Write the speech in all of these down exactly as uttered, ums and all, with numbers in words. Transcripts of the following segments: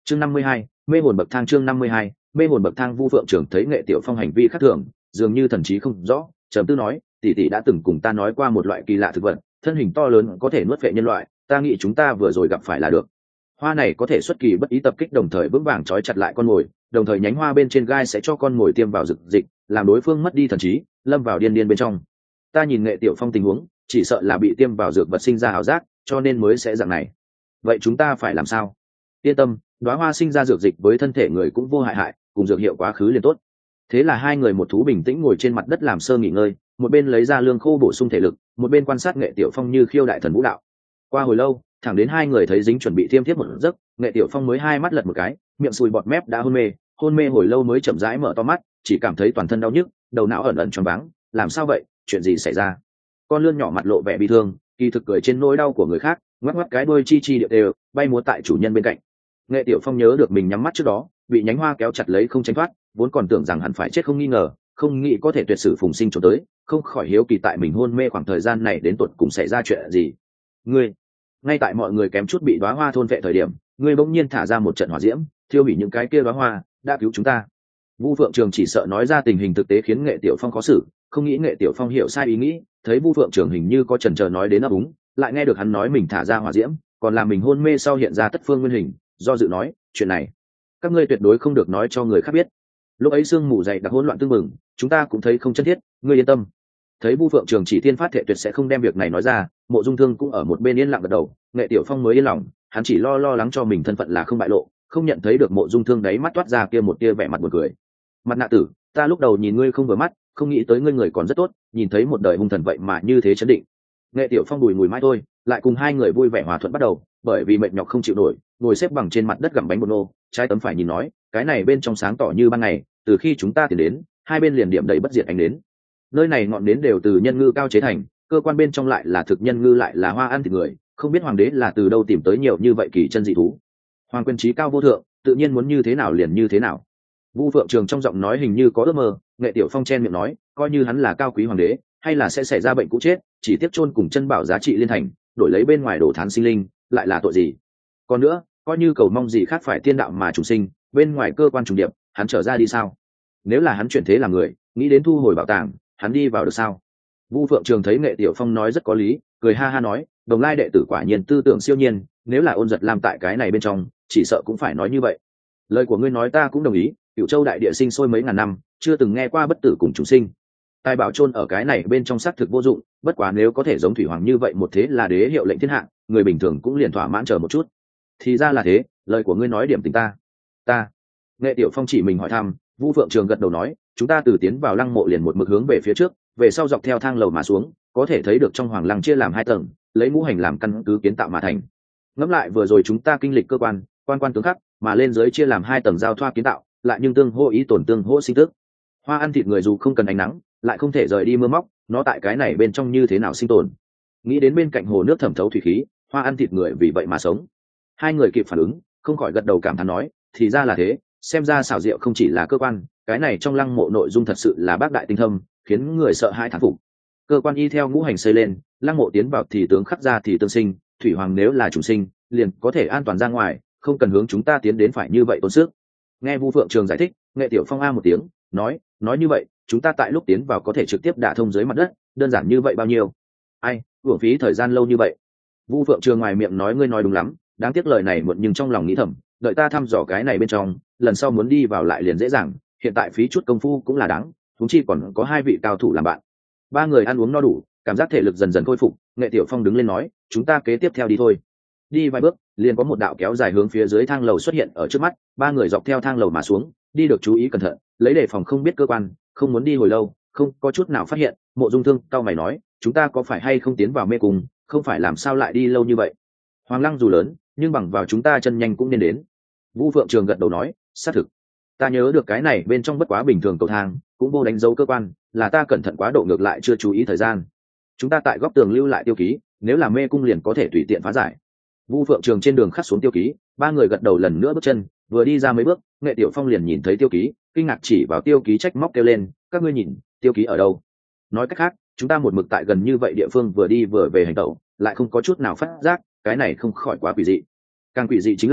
chương năm mươi hai, mê hồn bậc thang. Chương năm mươi hai, mê hồn bậc thang. Vu Phượng Trường thấy Nghệ Tiểu Phong hành vi khác thường, dường như thần trí không rõ, trầm tư nói, tỷ tỷ đã từng cùng ta nói qua một loại kỳ lạ thực vật, thân hình to lớn có thể nuốt phệ nhân loại, ta nghĩ chúng ta vừa rồi gặp phải là được. Hoa này có thể xuất kỳ bất ý tập kích, đồng thời vững vàng trói chặt lại con mồi, đồng thời nhánh hoa bên trên gai sẽ cho con mồi tiêm vào dược dịch, làm đối phương mất đi thần trí, lâm vào điên điên bên trong. Ta nhìn Nghệ Tiểu Phong tình huống, chỉ sợ là bị tiêm vào dược vật sinh ra ảo giác, cho nên mới sẽ dạng này. Vậy chúng ta phải làm sao? Yên tâm, đóa hoa sinh ra dược dịch với thân thể người cũng vô hại hại, cùng dược hiệu quá khứ liền tốt. Thế là hai người một thú bình tĩnh ngồi trên mặt đất làm sơ nghỉ ngơi, một bên lấy ra lương khô bổ sung thể lực, một bên quan sát Nghệ Tiểu Phong như khiêu đại thần vũ đạo. Qua hồi lâu, thẳng đến hai người thấy dính chuẩn bị thiêm thiếp một giấc, Nghệ Tiểu Phong mới hai mắt lật một cái, miệng sùi bọt mép đã hôn mê, hôn mê hồi lâu mới chậm rãi mở to mắt, chỉ cảm thấy toàn thân đau nhức, đầu não ẩn ẩn choáng váng. Làm sao vậy? Chuyện gì xảy ra? Con lươn nhỏ mặt lộ vẻ bi thương, kỳ thực cười trên nỗi đau của người khác, ngoắc ngoắc cái đuôi chi chi điệu đều, bay múa tại chủ nhân bên cạnh. Nghệ Tiểu Phong nhớ được mình nhắm mắt trước đó, bị nhánh hoa kéo chặt lấy không tránh thoát, vốn còn tưởng rằng hẳn phải chết không nghi ngờ, không nghĩ có thể tuyệt sử phùng sinh trốn tới, không khỏi hiếu kỳ tại mình hôn mê khoảng thời gian này đến tột cùng xảy ra chuyện gì. Ngươi, ngay tại mọi người kém chút bị đóa hoa thôn vệ thời điểm, ngươi bỗng nhiên thả ra một trận hỏa diễm, thiêu hủy những cái kia đóa hoa, đã cứu chúng ta. Vu Phượng Trường chỉ sợ nói ra tình hình thực tế khiến Nghệ Tiểu Phong khó xử, không nghĩ Nghệ Tiểu Phong hiểu sai ý nghĩ, thấy Vu Phượng Trường hình như có chần chờ nói đến ấp úng, lại nghe được hắn nói mình thả ra hỏa diễm, còn làm mình hôn mê sau hiện ra tất phương nguyên hình, do dự nói, chuyện này các ngươi tuyệt đối không được nói cho người khác biết. Lúc ấy sương mù dày đặc hỗn loạn tương mừng, chúng ta cũng thấy không chân thiết, ngươi yên tâm. Thấy Vu Phượng Trường chỉ thiên phát thệ tuyệt sẽ không đem việc này nói ra, Mộ Dung Thương cũng ở một bên yên lặng gật đầu. Nghệ Tiểu Phong mới yên lòng, hắn chỉ lo lo lắng cho mình thân phận là không bại lộ, không nhận thấy được Mộ Dung Thương đáy mắt toát ra kia một tia vẻ mặt buồn cười. Mặt nạ tử, ta lúc đầu nhìn ngươi không vừa mắt, không nghĩ tới ngươi người còn rất tốt, nhìn thấy một đời hung thần vậy mà như thế chấn định. Nghệ Tiểu Phong bùi mùi mãi thôi, lại cùng hai người vui vẻ hòa thuận bắt đầu, bởi vì mệt nhọc không chịu nổi, ngồi xếp bằng trên mặt đất gặm bánh bột nô, trái tấm phải nhìn nói, cái này bên trong sáng tỏ như ban ngày, từ khi chúng ta tiến đến, hai bên liền điểm đầy bất diệt ánh đến. Nơi này ngọn nến đều từ nhân ngư cao chế thành, cơ quan bên trong lại là thực nhân ngư lại là hoa ăn thịt người, không biết hoàng đế là từ đâu tìm tới nhiều như vậy kỳ chân dị thú. Hoàng quyền trí cao vô thượng, tự nhiên muốn như thế nào liền như thế nào. Vu Phượng Trường trong giọng nói hình như có ước mơ, Nghệ Tiểu Phong chen miệng nói, coi như hắn là cao quý hoàng đế, hay là sẽ xảy ra bệnh cũ chết, chỉ tiếp chôn cùng chân bảo giá trị liên thành, đổi lấy bên ngoài đổ thán sinh linh, lại là tội gì? Còn nữa, coi như cầu mong gì khác phải tiên đạo mà trùng sinh, bên ngoài cơ quan trùng điệp, hắn trở ra đi sao? Nếu là hắn chuyển thế làm người, nghĩ đến thu hồi bảo tàng, hắn đi vào được sao? Vu Phượng Trường thấy Nghệ Tiểu Phong nói rất có lý, cười ha ha nói, Đồng Lai đệ tử quả nhiên tư tưởng siêu nhiên, nếu là Ôn Giật làm tại cái này bên trong, chỉ sợ cũng phải nói như vậy. Lời của ngươi nói ta cũng đồng ý, Cửu Châu đại địa sinh sôi mấy ngàn năm, chưa từng nghe qua bất tử cùng chúng sinh. Tài bảo chôn ở cái này bên trong xác thực vô dụng, bất quá nếu có thể giống thủy hoàng như vậy một thế là đế hiệu lệnh thiên hạ, người bình thường cũng liền thỏa mãn chờ một chút. Thì ra là thế, lời của ngươi nói điểm tình ta. Ta. Nghệ Tiểu Phong chỉ mình hỏi thăm, Vu Phượng Trường gật đầu nói, chúng ta từ tiến vào lăng mộ liền một mực hướng về phía trước, về sau dọc theo thang lầu mà xuống, có thể thấy được trong hoàng lăng chia làm hai tầng, lấy ngũ hành làm căn cứ kiến tạo mà thành. Ngẫm lại vừa rồi chúng ta kinh lịch cơ quan, quan quan tướng khắc, mà lên dưới chia làm hai tầng giao thoa kiến tạo, lại nhưng tương hô ý tổn tương hô sinh tức. Hoa ăn thịt người dù không cần ánh nắng, lại không thể rời đi mưa móc, nó tại cái này bên trong như thế nào sinh tồn? Nghĩ đến bên cạnh hồ nước thẩm thấu thủy khí, hoa ăn thịt người vì vậy mà sống. Hai người kịp phản ứng, không khỏi gật đầu cảm thán nói, thì ra là thế, xem ra xảo diệu không chỉ là cơ quan, cái này trong lăng mộ nội dung thật sự là bác đại tinh thâm, khiến người sợ hãi thán phục. Cơ quan y theo ngũ hành xây lên, lăng mộ tiến vào thì tướng khắc ra thì tương sinh, thủy hoàng nếu là chủ sinh, liền có thể an toàn ra ngoài, không cần hướng chúng ta tiến đến phải như vậy tốn sức. Nghe Vu Phượng Trường giải thích, Nghệ Tiểu Phong a một tiếng, nói, nói như vậy, chúng ta tại lúc tiến vào có thể trực tiếp đả thông dưới mặt đất, đơn giản như vậy bao nhiêu? Ai, uổng phí thời gian lâu như vậy. Vu Phượng Trường ngoài miệng nói ngươi nói đúng lắm, đáng tiếc lời này muộn nhưng trong lòng nghĩ thầm, đợi ta thăm dò cái này bên trong, lần sau muốn đi vào lại liền dễ dàng, hiện tại phí chút công phu cũng là đáng, chúng chi còn có hai vị cao thủ làm bạn. Ba người ăn uống no đủ, cảm giác thể lực dần dần khôi phục, Nghệ Tiểu Phong đứng lên nói, chúng ta kế tiếp theo đi thôi. Đi vài bước, liền có một đạo kéo dài hướng phía dưới thang lầu xuất hiện ở trước mắt, ba người dọc theo thang lầu mà xuống, đi được chú ý cẩn thận, lấy đề phòng không biết cơ quan, không muốn đi hồi lâu, không có chút nào phát hiện. Mộ Dung Thương cao mày nói, chúng ta có phải hay không tiến vào mê cung, không phải làm sao lại đi lâu như vậy? Hoàng lăng dù lớn, nhưng bằng vào chúng ta chân nhanh cũng nên đến. Vu Phượng Trường gật đầu nói, xác thực. Ta nhớ được cái này bên trong bất quá bình thường cầu thang, cũng vô đánh dấu cơ quan, là ta cẩn thận quá độ ngược lại chưa chú ý thời gian. Chúng ta tại góc tường lưu lại tiêu ký, nếu là mê cung liền có thể tùy tiện phá giải. Vu Phượng Trường trên đường khắc xuống tiêu ký, ba người gật đầu lần nữa bước chân, vừa đi ra mấy bước, Nghệ Tiểu Phong liền nhìn thấy tiêu ký, kinh ngạc chỉ vào tiêu ký trách móc kêu lên, các ngươi nhìn, tiêu ký ở đâu? Nói cách khác, chúng ta một mực tại gần như vậy địa phương vừa đi vừa về hành tẩu, lại không có chút nào phát giác, cái này không khỏi quá quỷ dị. Càng quỷ dị chính là,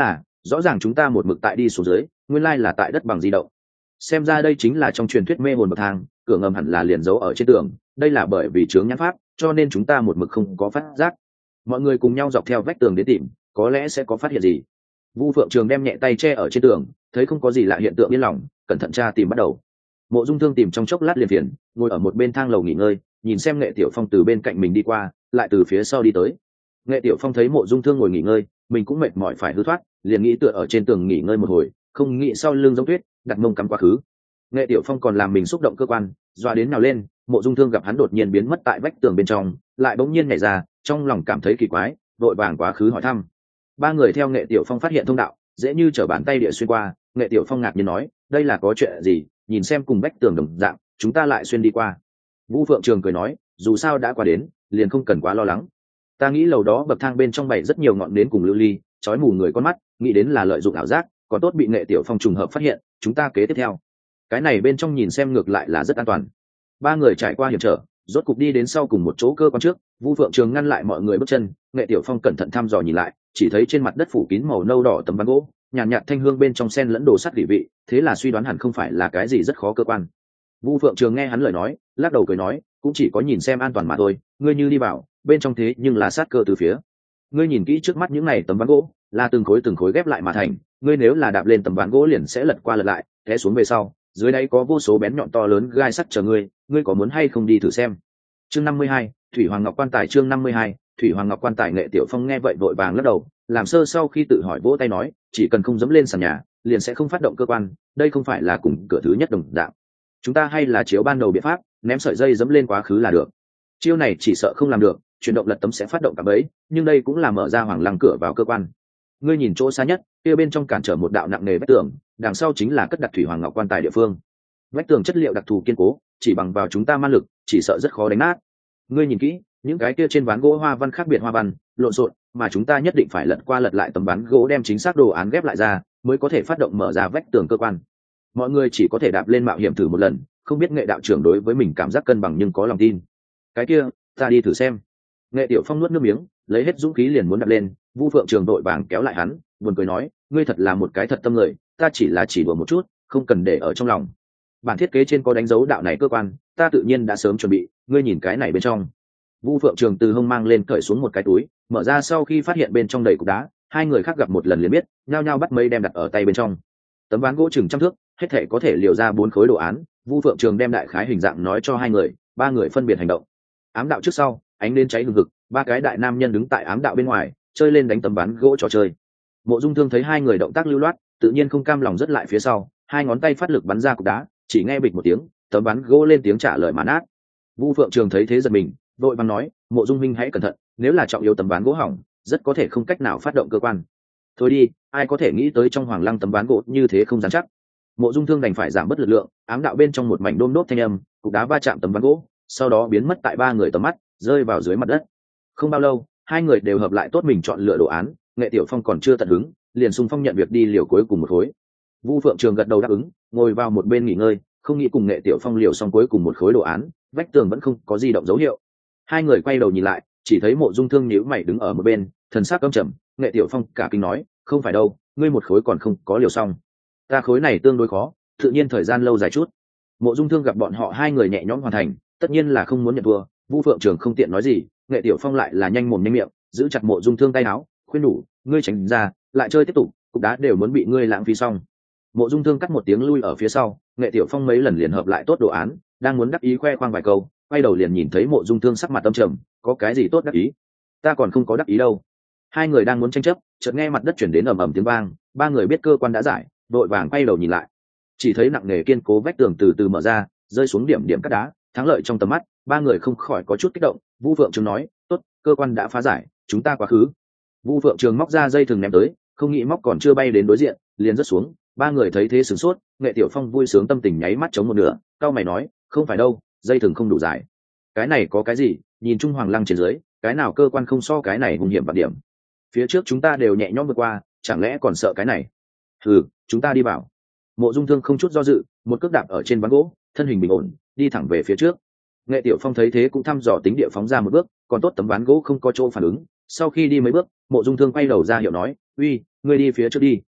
rõ ràng chúng ta một mực tại đi xuống dưới, nguyên lai là tại đất bằng di động. Xem ra đây chính là trong truyền thuyết mê hồn bậc thang, cửa ngầm hẳn là liền giấu ở trên tường, đây là bởi vì chướng nhãn pháp, cho nên chúng ta một mực không có phát giác. Mọi người cùng nhau dọc theo vách tường đến tìm, có lẽ sẽ có phát hiện gì. Vu Phượng Trường đem nhẹ tay che ở trên tường, thấy không có gì lạ hiện tượng yên lòng, cẩn thận tra tìm bắt đầu. Mộ Dung Thương tìm trong chốc lát liền phiền, ngồi ở một bên thang lầu nghỉ ngơi, nhìn xem Nghệ Tiểu Phong từ bên cạnh mình đi qua, lại từ phía sau đi tới. Nghệ Tiểu Phong thấy Mộ Dung Thương ngồi nghỉ ngơi, mình cũng mệt mỏi phải hư thoát, liền nghĩ tựa ở trên tường nghỉ ngơi một hồi, không nghĩ sau lưng giống tuyết, đặt mông cắm quá khứ. Nghệ Tiểu Phong còn làm mình xúc động cơ quan, dọa đến nào lên. Mộ Dung Thương gặp hắn đột nhiên biến mất tại vách tường bên trong, lại bỗng nhiên nhảy ra, trong lòng cảm thấy kỳ quái, vội vàng quá khứ hỏi thăm. Ba người theo Nghệ Tiểu Phong phát hiện thông đạo, dễ như trở bàn tay địa xuyên qua. Nghệ Tiểu Phong ngạc nhiên nói, đây là có chuyện gì, nhìn xem cùng vách tường đồng dạng, chúng ta lại xuyên đi qua. Vũ Phượng Trường cười nói, dù sao đã qua đến, liền không cần quá lo lắng. Ta nghĩ lầu đó bậc thang bên trong bày rất nhiều ngọn nến cùng lưu ly, chói mù người con mắt, nghĩ đến là lợi dụng ảo giác, còn tốt bị Nghệ Tiểu Phong trùng hợp phát hiện, chúng ta kế tiếp theo. Cái này bên trong nhìn xem ngược lại là rất an toàn. Ba người trải qua hiểm trở, rốt cục đi đến sau cùng một chỗ cơ quan trước. Vũ Phượng Trường ngăn lại mọi người bước chân, Nghệ Tiểu Phong cẩn thận thăm dò nhìn lại, chỉ thấy trên mặt đất phủ kín màu nâu đỏ tấm ván gỗ, nhàn nhạt, nhạt thanh hương bên trong sen lẫn đồ sắt địa vị, thế là suy đoán hẳn không phải là cái gì rất khó cơ quan. Vũ Phượng Trường nghe hắn lời nói, lắc đầu cười nói, cũng chỉ có nhìn xem an toàn mà thôi, ngươi như đi vào, bên trong thế nhưng là sát cơ từ phía. Ngươi nhìn kỹ trước mắt những này tấm ván gỗ, là từng khối từng khối ghép lại mà thành, ngươi nếu là đạp lên tấm ván gỗ liền sẽ lật qua lật lại, té xuống về sau, dưới đáy có vô số bén nhọn to lớn gai sắt chờ ngươi, ngươi có muốn hay không đi thử xem. Chương năm mươi hai, Thủy Hoàng Ngọc Quan Tài. Chương năm mươi hai, Thủy Hoàng Ngọc Quan Tài. Nghệ Tiểu Phong nghe vậy vội vàng lắc đầu, làm sơ sau khi tự hỏi vỗ tay nói, chỉ cần không dẫm lên sàn nhà, liền sẽ không phát động cơ quan, đây không phải là cùng cửa thứ nhất đồng dạng. Chúng ta hay là chiếu ban đầu biện pháp, ném sợi dây dẫm lên quá khứ là được. Chiêu này chỉ sợ không làm được, chuyển động lật tấm sẽ phát động cả bẫy, nhưng đây cũng là mở ra Hoàng Lăng cửa vào cơ quan. Ngươi nhìn chỗ xa nhất, kia bên trong cản trở một đạo nặng nề vách tường, đằng sau chính là cất đặt Thủy Hoàng Ngọc Quan Tài địa phương. Vách tường chất liệu đặc thù kiên cố, chỉ bằng vào chúng ta man lực, chỉ sợ rất khó đánh nát. Ngươi nhìn kỹ, những cái kia trên ván gỗ hoa văn khác biệt hoa văn, lộn xộn, mà chúng ta nhất định phải lật qua lật lại tấm ván gỗ đem chính xác đồ án ghép lại ra, mới có thể phát động mở ra vách tường cơ quan. Mọi người chỉ có thể đạp lên mạo hiểm thử một lần, không biết Nghệ đạo trưởng đối với mình cảm giác cân bằng nhưng có lòng tin. Cái kia, ta đi thử xem. Nghệ Tiểu Phong nuốt nước miếng, lấy hết dũng khí liền muốn đạp lên. Vu Phượng Trường đội vàng kéo lại hắn, buồn cười nói, ngươi thật là một cái thật tâm người, ta chỉ là chỉ đùa một chút, không cần để ở trong lòng. Bản thiết kế trên có đánh dấu đạo này cơ quan, ta tự nhiên đã sớm chuẩn bị, ngươi nhìn cái này bên trong. Vu Phượng Trường từ hông mang lên cởi xuống một cái túi, mở ra sau khi phát hiện bên trong đầy cục đá, hai người khác gặp một lần liền biết, nhao nhao bắt mấy đem đặt ở tay bên trong. Tấm ván gỗ chừng trăm thước, hết thể có thể liều ra bốn khối đồ án. Vu Phượng Trường đem đại khái hình dạng nói cho hai người, ba người phân biệt hành động. Ám đạo trước sau, ánh lên cháy hừng hực, ba cái đại nam nhân đứng tại ám đạo bên ngoài, chơi lên đánh tấm ván gỗ trò chơi. Mộ Dung Thương thấy hai người động tác lưu loát, tự nhiên không cam lòng rất lại phía sau, hai ngón tay phát lực bắn ra cục đá, chỉ nghe bịch một tiếng, tấm ván gỗ lên tiếng trả lời mà nát. Vu Phượng Trường thấy thế giật mình, vội vàng nói, Mộ Dung minh hãy cẩn thận, nếu là trọng yếu tấm ván gỗ hỏng, rất có thể không cách nào phát động cơ quan. Thôi đi, ai có thể nghĩ tới trong Hoàng Lăng tấm ván gỗ như thế không dám chắc. Mộ Dung Thương đành phải giảm bớt lực lượng, ám đạo bên trong một mảnh đôm đốp thanh âm, cục đá va chạm tấm ván gỗ, sau đó biến mất tại ba người tầm mắt, rơi vào dưới mặt đất. Không bao lâu, hai người đều hợp lại tốt mình chọn lựa đồ án. Nghệ Tiểu Phong còn chưa tận hứng, liền xung phong nhận việc đi liều cuối cùng một khối. Vu Phượng Trường gật đầu đáp ứng, ngồi vào một bên nghỉ ngơi, không nghĩ cùng Nghệ Tiểu Phong liều xong cuối cùng một khối đồ án. Vách tường vẫn không có di động dấu hiệu. Hai người quay đầu nhìn lại, chỉ thấy Mộ Dung Thương nhíu mày đứng ở một bên, thần sắc căm trầm. Nghệ Tiểu Phong cả kinh nói, không phải đâu, ngươi một khối còn không có liều xong. Ta khối này tương đối khó, tự nhiên thời gian lâu dài chút. Mộ Dung Thương gặp bọn họ hai người nhẹ nhõm hoàn thành, tất nhiên là không muốn nhận thua. Vu Phượng Trường không tiện nói gì, Nghệ Tiểu Phong lại là nhanh mồm nhanh miệng, giữ chặt Mộ Dung Thương tay áo, khuyên nhủ, ngươi tránh ra, lại chơi tiếp tục, cục đá đều muốn bị ngươi lãng phí xong. Mộ Dung Thương cắt một tiếng lui ở phía sau. Nghệ Tiểu Phong mấy lần liền hợp lại tốt đồ án, đang muốn đắc ý khoe khoang vài câu, quay đầu liền nhìn thấy Mộ Dung Thương sắc mặt âm trầm, có cái gì tốt đắc ý? Ta còn không có đắc ý đâu. Hai người đang muốn tranh chấp, chợt nghe mặt đất chuyển đến ầm ầm tiếng vang, ba người biết cơ quan đã giải, đội vàng quay đầu nhìn lại, chỉ thấy nặng nề kiên cố vách tường từ từ mở ra, rơi xuống điểm điểm cắt đá, thắng lợi trong tầm mắt, ba người không khỏi có chút kích động. Vu Phượng Trường nói, tốt, cơ quan đã phá giải, chúng ta quá khứ. Vu Phượng Trường móc ra dây thừng ném tới, không nghĩ móc còn chưa bay đến đối diện, liền rớt xuống. Ba người thấy thế sửng sốt, Nghệ Tiểu Phong vui sướng tâm tình nháy mắt chống một nửa, cao mày nói, không phải đâu, dây thừng không đủ dài. Cái này có cái gì, nhìn Trung Hoàng Lăng trên dưới, cái nào cơ quan không so cái này hung hiểm vạn điểm. Phía trước chúng ta đều nhẹ nhõm vượt qua, chẳng lẽ còn sợ cái này? Ừ, chúng ta đi vào. Mộ Dung Thương không chút do dự, một cước đạp ở trên ván gỗ, thân hình bình ổn, đi thẳng về phía trước. Nghệ Tiểu Phong thấy thế cũng thăm dò tính địa phóng ra một bước, còn tốt tấm ván gỗ không có chỗ phản ứng. Sau khi đi mấy bước, Mộ Dung Thương quay đầu ra hiệu nói, uy, ngươi đi phía trước đi,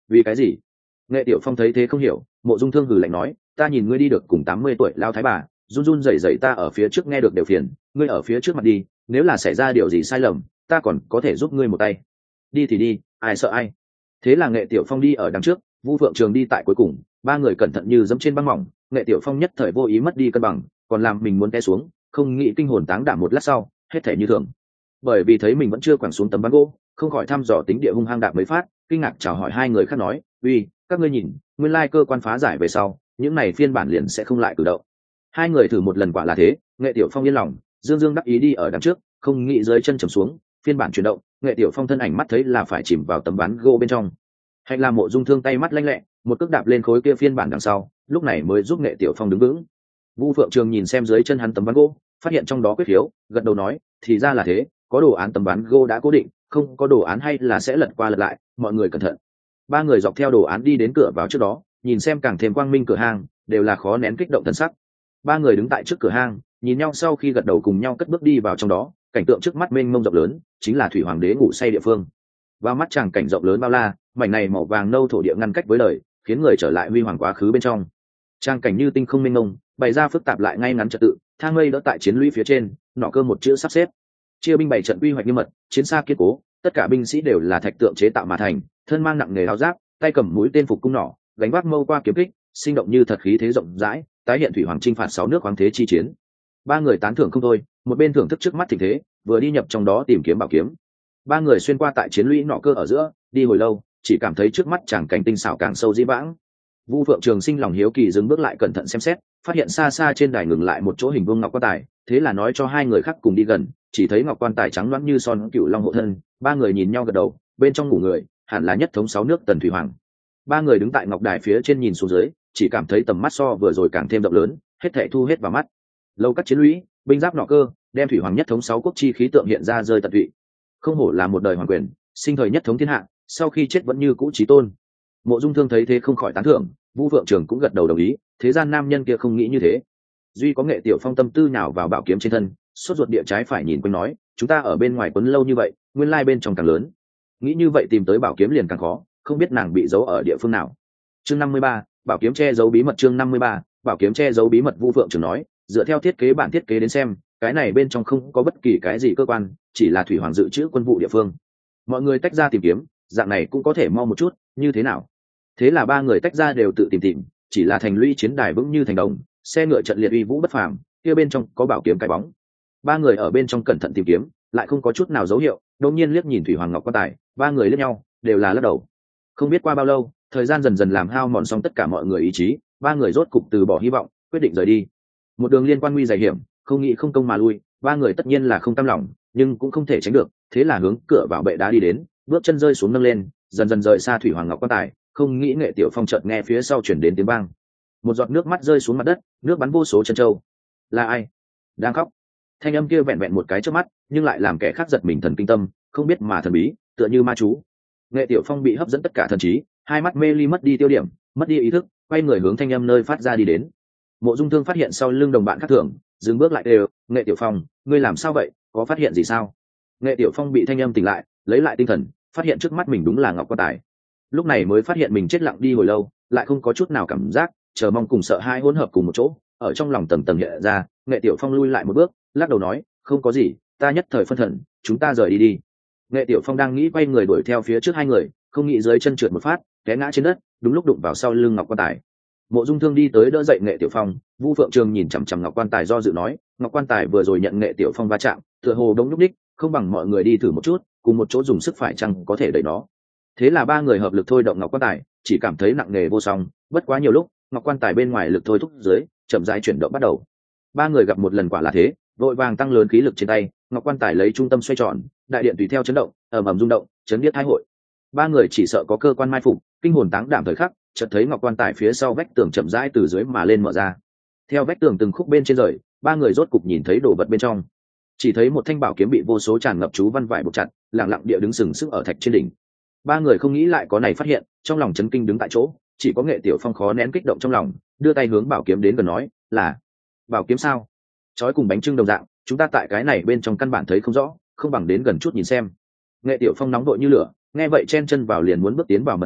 vì cái gì? Nghệ Tiểu Phong thấy thế không hiểu, Mộ Dung Thương hừ lạnh nói, ta nhìn ngươi đi được cùng tám mươi tuổi lao thái bà, run run rẩy rẩy ta ở phía trước nghe được đều phiền, ngươi ở phía trước mặt đi, nếu là xảy ra điều gì sai lầm, ta còn có thể giúp ngươi một tay. Đi thì đi, ai sợ ai. Thế là Nghệ Tiểu Phong đi ở đằng trước, Vu Phượng Trường đi tại cuối cùng, ba người cẩn thận như dẫm trên băng mỏng, Nghệ Tiểu Phong nhất thời vô ý mất đi cân bằng, còn làm mình muốn té xuống, không nghĩ kinh hồn táng đảm một lát sau, hết thể như thường. Bởi vì thấy mình vẫn chưa quẳng xuống tấm ván gỗ, không khỏi thăm dò tính địa hung hăng đạp mấy phát, kinh ngạc chào hỏi hai người khác nói, uy, các ngươi nhìn, nguyên lai cơ quan phá giải về sau, những này phiên bản liền sẽ không lại cử động. Hai người thử một lần quả là thế, Nghệ Tiểu Phong yên lòng, dương dương đắc ý đi ở đằng trước, không nghĩ dưới chân trầm xuống, phiên bản chuyển động, Nghệ Tiểu Phong thân ảnh mắt thấy là phải chìm vào tấm ván gỗ bên trong. Hành là Mộ Dung Thương tay mắt lanh lẹ, một cước đạp lên khối kia phiên bản đằng sau, lúc này mới giúp Nghệ Tiểu Phong đứng vững. Vu Phượng Trường nhìn xem dưới chân hắn tấm ván gỗ, phát hiện trong đó quyết khiếu, gật đầu nói, thì ra là thế, có đồ án tấm ván gỗ đã cố định, không có đồ án hay là sẽ lật qua lật lại, mọi người cẩn thận. Ba người dọc theo đồ án đi đến cửa vào trước đó, nhìn xem càng thêm quang minh cửa hang, đều là khó nén kích động thần sắc. Ba người đứng tại trước cửa hang, nhìn nhau sau khi gật đầu cùng nhau cất bước đi vào trong đó, cảnh tượng trước mắt mênh mông rộng lớn, chính là thủy hoàng đế ngủ say địa phương. Vào mắt chàng cảnh rộng lớn bao la, mảnh này màu vàng nâu thổ địa ngăn cách với đời, khiến người trở lại huy hoàng quá khứ bên trong. Trang cảnh như tinh không mênh mông, bày ra phức tạp lại ngay ngắn trật tự, thang mây đỡ tại chiến lũy phía trên, nọ cơ một chữ sắp xếp. Chia binh bảy trận quy hoạch nghiêm mật, chiến xa kiên cố, tất cả binh sĩ đều là thạch tượng chế tạo mà thành, thân mang nặng nghề áo giáp, tay cầm mũi tên phục cung nỏ, gánh vác mâu qua kiếm kích, sinh động như thật khí thế rộng rãi, tái hiện thủy hoàng chinh phạt sáu nước khoáng thế chi chiến. Ba người tán thưởng không thôi, một bên thưởng thức trước mắt tình thế, vừa đi nhập trong đó tìm kiếm bảo kiếm. Ba người xuyên qua tại chiến lũy nọ cơ ở giữa, đi hồi lâu, chỉ cảm thấy trước mắt chàng cảnh tinh xảo càng sâu dĩ vãng. Vu Phượng Trường sinh lòng hiếu kỳ dừng bước lại cẩn thận xem xét, phát hiện xa xa trên đài ngừng lại một chỗ hình vuông ngọc quan tài, thế là nói cho hai người khác cùng đi gần, chỉ thấy ngọc quan tài trắng loáng như son cựu long hộ thân. Ba người nhìn nhau gật đầu, bên trong ngủ người, hẳn là nhất thống sáu nước Tần Thủy Hoàng. Ba người đứng tại ngọc đài phía trên nhìn xuống dưới, chỉ cảm thấy tầm mắt so vừa rồi càng thêm rộng lớn, hết thảy thu hết vào mắt. Lâu các chiến lũy, binh giáp nọ cơ, đem Thủy Hoàng nhất thống sáu quốc chi khí tượng hiện ra rơi tận tụy. Không hổ là một đời hoàng quyền, sinh thời nhất thống thiên hạ, sau khi chết vẫn như cũ chí tôn. Mộ Dung Thương thấy thế không khỏi tán thưởng, Vu Phượng Trường cũng gật đầu đồng ý, thế gian nam nhân kia không nghĩ như thế. Duy có Nghệ Tiểu Phong tâm tư nào vào bảo kiếm trên thân, sốt ruột địa trái phải nhìn quanh nói, chúng ta ở bên ngoài quấn lâu như vậy, nguyên lai bên trong càng lớn. Nghĩ như vậy tìm tới bảo kiếm liền càng khó, không biết nàng bị giấu ở địa phương nào. Chương năm mươi ba, bảo kiếm che giấu bí mật. Chương năm mươi ba, bảo kiếm che giấu bí mật. Vu Phượng Trường nói, dựa theo thiết kế bản thiết kế đến xem, cái này bên trong không có bất kỳ cái gì cơ quan, chỉ là Thủy Hoàng dự trữ quân vụ địa phương. Mọi người tách ra tìm kiếm, dạng này cũng có thể mau một chút, như thế nào? Thế là ba người tách ra đều tự tìm tìm, chỉ là thành lũy chiến đài vững như thành đồng, xe ngựa trận liệt uy vũ bất phàm, kia bên trong có bảo kiếm cái bóng. Ba người ở bên trong cẩn thận tìm kiếm, lại không có chút nào dấu hiệu, đột nhiên liếc nhìn Thủy Hoàng ngọc quan tài, ba người liếc nhau, đều là lắc đầu. Không biết qua bao lâu, thời gian dần dần làm hao mòn xong tất cả mọi người ý chí, ba người rốt cục từ bỏ hy vọng, quyết định rời đi. Một đường liên quan nguy dày hiểm, không nghĩ không công mà lui, ba người tất nhiên là không cam lòng, nhưng cũng không thể tránh được, thế là hướng cửa vào bệ đá đi đến, bước chân rơi xuống nâng lên, dần dần rời xa Thủy Hoàng ngọc quan tài. Không nghĩ Nghệ Tiểu Phong chợt nghe phía sau chuyển đến tiếng vang, một giọt nước mắt rơi xuống mặt đất, nước bắn vô số chân trâu. Là ai đang khóc? Thanh âm kia vẹn vẹn một cái trước mắt, nhưng lại làm kẻ khác giật mình thần kinh tâm, không biết mà thần bí, tựa như ma chú. Nghệ Tiểu Phong bị hấp dẫn tất cả thần trí, hai mắt mê ly mất đi tiêu điểm, mất đi ý thức, quay người hướng thanh âm nơi phát ra đi đến. Mộ Dung Thương phát hiện sau lưng đồng bạn khác thường, dừng bước lại đều, Nghệ Tiểu Phong, ngươi làm sao vậy, có phát hiện gì sao? Nghệ Tiểu Phong bị thanh âm tỉnh lại, lấy lại tinh thần, phát hiện trước mắt mình đúng là ngọc quan tài. Lúc này mới phát hiện mình chết lặng đi hồi lâu, lại không có chút nào cảm giác chờ mong cùng sợ hãi hỗn hợp cùng một chỗ, ở trong lòng tầng tầng hiện ra. Nghệ Tiểu Phong lui lại một bước, lắc đầu nói, không có gì, ta nhất thời phân thần, chúng ta rời đi đi. Nghệ Tiểu Phong đang nghĩ quay người đuổi theo phía trước hai người, không nghĩ dưới chân trượt một phát, té ngã trên đất, đúng lúc đụng vào sau lưng ngọc quan tài. Mộ Dung Thương đi tới đỡ dậy Nghệ Tiểu Phong, Vu Phượng Trường nhìn chằm chằm ngọc quan tài do dự nói, ngọc quan tài vừa rồi nhận Nghệ Tiểu Phong va chạm, tựa hồ đống nhúc đích, không bằng mọi người đi thử một chút, cùng một chỗ dùng sức phải chăng có thể đẩy nó. Thế là ba người hợp lực thôi động ngọc quan tài, chỉ cảm thấy nặng nề vô song, bất quá nhiều lúc, ngọc quan tài bên ngoài lực thôi thúc dưới, chậm rãi chuyển động bắt đầu. Ba người gặp một lần quả là thế, vội vàng tăng lớn khí lực trên tay, ngọc quan tài lấy trung tâm xoay tròn, đại điện tùy theo chấn động, ầm ầm rung động, chấn điếc tai hội. Ba người chỉ sợ có cơ quan mai phục, kinh hồn táng đảm thời khắc, chợt thấy ngọc quan tài phía sau vách tường chậm rãi từ dưới mà lên mở ra. Theo vách tường từng khúc bên trên rời, ba người rốt cục nhìn thấy đồ vật bên trong. Chỉ thấy một thanh bảo kiếm bị vô số tràn ngập chú văn vải buộc chặt, lặng lặng địa đứng sừng sững ở thạch trên đỉnh. Ba người không nghĩ lại có này phát hiện, trong lòng chấn kinh đứng tại chỗ, chỉ có Nghệ Tiểu Phong khó nén kích động trong lòng, đưa tay hướng bảo kiếm đến gần nói, là bảo kiếm sao? Chói cùng bánh trưng đồng dạng, chúng ta tại cái này bên trong căn bản thấy không rõ, không bằng đến gần chút nhìn xem. Nghệ Tiểu Phong nóng đội như lửa, nghe vậy chen chân vào liền muốn bước tiến vào mật thất,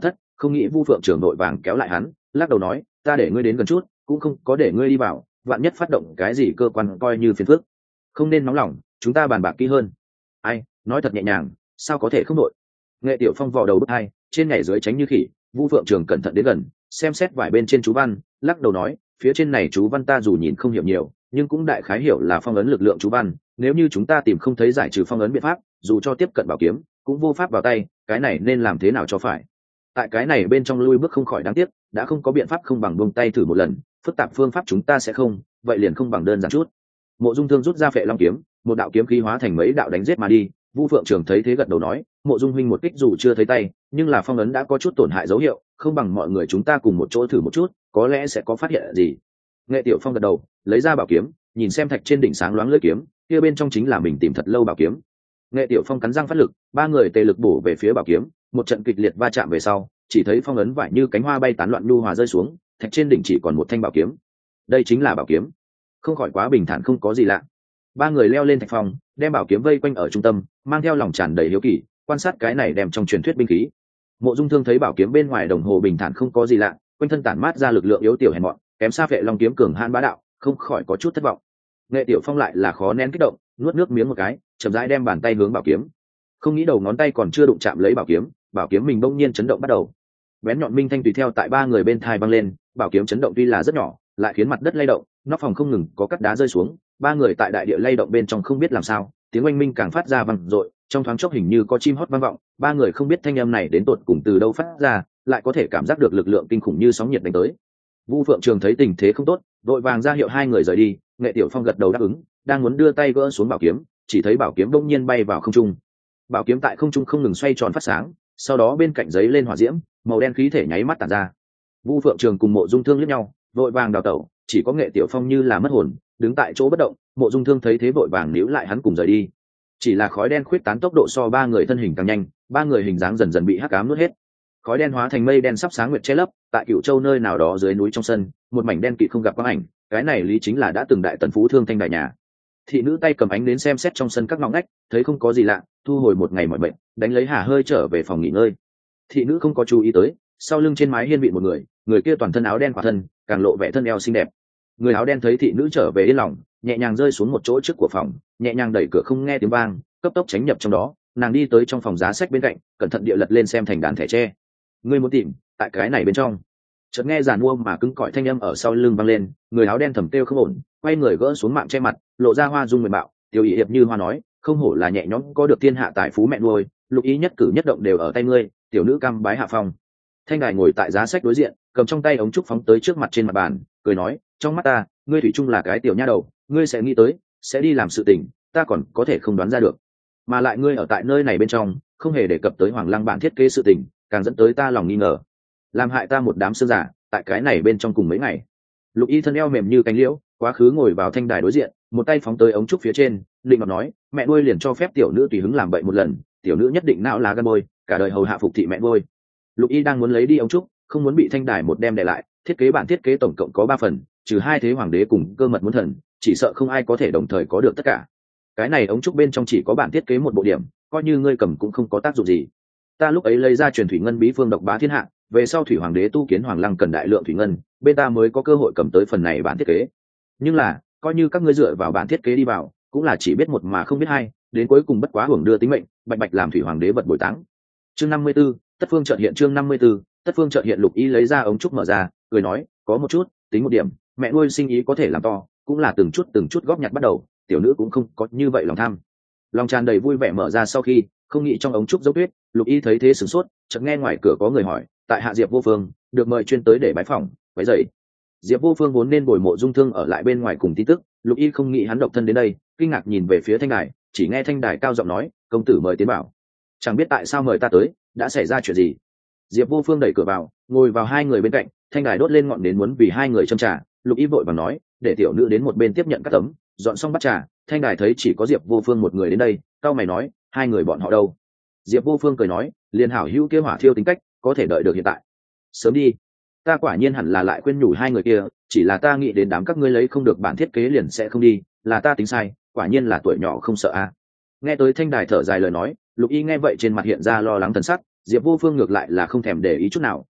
không nghĩ Vu Phượng Trường đội vàng kéo lại hắn, lắc đầu nói, ta để ngươi đến gần chút cũng không có để ngươi đi vào, vạn nhất phát động cái gì cơ quan coi như phiền phức, không nên nóng lòng, chúng ta bàn bạc kỹ hơn. Ai nói thật nhẹ nhàng, sao có thể không đội. Nghệ Tiểu Phong vò đầu bứt hai, trên nhảy dưới tránh như khỉ. Vu Phượng Trường cẩn thận đến gần, xem xét vài bên trên chú văn, lắc đầu nói, phía trên này chú văn ta dù nhìn không hiểu nhiều, nhưng cũng đại khái hiểu là phong ấn lực lượng chú văn, nếu như chúng ta tìm không thấy giải trừ phong ấn biện pháp, dù cho tiếp cận bảo kiếm cũng vô pháp vào tay, cái này nên làm thế nào cho phải. Tại cái này bên trong lui bước không khỏi đáng tiếc, đã không có biện pháp không bằng buông tay thử một lần, phức tạp phương pháp chúng ta sẽ không, vậy liền không bằng đơn giản chút. Mộ Dung Thương rút ra Phệ Long kiếm, một đạo kiếm khí hóa thành mấy đạo đánh giết mà đi. Vu Phượng Trường thấy thế gật đầu nói, Mộ Dung huynh một kích dù chưa thấy tay, nhưng là phong ấn đã có chút tổn hại dấu hiệu, không bằng mọi người chúng ta cùng một chỗ thử một chút, có lẽ sẽ có phát hiện gì. Nghệ Tiểu Phong gật đầu, lấy ra bảo kiếm, nhìn xem thạch trên đỉnh sáng loáng lưỡi kiếm, kia bên trong chính là mình tìm thật lâu bảo kiếm. Nghệ Tiểu Phong cắn răng phát lực, ba người tề lực bổ về phía bảo kiếm, một trận kịch liệt va chạm về sau, chỉ thấy phong ấn vải như cánh hoa bay tán loạn nhu hòa rơi xuống, thạch trên đỉnh chỉ còn một thanh bảo kiếm. Đây chính là bảo kiếm, không khỏi quá bình thản không có gì lạ. Ba người leo lên thạch phong, đem bảo kiếm vây quanh ở trung tâm, mang theo lòng tràn đầy hiếu kỳ, quan sát cái này đem trong truyền thuyết binh khí. Mộ Dung Thương thấy bảo kiếm bên ngoài đồng hồ bình thản không có gì lạ, quanh thân tản mát ra lực lượng yếu tiểu hèn mọn, kém xa Phệ Long kiếm cường hãn bá đạo, không khỏi có chút thất vọng. Nghệ Tiểu Phong lại là khó nén kích động, nuốt nước miếng một cái, chậm rãi đem bàn tay hướng bảo kiếm. Không nghĩ đầu ngón tay còn chưa đụng chạm lấy bảo kiếm, bảo kiếm mình bỗng nhiên chấn động bắt đầu. Bén nhọn minh thanh tùy theo tại ba người bên thai băng lên, bảo kiếm chấn động tuy là rất nhỏ, lại khiến mặt đất lay động, nóc phòng không ngừng có cắt đá rơi xuống, ba người tại đại địa lay động bên trong không biết làm sao, tiếng oanh minh càng phát ra vang dội, trong thoáng chốc hình như có chim hót vang vọng, ba người không biết thanh âm này đến tột cùng từ đâu phát ra, lại có thể cảm giác được lực lượng kinh khủng như sóng nhiệt đánh tới. Vu Phượng Trường thấy tình thế không tốt, vội vàng ra hiệu hai người rời đi. Nghệ Tiểu Phong gật đầu đáp ứng, đang muốn đưa tay gỡ xuống bảo kiếm, chỉ thấy bảo kiếm đông nhiên bay vào không trung. Bảo kiếm tại không trung không ngừng xoay tròn phát sáng, sau đó bên cạnh giấy lên hỏa diễm, màu đen khí thể nháy mắt tản ra. Vu Phượng Trường cùng Mộ Dung Thương liếc nhau, vội vàng đào tẩu, chỉ có Nghệ Tiểu Phong như là mất hồn, đứng tại chỗ bất động. Mộ Dung Thương thấy thế vội vàng níu lại hắn cùng rời đi. Chỉ là khói đen khuyết tán tốc độ so ba người thân hình càng nhanh, ba người hình dáng dần dần bị hắc ám nuốt hết. Khói đen hóa thành mây đen sắp sáng nguyệt che lấp, tại Cửu Châu nơi nào đó dưới núi trong sân, một mảnh đen kịt không gặp quang ảnh, cái này lý chính là đã từng đại tần phú thương thanh đại nhà. Thị nữ tay cầm ánh đến xem xét trong sân các ngõ ngách, thấy không có gì lạ, thu hồi một ngày mọi bệnh, đánh lấy hà hơi trở về phòng nghỉ ngơi. Thị nữ không có chú ý tới, sau lưng trên mái hiên vị một người, người kia toàn thân áo đen quả thân, càng lộ vẻ thân eo xinh đẹp. Người áo đen thấy thị nữ trở về yên lòng, nhẹ nhàng rơi xuống một chỗ trước của phòng, nhẹ nhàng đẩy cửa không nghe tiếng vang, cấp tốc tránh nhập trong đó. Nàng đi tới trong phòng giá sách bên cạnh, cẩn thận địa lật lên xem thành đàn thẻ tre. Ngươi muốn tìm, tại cái này bên trong. Chợt nghe giàn mua mà cứng cỏi thanh âm ở sau lưng vang lên, người áo đen thầm kêu không ổn, quay người gỡ xuống mạng che mặt, lộ ra hoa dung nguyện bạo, tiểu ý hiệp như hoa nói, không hổ là nhẹ nhõm có được thiên hạ tài phú mẹ nuôi, lục ý nhất cử nhất động đều ở tay ngươi, tiểu nữ cam bái hạ phong. Thanh đài ngồi tại giá sách đối diện, cầm trong tay ống trúc phóng tới trước mặt trên mặt bàn, cười nói, trong mắt ta, ngươi thủy chung là cái tiểu nha đầu, ngươi sẽ nghĩ tới, sẽ đi làm sự tình, ta còn có thể không đoán ra được. Mà lại ngươi ở tại nơi này bên trong, không hề đề cập tới Hoàng Lăng bản thiết kế sự tình, càng dẫn tới ta lòng nghi ngờ, làm hại ta một đám sương giả, tại cái này bên trong cùng mấy ngày. Lục y thân eo mềm như cánh liễu, quá khứ ngồi vào thanh đài đối diện, một tay phóng tới ống trúc phía trên, định ngọc nói, mẹ nuôi liền cho phép tiểu nữ tùy hứng làm bậy một lần, tiểu nữ nhất định não lá gan bôi, cả đời hầu hạ phục thị mẹ nuôi. Lục y đang muốn lấy đi ống trúc, không muốn bị thanh đài một đem để lại, thiết kế bản thiết kế tổng cộng có ba phần, trừ hai thế hoàng đế cùng cơ mật muốn thần, chỉ sợ không ai có thể đồng thời có được tất cả. Cái này ống trúc bên trong chỉ có bản thiết kế một bộ điểm, coi như ngươi cầm cũng không có tác dụng gì. Ta lúc ấy lấy ra truyền thủy ngân bí phương độc bá thiên hạ, về sau thủy hoàng đế tu kiến Hoàng Lăng cần đại lượng thủy ngân, bên ta mới có cơ hội cầm tới phần này bản thiết kế. Nhưng là, coi như các ngươi dựa vào bản thiết kế đi vào, cũng là chỉ biết một mà không biết hai, đến cuối cùng bất quá hưởng đưa tính mệnh, bạch bạch làm thủy hoàng đế vật bồi táng. Chương năm mươi 54, Tất Phương chợt hiện chương năm mươi 54, Tất Phương chợt hiện Lục y lấy ra ống trúc mở ra, cười nói, có một chút, tính một điểm, mẹ nuôi sinh ý có thể làm to, cũng là từng chút từng chút góp nhặt bắt đầu, tiểu nữ cũng không có như vậy lòng tham. Lòng tràn đầy vui vẻ mở ra sau khi, không nghĩ trong ống trúc dấu tuyết. Lục y thấy thế sửng sốt, chợt nghe ngoài cửa có người hỏi, tại hạ Diệp Vô Phương, được mời chuyên tới để bái phỏng, quấy rầy. Diệp Vô Phương vốn nên bồi Mộ Dung Thương ở lại bên ngoài cùng tin tức, Lục y không nghĩ hắn độc thân đến đây, kinh ngạc nhìn về phía thanh đài, chỉ nghe thanh đài cao giọng nói, công tử mời tiến bảo. Chẳng biết tại sao mời ta tới, đã xảy ra chuyện gì. Diệp Vô Phương đẩy cửa vào, ngồi vào hai người bên cạnh, thanh đài đốt lên ngọn nến muốn vì hai người châm trà. Lục y vội vàng nói, để tiểu nữ đến một bên tiếp nhận các tấm, dọn xong bát trà. Thanh đài thấy chỉ có Diệp Vô Phương một người đến đây, cao mày nói, hai người bọn họ đâu? Diệp Vô Phương cười nói, liền hảo hữu kia hỏa thiêu tính cách, có thể đợi được hiện tại. Sớm đi. Ta quả nhiên hẳn là lại khuyên nhủ hai người kia, chỉ là ta nghĩ đến đám các ngươi lấy không được bản thiết kế liền sẽ không đi, là ta tính sai, quả nhiên là tuổi nhỏ không sợ a. À. Nghe tới thanh đài thở dài lời nói, Lục y nghe vậy trên mặt hiện ra lo lắng thần sắc, Diệp Vô Phương ngược lại là không thèm để ý chút nào,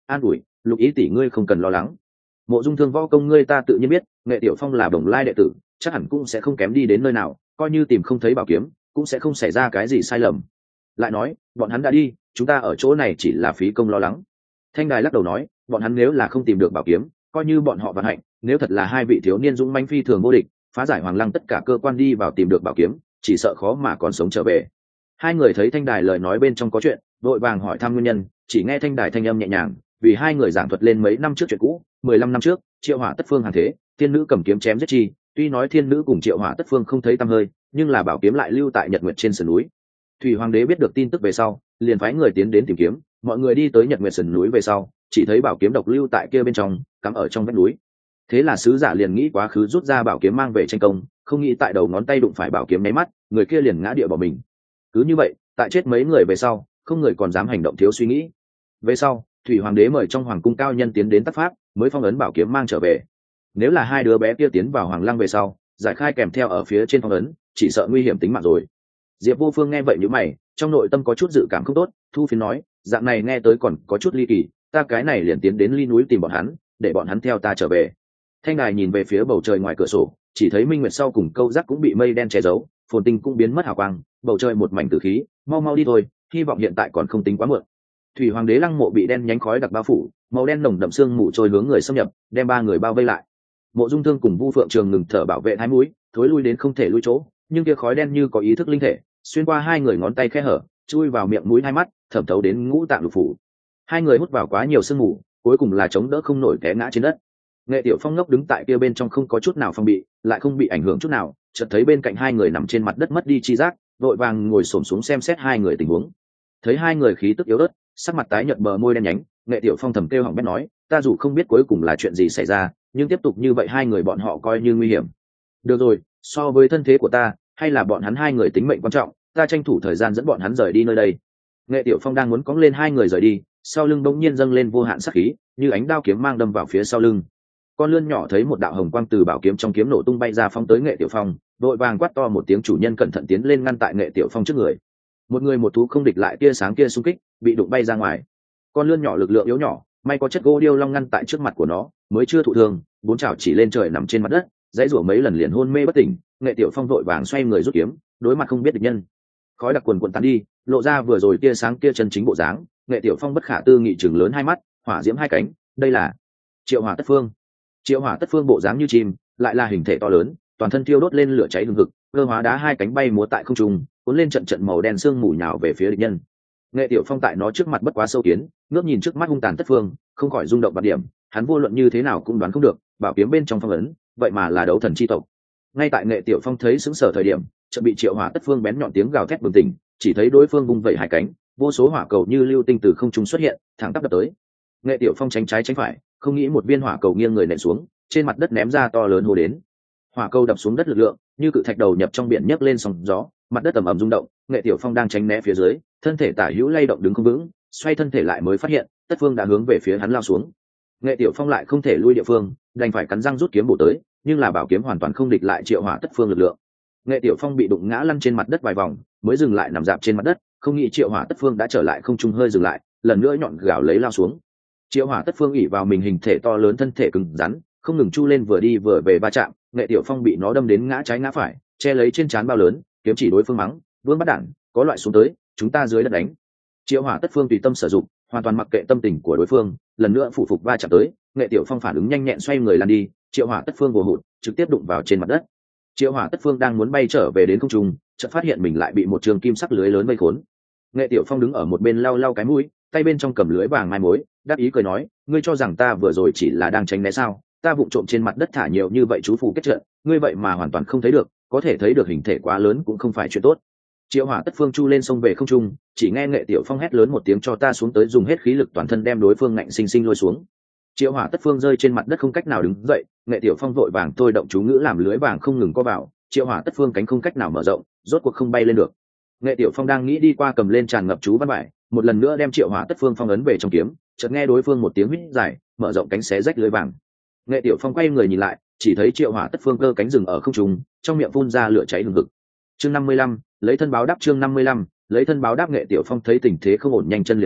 an ủi Lục ý tỷ ngươi không cần lo lắng, Mộ Dung Thương võ công ngươi ta tự nhiên biết, Nghệ Tiểu Phong là Bồng Lai đệ tử, chắc hẳn cũng sẽ không kém đi đến nơi nào, coi như tìm không thấy bảo kiếm cũng sẽ không xảy ra cái gì sai lầm. Lại nói bọn hắn đã đi, chúng ta ở chỗ này chỉ là phí công lo lắng. Thanh Đài lắc đầu nói, bọn hắn nếu là không tìm được bảo kiếm, coi như bọn họ vận hạnh, nếu thật là hai vị thiếu niên dũng mãnh phi thường vô địch, phá giải Hoàng Lăng tất cả cơ quan đi vào tìm được bảo kiếm, chỉ sợ khó mà còn sống trở về. Hai người thấy Thanh Đài lời nói bên trong có chuyện, vội vàng hỏi thăm nguyên nhân, chỉ nghe Thanh Đài thanh âm nhẹ nhàng, vì hai người giảng thuật lên mấy năm trước chuyện cũ. Mười lăm năm trước, Triệu Hỏa Tất Phương hàng thế, thiên nữ cầm kiếm chém giết chi, tuy nói thiên nữ cùng Triệu Hỏa Tất Phương không thấy tăm hơi, nhưng là bảo kiếm lại lưu tại Nhật Nguyệt trên sườn núi. Thủy Hoàng đế biết được tin tức về sau, liền phái người tiến đến tìm kiếm, mọi người đi tới Nhật Nguyệt sườn núi về sau, chỉ thấy bảo kiếm độc lưu tại kia bên trong, cắm ở trong vách núi. Thế là sứ giả liền nghĩ quá khứ rút ra bảo kiếm mang về tranh công, không nghĩ tại đầu ngón tay đụng phải bảo kiếm nháy mắt, người kia liền ngã địa bỏ mình. Cứ như vậy, tại chết mấy người về sau, không người còn dám hành động thiếu suy nghĩ. Về sau, Thủy Hoàng đế mời trong hoàng cung cao nhân tiến đến tác pháp, mới phong ấn bảo kiếm mang trở về. Nếu là hai đứa bé kia tiến vào Hoàng Lăng về sau, giải khai kèm theo ở phía trên phong ấn, chỉ sợ nguy hiểm tính mạng rồi. Diệp Vô Phương nghe vậy nhíu mày, trong nội tâm có chút dự cảm không tốt, thu phiến nói, dạng này nghe tới còn có chút ly kỳ, ta cái này liền tiến đến ly núi tìm bọn hắn, để bọn hắn theo ta trở về. Thanh Đài nhìn về phía bầu trời ngoài cửa sổ, chỉ thấy minh nguyệt sau cùng câu rắc cũng bị mây đen che giấu, phồn tinh cũng biến mất hào quang, bầu trời một mảnh tử khí, mau mau đi thôi, hy vọng hiện tại còn không tính quá muộn. Thủy Hoàng đế lăng mộ bị đen nhánh khói đặc bao phủ, màu đen nồng đậm sương mù trôi hướng người xâm nhập, đem ba người bao vây lại. Mộ Dung Thương cùng Vu Phượng Trường ngừng thở bảo vệ thái mũi, thối lui đến không thể lui chỗ, nhưng kia khói đen như có ý thức linh thể, xuyên qua hai người ngón tay khe hở, chui vào miệng mũi hai mắt, thẩm thấu đến ngũ tạng lục phủ. Hai người hút vào quá nhiều sương mù, cuối cùng là chống đỡ không nổi té ngã trên đất. Nghệ Tiểu Phong ngốc đứng tại kia bên trong không có chút nào phong bị, lại không bị ảnh hưởng chút nào, chợt thấy bên cạnh hai người nằm trên mặt đất mất đi chi giác, vội vàng ngồi xổm xuống xem xét hai người tình huống. Thấy hai người khí tức yếu ớt, sắc mặt tái nhợt, bờ môi đen nhánh, Nghệ Tiểu Phong thầm kêu hỏng bét nói, ta dù không biết cuối cùng là chuyện gì xảy ra, nhưng tiếp tục như vậy hai người bọn họ coi như nguy hiểm. Được rồi, so với thân thế của ta, hay là bọn hắn hai người tính mệnh quan trọng, ta tranh thủ thời gian dẫn bọn hắn rời đi nơi đây. Nghệ Tiểu Phong đang muốn cõng lên hai người rời đi, sau lưng bỗng nhiên dâng lên vô hạn sát khí, như ánh đao kiếm mang đâm vào phía sau lưng. Con lươn nhỏ thấy một đạo hồng quang từ bảo kiếm trong kiếm nổ tung bay ra phóng tới Nghệ Tiểu Phong, vội vàng quát to một tiếng, chủ nhân cẩn thận tiến lên ngăn tại Nghệ Tiểu Phong trước người. Một người một thú không địch lại tia sáng kia xung kích, bị đụng bay ra ngoài. Con lươn nhỏ lực lượng yếu nhỏ, may có chất gỗ điêu long ngăn tại trước mặt của nó, mới chưa thụ thương, bốn chảo chỉ lên trời nằm trên mặt đất, dãy rủa mấy lần liền hôn mê bất tỉnh. Nghệ Tiểu Phong vội vàng xoay người rút kiếm, đối mặt không biết địch nhân. Khói đặc quần quần tán đi, lộ ra vừa rồi tia sáng kia chân chính bộ dáng. Nghệ Tiểu Phong bất khả tư nghị chừng lớn hai mắt, hỏa diễm hai cánh, đây là Triệu Hỏa Tất Phương. Triệu Hỏa Tất Phương bộ dáng như chim, lại là hình thể to lớn, toàn thân thiêu đốt lên lửa cháy hừng hực, cơ hóa đá hai cánh bay múa tại không trung, cuốn lên trận trận màu đen sương mù nhào về phía địch nhân. Nghệ Tiểu Phong tại nó trước mặt bất quá sâu kiến, ngước nhìn trước mắt hung tàn Tất Phương, không khỏi rung động bạt điểm, hắn vô luận như thế nào cũng đoán không được, bảo kiếm bên trong phong ấn, vậy mà là đấu thần chi tộc. Ngay tại Nghệ Tiểu Phong thấy sững sờ thời điểm, chợt bị Triệu Hỏa Tất Phương bén nhọn tiếng gào thét bừng tỉnh, chỉ thấy đối phương vung vẩy hai cánh, vô số hỏa cầu như lưu tinh từ không trung xuất hiện, thẳng tắp đập tới. Nghệ Tiểu Phong tránh trái tránh phải, không nghĩ một viên hỏa cầu nghiêng người nện xuống, trên mặt đất ném ra to lớn hô đến. Hỏa cầu đập xuống đất lực lượng, như cự thạch đầu nhập trong biển nhấc lên sóng gió, mặt đất ầm ầm rung động. Nghệ Tiểu Phong đang tránh né phía dưới, thân thể tả hữu lay động đứng không vững, xoay thân thể lại mới phát hiện, Tất Phương đã hướng về phía hắn lao xuống. Nghệ Tiểu Phong lại không thể lui địa phương, đành phải cắn răng rút kiếm bổ tới, nhưng là bảo kiếm hoàn toàn không địch lại Triệu Hỏa Tất Phương lực lượng. Nghệ Tiểu Phong bị đụng ngã lăn trên mặt đất vài vòng, mới dừng lại nằm dạp trên mặt đất, không nghĩ Triệu Hỏa Tất Phương đã trở lại không trung hơi dừng lại, lần nữa nhọn gào lấy lao xuống. Triệu Hỏa Tất Phương ỉ vào mình hình thể to lớn, thân thể cứng rắn, không ngừng chu lên vừa đi vừa về va chạm. Nghệ Tiểu Phong bị nó đâm đến ngã trái ngã phải, che lấy trên trán bao lớn, kiếm chỉ đối phương mắng, vương bắt đản, có loại xuống tới, chúng ta dưới đất đánh. Triệu Hỏa Tất Phương tùy tâm sử dụng, hoàn toàn mặc kệ tâm tình của đối phương, lần nữa phụ phục va chạm tới. Nghệ Tiểu Phong phản ứng nhanh nhẹn xoay người lăn đi, Triệu Hỏa Tất Phương vồ hụt, trực tiếp đụng vào trên mặt đất. Triệu Hỏa Tất Phương đang muốn bay trở về đến không trung, chợt phát hiện mình lại bị một trường kim sắc lưới lớn vây khốn. Nghệ Tiểu Phong đứng ở một bên lau lau cái mũi, tay bên trong cầm lưới vàng mai mối, đáp ý cười nói, ngươi cho rằng ta vừa rồi chỉ là đang tránh né sao? Ta vụng trộm trên mặt đất thả nhiều như vậy chú phù kết trận, ngươi vậy mà hoàn toàn không thấy được, có thể thấy được hình thể quá lớn cũng không phải chuyện tốt. Triệu Hỏa Tất Phương chu lên sông về không trung, chỉ nghe Nghệ Tiểu Phong hét lớn một tiếng cho ta xuống tới, dùng hết khí lực toàn thân đem đối phương ngạnh sinh sinh lôi xuống. Triệu Hỏa Tất Phương rơi trên mặt đất không cách nào đứng dậy, Nghệ Tiểu Phong vội vàng thôi động chú ngữ làm lưới vàng không ngừng co vào, Triệu Hỏa Tất Phương cánh không cách nào mở rộng, rốt cuộc không bay lên được. Nghệ Tiểu Phong đang nghĩ đi qua cầm lên tràn ngập chú văn bài, một lần nữa đem Triệu Hỏa Tất Phương phong ấn về trong kiếm, chợt nghe đối phương một tiếng huýt dài, mở rộng cánh xé rách lưới vàng. Nghệ Tiểu Phong quay người nhìn lại, chỉ thấy Triệu Hỏa Tất Phương cơ cánh rừng ở không trung, trong miệng phun ra lửa cháy hừng hực. Chương năm mươi lăm, lấy thân báo đáp. Chương năm mươi lăm, lấy thân báo đáp. Nghệ Tiểu Phong thấy tình thế không ổn nhanh chân liền chạy,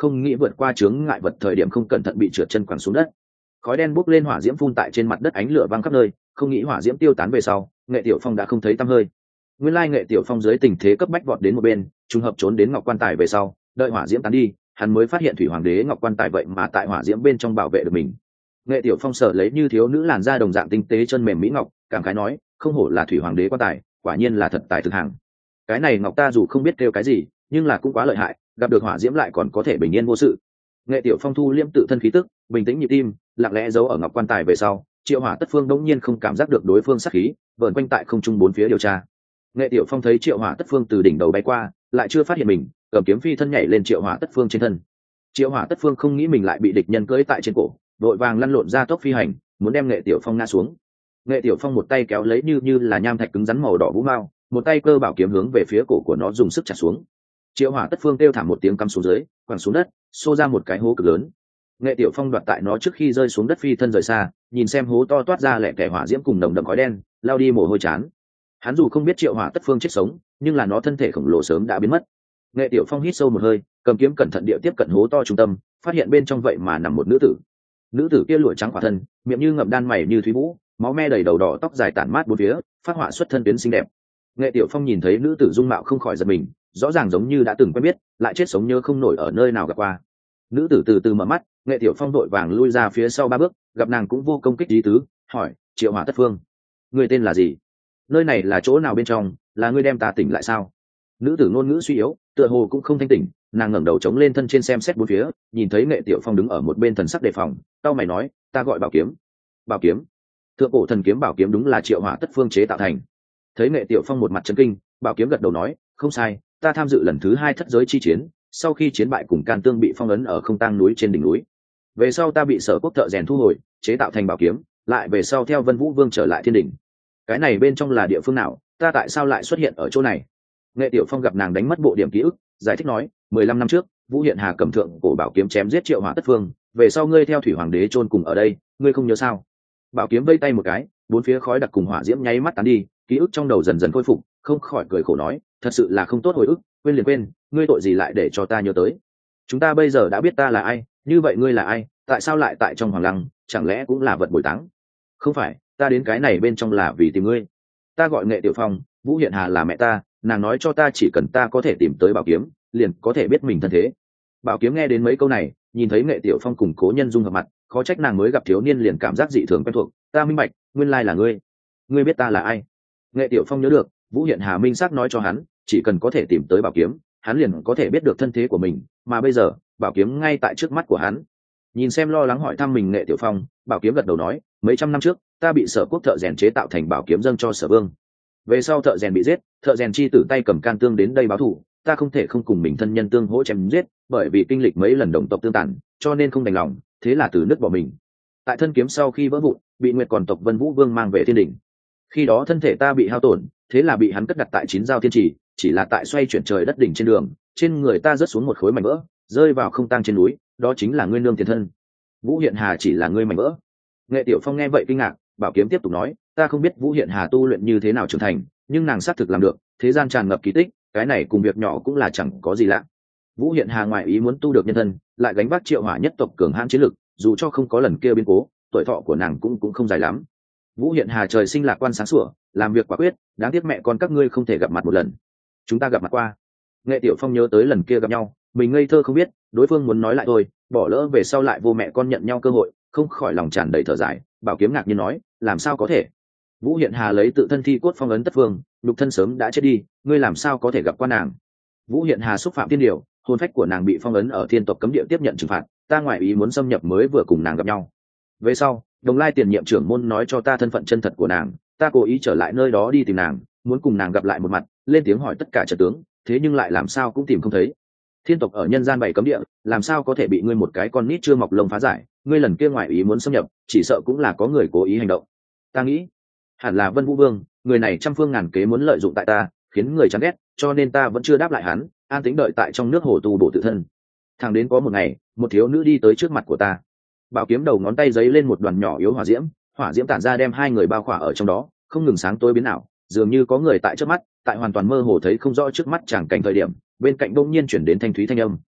không nghĩ vượt qua chướng ngại vật thời điểm không cẩn thận bị trượt chân quẳng xuống đất. Khói đen bốc lên, hỏa diễm phun tại trên mặt đất, ánh lửa văng khắp nơi, không nghĩ hỏa diễm tiêu tán về sau, Nghệ Tiểu Phong đã không thấy tăm hơi. Nguyên lai Nghệ Tiểu Phong dưới tình thế cấp bách vọt đến một bên, trùng hợp trốn đến ngọc quan tài về sau, đợi hỏa diễm tán đi, hắn mới phát hiện thủy hoàng đế ngọc quan tài vậy mà tại hỏa diễm bên trong bảo vệ được mình. Nghệ Tiểu Phong sở lấy như thiếu nữ làn da đồng dạng tinh tế chân mềm mỹ ngọc, cảm khái nói, không hổ là thủy hoàng đế quan tài, quả nhiên là thật tài thực hàng. Cái này ngọc ta dù không biết kêu cái gì, nhưng là cũng quá lợi hại, gặp được hỏa diễm lại còn có thể bình yên vô sự. Nghệ Tiểu Phong thu liêm tự thân khí tức, bình tĩnh nhịp tim, lặng lẽ giấu ở ngọc quan tài về sau, Triệu Hỏa Tất Phương đống nhiên không cảm giác được đối phương sát khí, vờn quanh tại không trung bốn phía điều tra. Nghệ Tiểu Phong thấy Triệu Hỏa Tất Phương từ đỉnh đầu bay qua, lại chưa phát hiện mình, cầm kiếm phi thân nhảy lên Triệu Hỏa Tất Phương trên thân. Triệu Hỏa Tất Phương không nghĩ mình lại bị địch nhân cưỡi tại trên cổ, đội vàng lăn lộn ra tốc phi hành, muốn đem Nghệ Tiểu Phong ngã xuống. Nghệ Tiểu Phong một tay kéo lấy như như là nham thạch cứng rắn màu đỏ vũ mao, một tay cơ bảo kiếm hướng về phía cổ của nó dùng sức chặt xuống. Triệu Hỏa Tất Phương kêu thảm một tiếng cắm xuống dưới, quẳng xuống đất, xô ra một cái hố cực lớn. Nghệ Tiểu Phong đoạt tại nó trước khi rơi xuống đất phi thân rời xa, nhìn xem hố to toát ra lẻ tẻ hỏa diễm cùng nồng đậm khói đen, lao đi mồ hôi chán. Hắn dù không biết Triệu Hỏa Tất Phương chết sống, nhưng là nó thân thể khổng lồ sớm đã biến mất. Nghệ Tiểu Phong hít sâu một hơi, cầm kiếm cẩn thận địa tiếp cận hố to trung tâm, phát hiện bên trong vậy mà nằm một nữ tử. Nữ tử kia lụa trắng khỏa thân, miệng như ngậm đan mày như thúy vũ, máu me đầy đầu đỏ, tóc dài tản mát bốn phía, phát họa xuất thân tuyến xinh đẹp. Nghệ Tiểu Phong nhìn thấy nữ tử dung mạo không khỏi giật mình, rõ ràng giống như đã từng quen biết, lại chết sống nhớ không nổi ở nơi nào gặp qua. Nữ tử từ từ mở mắt, Nghệ Tiểu Phong đội vàng lui ra phía sau ba bước, gặp nàng cũng vô công kích ý tứ, hỏi, Triệu Hỏa Tất Phương, người tên là gì? Nơi này là chỗ nào bên trong, là ngươi đem ta tỉnh lại sao? Nữ tử ngôn ngữ suy yếu, tựa hồ cũng không thanh tỉnh, nàng ngẩng đầu chống lên thân trên xem xét bốn phía, nhìn thấy Nghệ Tiểu Phong đứng ở một bên thần sắc đề phòng, cau mày nói, ta gọi Bảo Kiếm. Bảo Kiếm? Thượng cổ thần kiếm Bảo Kiếm đúng là Triệu Hỏa Tất Phương chế tạo thành. Thấy Nghệ Tiểu Phong một mặt chấn kinh, Bảo Kiếm gật đầu nói, không sai, ta tham dự lần thứ hai thất giới chi chiến, sau khi chiến bại cùng Can Tương bị phong ấn ở Không Tang núi trên đỉnh núi. Về sau ta bị Sở Quốc thợ rèn thu hồi, chế tạo thành bảo kiếm, lại về sau theo Vân Vũ Vương trở lại thiên đỉnh. Cái này bên trong là địa phương nào, ta tại sao lại xuất hiện ở chỗ này? Nghệ Tiểu Phong gặp nàng đánh mất bộ điểm ký ức, giải thích nói, mười lăm năm trước, Vũ Hiện Hà cầm thượng cổ bảo kiếm chém giết Triệu Hỏa Tất Phương, về sau ngươi theo Thủy Hoàng đế chôn cùng ở đây, ngươi không nhớ sao? Bảo kiếm vây tay một cái, bốn phía khói đặc cùng hỏa diễm nháy mắt tán đi, ký ức trong đầu dần dần khôi phục, không khỏi cười khổ nói, thật sự là không tốt hồi ức, quên liền quên, ngươi tội gì lại để cho ta nhớ tới? Chúng ta bây giờ đã biết ta là ai, như vậy ngươi là ai, tại sao lại tại trong hoàng lăng, chẳng lẽ cũng là vật bồi táng? Không phải, ta đến cái này bên trong là vì tìm ngươi. Ta gọi Nghệ Tiểu Phong, Vũ Hiện Hà là mẹ ta, nàng nói cho ta chỉ cần ta có thể tìm tới bảo kiếm, liền có thể biết mình thân thế. Bảo Kiếm nghe đến mấy câu này, nhìn thấy Nghệ Tiểu Phong cùng Cố Nhân Dung hợp mặt, khó trách nàng mới gặp thiếu niên liền cảm giác dị thường quen thuộc, ta minh bạch, nguyên lai là ngươi. Ngươi biết ta là ai? Nghệ Tiểu Phong nhớ được, Vũ Hiện Hà minh xác nói cho hắn, chỉ cần có thể tìm tới bảo kiếm, hắn liền có thể biết được thân thế của mình, mà bây giờ, bảo kiếm ngay tại trước mắt của hắn. Nhìn xem lo lắng hỏi thăm mình Nghệ Tiểu Phong, Bảo Kiếm gật đầu nói, mấy trăm năm trước, ta bị Sở Quốc thợ rèn chế tạo thành bảo kiếm dâng cho Sở Vương. Về sau thợ rèn bị giết, thợ rèn chi tử tay cầm Can Tương đến đây báo thù, ta không thể không cùng mình thân nhân tương hỗ chém giết, bởi vì kinh lịch mấy lần đồng tộc tương tàn, cho nên không đành lòng, thế là từ nước bỏ mình. Tại thân kiếm sau khi vỡ vụn, bị Nguyệt Còn tộc Vân Vũ Vương mang về thiên đỉnh. Khi đó thân thể ta bị hao tổn, thế là bị hắn cất đặt tại chín giao thiên trì, chỉ là tại xoay chuyển trời đất đỉnh trên đường, trên người ta rớt xuống một khối mảnh vỡ, rơi vào không tang trên núi, đó chính là ngươi nương tiền thân. Vũ Hiện Hà chỉ là ngươi mảnh vỡ. Nghệ Tiểu Phong nghe vậy kinh ngạc, Bảo Kiếm tiếp tục nói, ta không biết Vũ Hiện Hà tu luyện như thế nào trưởng thành, nhưng nàng xác thực làm được, thế gian tràn ngập kỳ tích, cái này cùng việc nhỏ cũng là chẳng có gì lạ. Vũ Hiện Hà ngoại ý muốn tu được nhân thân, lại gánh vác Triệu Hỏa nhất tộc cường hãn chiến lực, dù cho không có lần kia biến cố, tuổi thọ của nàng cũng cũng không dài lắm. Vũ Hiện Hà trời sinh lạc quan sáng sủa, làm việc quả quyết, đáng tiếc mẹ con các ngươi không thể gặp mặt một lần. Chúng ta gặp mặt qua. Nghệ Tiểu Phong nhớ tới lần kia gặp nhau, mình ngây thơ không biết, đối phương muốn nói lại thôi, bỏ lỡ về sau lại vô mẹ con nhận nhau cơ hội, không khỏi lòng tràn đầy thở dài. Bảo Kiếm ngạc nhiên nói, làm sao có thể? Vũ Hiện Hà lấy tự thân thi cốt phong ấn Tất Phương, nhục thân sớm đã chết đi, ngươi làm sao có thể gặp qua nàng? Vũ Hiện Hà xúc phạm thiên điều, hồn phách của nàng bị phong ấn ở thiên tộc cấm địa tiếp nhận trừng phạt, ta ngoại ý muốn xâm nhập mới vừa cùng nàng gặp nhau. Về sau, Đồng Lai tiền nhiệm trưởng môn nói cho ta thân phận chân thật của nàng, ta cố ý trở lại nơi đó đi tìm nàng, muốn cùng nàng gặp lại một mặt, lên tiếng hỏi tất cả trận tướng, thế nhưng lại làm sao cũng tìm không thấy. Thiên tộc ở nhân gian bảy cấm địa, làm sao có thể bị ngươi một cái con nít chưa mọc lông phá giải? Ngươi lần kia ngoại ý muốn xâm nhập, chỉ sợ cũng là có người cố ý hành động. Ta nghĩ, hẳn là Vân Vũ Vương, người này trăm phương ngàn kế muốn lợi dụng tại ta, khiến người chán ghét, cho nên ta vẫn chưa đáp lại hắn, an tĩnh đợi tại trong nước hồ tu bổ tự thân. Thằng đến có một ngày, một thiếu nữ đi tới trước mặt của ta. Bảo Kiếm đầu ngón tay giấy lên một đoàn nhỏ yếu hỏa diễm, hỏa diễm tản ra đem hai người bao khỏa ở trong đó, không ngừng sáng tối biến ảo, dường như có người tại trước mắt, tại hoàn toàn mơ hồ thấy không rõ trước mắt chẳng cảnh thời điểm, bên cạnh đông nhiên chuyển đến thanh thúy thanh âm.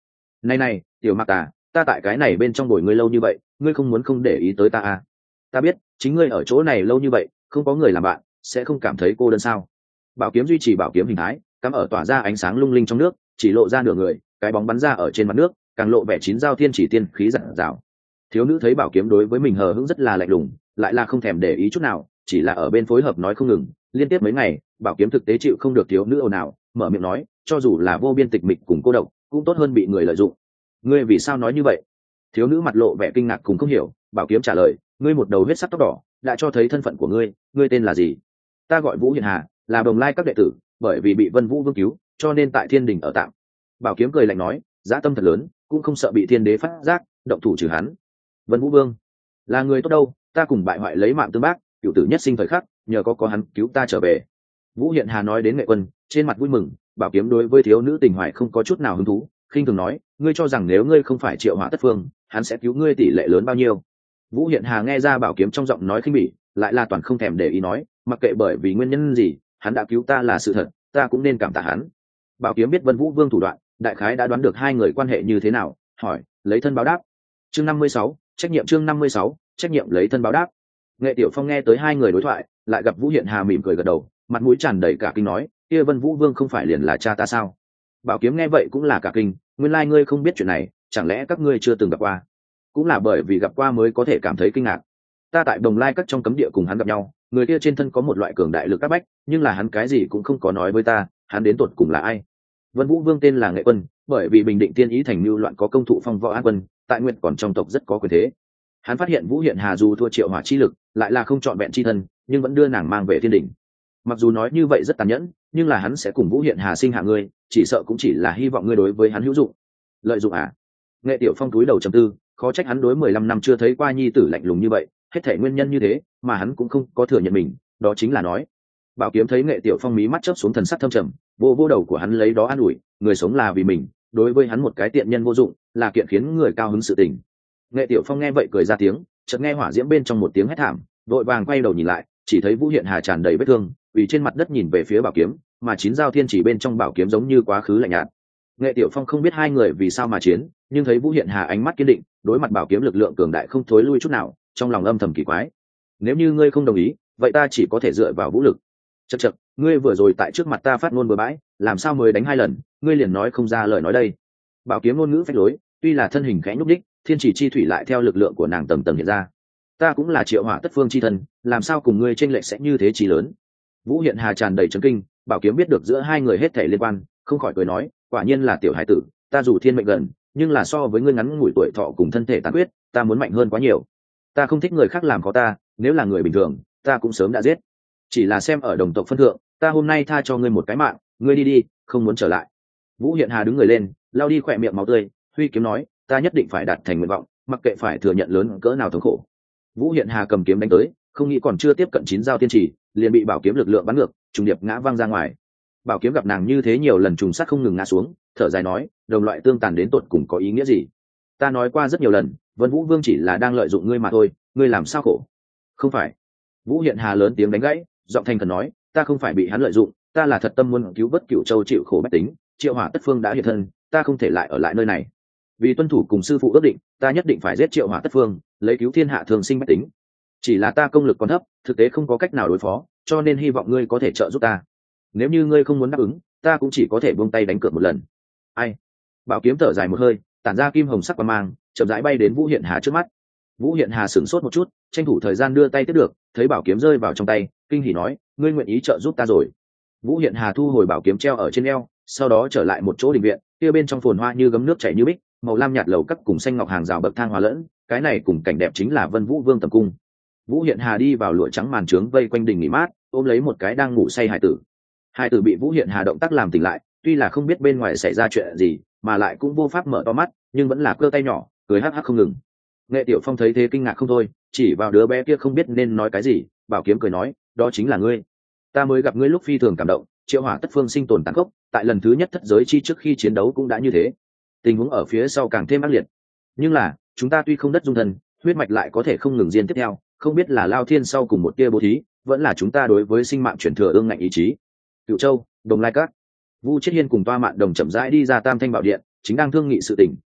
này này tiểu mặc à, ta tại cái này bên trong bồi ngươi lâu như vậy, ngươi không muốn không để ý tới ta à? Ta biết chính ngươi ở chỗ này lâu như vậy, không có người làm bạn sẽ không cảm thấy cô đơn sao? Bảo kiếm duy trì bảo kiếm hình thái, cắm ở tỏa ra ánh sáng lung linh trong nước, chỉ lộ ra nửa người, cái bóng bắn ra ở trên mặt nước, càng lộ vẻ chín dao thiên chỉ tiên khí dặn dào. Thiếu nữ thấy bảo kiếm đối với mình hờ hững rất là lạnh lùng, lại là không thèm để ý chút nào, chỉ là ở bên phối hợp nói không ngừng. Liên tiếp mấy ngày, bảo kiếm thực tế chịu không được thiếu nữ ồn ào, mở miệng nói, cho dù là vô biên tịch mịch cùng cô độc, cũng tốt hơn bị người lợi dụng. Ngươi vì sao nói như vậy? Thiếu nữ mặt lộ vẻ kinh ngạc cùng không hiểu. Bảo kiếm trả lời, ngươi một đầu huyết sắc tóc đỏ, đã cho thấy thân phận của ngươi. Ngươi tên là gì? Ta gọi Vũ Hiền Hà, là Đồng Lai các đệ tử, bởi vì bị Vân Vũ Vương cứu, cho nên tại Thiên Đình ở tạm. Bảo kiếm cười lạnh nói, dã tâm thật lớn, cũng không sợ bị Thiên Đế phát giác, động thủ trừ hắn. Vân Vũ Vương là người tốt đâu, ta cùng bại hoại lấy mạng tương bác, cựu tử nhất sinh thời khắc, nhờ có có hắn cứu ta trở về. Vũ Hiện Hà nói đến Nghệ Quân, trên mặt vui mừng. Bảo kiếm đối với thiếu nữ tình hoài không có chút nào hứng thú, khinh thường nói, ngươi cho rằng nếu ngươi không phải Triệu Hỏa Tất Phương, hắn sẽ cứu ngươi tỷ lệ lớn bao nhiêu? Vũ Hiện Hà nghe ra bảo kiếm trong giọng nói khinh bỉ, lại là toàn không thèm để ý nói, mặc kệ bởi vì nguyên nhân gì, hắn đã cứu ta là sự thật, ta cũng nên cảm tạ hắn. Bảo kiếm biết Vân Vũ Vương thủ đoạn, đại khái đã đoán được hai người quan hệ như thế nào, hỏi, lấy thân báo đáp. Chương năm mươi sáu, trách nhiệm. Chương năm mươi sáu, trách nhiệm lấy thân báo đáp. Nghệ Tiểu Phong nghe tới hai người đối thoại, lại gặp Vũ Hiện Hà mỉm cười gật đầu, mặt mũi tràn đầy cả kinh nói, kia Vân Vũ Vương không phải liền là cha ta sao? Bảo kiếm nghe vậy cũng là cả kinh, nguyên lai ngươi không biết chuyện này, chẳng lẽ các ngươi chưa từng gặp qua? Cũng là bởi vì gặp qua mới có thể cảm thấy kinh ngạc. Ta tại Đồng Lai các trong cấm địa cùng hắn gặp nhau, người kia trên thân có một loại cường đại lực áp bách, nhưng là hắn cái gì cũng không có nói với ta, hắn đến tột cùng là ai? Vân Vũ Vương tên là Nghệ Quân, bởi vì Bình Định Tiên Ý thành mưu loạn có công thụ phong võ an quân, tại nguyện còn trong tộc rất có quyền thế. Hắn phát hiện Vũ Hiện Hà dù thua Triệu Hỏa chi lực, lại là không chọn vẹn chi thân, nhưng vẫn đưa nàng mang về Thiên Đình. Mặc dù nói như vậy rất tàn nhẫn, nhưng là hắn sẽ cùng Vũ Hiện Hà sinh hạ ngươi, chỉ sợ cũng chỉ là hy vọng ngươi đối với hắn hữu dụng. Lợi dụng à? Nghệ Tiểu Phong túi đầu trầm tư, khó trách hắn đối mười lăm năm chưa thấy qua nhi tử lạnh lùng như vậy, hết thảy nguyên nhân như thế, mà hắn cũng không có thừa nhận mình, đó chính là nói. Bảo kiếm thấy Nghệ Tiểu Phong mí mắt chớp xuống thần sắc thâm trầm, vô vô đầu của hắn lấy đó an ủi, người sống là vì mình, đối với hắn một cái tiện nhân vô dụng, là kiện khiến người cao hứng sự tình. Nghệ Tiểu Phong nghe vậy cười ra tiếng, chợt nghe hỏa diễm bên trong một tiếng hét thảm, vội vàng quay đầu nhìn lại, chỉ thấy Vũ Hiện Hà tràn đầy vết thương, ủy trên mặt đất nhìn về phía bảo kiếm, mà chín dao thiên chỉ bên trong bảo kiếm giống như quá khứ lạnh nhạt. Nghệ Tiểu Phong không biết hai người vì sao mà chiến, nhưng thấy Vũ Hiện Hà ánh mắt kiên định, đối mặt bảo kiếm lực lượng cường đại không thối lui chút nào, trong lòng âm thầm kỳ quái. Nếu như ngươi không đồng ý, vậy ta chỉ có thể dựa vào vũ lực. Chậc chậc, ngươi vừa rồi tại trước mặt ta phát ngôn bừa bãi, làm sao mới đánh hai lần, ngươi liền nói không ra lời nói đây. Bảo kiếm ngôn ngữ phách lối, tuy là thân hình khẽ nhúc đích, thiên chỉ chi thủy lại theo lực lượng của nàng tầng tầng hiện ra. Ta cũng là Triệu Hỏa Tất Phương chi thân, làm sao cùng ngươi chênh lệch sẽ như thế chí lớn? Vũ Hiện Hà tràn đầy chấn kinh, bảo kiếm biết được giữa hai người hết thảy liên quan, không khỏi cười nói, quả nhiên là tiểu hải tử, ta dù thiên mệnh gần, nhưng là so với ngươi ngắn ngủi tuổi thọ cùng thân thể tàn huyết, ta muốn mạnh hơn quá nhiều. Ta không thích người khác làm khó ta, nếu là người bình thường, ta cũng sớm đã giết. Chỉ là xem ở đồng tộc phân thượng, ta hôm nay tha cho ngươi một cái mạng, ngươi đi đi, không muốn trở lại. Vũ Hiện Hà đứng người lên, lau đi khỏe miệng máu tươi, huy kiếm nói, ta nhất định phải đạt thành nguyện vọng, mặc kệ phải thừa nhận lớn cỡ nào thống khổ. Vũ Hiện Hà cầm kiếm đánh tới, không nghĩ còn chưa tiếp cận chín dao tiên chỉ, liền bị bảo kiếm lực lượng bắn ngược, trùng điệp ngã văng ra ngoài. Bảo kiếm gặp nàng như thế nhiều lần trùng sát không ngừng ngã xuống, thở dài nói, đồng loại tương tàn đến tột cùng có ý nghĩa gì? Ta nói qua rất nhiều lần, Vân Vũ Vương chỉ là đang lợi dụng ngươi mà thôi, ngươi làm sao khổ? Không phải. Vũ Hiện Hà lớn tiếng đánh gãy, giọng thành khẩn nói, ta không phải bị hắn lợi dụng, ta là thật tâm muốn cứu vớt Cửu Châu chịu khổ bách tính, Triệu Hỏa Tất Phương đã hiện thân, ta không thể lại ở lại nơi này. Vì tuân thủ cùng sư phụ ước định, ta nhất định phải giết Triệu Hỏa Tất Phương, lấy cứu thiên hạ thường sinh bách tính. Chỉ là ta công lực còn thấp, thực tế không có cách nào đối phó, cho nên hy vọng ngươi có thể trợ giúp ta. Nếu như ngươi không muốn đáp ứng, ta cũng chỉ có thể buông tay đánh cược một lần. Ai? Bảo kiếm thở dài một hơi, tản ra kim hồng sắc quang mang, chậm rãi bay đến Vũ Hiện Hà trước mắt. Vũ Hiện Hà sửng sốt một chút, tranh thủ thời gian đưa tay tiếp được, thấy bảo kiếm rơi vào trong tay, kinh hỉ nói, ngươi nguyện ý trợ giúp ta rồi. Vũ Hiện Hà thu hồi bảo kiếm treo ở trên eo, sau đó trở lại một chỗ đình viện, kia bên trong phồn hoa như gấm nước chảy như bích, màu lam nhạt lầu các cùng xanh ngọc hàng rào bậc thang hòa lẫn, cái này cùng cảnh đẹp chính là Vân Vũ Vương tầm cung. Vũ Hiện Hà đi vào lụa trắng màn trướng vây quanh đình nghỉ mát, ôm lấy một cái đang ngủ say hải tử. Hải tử bị Vũ Hiện Hà động tác làm tỉnh lại, tuy là không biết bên ngoài xảy ra chuyện gì, mà lại cũng vô pháp mở to mắt, nhưng vẫn là cơ tay nhỏ, cười hắc hắc không ngừng. Nghệ Tiểu Phong thấy thế kinh ngạc không thôi, chỉ vào đứa bé kia không biết nên nói cái gì, bảo kiếm cười nói, đó chính là ngươi. Ta mới gặp ngươi lúc phi thường cảm động, Triệu Hỏa Tất Phương sinh tồn tàn khốc, tại lần thứ nhất thất giới chi trước khi chiến đấu cũng đã như thế. Tình huống ở phía sau càng thêm ác liệt. Nhưng là, chúng ta tuy không đất dung thân, huyết mạch lại có thể không ngừng diên tiếp theo, không biết là Lao Thiên sau cùng một tia bố thí, vẫn là chúng ta đối với sinh mạng chuyển thừa ương ngạnh ý chí. Cửu Châu, Đồng Lai Các. Vu Chiết Hiên cùng Toa Mạn Đồng chậm rãi đi ra Tam Thanh Bảo Điện, chính đang thương nghị sự tình,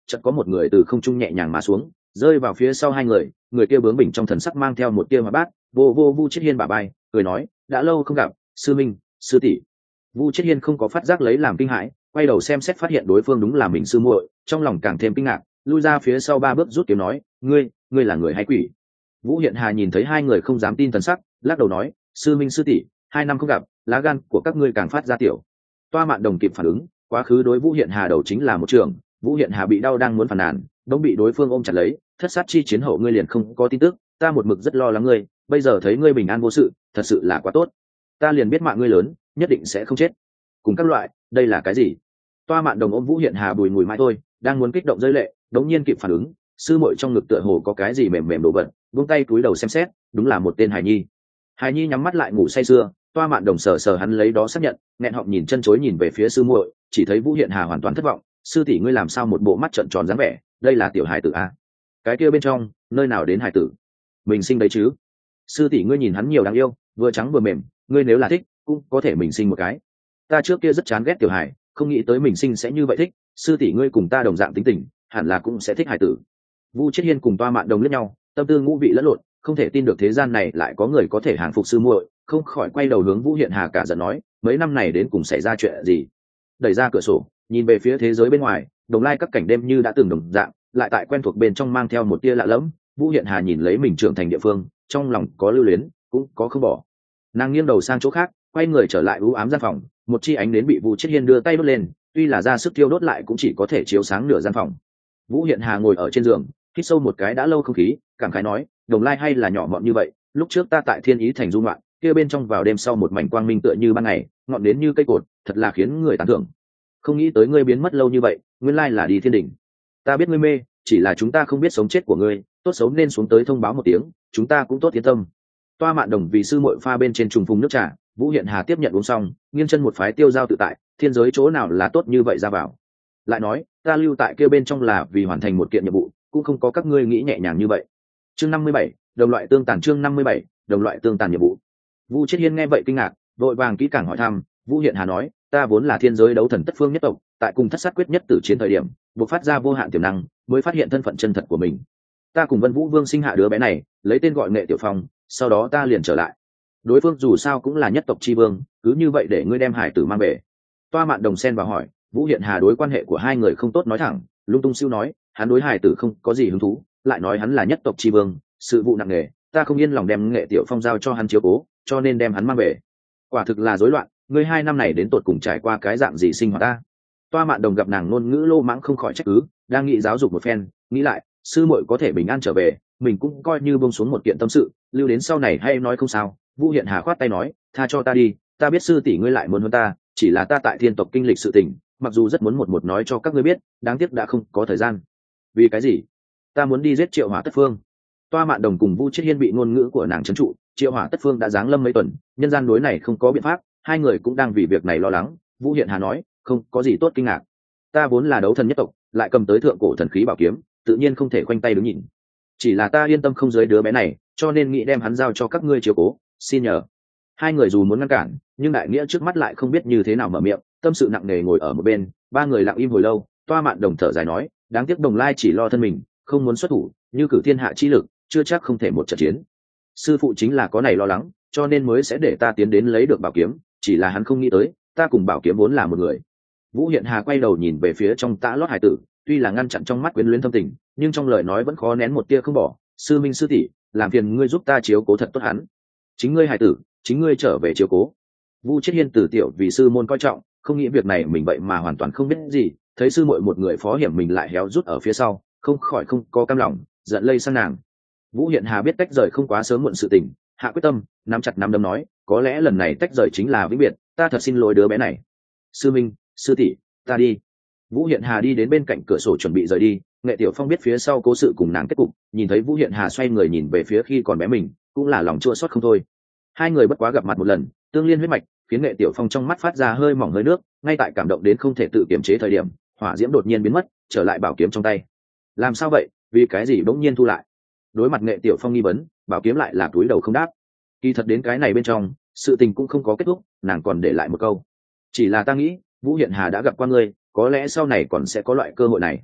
chợt có một người từ không trung nhẹ nhàng mà xuống, rơi vào phía sau hai người. Người kia bướng bỉnh trong thần sắc mang theo một tia hoạt bát, vô vô Vu Chiết Hiên bả vai, cười nói, đã lâu không gặp, sư minh, sư tỷ. Vu Chiết Hiên không có phát giác lấy làm kinh hãi, quay đầu xem xét phát hiện đối phương đúng là mình sư muội, trong lòng càng thêm kinh ngạc, lui ra phía sau ba bước rút kiếm nói, ngươi, ngươi là người hay quỷ? Vũ Hiện Hà nhìn thấy hai người không dám tin thần sắc, lắc đầu nói, sư minh sư tỷ, hai năm không gặp, lá gan của các ngươi càng phát ra tiểu. Toa Mạn Đồng kịp phản ứng, quá khứ đối Vũ Hiện Hà đầu chính là một trường. Vũ Hiện Hà bị đau đang muốn phản nàn, đống bị đối phương ôm chặt lấy, thất sát chi chiến hậu ngươi liền không có tin tức, ta một mực rất lo lắng ngươi, bây giờ thấy ngươi bình an vô sự, thật sự là quá tốt. Ta liền biết mạng ngươi lớn, nhất định sẽ không chết. Cùng các loại, đây là cái gì? Toa Mạn Đồng ôm Vũ Hiện Hà bùi ngùi mãi thôi, đang muốn kích động rơi lệ, đống nhiên kịp phản ứng, sư muội trong ngực tựa hồ có cái gì mềm mềm đổ vật, buông tay cúi đầu xem xét, đúng là một tên hài nhi. Hài nhi nhắm mắt lại ngủ say sưa, Toa Mạn Đồng sờ sờ hắn lấy đó xác nhận, nghẹn họng nhìn chân chối nhìn về phía sư muội, chỉ thấy Vũ Hiện Hà hoàn toàn thất vọng, sư tỷ ngươi làm sao một bộ mắt trợn tròn dáng vẻ, đây là tiểu hài tử a? Cái kia bên trong, nơi nào đến hài tử? Mình sinh đấy chứ? Sư tỷ ngươi nhìn hắn nhiều đáng yêu, vừa trắng vừa mềm, ngươi nếu là thích, cũng có thể mình sinh một cái. Ta trước kia rất chán ghét tiểu hài, không nghĩ tới mình sinh sẽ như vậy thích, sư tỷ ngươi cùng ta đồng dạng tính tình, hẳn là cũng sẽ thích hài tử. Vu Chiết Hiên cùng Toa Mạn Đồng liếc nhau, tâm tư ngũ vị lẫn lộn, không thể tin được thế gian này lại có người có thể hàng phục sư muội, không khỏi quay đầu hướng Vũ Hiện Hà cả giận nói, mấy năm này đến cùng xảy ra chuyện gì? Đẩy ra cửa sổ, nhìn về phía thế giới bên ngoài, đồng lai các cảnh đêm như đã từng đồng dạng, lại tại quen thuộc bên trong mang theo một tia lạ lẫm. Vũ Hiện Hà nhìn lấy mình trưởng thành địa phương, trong lòng có lưu luyến, cũng có không bỏ. Nàng nghiêng đầu sang chỗ khác, quay người trở lại u ám gian phòng, một chi ánh nến bị Vu Chiết Hiên đưa tay đốt lên, tuy là ra sức tiêu đốt lại cũng chỉ có thể chiếu sáng nửa gian phòng. Vũ Hiện Hà ngồi ở trên giường, hít sâu một cái đã lâu không khí, cảm khái nói, đồng lai hay là nhỏ mọn như vậy, lúc trước ta tại Thiên Ý thành du ngoạn, kia bên trong vào đêm sau một mảnh quang minh tựa như ban ngày, ngọn đến như cây cột, thật là khiến người tán thưởng. Không nghĩ tới ngươi biến mất lâu như vậy, nguyên lai là đi thiên đỉnh. Ta biết ngươi mê, chỉ là chúng ta không biết sống chết của ngươi, tốt xấu nên xuống tới thông báo một tiếng, chúng ta cũng tốt yên tâm. Toa Mạn Đồng vì sư muội pha bên trên trùng phùng nước trà, Vũ Hiện Hà tiếp nhận uống xong, nghiêng chân một phái tiêu dao tự tại, thiên giới chỗ nào là tốt như vậy ra vào. Lại nói, ta lưu tại kia bên trong là vì hoàn thành một kiện nhiệm vụ, cũng không có các ngươi nghĩ nhẹ nhàng như vậy. Chương năm mươi bảy, đồng loại tương tàn chương năm mươi bảy, đồng loại tương tàn nhiệm vụ. Vu Chiết Hiên nghe vậy kinh ngạc, vội vàng kỹ càng hỏi thăm. Vũ Hiện Hà nói, ta vốn là thiên giới đấu thần tất phương nhất tộc, tại cùng thất sát quyết nhất tử chiến thời điểm, buộc phát ra vô hạn tiềm năng, mới phát hiện thân phận chân thật của mình. Ta cùng Vân Vũ Vương sinh hạ đứa bé này, lấy tên gọi Nghệ Tiểu Phong, sau đó ta liền trở lại. Đối phương dù sao cũng là nhất tộc chi vương, cứ như vậy để ngươi đem hải tử mang về. Toa Mạn Đồng xen vào hỏi, Vũ Hiện Hà đối quan hệ của hai người không tốt nói thẳng, lung tung siêu nói, hắn đối hải tử không có gì hứng thú, lại nói hắn là nhất tộc chi vương, sự vụ nặng nề, ta không yên lòng đem Nghệ Tiểu Phong giao cho hắn chiếu cố, cho nên đem hắn mang về. Quả thực là rối loạn, ngươi hai năm này đến tột cùng trải qua cái dạng gì sinh hoạt ta? Toa Mạn Đồng gặp nàng ngôn ngữ lô mãng không khỏi trách cứ, đang nghĩ giáo dục một phen, nghĩ lại, sư muội có thể bình an trở về, mình cũng coi như buông xuống một kiện tâm sự, lưu đến sau này hay nói không sao. Vũ Hiện Hà khoát tay nói, tha cho ta đi, ta biết sư tỷ ngươi lại muốn hơn ta, chỉ là ta tại thiên tộc kinh lịch sự tình, mặc dù rất muốn một một nói cho các ngươi biết, đáng tiếc đã không có thời gian. Vì cái gì? Ta muốn đi giết Triệu Hỏa Tất Phương. Toa Mạn Đồng cùng Vu Chiết Hiên bị ngôn ngữ của nàng trấn trụ, Triệu Hỏa Tất Phương đã giáng lâm mấy tuần, nhân gian đối này không có biện pháp, hai người cũng đang vì việc này lo lắng. Vũ Hiện Hà nói, không có gì tốt kinh ngạc, ta vốn là đấu thần nhất tộc, lại cầm tới thượng cổ thần khí bảo kiếm, tự nhiên không thể khoanh tay đứng nhìn. Chỉ là ta yên tâm không dưới đứa bé này, cho nên nghĩ đem hắn giao cho các ngươi chiếu cố, xin nhờ. Hai người dù muốn ngăn cản, nhưng đại nghĩa trước mắt lại không biết như thế nào mở miệng, tâm sự nặng nề ngồi ở một bên. Ba người lặng im hồi lâu, Toa Mạn Đồng thở dài nói, đáng tiếc Đồng Lai chỉ lo thân mình, không muốn xuất thủ, như cử thiên hạ chi lực, chưa chắc không thể một trận chiến. Sư phụ chính là có này lo lắng, cho nên mới sẽ để ta tiến đến lấy được bảo kiếm, chỉ là hắn không nghĩ tới, ta cùng bảo kiếm vốn là một người. Vũ Hiện Hà quay đầu nhìn về phía trong tã lót hải tử, tuy là ngăn chặn trong mắt quyến luyến thâm tình, nhưng trong lời nói vẫn khó nén một tia không bỏ. Sư minh sư tỷ, làm phiền ngươi giúp ta chiếu cố thật tốt hắn. Chính ngươi hải tử, chính ngươi trở về chiếu cố. Vu Chiết Hiên từ tiểu vì sư môn coi trọng, không nghĩ việc này mình vậy mà hoàn toàn không biết gì, thấy sư muội một người phó hiểm mình lại héo rút ở phía sau, không khỏi không có cam lòng, giận lây sang nàng. Vũ Hiện Hà biết tách rời không quá sớm muộn sự tình, hạ quyết tâm, nắm chặt nắm đấm nói, có lẽ lần này tách rời chính là vĩnh biệt, ta thật xin lỗi đứa bé này. Sư minh, sư tỷ, ta đi. Vũ Hiện Hà đi đến bên cạnh cửa sổ chuẩn bị rời đi. Nghệ Tiểu Phong biết phía sau cố sự cùng nàng kết cục, nhìn thấy Vũ Hiện Hà xoay người nhìn về phía khi còn bé mình, cũng là lòng chua xót không thôi. Hai người bất quá gặp mặt một lần, tương liên huyết mạch, khiến Nghệ Tiểu Phong trong mắt phát ra hơi mỏng hơi nước, ngay tại cảm động đến không thể tự kiềm chế thời điểm, hỏa diễm đột nhiên biến mất, trở lại bảo kiếm trong tay. Làm sao vậy? Vì cái gì bỗng nhiên thu lại? Đối mặt Nghệ Tiểu Phong nghi vấn, bảo kiếm lại là túi đầu không đáp. Kỳ thật đến cái này bên trong, sự tình cũng không có kết thúc, nàng còn để lại một câu, chỉ là ta nghĩ, Vũ Hiện Hà đã gặp qua ngươi, có lẽ sau này còn sẽ có loại cơ hội này.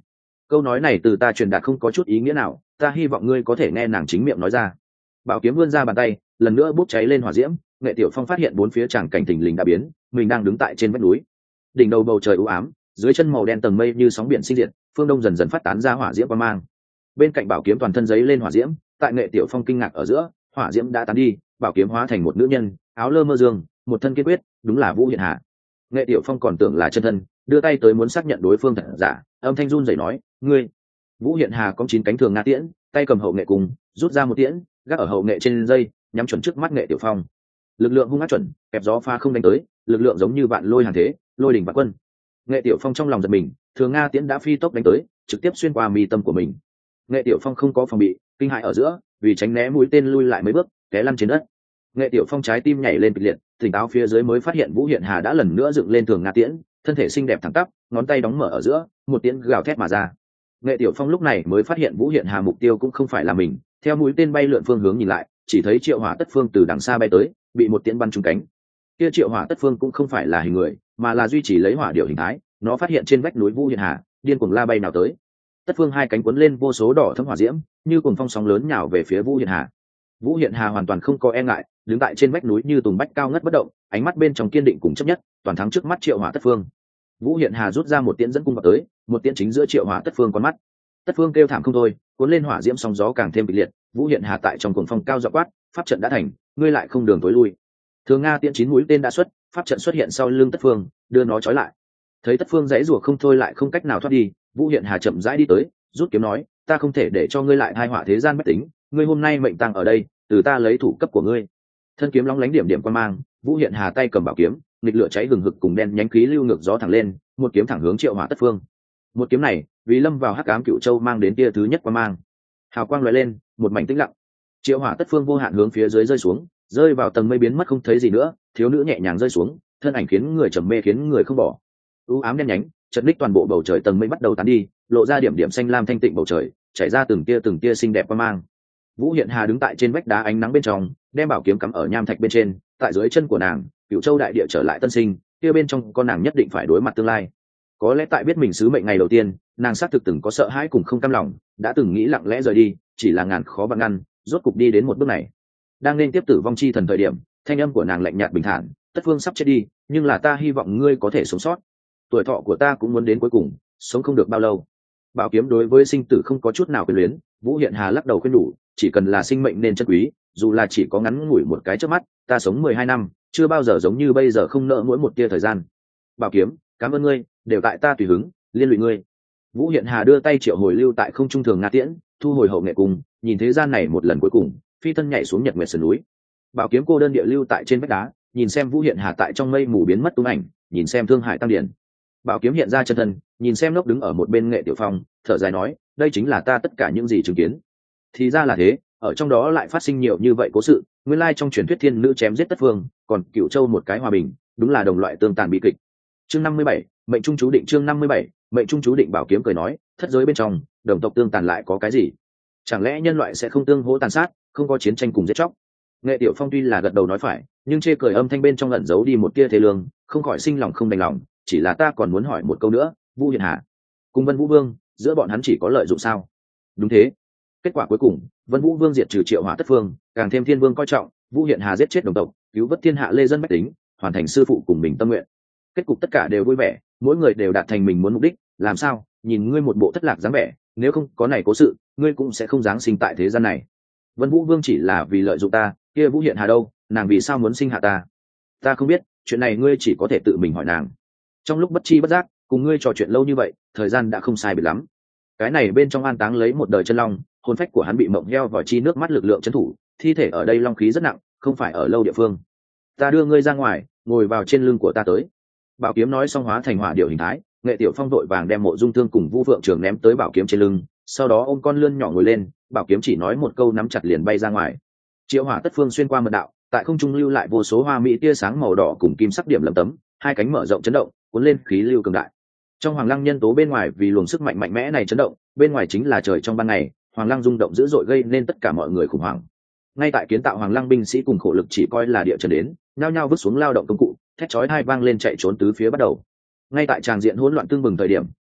câu nói này từ ta truyền đạt không có chút ý nghĩa nào, ta hy vọng ngươi có thể nghe nàng chính miệng nói ra. Bảo kiếm vươn ra bàn tay, lần nữa bốc cháy lên hỏa diễm. Nghệ Tiểu Phong phát hiện bốn phía tràng cảnh thình lình đã biến, mình đang đứng tại trên vách núi, đỉnh đầu bầu trời u ám, dưới chân màu đen tầng mây như sóng biển sinh diệt, phương đông dần dần phát tán ra hỏa diễm quang mang. Bên cạnh bảo kiếm toàn thân giấy lên hỏa diễm, tại Nghệ Tiểu Phong kinh ngạc ở giữa, hỏa diễm đã tán đi, bảo kiếm hóa thành một nữ nhân, áo lơ mơ dương, một thân kiên quyết, đúng là Vũ Hiện Hà. Nghệ Tiểu Phong còn tưởng là chân thân, đưa tay tới muốn xác nhận đối phương thật giả, âm thanh run rẩy nói, ngươi. Vũ Hiện Hà có chín cánh thường nga tiễn, tay cầm hậu nghệ cùng, rút ra một tiễn, gác ở hậu nghệ trên dây, nhắm chuẩn trước mắt Nghệ Tiểu Phong. Lực lượng hung ác chuẩn, kẹp gió pha không đánh tới, lực lượng giống như vạn lôi hàng thế, lôi đỉnh vạn quân. Nghệ Tiểu Phong trong lòng giật mình, thường nga tiễn đã phi tốc đánh tới, trực tiếp xuyên qua mi tâm của mình. Nghệ Tiểu Phong không có phòng bị, kinh hãi ở giữa, vì tránh né mũi tên lui lại mấy bước, té lăn trên đất. Nghệ Tiểu Phong trái tim nhảy lên kịch liệt, tỉnh táo phía dưới mới phát hiện Vũ Hiện Hà đã lần nữa dựng lên thường nga tiễn, thân thể xinh đẹp thẳng tắp, ngón tay đóng mở ở giữa, một tiễn gào thét mà ra. Nghệ Tiểu Phong lúc này mới phát hiện Vũ Hiện Hà mục tiêu cũng không phải là mình, theo mũi tên bay lượn phương hướng nhìn lại, chỉ thấy Triệu Hỏa Tất Phương từ đằng xa bay tới, bị một tiễn bắn trúng cánh. Kia Triệu Hỏa Tất Phương cũng không phải là hình người, mà là duy trì lấy hỏa điểu hình thái, nó phát hiện trên vách núi Vũ Hiện Hà, điên cuồng la bay nào tới. Tất Phương hai cánh cuốn lên vô số đỏ thẫm hỏa diễm, như cuồng phong sóng lớn nhào về phía Vũ Hiện Hà. Vũ Hiện Hà hoàn toàn không có e ngại, đứng tại trên vách núi như tùng bách cao ngất bất động, ánh mắt bên trong kiên định cùng chấp nhất, toàn thắng trước mắt Triệu Hỏa Tất Phương. Vũ Hiện Hà rút ra một tiễn dẫn cung vào tới, một tiễn chính giữa Triệu Hỏa Tất Phương con mắt. Tất Phương kêu thảm không thôi, cuốn lên hỏa diễm sóng gió càng thêm kịch liệt. Vũ Hiện Hà tại trong cuồng phong cao giọng quát, pháp trận đã thành, ngươi lại không đường tối lui. Thường Nga tiễn chín mũi tên đã xuất, pháp trận xuất hiện sau lưng Tất Phương, đưa nó trói lại. Thấy Tất Phương giãy giụa không thôi lại không cách nào thoát đi, Vũ Hiện Hà chậm rãi đi tới, rút kiếm nói, ta không thể để cho ngươi lại hai họa thế gian bách tính, ngươi hôm nay mệnh tang ở đây, từ ta lấy thủ cấp của ngươi. Thân kiếm lóng lánh điểm điểm quan mang, Vũ Hiện Hà tay cầm bảo kiếm, nghịch lửa cháy gừng hực cùng đen nhánh khí lưu ngược gió thẳng lên, một kiếm thẳng hướng Triệu Hỏa Tất Phương. Một kiếm này, vì lâm vào hắc ám cựu châu mang đến tia thứ nhất quan mang. Hào quang lóe lên, một mảnh tĩnh lặng. Triệu Hỏa Tất Phương vô hạn hướng phía dưới rơi xuống, rơi vào tầng mây biến mất không thấy gì nữa, thiếu nữ nhẹ nhàng rơi xuống, thân ảnh khiến người trầm mê khiến người không bỏ. U ám đen nhánh, chật ních toàn bộ bầu trời tầng mây bắt đầu tán đi, lộ ra điểm điểm xanh lam thanh tịnh bầu trời, chảy ra từng tia từng tia xinh đẹp quan mang. Vũ Hiện Hà đứng tại trên vách đá ánh nắng bên trong, đem bảo kiếm cắm ở nham thạch bên trên, tại dưới chân của nàng, cựu châu đại địa trở lại tân sinh, kia bên trong con nàng nhất định phải đối mặt tương lai. Có lẽ tại biết mình sứ mệnh ngày đầu tiên, nàng xác thực từng có sợ hãi cùng không cam lòng, đã từng nghĩ lặng lẽ rời đi, chỉ là ngàn khó vạn ngăn, rốt cục đi đến một bước này. Đang nên tiếp tử vong chi thần thời điểm, thanh âm của nàng lạnh nhạt bình thản, Tất Phương sắp chết đi, nhưng là ta hy vọng ngươi có thể sống sót. Tuổi thọ của ta cũng muốn đến cuối cùng, sống không được bao lâu. Bảo kiếm đối với sinh tử không có chút nào quyền luyến, Vũ Hiện Hà lắc đầu khuyên nhủ, chỉ cần là sinh mệnh nên trân quý, dù là chỉ có ngắn ngủi một cái chớp mắt, ta sống mười hai năm, chưa bao giờ giống như bây giờ không nợ mỗi một tia thời gian. Bảo kiếm, cảm ơn ngươi, đều tại ta tùy hứng, liên lụy ngươi. Vũ Hiện Hà đưa tay triệu hồi lưu tại không trung thường nga tiễn, thu hồi hậu nghệ cùng, nhìn thế gian này một lần cuối cùng, phi thân nhảy xuống nhật nguyệt sườn núi. Bảo kiếm cô đơn địa lưu tại trên vách đá, nhìn xem Vũ Hiện Hà tại trong mây mù biến mất tung ảnh, nhìn xem Thương Hải tăng điển. Bảo kiếm hiện ra chân thân, nhìn xem Lốc đứng ở một bên Nghệ Tiểu Phong, thở dài nói, đây chính là ta tất cả những gì chứng kiến. Thì ra là thế, ở trong đó lại phát sinh nhiều như vậy cố sự, nguyên lai trong truyền thuyết thiên nữ chém giết Tất Phương, còn Cửu Châu một cái hòa bình, đúng là đồng loại tương tàn bi kịch. Chương năm mươi bảy, mệnh trung chú định. Chương năm mươi bảy, mệnh trung chú định. Bảo kiếm cười nói, thất giới bên trong, đồng tộc tương tàn lại có cái gì? Chẳng lẽ nhân loại sẽ không tương hỗ tàn sát, không có chiến tranh cùng giết chóc? Nghệ Tiểu Phong tuy là gật đầu nói phải, nhưng chê cười âm thanh bên trong ẩn giấu đi một tia thế lương, không khỏi sinh lòng không đành lòng, chỉ là ta còn muốn hỏi một câu nữa, Vũ Hiện Hà cùng Vân Vũ Vương, giữa bọn hắn chỉ có lợi dụng sao? Đúng thế. Kết quả cuối cùng, Vân Vũ Vương diệt trừ Triệu Hỏa Tất Phương, càng thêm Thiên Vương coi trọng, Vũ Hiện Hà giết chết đồng tộc, cứu vớt thiên hạ lê dân bách tính, hoàn thành sư phụ cùng mình tâm nguyện. Kết cục tất cả đều vui vẻ, mỗi người đều đạt thành mình muốn mục đích, làm sao? Nhìn ngươi một bộ thất lạc dáng vẻ, nếu không có này cố sự, ngươi cũng sẽ không giáng sinh tại thế gian này. Vân Vũ Vương chỉ là vì lợi dụng ta, kia Vũ Hiện Hà đâu, nàng vì sao muốn sinh hạ ta? Ta không biết, chuyện này ngươi chỉ có thể tự mình hỏi nàng. Trong lúc bất chi bất giác, cùng ngươi trò chuyện lâu như vậy, thời gian đã không sai biệt lắm. Cái này bên trong an táng lấy một đời chân long, hồn phách của hắn bị mộng heo vòi chi nước mắt lực lượng trấn thủ, thi thể ở đây long khí rất nặng, không phải ở lâu địa phương. Ta đưa ngươi ra ngoài, ngồi vào trên lưng của ta tới. Bảo kiếm nói xong hóa thành hỏa điểu hình thái, Nghệ Tiểu Phong vội vàng đem Mộ Dung Thương cùng Vu Phượng Trường ném tới bảo kiếm trên lưng, sau đó ôm con lươn nhỏ ngồi lên, bảo kiếm chỉ nói một câu nắm chặt liền bay ra ngoài. Triệu Hỏa Tất Phương xuyên qua mật đạo, tại không trung lưu lại vô số hoa mỹ tia sáng màu đỏ cùng kim sắc điểm lấm tấm, hai cánh mở rộng chấn động, cuốn lên khí lưu cường đại. Trong Hoàng Lăng nhân tố bên ngoài vì luồng sức mạnh mạnh mẽ này chấn động, bên ngoài chính là trời trong ban ngày, Hoàng Lăng rung động dữ dội gây nên tất cả mọi người khủng hoảng. Ngay tại kiến tạo Hoàng Lăng binh sĩ cùng khổ lực chỉ coi là địa trần đến, nhao nhao vứt xuống lao động công cụ, thét chói tai vang lên chạy trốn tứ phía bắt đầu. Ngay tại tràng diện hỗn loạn tương bừng thời điểm,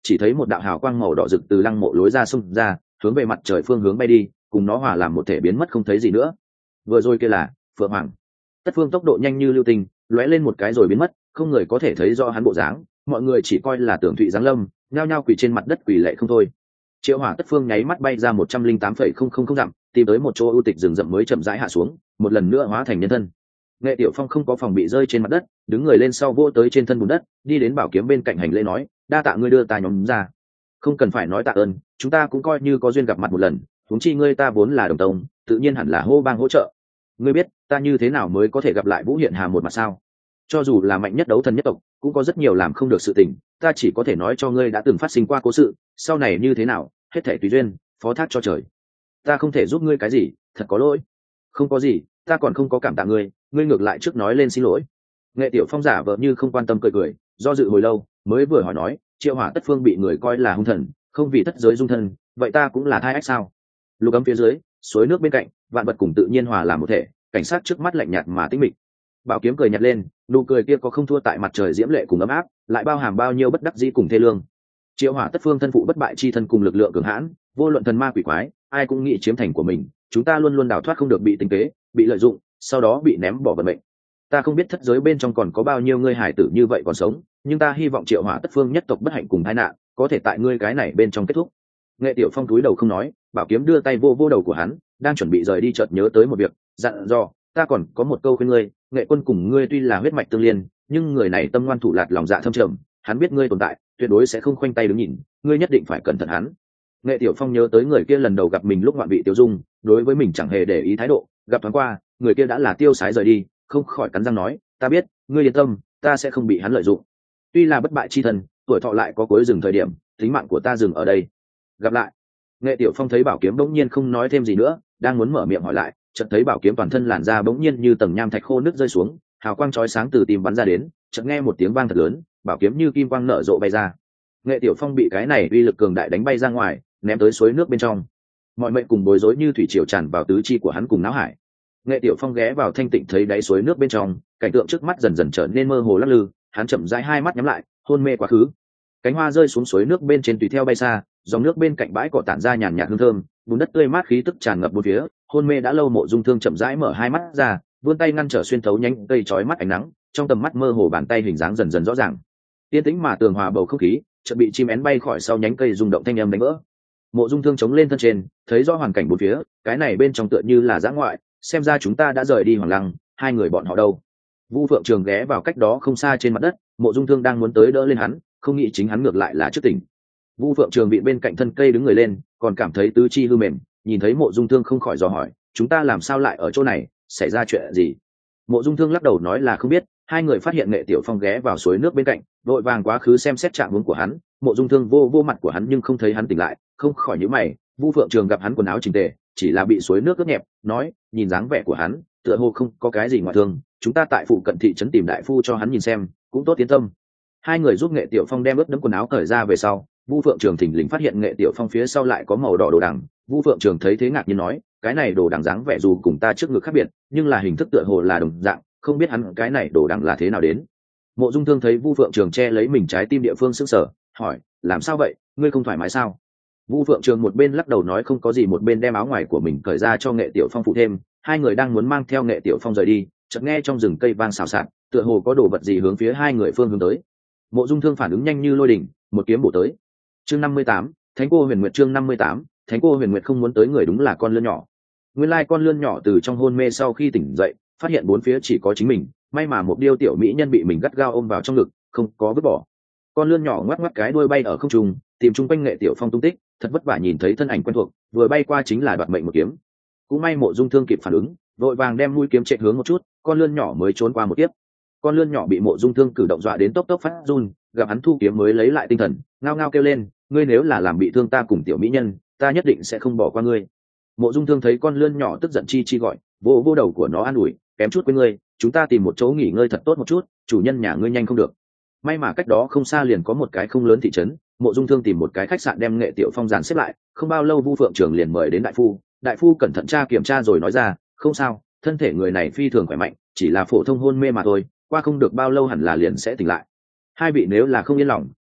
chỉ thấy một đạo hào quang màu đỏ rực từ lăng mộ lối ra xông ra, hướng về mặt trời phương hướng bay đi, cùng nó hòa làm một thể biến mất không thấy gì nữa. Vừa rồi kia là Phượng Hoàng. Tất Phương tốc độ nhanh như lưu tình, lóe lên một cái rồi biến mất, không người có thể thấy rõ hắn bộ dáng, mọi người chỉ coi là tưởng thụy giáng lâm, nhao nhao quỳ trên mặt đất quỳ lệ không thôi. Triệu Hỏa Tất Phương nháy mắt bay ra một trăm linh tám phẩy không không không dặm, tìm tới một chỗ ưu tịch rừng rậm mới chậm rãi hạ xuống, một lần nữa hóa thành nhân thân. Nghệ Tiểu Phong không có phòng bị rơi trên mặt đất, đứng người lên sau vỗ tới trên thân bùn đất, đi đến Bảo Kiếm bên cạnh hành lễ nói, đa tạ ngươi đưa ta nhóm ra. Không cần phải nói tạ ơn, chúng ta cũng coi như có duyên gặp mặt một lần, huống chi ngươi ta vốn là đồng tông, tự nhiên hẳn là hô bang hỗ trợ. Ngươi biết ta như thế nào mới có thể gặp lại Vũ Hiện Hà một mặt sao? Cho dù là mạnh nhất đấu thần nhất tộc, cũng có rất nhiều làm không được sự tình, ta chỉ có thể nói cho ngươi đã từng phát sinh qua cố sự, sau này như thế nào, hết thảy tùy duyên, phó thác cho trời. Ta không thể giúp ngươi cái gì, thật có lỗi. Không có gì, ta còn không có cảm tạ ngươi, ngươi ngược lại trước nói lên xin lỗi. Nghệ Tiểu Phong giả vờ như không quan tâm cười cười, do dự hồi lâu, mới vừa hỏi nói, Triệu Hỏa Tất Phương bị người coi là hung thần, không vì thất giới dung thân, vậy ta cũng là thai ách sao? Lục ấm phía dưới, suối nước bên cạnh, vạn vật cùng tự nhiên hòa làm một thể, cảnh sát trước mắt lạnh nhạt mà tĩnh mịch. Bảo Kiếm cười nhạt lên, nụ cười kia có không thua tại mặt trời diễm lệ cùng ấm áp, lại bao hàm bao nhiêu bất đắc dĩ cùng thê lương. Triệu Hỏa Tất Phương thân phụ bất bại chi thân cùng lực lượng cường hãn, vô luận thần ma quỷ quái, ai cũng nghĩ chiếm thành của mình, chúng ta luôn luôn đào thoát không được bị tính kế, bị lợi dụng, sau đó bị ném bỏ vận mệnh. Ta không biết thất giới bên trong còn có bao nhiêu ngươi hải tử như vậy còn sống, nhưng ta hy vọng Triệu Hỏa Tất Phương nhất tộc bất hạnh cùng tai nạn, có thể tại ngươi cái này bên trong kết thúc. Nghệ Tiểu Phong cúi đầu không nói, Bảo Kiếm đưa tay vô vô đầu của hắn, đang chuẩn bị rời đi chợt nhớ tới một việc, dặn dò, ta còn có một câu khuyên ngươi, Nghệ Quân cùng ngươi tuy là huyết mạch tương liên, nhưng người này tâm ngoan thủ lạt lòng dạ thâm trầm, hắn biết ngươi tồn tại, tuyệt đối sẽ không khoanh tay đứng nhìn, ngươi nhất định phải cẩn thận hắn. Nghệ Tiểu Phong nhớ tới người kia lần đầu gặp mình lúc ngoạn vị Tiêu Dung, đối với mình chẳng hề để ý thái độ, gặp thoáng qua, người kia đã là tiêu sái rời đi, không khỏi cắn răng nói, ta biết, ngươi yên tâm, ta sẽ không bị hắn lợi dụng. Tuy là bất bại chi thần, tuổi thọ lại có cuối dừng thời điểm, tính mạng của ta dừng ở đây. Gặp lại. Nghệ Tiểu Phong thấy Bảo Kiếm bỗng nhiên không nói thêm gì nữa, đang muốn mở miệng hỏi lại, chợt thấy Bảo Kiếm toàn thân làn da bỗng nhiên như tầng nham thạch khô nứt rơi xuống, hào quang chói sáng từ tim bắn ra đến, chợt nghe một tiếng vang thật lớn, Bảo Kiếm như kim quang nở rộ bay ra. Nghệ Tiểu Phong bị cái này uy lực cường đại đánh bay ra ngoài, ném tới suối nước bên trong. Mọi mệnh cùng bối rối như thủy triều tràn vào tứ chi của hắn cùng não hải. Nghệ Tiểu Phong ghé vào thanh tịnh thấy đáy suối nước bên trong, cảnh tượng trước mắt dần dần trở nên mơ hồ lắc lư, hắn chậm rãi hai mắt nhắm lại, hôn mê quá khứ. Cánh hoa rơi xuống suối nước bên trên tùy theo bay xa, dòng nước bên cạnh bãi cỏ tản ra nhàn nhạt hương thơm, bùn đất tươi mát khí tức tràn ngập bốn phía. Hôn mê đã lâu Mộ Dung Thương chậm rãi mở hai mắt ra, vươn tay ngăn trở xuyên thấu nhánh cây chói mắt ánh nắng, trong tầm mắt mơ hồ bàn tay hình dáng dần dần rõ ràng. Yên tĩnh mà tường hòa bầu không khí, chợt bị chim én bay khỏi sau nhánh cây rung động thanh âm đánh vỡ. Mộ Dung Thương chống lên thân trên, thấy rõ hoàn cảnh bốn phía, cái này bên trong tựa như là dã ngoại, xem ra chúng ta đã rời đi Hoàng Lăng, hai người bọn họ đâu? Vu Phượng Trường ghé vào cách đó không xa trên mặt đất, Mộ Dung Thương đang muốn tới đỡ lên hắn, không nghĩ chính hắn ngược lại là trước tỉnh. Vu Phượng Trường bị bên cạnh thân cây đứng người lên, còn cảm thấy tứ chi hư mềm, nhìn thấy Mộ Dung Thương không khỏi dò hỏi, chúng ta làm sao lại ở chỗ này, xảy ra chuyện gì? Mộ Dung Thương lắc đầu nói là không biết, hai người phát hiện Nghệ Tiểu Phong ghé vào suối nước bên cạnh, vội vàng quá khứ xem xét trạng huống của hắn. Mộ Dung Thương vô vô mặt của hắn nhưng không thấy hắn tỉnh lại, không khỏi nhíu mày. Vu Phượng Trường gặp hắn quần áo chỉnh tề, chỉ là bị suối nước ướt nhẹp, nói, nhìn dáng vẻ của hắn, tựa hồ không có cái gì ngoại thương, chúng ta tại phụ cận thị trấn tìm đại phu cho hắn nhìn xem, cũng tốt tiến tâm. Hai người giúp Nghệ Tiểu Phong đem ướt đẫm quần áo cởi ra về sau, Vu Phượng Trường thình lình phát hiện Nghệ Tiểu Phong phía sau lại có màu đỏ đồ đằng. Vu Phượng Trường thấy thế ngạc nhiên nói, cái này đồ đằng dáng vẻ dù cùng ta trước ngực khác biệt, nhưng là hình thức tựa hồ là đồng dạng, không biết hắn cái này đồ đằng là thế nào đến. Mộ Dung Thương thấy Vu Phượng Trường che lấy mình trái tim địa phương sững sờ, hỏi, làm sao vậy, ngươi không thoải mái sao? Vu Phượng Trường một bên lắc đầu nói không có gì, một bên đem áo ngoài của mình cởi ra cho Nghệ Tiểu Phong phụ thêm. Hai người đang muốn mang theo Nghệ Tiểu Phong rời đi, chợt nghe trong rừng cây vang xào xạc, tựa hồ có đồ vật gì hướng phía hai người phương hướng tới. Mộ Dung Thương phản ứng nhanh như lôi đình, một kiếm bổ tới. Chương năm mươi tám, Thánh cô Huyền Nguyệt. Chương năm mươi tám, Thánh cô Huyền Nguyệt không muốn tới người đúng là con lươn nhỏ. Nguyên lai con lươn nhỏ từ trong hôn mê sau khi tỉnh dậy, phát hiện bốn phía chỉ có chính mình, may mà một điêu tiểu mỹ nhân bị mình gắt gao ôm vào trong ngực, không có vứt bỏ. Con lươn nhỏ ngoắc ngoắc cái đuôi bay ở không trung, tìm chung quanh Nghệ Tiểu Phong tung tích, thật vất vả nhìn thấy thân ảnh quen thuộc, vừa bay qua chính là đoạt mệnh một kiếm. Cũng may Mộ Dung Thương kịp phản ứng, vội vàng đem mũi kiếm chạy hướng một chút, con lươn nhỏ mới trốn qua một tiếp. Con lươn nhỏ bị Mộ Dung Thương cử động dọa đến tốc tốc phát run, gặp hắn thu kiếm mới lấy lại tinh thần, ngao ngao kêu lên, ngươi nếu là làm bị thương ta cùng tiểu mỹ nhân, ta nhất định sẽ không bỏ qua ngươi. Mộ Dung Thương thấy con lươn nhỏ tức giận chi chi gọi, vô vô đầu của nó an ủi, kém chút với ngươi, chúng ta tìm một chỗ nghỉ ngơi thật tốt một chút, chủ nhân nhà ngươi nhanh không được. May mà cách đó không xa liền có một cái không lớn thị trấn, Mộ Dung Thương tìm một cái khách sạn đem Nghệ Tiểu Phong dàn xếp lại, không bao lâu Vu Phượng Trường liền mời đến đại phu. Đại phu cẩn thận tra kiểm tra rồi nói ra, không sao, thân thể người này phi thường khỏe mạnh, chỉ là phổ thông hôn mê mà thôi, qua không được bao lâu hẳn là liền sẽ tỉnh lại. Hai vị nếu là không yên lòng,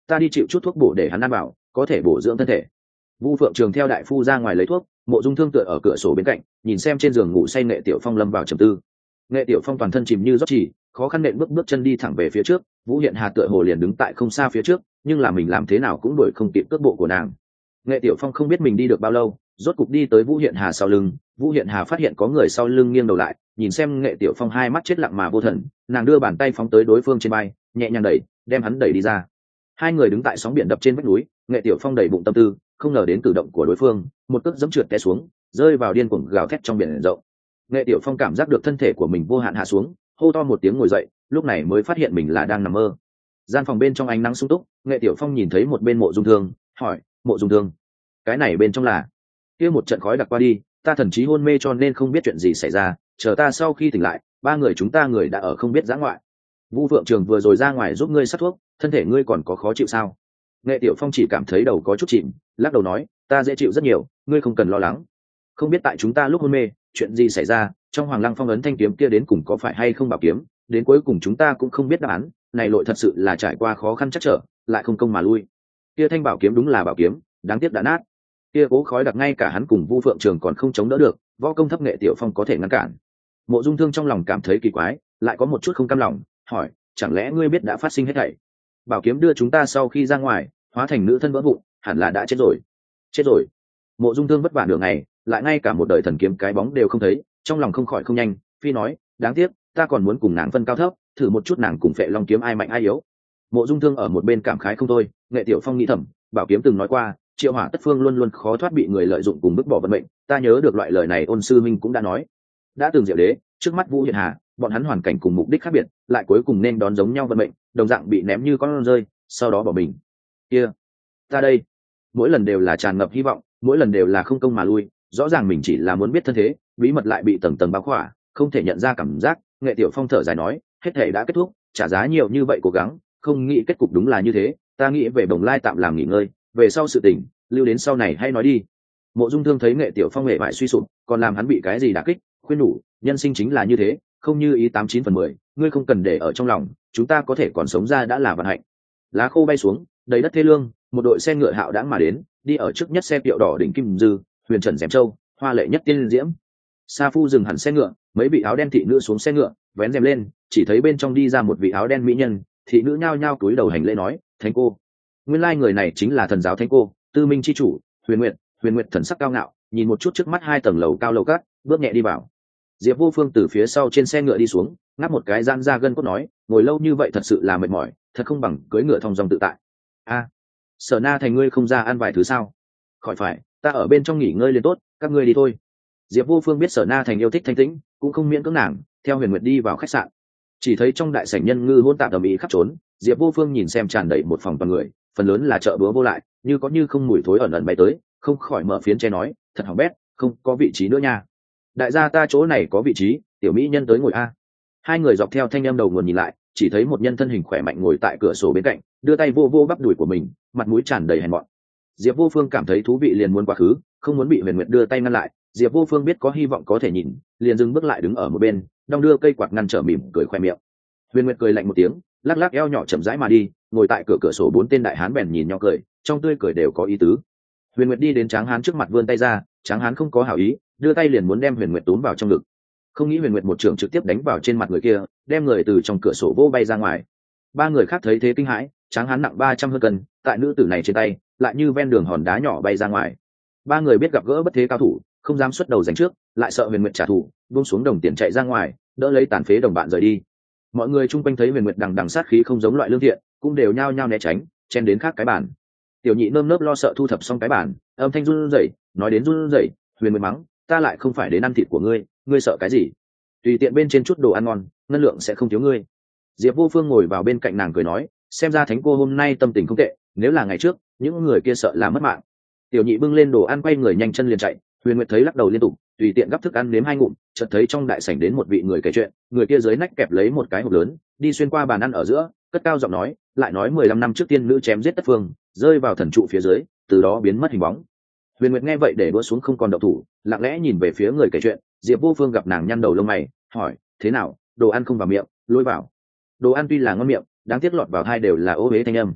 ta đi chịu chút thuốc bổ để hắn ăn vào, có thể bổ dưỡng thân thể. Vu Phượng Trường theo đại phu ra ngoài lấy thuốc, Mộ Dung Thương tựa ở cửa sổ bên cạnh, nhìn xem trên giường ngủ say Nghệ Tiểu Phong lâm vào trầm tư. Nghệ Tiểu Phong toàn thân chìm như rót chỉ, khó khăn nện bước bước chân đi thẳng về phía trước, Vũ Hiện Hà tựa hồ liền đứng tại không xa phía trước, nhưng là mình làm thế nào cũng đuổi không kịp cước bộ của nàng. Nghệ Tiểu Phong không biết mình đi được bao lâu, rốt cục đi tới Vũ Hiện Hà sau lưng. Vũ Hiện Hà phát hiện có người sau lưng nghiêng đầu lại, nhìn xem Nghệ Tiểu Phong hai mắt chết lặng mà vô thần, nàng đưa bàn tay phóng tới đối phương trên vai, nhẹ nhàng đẩy, đem hắn đẩy đi ra. Hai người đứng tại sóng biển đập trên vách núi, Nghệ Tiểu Phong đầy bụng tâm tư, không ngờ đến cử động của đối phương, một cước giẫm trượt té xuống, rơi vào điên cuồng gào thét trong biển rộng. Nghệ Tiểu Phong cảm giác được thân thể của mình vô hạn hạ xuống, hô to một tiếng ngồi dậy, lúc này mới phát hiện mình là đang nằm mơ. Gian phòng bên trong ánh nắng sung túc, Nghệ Tiểu Phong nhìn thấy một bên Mộ Dung Thương, hỏi: Mộ Dung Thương, cái này bên trong là? Kia một trận khói đặc qua đi, ta thần trí hôn mê cho nên không biết chuyện gì xảy ra, chờ ta sau khi tỉnh lại, ba người chúng ta người đã ở không biết dã ngoại. Vu Phượng Trường vừa rồi ra ngoài giúp ngươi sát thuốc, thân thể ngươi còn có khó chịu sao? Nghệ Tiểu Phong chỉ cảm thấy đầu có chút chìm, lắc đầu nói: ta dễ chịu rất nhiều, ngươi không cần lo lắng. Không biết tại chúng ta lúc hôn mê, chuyện gì xảy ra, trong Hoàng Lăng Phong ấn thanh kiếm kia đến cùng có phải hay không bảo kiếm, đến cuối cùng chúng ta cũng không biết đáp án, này lội thật sự là trải qua khó khăn chắc trở, lại không công mà lui. Kia thanh bảo kiếm đúng là bảo kiếm, đáng tiếc đã nát. Kia cố khói đặc ngay cả hắn cùng Vu Phượng Trường còn không chống đỡ được, võ công thấp Nghệ Tiểu Phong có thể ngăn cản. Mộ Dung Thương trong lòng cảm thấy kỳ quái, lại có một chút không cam lòng, hỏi: chẳng lẽ ngươi biết đã phát sinh hết thảy? Bảo kiếm đưa chúng ta sau khi ra ngoài, hóa thành nữ thân vỡ vụn, hẳn là đã chết rồi. Chết rồi. Mộ Dung Thương vất vả nửa ngày, lại ngay cả một đời thần kiếm cái bóng đều không thấy, trong lòng không khỏi không nhanh, phi nói: đáng tiếc, ta còn muốn cùng nàng phân cao thấp, thử một chút nàng cùng Phệ Long kiếm ai mạnh ai yếu. Mộ Dung Thương ở một bên cảm khái không thôi. Nghệ Tiểu Phong nghĩ thầm, bảo kiếm từng nói qua, Triệu Hỏa tất phương luôn luôn khó thoát bị người lợi dụng cùng bức bỏ vận mệnh, ta nhớ được loại lời này Ôn sư minh cũng đã nói. Đã từng Diệu Đế, trước mắt Vũ Hiện Hà, bọn hắn hoàn cảnh cùng mục đích khác biệt, lại cuối cùng nên đón giống nhau vận mệnh, đồng dạng bị ném như con rơi, sau đó bỏ mình. Kia, ta đây, mỗi lần đều là tràn ngập hy vọng, mỗi lần đều là không công mà lui, rõ ràng mình chỉ là muốn biết thân thế, bí mật lại bị tầng tầng bao khỏa, không thể nhận ra cảm giác. Nghệ Tiểu Phong thở dài nói: hết thể đã kết thúc, trả giá nhiều như vậy cố gắng, không nghĩ kết cục đúng là như thế, ta nghĩ về Bồng Lai tạm làm nghỉ ngơi, về sau sự tình, lưu đến sau này hay nói đi. Mộ Dung Thương thấy Nghệ Tiểu Phong hệ bại suy sụp, còn làm hắn bị cái gì đả kích, khuyên nhủ: nhân sinh chính là như thế, không như ý tám chín phần mười, ngươi không cần để ở trong lòng, chúng ta có thể còn sống ra đã là vận hạnh. Lá khô bay xuống, đầy đất thê lương, một đội xe ngựa hạo đãng mà đến, đi ở trước nhất xe kiệu đỏ đỉnh kim dư, huyền trần dèm châu, hoa lệ nhất tiên diễm. Sa Phu dừng hẳn xe ngựa, mấy vị áo đen thị nữ xuống xe ngựa, vén rèm lên, chỉ thấy bên trong đi ra một vị áo đen mỹ nhân, thị nữ nhao nhao cúi đầu hành lễ nói: thánh cô. Nguyên lai người này chính là thần giáo thánh cô, Tư Minh chi chủ, Huyền Nguyệt. Huyền Nguyệt thần sắc cao ngạo, nhìn một chút trước mắt hai tầng lầu cao lầu cát, bước nhẹ đi vào. Diệp Vô Phương từ phía sau trên xe ngựa đi xuống, ngáp một cái gian ra gân cốt nói: ngồi lâu như vậy thật sự là mệt mỏi, thật không bằng cưỡi ngựa thong dong tự tại. A, Sở Na thành ngươi không ra ăn vài thứ sao? Khỏi phải, ta ở bên trong nghỉ ngơi liền tốt, các ngươi đi thôi. Diệp Vô Phương biết Sở Na thành yêu thích thanh tĩnh, cũng không miễn cưỡng nàng, theo Huyền Nguyệt đi vào khách sạn. Chỉ thấy trong đại sảnh nhân ngư hỗn tạp ầm ĩ khắp trốn, Diệp Vô Phương nhìn xem tràn đầy một phòng toàn người, phần lớn là chợ búa vô lại, như có như không mùi thối ẩn ẩn bay tới, không khỏi mở phiến che nói: thật hỏng bét, không có vị trí nữa nha. Đại gia ta chỗ này có vị trí, tiểu mỹ nhân tới ngồi a. Hai người dọc theo thanh âm đầu nguồn nhìn lại, chỉ thấy một nhân thân hình khỏe mạnh ngồi tại cửa sổ bên cạnh, đưa tay vô vô bắp đùi của mình, mặt mũi tràn đầy hèn mọn. Diệp Vô Phương cảm thấy thú vị liền muốn quá khứ, không muốn bị Huyền Nguyệt đưa tay ngăn lại. Diệp Vô Phương biết có hy vọng có thể nhìn, liền dừng bước lại đứng ở một bên, đong đưa cây quạt ngăn trở mỉm cười khoe miệng. Huyền Nguyệt cười lạnh một tiếng, lắc lắc eo nhỏ chậm rãi mà đi, ngồi tại cửa cửa sổ bốn tên đại hán bèn nhìn nhau cười, trong tươi cười đều có ý tứ. Huyền Nguyệt đi đến Tráng Hán trước mặt vươn tay ra, Tráng Hán không có hảo ý, đưa tay liền muốn đem Huyền Nguyệt túm vào trong ngực. Không nghĩ Huyền Nguyệt một trường trực tiếp đánh vào trên mặt người kia, đem người từ trong cửa sổ vô bay ra ngoài. Ba người khác thấy thế kinh hãi, Tráng Hán nặng ba trăm hơn cân, tại nữ tử này trên tay, lại như ven đường hòn đá nhỏ bay ra ngoài. Ba người biết gặp gỡ bất thế cao thủ, không dám xuất đầu giành trước, lại sợ Huyền Nguyệt trả thù, buông xuống đồng tiền chạy ra ngoài, đỡ lấy tàn phế đồng bạn rời đi. Mọi người chung quanh thấy Huyền Nguyệt đằng đằng sát khí không giống loại lương thiện, cũng đều nhao nhao né tránh, chen đến khác cái bàn. Tiểu Nhị nơm nớp lo sợ thu thập xong cái bàn, âm thanh run rẩy, nói đến run rẩy, Huyền Nguyệt mắng: ta lại không phải đến ăn thịt của ngươi, ngươi sợ cái gì? Tùy tiện bên trên chút đồ ăn ngon, ngân lượng sẽ không thiếu ngươi. Diệp Vô Phương ngồi vào bên cạnh nàng cười nói: xem ra thánh cô hôm nay tâm tình không tệ, nếu là ngày trước, những người kia sợ là mất mạng. Tiểu Nhị bưng lên đồ ăn quay người nhanh chân liền chạy. Huyền Nguyệt thấy lắc đầu liên tục, tùy tiện gắp thức ăn nếm hai ngụm, chợt thấy trong đại sảnh đến một vị người kể chuyện, người kia dưới nách kẹp lấy một cái hộp lớn, đi xuyên qua bàn ăn ở giữa, cất cao giọng nói, lại nói mười lăm năm trước tiên nữ chém giết tất phương, rơi vào thần trụ phía dưới, từ đó biến mất hình bóng. Huyền Nguyệt nghe vậy để đũa xuống không còn động thủ, lặng lẽ nhìn về phía người kể chuyện. Diệp Vô Phương gặp nàng nhăn đầu lông mày, hỏi: thế nào, đồ ăn không vào miệng, lôi vào. Đồ ăn tuy là ngon miệng, đáng tiếc lọt vào hai đều là ô uế thanh âm.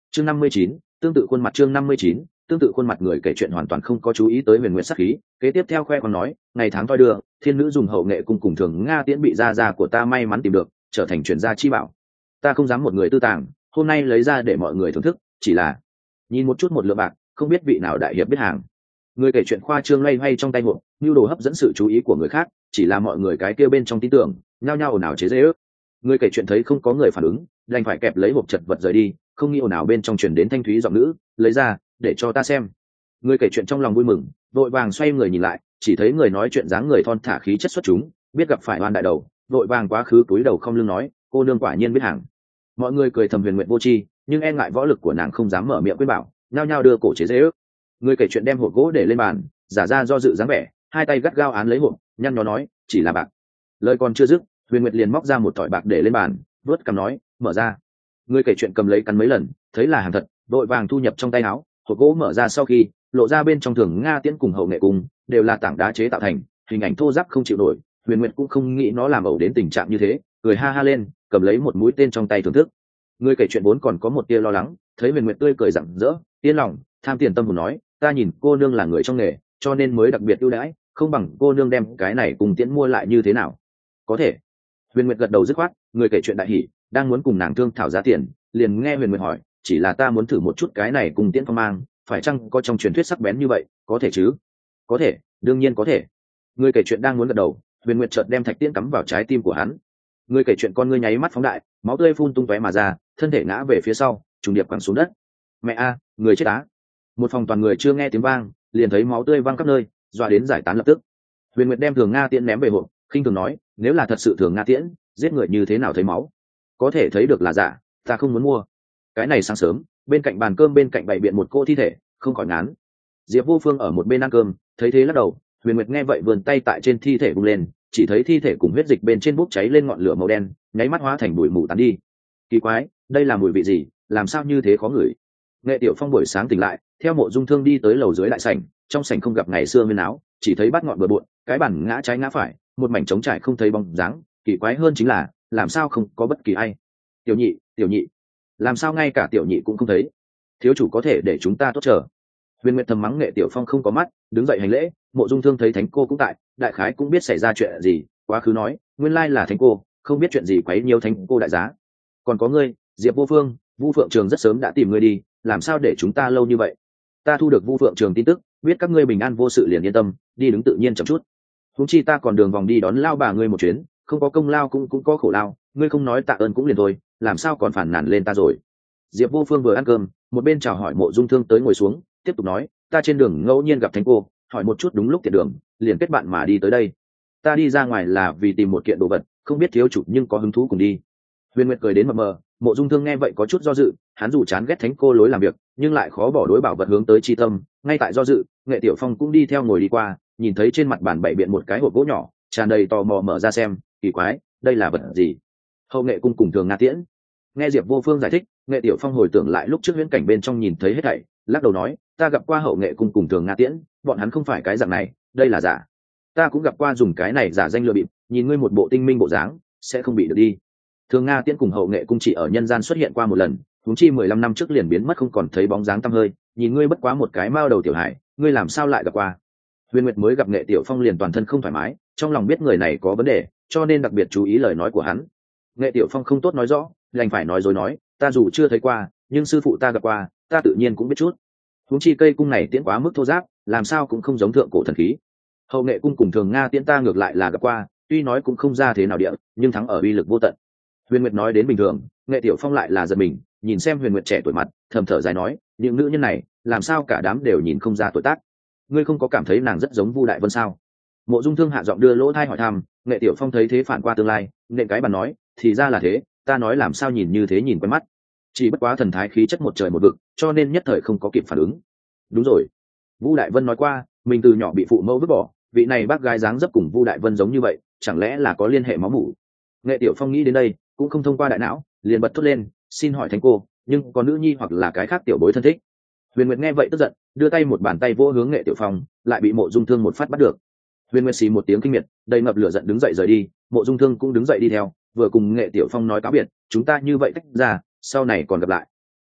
chương năm mươi chín, tương tự khuôn mặt chương năm mươi chín, tương tự khuôn mặt. Người kể chuyện hoàn toàn không có chú ý tới Huyền Nguyệt sắc khí, kế tiếp theo khoe còn nói, ngày tháng toi đưa, thiên nữ dùng hậu nghệ cung cùng thường nga tiễn bị gia gia của ta may mắn tìm được, trở thành truyền gia chi bảo. Ta không dám một người tư tàng, hôm nay lấy ra để mọi người thưởng thức, chỉ là nhìn một chút một lượng bạc, không biết vị nào đại hiệp biết hàng. Người kể chuyện khoa trương loay hoay trong tay hộp, nhu đồ hấp dẫn sự chú ý của người khác, chỉ là mọi người cái kia bên trong tin tưởng, nhao nhao ồn ào chế giễu. Người kể chuyện thấy không có người phản ứng, đành phải kẹp lấy hộp chật vật rời đi, không nghĩ ồn ào bên trong truyền đến thanh thúy giọng nữ, lấy ra để cho ta xem. Người kể chuyện trong lòng vui mừng, vội vàng xoay người nhìn lại, chỉ thấy người nói chuyện dáng người thon thả khí chất xuất chúng, biết gặp phải oan đại đầu, vội vàng quá khứ túi đầu không lưng nói, cô nương quả nhiên biết hàng. Mọi người cười thầm Huyền Nguyệt vô tri, nhưng e ngại võ lực của nàng không dám mở miệng quyết bảo, nhao nhao đưa cổ chế giễu. Người kể chuyện đem hộp gỗ để lên bàn, giả ra do dự dáng vẻ, hai tay gắt gao án lấy hộp, nhăn nhó nói, chỉ là bạc. Lời còn chưa dứt, Huyền Nguyệt liền móc ra một thỏi bạc để lên bàn, vớt cầm nói, mở ra. Người kể chuyện cầm lấy cắn mấy lần, thấy là hàng thật, đội vàng thu nhập trong tay áo. Hộp gỗ mở ra sau khi lộ ra bên trong thường nga tiễn cùng hậu nghệ cung đều là tảng đá chế tạo thành, hình ảnh thô ráp không chịu nổi. Huyền Nguyệt cũng không nghĩ nó làm ẩu đến tình trạng như thế, cười ha ha lên, cầm lấy một mũi tên trong tay thưởng thức. Người kể chuyện vốn còn có một tia lo lắng, thấy Huyền Nguyệt tươi cười rạng rỡ, yên lòng, tham tiền tâm hồn nói, ta nhìn cô nương là người trong nghề, cho nên mới đặc biệt ưu đãi, không bằng cô nương đem cái này cùng tiễn mua lại như thế nào? Có thể. Huyền Nguyệt gật đầu dứt khoát, người kể chuyện đại hỉ, đang muốn cùng nàng thương thảo giá tiền, liền nghe Huyền Nguyệt hỏi, chỉ là ta muốn thử một chút cái này cùng tiễn phong mang, phải chăng có trong truyền thuyết sắc bén như vậy, có thể chứ? Có thể, đương nhiên có thể. Người kể chuyện đang muốn gật đầu, Huyền Nguyệt chợt đem thạch tiễn cắm vào trái tim của hắn. Người kể chuyện con ngươi nháy mắt phóng đại, máu tươi phun tung tóe mà ra, thân thể ngã về phía sau, trùng điệp quẳng xuống đất. Mẹ a, người chết á! Một phòng toàn người chưa nghe tiếng vang, liền thấy máu tươi văng khắp nơi, dọa đến giải tán lập tức. Huyền Nguyệt đem thường nga tiễn ném về hộp, khinh thường nói, nếu là thật sự thường nga tiễn, giết người như thế nào thấy máu? Có thể thấy được là giả, ta không muốn mua. Cái này sáng sớm, bên cạnh bàn cơm bên cạnh bày biện một cô thi thể, không khỏi ngán. Diệp Vô Phương ở một bên ăn cơm, thấy thế lắc đầu. Huyền Nguyệt nghe vậy vươn tay tại trên thi thể bung lên, chỉ thấy thi thể cùng huyết dịch bên trên bốc cháy lên ngọn lửa màu đen, nháy mắt hóa thành bụi mù tán đi. Kỳ quái, đây là mùi vị gì, làm sao như thế khó ngửi? Nghệ Tiểu Phong buổi sáng tỉnh lại, theo Mộ Dung Thương đi tới lầu dưới đại sảnh, trong sảnh không gặp ngày xưa nguyên áo, chỉ thấy bát ngọn bừa bộn, cái bàn ngã trái ngã phải, một mảnh trống trải không thấy bóng dáng. Kỳ quái hơn chính là, làm sao không có bất kỳ ai? Tiểu Nhị, Tiểu Nhị, làm sao ngay cả Tiểu Nhị cũng không thấy? Thiếu chủ có thể để chúng ta tốt chờ. Huyền Nguyệt thầm mắng Nghệ Tiểu Phong không có mắt, đứng dậy hành lễ. Mộ Dung Thương thấy Thánh cô cũng tại, đại khái cũng biết xảy ra chuyện gì, quá khứ nói, nguyên lai là Thánh cô, không biết chuyện gì quấy nhiều Thánh cô đại giá. Còn có ngươi, Diệp Vô Phương, Vu Phượng Trường rất sớm đã tìm ngươi đi, làm sao để chúng ta lâu như vậy? Ta thu được Vu Phượng Trường tin tức, biết các ngươi bình an vô sự liền yên tâm, đi đứng tự nhiên chậm chút. Huống chi ta còn đường vòng đi đón lao bà ngươi một chuyến, không có công lao cũng cũng có khổ lao, ngươi không nói tạ ơn cũng liền thôi, làm sao còn phản nàn lên ta rồi? Diệp Vô Phương vừa ăn cơm, một bên chào hỏi Mộ Dung Thương tới ngồi xuống, tiếp tục nói, ta trên đường ngẫu nhiên gặp Thánh cô, hỏi một chút đúng lúc tiện đường, liền kết bạn mà đi tới đây. Ta đi ra ngoài là vì tìm một kiện đồ vật, không biết thiếu chủ nhưng có hứng thú cùng đi. Huyền Nguyệt cười đến mập mờ, Mộ Dung Thương nghe vậy có chút do dự, hắn dù chán ghét Thánh cô lối làm việc, nhưng lại khó bỏ đối bảo vật hướng tới chi tâm, ngay tại do dự, Nghệ Tiểu Phong cũng đi theo ngồi đi qua, nhìn thấy trên mặt bàn bày biện một cái hộp gỗ nhỏ, tràn đầy tò mò mở ra xem, kỳ quái, đây là vật gì? Hậu nghệ cung cùng thường nga tiễn. Nghe Diệp Vô Phương giải thích, Nghệ Tiểu Phong hồi tưởng lại lúc trước huyễn cảnh bên trong nhìn thấy hết thảy, lắc đầu nói, ta gặp qua hậu nghệ cung cùng thường nga tiễn, bọn hắn không phải cái dạng này, đây là giả. Ta cũng gặp qua dùng cái này giả danh lừa bịp, nhìn ngươi một bộ tinh minh bộ dáng, sẽ không bị được đi. Thường nga tiễn cùng hậu nghệ cung chỉ ở nhân gian xuất hiện qua một lần, huống chi mười lăm năm trước liền biến mất không còn thấy bóng dáng tăm hơi, nhìn ngươi bất quá một cái mao đầu tiểu hải, ngươi làm sao lại gặp qua? Huyền Nguyệt mới gặp Nghệ Tiểu Phong liền toàn thân không thoải mái, trong lòng biết người này có vấn đề, cho nên đặc biệt chú ý lời nói của hắn. Nghệ Tiểu Phong không tốt nói rõ, đành phải nói dối nói, ta dù chưa thấy qua, nhưng sư phụ ta gặp qua, ta tự nhiên cũng biết chút. Huống chi cây cung này tiễn quá mức thô ráp, làm sao cũng không giống thượng cổ thần khí. Hậu nghệ cung cùng thường nga tiễn ta ngược lại là gặp qua, tuy nói cũng không ra thế nào địa, nhưng thắng ở uy lực vô tận. Huyền Nguyệt nói đến bình thường, Nghệ Tiểu Phong lại là giật mình, nhìn xem Huyền Nguyệt trẻ tuổi mặt, thầm thở dài nói, những nữ nhân này, làm sao cả đám đều nhìn không ra tuổi tác? Ngươi không có cảm thấy nàng rất giống Vu Đại Vân sao? Mộ Dung Thương hạ giọng đưa lỗ tai hỏi thăm, Nghệ Tiểu Phong thấy thế phản qua tương lai, nện cái bàn nói, thì ra là thế, ta nói làm sao nhìn như thế nhìn quen mắt. Chỉ bất quá thần thái khí chất một trời một vực, cho nên nhất thời không có kịp phản ứng. Đúng rồi, Vu Đại Vân nói qua, mình từ nhỏ bị phụ mẫu vứt bỏ, vị này bác gái dáng dấp cùng Vu Đại Vân giống như vậy, chẳng lẽ là có liên hệ máu mủ? Nghệ Tiểu Phong nghĩ đến đây, cũng không thông qua đại não, liền bật thốt lên, xin hỏi Thánh cô, nhưng có nữ nhi hoặc là cái khác tiểu bối thân thích? Huyền Nguyệt nghe vậy tức giận, đưa tay một bàn tay vỗ hướng Nghệ Tiểu Phong, lại bị Mộ Dung Thương một phát bắt được. Huyền Nguyệt xì một tiếng kinh miệt, đầy ngập lửa giận đứng dậy rời đi, Mộ Dung Thương cũng đứng dậy đi theo, vừa cùng Nghệ Tiểu Phong nói cáo biệt, chúng ta như vậy tách ra, sau này còn gặp lại.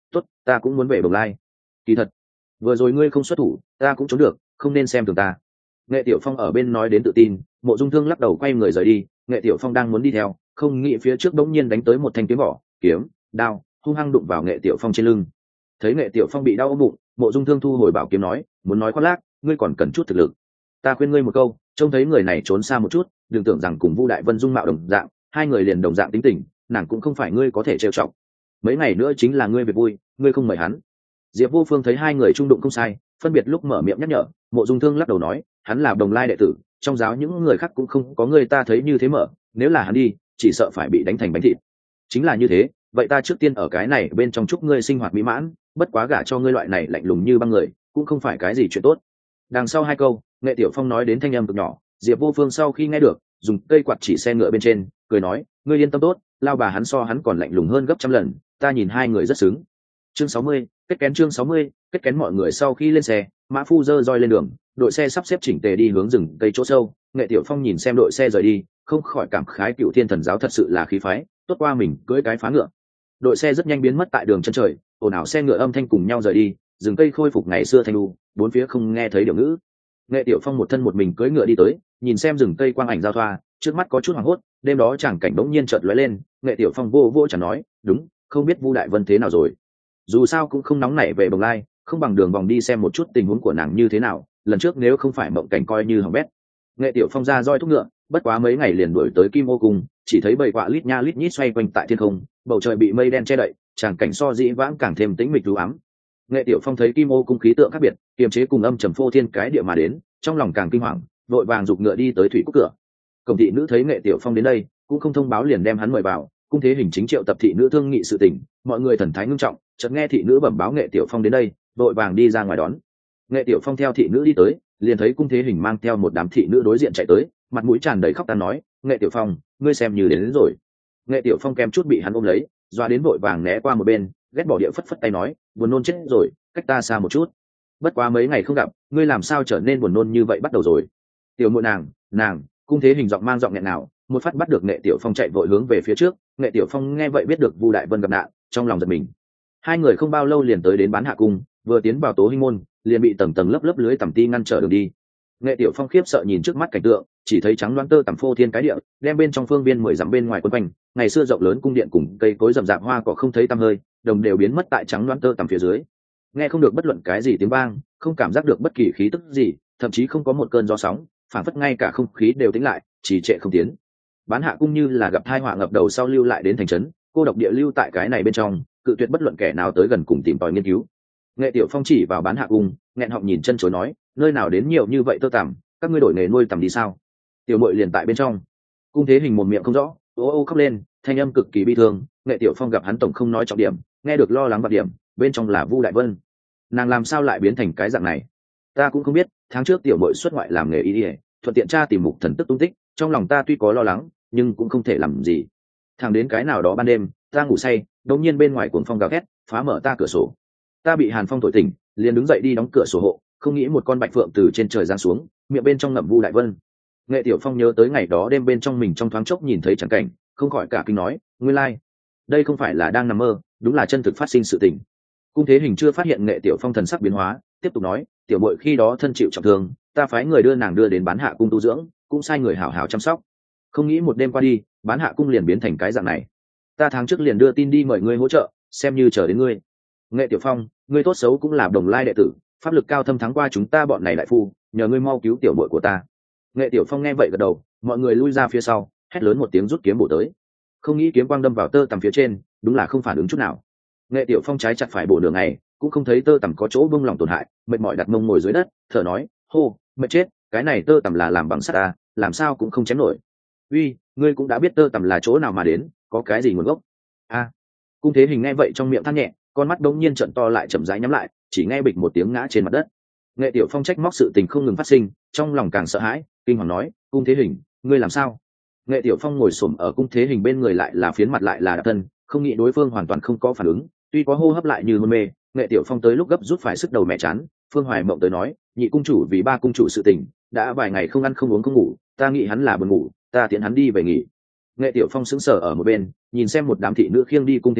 tốt, ta cũng muốn về Bồng Lai. Kỳ thật, vừa rồi ngươi không xuất thủ, ta cũng trốn được, không nên xem thường ta. Nghệ Tiểu Phong ở bên nói đến tự tin, Mộ Dung Thương lắc đầu quay người rời đi. Nghệ Tiểu Phong đang muốn đi theo, không nghĩ phía trước đống nhiên đánh tới một thanh kiếm vỏ, kiếm, đao, hung hăng đụng vào Nghệ Tiểu Phong trên lưng. Thấy Nghệ Tiểu Phong bị đau ôm bụng, Mộ Dung Thương thu hồi bảo kiếm nói, muốn nói khoác lác, ngươi còn cần chút thực lực. Ta khuyên ngươi một câu, trông thấy người này trốn xa một chút, đừng tưởng rằng cùng Vu Đại Vân dung mạo đồng dạng, hai người liền đồng dạng tính tình, nàng cũng không phải ngươi có thể trêu chọc. Mấy ngày nữa chính là ngươi về vui, ngươi không mời hắn. Diệp Vô Phương thấy hai người trung đụng không sai, phân biệt lúc mở miệng nhắc nhở, Mộ Dung Thương lắc đầu nói, hắn là Đồng Lai đệ tử, trong giáo những người khác cũng không có người ta thấy như thế mở, nếu là hắn đi, chỉ sợ phải bị đánh thành bánh thịt. Chính là như thế, vậy ta trước tiên ở cái này bên trong chúc ngươi sinh hoạt mỹ mãn, bất quá gả cho ngươi loại này lạnh lùng như băng người, cũng không phải cái gì chuyện tốt. Đằng sau hai câu, Nghệ Tiểu Phong nói đến thanh âm cực nhỏ, Diệp Vô Phương sau khi nghe được, dùng cây quạt chỉ xe ngựa bên trên, cười nói, ngươi yên tâm tốt, lao bà hắn so hắn còn lạnh lùng hơn gấp trăm lần, ta nhìn hai người rất xứng. Chương sáu mươi, kết kén chương sáu mươi, kết kén mọi người sau khi lên xe, Mã Phu dơ roi lên đường, đội xe sắp xếp chỉnh tề đi hướng rừng cây chỗ sâu. Nghệ Tiểu Phong nhìn xem đội xe rời đi, không khỏi cảm khái Cựu Thiên Thần giáo thật sự là khí phái, tốt qua mình cưỡi cái phá ngựa. Đội xe rất nhanh biến mất tại đường chân trời, ồn ào xe ngựa âm thanh cùng nhau rời đi, rừng cây khôi phục ngày xưa thanh lu, bốn phía không nghe thấy điều ngữ. Nghệ Tiểu Phong một thân một mình cưỡi ngựa đi tới, nhìn xem rừng cây quang ảnh giao thoa, trước mắt có chút hoảng hốt, đêm đó chẳng cảnh đống nhiên chợt lóe lên, Nghệ Tiểu Phong vô vô chẳng nói, đúng, không biết Vu Đại Vân thế nào rồi. Dù sao cũng không nóng nảy về Bồng Lai, không bằng đường vòng đi xem một chút tình huống của nàng như thế nào, lần trước nếu không phải mộng cảnh coi như hỏng bét. Nghệ Tiểu Phong ra roi thúc ngựa, bất quá mấy ngày liền đuổi tới Kim Ô Cung, chỉ thấy bầy quạ lít nha lít nhít xoay quanh tại thiên không, bầu trời bị mây đen che đậy, tràng cảnh so dĩ vãng càng thêm tĩnh mịch u ám. Nghệ Tiểu Phong thấy Kim Ô Cung khí tượng khác biệt, kiềm chế cùng âm trầm phô thiên cái địa mà đến, trong lòng càng kinh hoàng, vội vàng giục ngựa đi tới thủy cúc cửa. Cổng thị nữ thấy Nghệ Tiểu Phong đến đây, cũng không thông báo liền đem hắn mời vào, cung thế hình chính triệu tập thị nữ thương nghị sự tình, mọi người thần thái ngưng trọng, chợt nghe thị nữ bẩm báo Nghệ Tiểu Phong đến đây, vội vàng đi ra ngoài đón. Nghệ Tiểu Phong theo thị nữ đi tới, liền thấy cung thế hình mang theo một đám thị nữ đối diện chạy tới, mặt mũi tràn đầy khóc than nói, Nghệ Tiểu Phong, ngươi xem như đến, đến rồi. Nghệ Tiểu Phong kèm chút bị hắn ôm lấy, doa đến vội vàng né qua một bên, ghét bỏ địa phất phất tay nói, buồn nôn chết rồi, cách ta xa một chút. Bất quá mấy ngày không gặp, ngươi làm sao trở nên buồn nôn như vậy bắt đầu rồi. Tiểu muội nàng, nàng, cung thế hình giọng mang giọng nghẹn nào, một phát bắt được Nghệ Tiểu Phong chạy vội hướng về phía trước. Nghệ Tiểu Phong nghe vậy biết được Vu Đại Vân gặp nạn, trong lòng giật mình. Hai người không bao lâu liền tới đến Bán Hạ Cung, vừa tiến vào Tố Hinh môn, liền bị tầng tầng lớp lớp lưới tằm ti ngăn trở đường đi. Nghệ Tiểu Phong khiếp sợ nhìn trước mắt cảnh tượng, chỉ thấy trắng loáng tơ tằm phô thiên cái địa, đem bên trong phương viên mười dặm bên ngoài quấn quanh, ngày xưa rộng lớn cung điện cùng cây cối rậm rạp hoa cỏ không thấy tăm hơi, đồng đều biến mất tại trắng loáng tơ tằm phía dưới. Nghe không được bất luận cái gì tiếng vang, không cảm giác được bất kỳ khí tức gì, thậm chí không có một cơn gió sóng, phảng phất ngay cả không khí đều tĩnh lại, trì trệ không tiến. Bán Hạ Cung như là gặp tai họa ngập đầu sau lưu lại đến thành trấn, cô độc địa lưu tại cái này bên trong, cự tuyệt bất luận kẻ nào tới gần cùng tìm tòi nghiên cứu. Nghệ Tiểu Phong chỉ vào Bán Hạ Cung, nghẹn họng nhìn chân chối nói, nơi nào đến nhiều như vậy tơ tằm, các ngươi đổi nghề nuôi tằm đi sao? Tiểu muội liền tại bên trong. Cung thế hình mồm miệng không rõ, ô ô khóc lên, thanh âm cực kỳ bi thương. Nghệ Tiểu Phong gặp hắn tổng không nói trọng điểm, nghe được lo lắng bạc điểm, bên trong là Vu Đại Vân. Nàng làm sao lại biến thành cái dạng này? Ta cũng không biết, tháng trước tiểu muội xuất ngoại làm nghề y, thuận tiện tra tìm mục thần tức tung tích, trong lòng ta tuy có lo lắng, nhưng cũng không thể làm gì. Thẳng đến cái nào đó ban đêm, ta ngủ say, đột nhiên bên ngoài cuồng phong gào thét, phá mở ta cửa sổ. Ta bị hàn phong thổi tỉnh, liền đứng dậy đi đóng cửa sổ hộ, không nghĩ một con bạch phượng từ trên trời giáng xuống, miệng bên trong ngậm Vu Đại Vân. Nghệ Tiểu Phong nhớ tới ngày đó đêm bên trong mình trong thoáng chốc nhìn thấy chẳng cảnh, không khỏi cả kinh nói, nguyên lai, đây không phải là đang nằm mơ, đúng là chân thực phát sinh sự tình. Cung thế hình chưa phát hiện Nghệ Tiểu Phong thần sắc biến hóa, tiếp tục nói, tiểu muội khi đó thân chịu trọng thương, ta phái người đưa nàng đưa đến Bán Hạ Cung tu dưỡng, cũng sai người hảo hảo chăm sóc. Không nghĩ một đêm qua đi, Bán Hạ Cung liền biến thành cái dạng này. Ta tháng trước liền đưa tin đi mời ngươi hỗ trợ, xem như chờ đến ngươi. Nghệ Tiểu Phong, ngươi tốt xấu cũng là Đồng Lai đệ tử, pháp lực cao thâm thắng qua chúng ta bọn này đại phu, nhờ ngươi mau cứu tiểu muội của ta. Nghệ Tiểu Phong nghe vậy gật đầu, mọi người lui ra phía sau, hét lớn một tiếng rút kiếm bổ tới. Không nghĩ kiếm quang đâm vào tơ tằm phía trên, đúng là không phản ứng chút nào. Nghệ Tiểu Phong trái chặt phải bổ nửa ngày, cũng không thấy tơ tằm có chỗ bung lỏng tổn hại, mệt mỏi đặt mông ngồi dưới đất, thở nói, hô, mệt chết, cái này tơ tằm là làm bằng sắt à, làm sao cũng không chém nổi. Uy, ngươi cũng đã biết tơ tằm là chỗ nào mà đến, có cái gì nguồn gốc? A. À, cung thế hình nghe vậy trong miệng than nhẹ, con mắt đống nhiên trợn to lại chậm rãi nhắm lại, chỉ nghe bịch một tiếng ngã trên mặt đất. Nghệ Tiểu Phong trách móc sự tình không ngừng phát sinh, trong lòng càng sợ hãi, kinh hoàng nói, cung thế hình, ngươi làm sao? Nghệ Tiểu Phong ngồi xổm ở cung thế hình bên người lại là phiến mặt lại là đạp thân, không nghĩ đối phương hoàn toàn không có phản ứng, tuy có hô hấp lại như hôn mê. Nghệ Tiểu Phong tới lúc gấp rút phải sức đầu mẹ chán, Phương Hoài Mộng tới nói, nhị cung chủ vì ba cung chủ sự tình, đã vài ngày không ăn không uống không ngủ, ta nghĩ hắn là buồn ngủ, ta tiễn hắn đi về nghỉ. Nghệ Tiểu Phong sững sờ ở một bên, nhìn xem một đám thị nữ khiêng đi cung thế hình,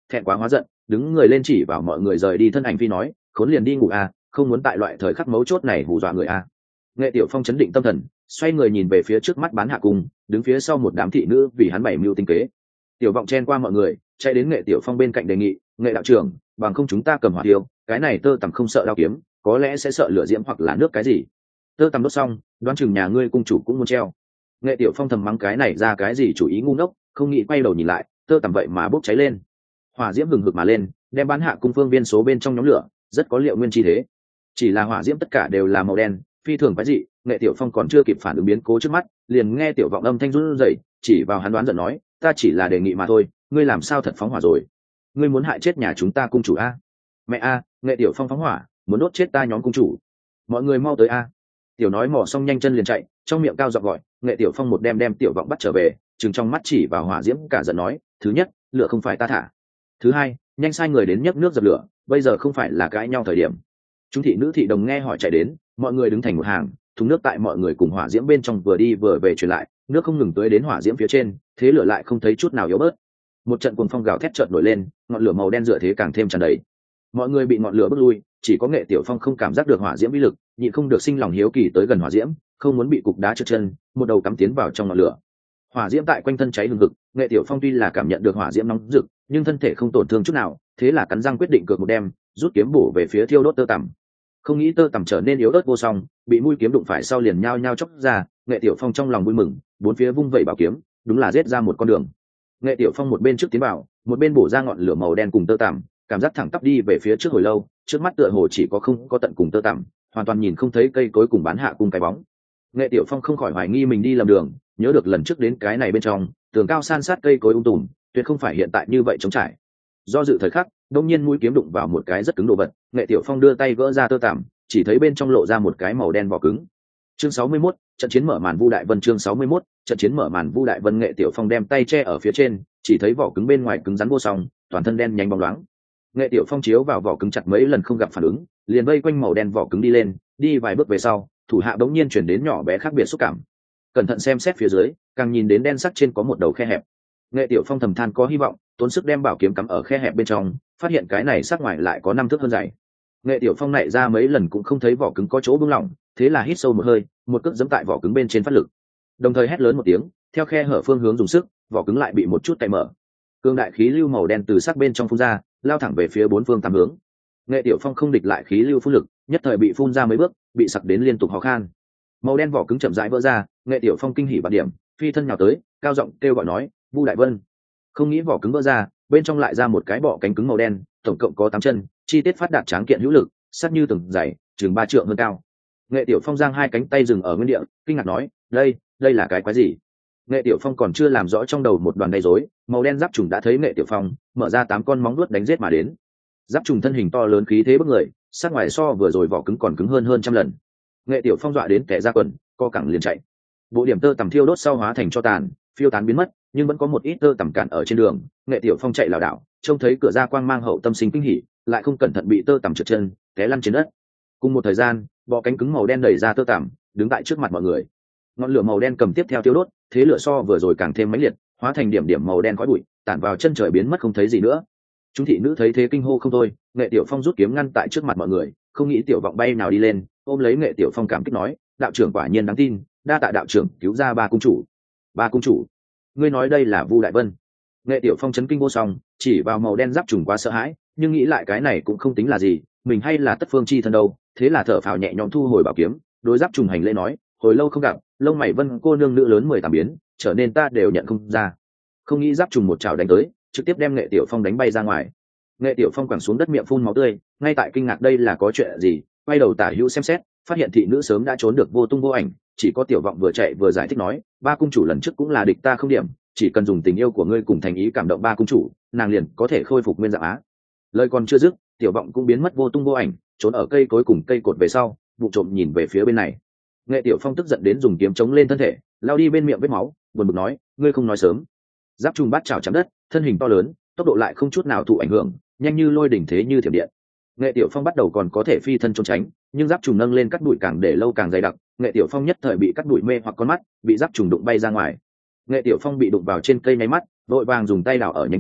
thẹn quá hóa giận, đứng người lên chỉ vào mọi người rời đi thân ảnh phi nói, khốn liền đi ngủ à, không muốn tại loại thời khắc mấu chốt này hù dọa người à. Nghệ Tiểu Phong chấn định tâm thần, xoay người nhìn về phía trước mắt bán hạ cung, đứng phía sau một đám thị nữ vì hắn bày mưu tinh kế. Tiểu Vọng chen qua mọi người, chạy đến Nghệ Tiểu Phong bên cạnh đề nghị, Nghệ đạo trưởng, bằng không chúng ta cầm hỏa tiêu, cái này tơ tằm không sợ đao kiếm, có lẽ sẽ sợ lửa diễm hoặc là nước cái gì. Tơ tằm đốt xong, đoán chừng nhà ngươi cung chủ cũng muốn treo. Nghệ Tiểu Phong thầm mắng cái này ra cái gì chủ ý ngu ngốc, không nghĩ quay đầu nhìn lại, tơ tằm vậy mà bốc cháy lên. Hỏa diễm hừng hực mà lên, đem bán hạ cung phương viên số bên trong nhóm lửa, rất có liệu nguyên chi thế. Chỉ là hỏa diễm tất cả đều là màu đen, phi thường quái dị. Nghệ Tiểu Phong còn chưa kịp phản ứng biến cố trước mắt, liền nghe Tiểu Vọng âm thanh run rẩy, chỉ vào hắn đoán giận nói, ta chỉ là đề nghị mà thôi, ngươi làm sao thật phóng hỏa rồi? Ngươi muốn hại chết nhà chúng ta cung chủ a? Mẹ a, Nghệ Tiểu Phong phóng hỏa, muốn đốt chết ta nhóm cung chủ. Mọi người mau tới a. Tiểu nói mỏ xong nhanh chân liền chạy, trong miệng cao giọng gọi. Nghệ Tiểu Phong một đem đem Tiểu Vọng bắt trở về, trừng trong mắt chỉ vào hỏa diễm cả giận nói, thứ nhất, lửa không phải ta thả. Thứ hai, nhanh sai người đến nhấc nước dập lửa, bây giờ không phải là cãi nhau thời điểm. Chúng thị nữ thị đồng nghe hỏi chạy đến, mọi người đứng thành một hàng, thùng nước tại mọi người cùng hỏa diễm bên trong vừa đi vừa về truyền lại, nước không ngừng tưới đến hỏa diễm phía trên, thế lửa lại không thấy chút nào yếu bớt. Một trận cuồng phong gào thét chợt nổi lên, ngọn lửa màu đen dựa thế càng thêm tràn đầy. Mọi người bị ngọn lửa bức lui, chỉ có Nghệ Tiểu Phong không cảm giác được hỏa diễm uy lực, nhịn không được sinh lòng hiếu kỳ tới gần hỏa diễm, không muốn bị cục đá trượt chân, một đầu cắm tiến vào trong ngọn lửa. Hỏa diễm tại quanh thân cháy hừng hực, Nghệ Tiểu Phong tuy là cảm nhận được hỏa diễm nóng rực, nhưng thân thể không tổn thương chút nào, thế là cắn răng quyết định cược một đêm, rút kiếm bổ về phía thiêu đốt tơ tằm. Không nghĩ tơ tằm trở nên yếu ớt vô song, bị mũi kiếm đụng phải sau liền nhao nhao chốc ra. Nghệ Tiểu Phong trong lòng vui mừng, bốn phía vung vẩy bảo kiếm, đúng là giết ra một con đường. Nghệ Tiểu Phong một bên trước tiến vào, một bên bổ ra ngọn lửa màu đen cùng tơ tằm, cảm giác thẳng tắp đi về phía trước hồi lâu, trước mắt tựa hồ chỉ có không có tận cùng tơ tằm, hoàn toàn nhìn không thấy cây cối cùng bán hạ cùng cái bóng. Nghệ Tiểu Phong không khỏi hoài nghi mình đi lầm đường, nhớ được lần trước đến cái này bên trong, tường cao san sát cây cối um tùm, tuyệt không phải hiện tại như vậy trống trải. Do dự thời khắc, đông nhiên mũi kiếm đụng vào một cái rất cứng đồ vật, Nghệ Tiểu Phong đưa tay gỡ ra tơ tằm, chỉ thấy bên trong lộ ra một cái màu đen vỏ cứng. Chương sáu mươi mốt, trận chiến mở màn Vu Đại Vân. Chương sáu mươi mốt, trận chiến mở màn Vu Đại Vân. Nghệ Tiểu Phong đem tay che ở phía trên, chỉ thấy vỏ cứng bên ngoài cứng rắn vô song, toàn thân đen nhánh bóng loáng. Nghệ Tiểu Phong chiếu vào vỏ cứng chặt mấy lần không gặp phản ứng, liền vây quanh màu đen vỏ cứng đi lên, đi vài bước về sau, thủ hạ bỗng nhiên chuyển đến nhỏ bé khác biệt xúc cảm. Cẩn thận xem xét phía dưới, càng nhìn đến đen sắc trên có một đầu khe hẹp. Nghệ Tiểu Phong thầm than có hy vọng, tốn sức đem bảo kiếm cắm ở khe hẹp bên trong, phát hiện cái này sắc ngoài lại có năm thước hơn dày. Nghệ Tiểu Phong nảy ra mấy lần cũng không thấy vỏ cứng có chỗ buông lỏng, thế là hít sâu một hơi, một cước giẫm tại vỏ cứng bên trên phát lực, đồng thời hét lớn một tiếng, theo khe hở phương hướng dùng sức, vỏ cứng lại bị một chút cạy mở. Cương đại khí lưu màu đen từ sắc bên trong phun ra, lao thẳng về phía bốn phương tám hướng. Nghệ Tiểu Phong không địch lại khí lưu phun lực, nhất thời bị phun ra mấy bước, bị sặc đến liên tục ho khan. Màu đen vỏ cứng chậm rãi vỡ ra, Nghệ Tiểu Phong kinh hỉ bạt điểm, phi thân nhào tới, cao giọng kêu gọi nói, Vu Đại Vân. Không nghĩ vỏ cứng vỡ ra, bên trong lại ra một cái bọ cánh cứng màu đen, tổng cộng có tám chân, chi tiết phát đạt tráng kiện hữu lực, sắc như từng dày, chừng ba trượng hơn cao. Nghệ Tiểu Phong giang hai cánh tay dừng ở nguyên địa, kinh ngạc nói, đây, đây là cái quái gì? Nghệ Tiểu Phong còn chưa làm rõ trong đầu một đoàn gây rối, màu đen giáp trùng đã thấy Nghệ Tiểu Phong, mở ra tám con móng vuốt đánh giết mà đến. Giáp trùng thân hình to lớn khí thế bức người, sắc ngoài so vừa rồi vỏ cứng còn cứng hơn hơn trăm lần. Nghệ Tiểu Phong dọa đến kẻ ra quần, co cẳng liền chạy. Bộ điểm tơ tằm thiêu đốt sau hóa thành cho tàn, phiêu tán biến mất, nhưng vẫn có một ít tơ tằm cản ở trên đường. Nghệ Tiểu Phong chạy lảo đảo, trông thấy cửa ra quang mang hậu tâm sinh kinh hỉ, lại không cẩn thận bị tơ tằm trượt chân, té lăn trên đất. Cùng một thời gian, bọ cánh cứng màu đen đẩy ra tơ tằm, đứng tại trước mặt mọi người. Ngọn lửa màu đen cầm tiếp theo tiêu đốt, thế lửa so vừa rồi càng thêm mãnh liệt, hóa thành điểm điểm màu đen khói bụi, tản vào chân trời biến mất không thấy gì nữa. Chúng thị nữ thấy thế kinh hô không thôi, Nghệ Tiểu Phong rút kiếm ngăn tại trước mặt mọi người, không nghĩ Tiểu Vọng bay nào đi lên, ôm lấy Nghệ Tiểu Phong cảm kích nói, đạo trưởng quả nhiên đáng tin, đa tạ đạo trưởng cứu ra ba cung chủ. Ba cung chủ? Ngươi nói đây là Vu Đại Vân? Nghệ Tiểu Phong chấn kinh vô song, chỉ vào màu đen giáp trùng quá sợ hãi, nhưng nghĩ lại cái này cũng không tính là gì, mình hay là tất phương chi thân đâu, thế là thở phào nhẹ nhõm thu hồi bảo kiếm, đối giáp trùng hành lễ nói, hồi lâu không gặp, lông mày Vân cô nương nữ lớn mười tám biến, trở nên ta đều nhận không ra. Không nghĩ giáp trùng một chảo đánh tới, trực tiếp đem Nghệ Tiểu Phong đánh bay ra ngoài. Nghệ Tiểu Phong quẳng xuống đất miệng phun máu tươi, ngay tại kinh ngạc đây là có chuyện gì, quay đầu tả hữu xem xét, phát hiện thị nữ sớm đã trốn được vô tung vô ảnh, chỉ có Tiểu Vọng vừa chạy vừa giải thích nói, ba cung chủ lần trước cũng là địch ta không điểm, chỉ cần dùng tình yêu của ngươi cùng thành ý cảm động ba cung chủ, nàng liền có thể khôi phục nguyên dạng á. Lời còn chưa dứt, Tiểu Vọng cũng biến mất vô tung vô ảnh, trốn ở cây cối cùng cây cột về sau, vụ trộm nhìn về phía bên này. Nghệ Tiểu Phong tức giận đến dùng kiếm chống lên thân thể, lao đi bên miệng vết máu, buồn bực nói, ngươi không nói sớm. Giáp trùng bát chảo chạm đất, thân hình to lớn, tốc độ lại không chút nào thụ ảnh hưởng, nhanh như lôi đỉnh thế như thiểm điện. Nghệ Tiểu Phong bắt đầu còn có thể phi thân trốn tránh, nhưng giáp trùng nâng lên cắt đuổi càng để lâu càng dày đặc, Nghệ Tiểu Phong nhất thời bị cắt đuổi mê hoặc con mắt, bị giáp trùng đụng bay ra ngoài. Nghệ Tiểu Phong bị đụng vào trên cây nháy mắt, vội vàng dùng tay đảo ở nhánh cây,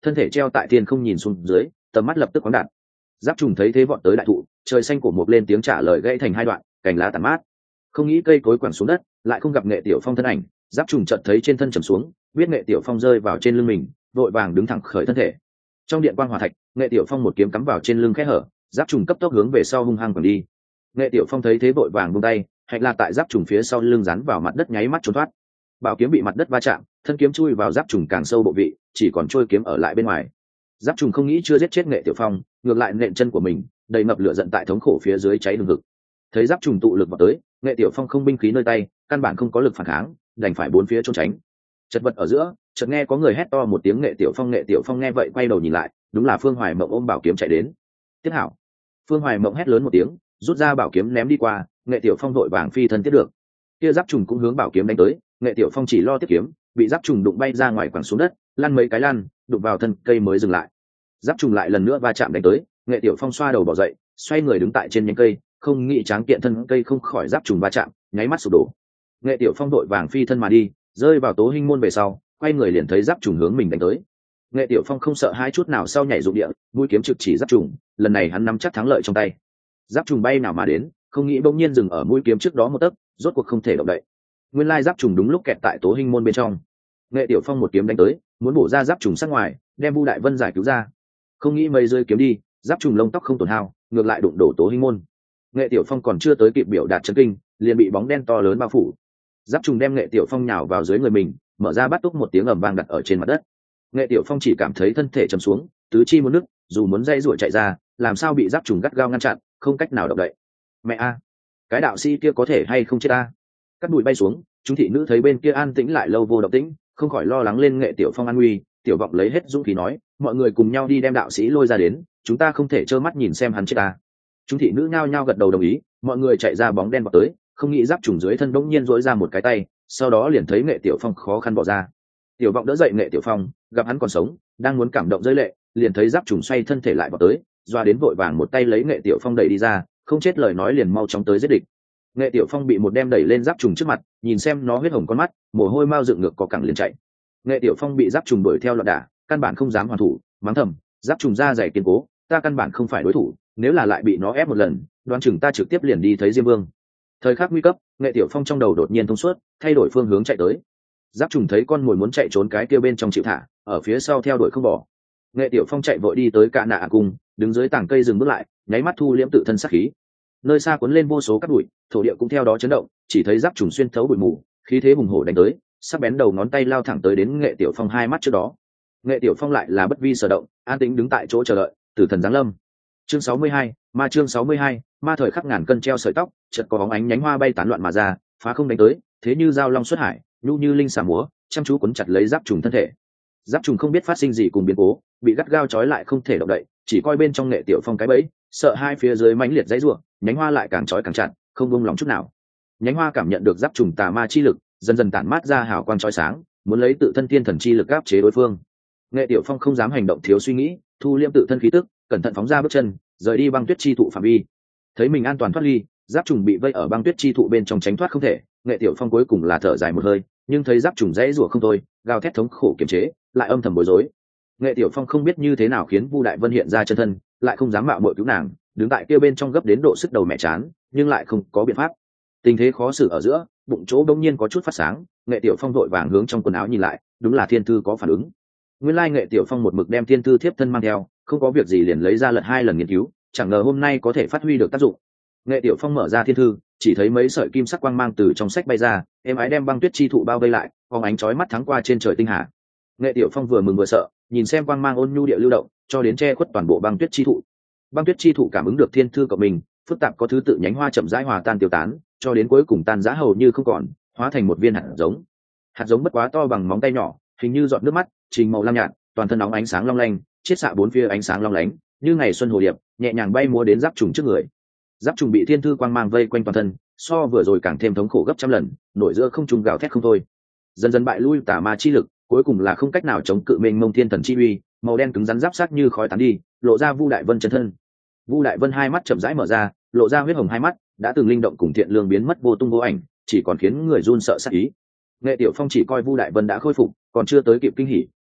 thân thể treo tại thiên không nhìn xuống dưới, tầm mắt lập tức khoáng đạt. Giáp trùng thấy thế vọt tới đại thụ, trời xanh cổ mục lên tiếng trả lời gãy thành hai đoạn, cành lá tàn mát. Không nghĩ cây cối quẳng xuống đất, lại không gặp Nghệ Tiểu Phong thân ảnh. Giáp trùng chợt thấy trên thân trầm xuống, biết Nghệ Tiểu Phong rơi vào trên lưng mình, vội vàng đứng thẳng khởi thân thể. Trong điện quang hỏa thạch, Nghệ Tiểu Phong một kiếm cắm vào trên lưng khe hở, Giáp trùng cấp tốc hướng về sau hung hăng quẳng đi. Nghệ Tiểu Phong thấy thế vội vàng buông tay, hạnh là tại Giáp trùng phía sau lưng dán vào mặt đất nháy mắt trốn thoát. Bảo kiếm bị mặt đất va chạm, thân kiếm chui vào Giáp trùng càng sâu bộ vị, chỉ còn trôi kiếm ở lại bên ngoài. Giáp trùng không nghĩ chưa giết chết Nghệ Tiểu Phong, ngược lại nện chân của mình, đầy ngập lửa giận tại thống khổ phía dưới cháy hừng hực. Thấy Giáp trùng tụ lực vào tới, Nghệ Tiểu Phong không binh khí nơi tay, căn bản không có lực phản kháng, đành phải bốn phía trốn tránh. Chật vật ở giữa, chợt nghe có người hét to một tiếng Nghệ Tiểu Phong, Nghệ Tiểu Phong nghe vậy quay đầu nhìn lại, đúng là Phương Hoài Mộng ôm bảo kiếm chạy đến. Tiếp hảo. Phương Hoài Mộng hét lớn một tiếng, rút ra bảo kiếm ném đi qua, Nghệ Tiểu Phong vội vàng phi thân tiếp được. Kia Giáp trùng cũng hướng bảo kiếm đánh tới, Nghệ Tiểu Phong chỉ lo tiếp kiếm, bị Giáp trùng đụng bay ra ngoài quẳng xuống đất, lăn mấy cái lăn, đụng vào thân cây mới dừng lại. Giáp trùng lại lần nữa va chạm đánh tới, Nghệ Tiểu Phong xoa đầu bỏ dậy, xoay người đứng tại trên nhánh cây, không nghĩ tráng kiện thân cây không khỏi Giáp trùng va chạm, nháy mắt sụp đổ. Nghệ Tiểu Phong đội vàng phi thân mà đi, rơi vào Tố Hinh môn về sau, quay người liền thấy Giáp trùng hướng mình đánh tới. Nghệ Tiểu Phong không sợ hai chút nào, sau nhảy dụng địa, mũi kiếm trực chỉ Giáp trùng, lần này hắn nắm chắc thắng lợi trong tay. Giáp trùng bay nào mà đến, không nghĩ bỗng nhiên dừng ở mũi kiếm trước đó một tấc, rốt cuộc không thể động đậy. Nguyên lai Giáp trùng đúng lúc kẹt tại Tố Hinh môn bên trong. Nghệ Tiểu Phong một kiếm đánh tới, muốn bổ ra Giáp trùng sát ngoài, đem Vu Đại Vân giải cứu ra. Không nghĩ mây rơi kiếm đi, Giáp trùng lông tóc không tổn hao, ngược lại đụng đổ Tố Hinh môn. Nghệ Tiểu Phong còn chưa tới kịp biểu đạt chấn kinh, liền bị bóng đen to lớn bao phủ. Giáp trùng đem Nghệ Tiểu Phong nhào vào dưới người mình, mở ra bắt túc một tiếng ầm vang đặt ở trên mặt đất. Nghệ Tiểu Phong chỉ cảm thấy thân thể trầm xuống, tứ chi muốn nứt, dù muốn dây rủa chạy ra, làm sao bị Giáp trùng gắt gao ngăn chặn, không cách nào động đậy. Mẹ a, cái đạo sĩ kia có thể hay không chết ta? Cắt bụi bay xuống, chúng thị nữ thấy bên kia an tĩnh lại lâu vô động tĩnh, không khỏi lo lắng lên Nghệ Tiểu Phong an nguy. Tiểu Vọng lấy hết dũng khí nói, mọi người cùng nhau đi đem đạo sĩ lôi ra đến, chúng ta không thể trơ mắt nhìn xem hắn chết ta. Chúng thị nữ nhao nhao gật đầu đồng ý, mọi người chạy ra bóng đen vào tới, không nghĩ Giáp trùng dưới thân bỗng nhiên dỗi ra một cái tay, sau đó liền thấy Nghệ Tiểu Phong khó khăn bỏ ra. Tiểu Vọng đỡ dậy Nghệ Tiểu Phong, gặp hắn còn sống, đang muốn cảm động rơi lệ, liền thấy Giáp trùng xoay thân thể lại vào tới, doa đến vội vàng một tay lấy Nghệ Tiểu Phong đẩy đi ra, không chết lời nói liền mau chóng tới giết địch. Nghệ Tiểu Phong bị một đem đẩy lên Giáp trùng trước mặt, nhìn xem nó huyết hồng con mắt, mồ hôi mau dựng ngược có cẳng liền chạy. Nghệ Tiểu Phong bị Giáp trùng đuổi theo loạn đả, căn bản không dám hoàn thủ, mắng thầm, Giáp trùng da dày kiên cố, ta căn bản không phải đối thủ, nếu là lại bị nó ép một lần, đoán chừng ta trực tiếp liền đi thấy Diêm Vương. Thời khắc nguy cấp, Nghệ Tiểu Phong trong đầu đột nhiên thông suốt, thay đổi phương hướng chạy tới. Giáp trùng thấy con mồi muốn chạy trốn cái kia bên trong chịu thả, ở phía sau theo đuổi không bỏ. Nghệ Tiểu Phong chạy vội đi tới Cạ Nạ cung, đứng dưới tảng cây dừng bước lại, nháy mắt thu liễm tự thân sát khí. Nơi xa cuốn lên vô số cát bụi, thổ địa cũng theo đó chấn động, chỉ thấy Giáp trùng xuyên thấu bụi mù, khí thế hùng hổ đánh tới, sắc bén đầu ngón tay lao thẳng tới đến Nghệ Tiểu Phong hai mắt trước đó. Nghệ Tiểu Phong lại là bất vi sở động, an tĩnh đứng tại chỗ chờ đợi, tử thần giáng lâm. Chương sáu mươi hai, ma chương sáu mươi hai, ma thời khắc ngàn cân treo sợi tóc, chợt có bóng ánh nhánh hoa bay tán loạn mà ra, phá không đánh tới, thế như dao long xuất hải, nhu như linh xà múa, chăm chú cuốn chặt lấy Giáp trùng thân thể. Giáp trùng không biết phát sinh gì cùng biến cố, bị gắt gao trói lại không thể động đậy, chỉ coi bên trong Nghệ Tiểu Phong cái bẫy, sợ hai phía dưới mãnh liệt dãy rủa, nhánh hoa lại càng trói càng chặt, không buông lỏng chút nào. Nhánh hoa cảm nhận được Giáp trùng tà ma chi lực, dần dần tản mát ra hào quang chói sáng, muốn lấy tự thân thiên thần chi lực áp chế đối phương. Nghệ Tiểu Phong không dám hành động thiếu suy nghĩ, thu liêm tự thân khí tức, cẩn thận phóng ra bước chân, rời đi băng tuyết chi thụ phạm vi. Thấy mình an toàn thoát ly, Giáp trùng bị vây ở băng tuyết chi thụ bên trong tránh thoát không thể, Nghệ Tiểu Phong cuối cùng là thở dài một hơi, nhưng thấy Giáp trùng dãy rủa không thôi, gào thét thống khổ kiềm chế, lại âm thầm bối rối. Nghệ Tiểu Phong không biết như thế nào khiến Vu Đại Vân hiện ra chân thân, lại không dám mạo muội cứu nàng, đứng tại kia bên trong gấp đến độ sức đầu mẹ chán, nhưng lại không có biện pháp. Tình thế khó xử ở giữa, bụng chỗ bỗng nhiên có chút phát sáng, Nghệ Tiểu Phong vội vàng hướng trong quần áo nhìn lại, đúng là thiên thư có phản ứng. Nguyên lai Nghệ Tiểu Phong một mực đem thiên thư thiếp thân mang theo, không có việc gì liền lấy ra lật hai lần nghiên cứu, chẳng ngờ hôm nay có thể phát huy được tác dụng. Nghệ Tiểu Phong mở ra thiên thư, chỉ thấy mấy sợi kim sắc quang mang từ trong sách bay ra, êm ái đem băng tuyết chi thụ bao vây lại, phóng ánh chói mắt thắng qua trên trời tinh hà. Nghệ Tiểu Phong vừa mừng vừa sợ, nhìn xem quang mang ôn nhu địa lưu động, cho đến che khuất toàn bộ băng tuyết chi thụ. Băng tuyết chi thụ cảm ứng được thiên thư của mình, phức tạp có thứ tự nhánh hoa chậm rãi hòa tan tiêu tán, cho đến cuối cùng tan rã hầu như không còn, hóa thành một viên hạt giống. Hạt giống bất quá to bằng móng tay nhỏ, hình như giọt nước mắt, trình màu lam nhạt, toàn thân nóng ánh sáng long lanh, chiết xạ bốn phía ánh sáng long lánh, như ngày xuân hồ điệp, nhẹ nhàng bay múa đến Giáp trùng trước người. Giáp trùng bị thiên thư quang mang vây quanh toàn thân, so vừa rồi càng thêm thống khổ gấp trăm lần, nổi giữa không trung gào thét không thôi. Dần dần bại lui tà ma chi lực, cuối cùng là không cách nào chống cự mênh mông thiên thần chi uy, màu đen cứng rắn giáp sát như khói tán đi, lộ ra Vu Đại Vân chân thân. Vu Đại Vân hai mắt chậm rãi mở ra, lộ ra huyết hồng hai mắt, đã từng linh động cùng thiện lương biến mất vô tung vô ảnh, chỉ còn khiến người run sợ sát ý. Nghệ Tiểu Phong chỉ coi Vu Đại Vân đã khôi phục, còn chưa tới kịp kinh hỉ,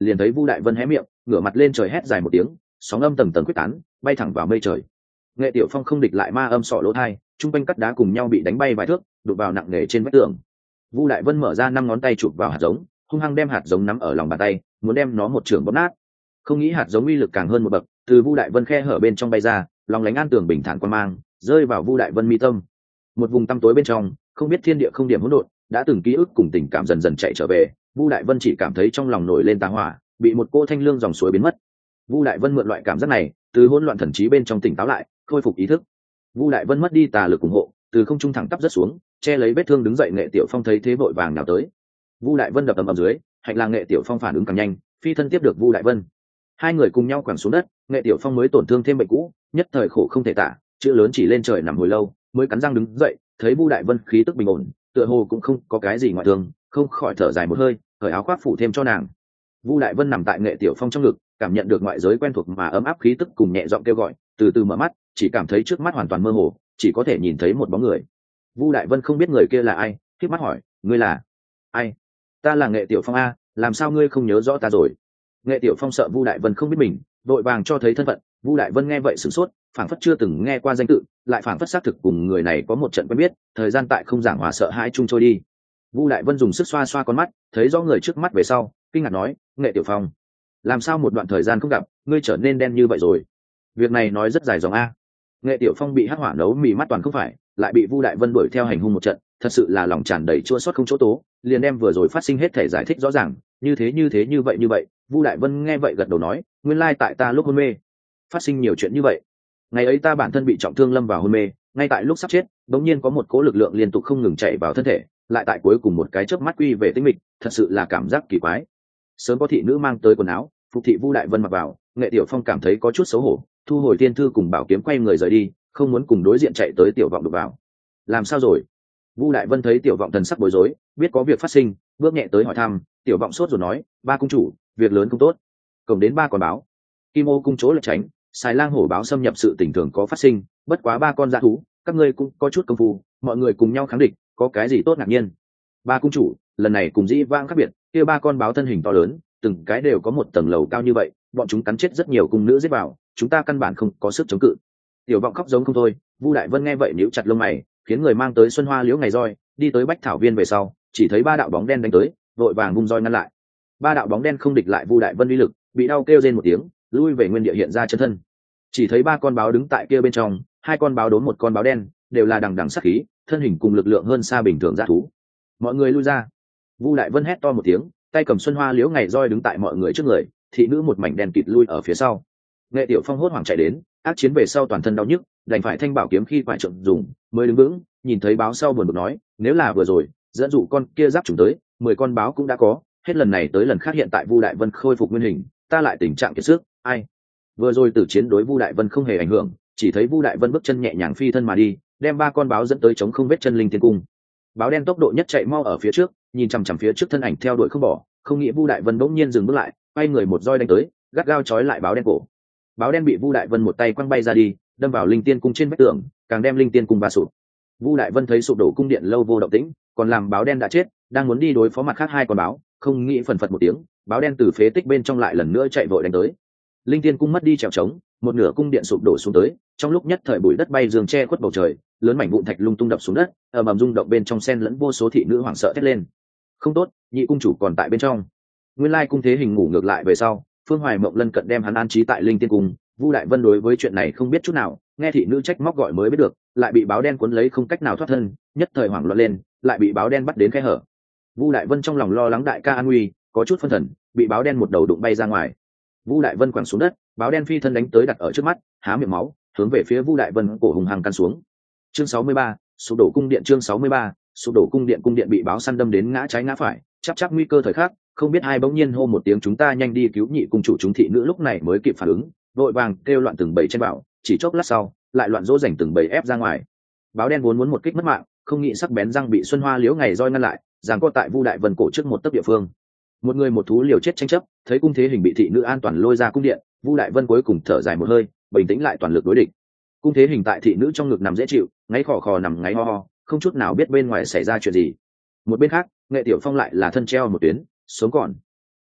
liền thấy Vu Đại Vân hé miệng ngửa mặt lên trời hét dài một tiếng, sóng âm tầng tầng quyết tán bay thẳng vào mây trời. Nghệ Tiểu Phong không địch lại ma âm sọ lỗ thai, trung quanh cắt đá cùng nhau bị đánh bay vài thước, đụng vào nặng nề trên vách tường. Vu Đại Vân mở ra năm ngón tay chụp vào hạt giống, hung hăng đem hạt giống nắm ở lòng bàn tay, muốn đem nó một trường bóp nát. Không nghĩ hạt giống uy lực càng hơn một bậc, từ Vu Đại Vân khe hở bên trong bay ra, lòng lánh an tường bình thản quan mang, rơi vào Vu Đại Vân mi tâm. Một vùng tăm tối bên trong, không biết thiên địa không điểm hỗn độn, đã từng ký ức cùng tình cảm dần dần chạy trở về. Vu Đại Vân chỉ cảm thấy trong lòng nổi lên tà hỏa, bị một cô thanh lương dòng suối biến mất. Vu Đại Vân mượn loại cảm giác này, từ hỗn loạn thần trí bên trong tỉnh táo lại, khôi phục ý thức. Vu Đại Vân mất đi tà lực ủng hộ, từ không trung thẳng tắp rất xuống, che lấy vết thương đứng dậy. Nghệ Tiểu Phong thấy thế vội vàng nào tới. Vu Đại Vân đập ầm ầm dưới, hạnh là Nghệ Tiểu Phong phản ứng càng nhanh, phi thân tiếp được Vu Đại Vân. Hai người cùng nhau quẳng xuống đất, Nghệ Tiểu Phong mới tổn thương thêm bệnh cũ, nhất thời khổ không thể tả, chữ lớn chỉ lên trời nằm hồi lâu, mới cắn răng đứng dậy, thấy Vu Đại Vân khí tức bình ổn, tựa hồ cũng không có cái gì ngoại thương, không khỏi thở dài một hơi, cởi áo khoác phủ thêm cho nàng. Vu Đại Vân nằm tại Nghệ Tiểu Phong trong ngực, cảm nhận được ngoại giới quen thuộc mà ấm áp khí tức cùng nhẹ giọng kêu gọi, từ từ mở mắt, chỉ cảm thấy trước mắt hoàn toàn mơ hồ, chỉ có thể nhìn thấy một bóng người. Vu Đại Vân không biết người kia là ai, khép mắt hỏi, ngươi là ai? Ta là Nghệ Tiểu Phong a, làm sao ngươi không nhớ rõ ta rồi? Nghệ Tiểu Phong sợ Vu Đại Vân không biết mình, vội vàng cho thấy thân phận. Vu Đại Vân nghe vậy sửng sốt, phảng phất chưa từng nghe qua danh tự, lại phảng phất xác thực cùng người này có một trận quen biết, thời gian tại không giảng hòa sợ hãi chung trôi đi. Vu Đại Vân dùng sức xoa xoa con mắt, thấy rõ người trước mắt về sau, kinh ngạc nói, Nghệ Tiểu Phong, làm sao một đoạn thời gian không gặp, ngươi trở nên đen như vậy rồi? Việc này nói rất dài dòng a. Nghệ Tiểu Phong bị hắc hỏa nấu mì mắt toàn không phải, lại bị Vu Đại Vân đuổi theo hành hung một trận, thật sự là lòng tràn đầy chua xót không chỗ tố, liền đem vừa rồi phát sinh hết thể giải thích rõ ràng, như thế như thế như vậy như vậy. Vu Đại Vân nghe vậy gật đầu nói, nguyên lai tại ta lúc hôn mê phát sinh nhiều chuyện như vậy. Ngày ấy ta bản thân bị trọng thương lâm vào hôn mê, ngay tại lúc sắp chết, đột nhiên có một cỗ lực lượng liên tục không ngừng chạy vào thân thể, lại tại cuối cùng một cái chớp mắt quy về tĩnh mịch, thật sự là cảm giác kỳ quái. Sớm có thị nữ mang tới quần áo, phục thị Vu Đại Vân mặc vào, Nghệ Tiểu Phong cảm thấy có chút xấu hổ, thu hồi thiên thư cùng bảo kiếm quay người rời đi, không muốn cùng đối diện chạy tới Tiểu Vọng đụng vào. Làm sao rồi? Vu Đại Vân thấy Tiểu Vọng thần sắc bối rối, biết có việc phát sinh, bước nhẹ tới hỏi thăm. Tiểu Vọng sốt rồi nói, ba cung chủ, việc lớn không tốt. Cổng đến ba con báo, Kim Ô cung chỗ lệch tránh, Xài Lang hổ báo xâm nhập, sự tình thường có phát sinh, bất quá ba con dã thú, các ngươi cũng có chút công phu, mọi người cùng nhau kháng địch, có cái gì tốt ngạc nhiên? Ba cung chủ, lần này cùng dĩ vãng khác biệt, kia ba con báo thân hình to lớn, từng cái đều có một tầng lầu cao như vậy, bọn chúng cắn chết rất nhiều cung nữ giết vào, chúng ta căn bản không có sức chống cự. Tiểu Vọng khóc giống không thôi. Vu Đại Vân nghe vậy nhíu chặt lông mày, khiến người mang tới Xuân Hoa Liễu ngày roi, đi tới Bách Thảo Viên về sau, chỉ thấy ba đạo bóng đen đánh tới, vội vàng vung roi ngăn lại. Ba đạo bóng đen không địch lại Vu Đại Vân uy lực, bị đau kêu rên một tiếng, lui về nguyên địa hiện ra chân thân. Chỉ thấy ba con báo đứng tại kia bên trong, hai con báo đốn một con báo đen, đều là đằng đằng sát khí, thân hình cùng lực lượng hơn xa bình thường dã thú. Mọi người lui ra. Vu Đại Vân hét to một tiếng, tay cầm Xuân Hoa Liễu ngày roi đứng tại mọi người trước người, thị nữ một mảnh đen kịt lui ở phía sau. Nghệ Tiểu Phong hốt hoảng chạy đến, ác chiến về sau toàn thân đau nhức, đành phải thanh bảo kiếm khi phải trộn dùng, mới đứng vững, nhìn thấy báo sau buồn bực nói, nếu là vừa rồi dẫn dụ con kia giáp trùng tới, mười con báo cũng đã có, hết lần này tới lần khác hiện tại Vu Đại Vân khôi phục nguyên hình, ta lại tình trạng kiệt sức, ai? Vừa rồi tử chiến đối Vu Đại Vân không hề ảnh hưởng, chỉ thấy Vu Đại Vân bước chân nhẹ nhàng phi thân mà đi, đem ba con báo dẫn tới chống không vết chân linh thiên cung. Báo đen tốc độ nhất chạy mau ở phía trước, nhìn chằm chằm phía trước thân ảnh theo đuổi không bỏ, không nghĩ Vu Đại Vân bỗng nhiên dừng bước lại, quay người một roi đánh tới, gắt gao chói lại báo đen cổ. Báo đen bị Vu Đại Vân một tay quăng bay ra đi, đâm vào linh tiên cung trên vách tường, càng đem linh tiên cung va sụp. Vu Đại Vân thấy sụp đổ cung điện lâu vô động tĩnh, còn làm báo đen đã chết, đang muốn đi đối phó mặt khác hai con báo, không nghĩ phần phật một tiếng, báo đen từ phế tích bên trong lại lần nữa chạy vội đánh tới. Linh tiên cung mất đi trèo trống, một nửa cung điện sụp đổ xuống tới, trong lúc nhất thời bụi đất bay dương che khuất bầu trời, lớn mảnh vụn thạch lung tung đập xuống đất, ầm ầm rung động, bên trong xen lẫn vô số thị nữ hoảng sợ thét lên. Không tốt, nhị cung chủ còn tại bên trong. Nguyên lai cung thế hình ngủ ngược lại về sau, Phương Hoài Mộng lân cận đem hắn an trí tại linh tiên cung. Vu Đại Vân đối với chuyện này không biết chút nào, nghe thị nữ trách móc gọi mới biết được, lại bị báo đen cuốn lấy không cách nào thoát thân, nhất thời hoảng loạn lên, lại bị báo đen bắt đến khe hở. Vu Đại Vân trong lòng lo lắng đại ca an nguy, có chút phân thần, bị báo đen một đầu đụng bay ra ngoài. Vu Đại Vân quẳng xuống đất, báo đen phi thân đánh tới đặt ở trước mắt, há miệng máu, hướng về phía Vu Đại Vân cổ hùng hăng căn xuống. Chương sáu mươi ba, sụp đổ cung điện. Chương sáu mươi ba, sụp đổ cung điện. Cung điện bị báo săn đâm đến ngã trái ngã phải, chắc chắc nguy cơ thời khắc, không biết ai bỗng nhiên hô một tiếng, chúng ta nhanh đi cứu nhị cung chủ. Chúng thị nữ lúc này mới kịp phản ứng, vội vàng kêu loạn từng bầy trên bảo, chỉ chốc lát sau, lại loạn dỗ dành từng bầy ép ra ngoài. Báo đen vốn muốn một kích mất mạng, không nghĩ sắc bén răng bị Xuân Hoa Liễu ngày roi ngăn lại, giằng co tại Vu Đại Vân cổ trước một tấc địa phương. Một người một thú liều chết tranh chấp, thấy cung thế hình bị thị nữ an toàn lôi ra cung điện, Vu Đại Vân cuối cùng thở dài một hơi, bình tĩnh lại toàn lực đối địch. Cung thế hình tại thị nữ trong ngực nằm dễ chịu, ngáy khò khò nằm ngáy ho ho, không chút nào biết bên ngoài xảy ra chuyện gì. Một bên khác, Nghệ Tiểu Phong lại là thân treo một tuyến, sống còn.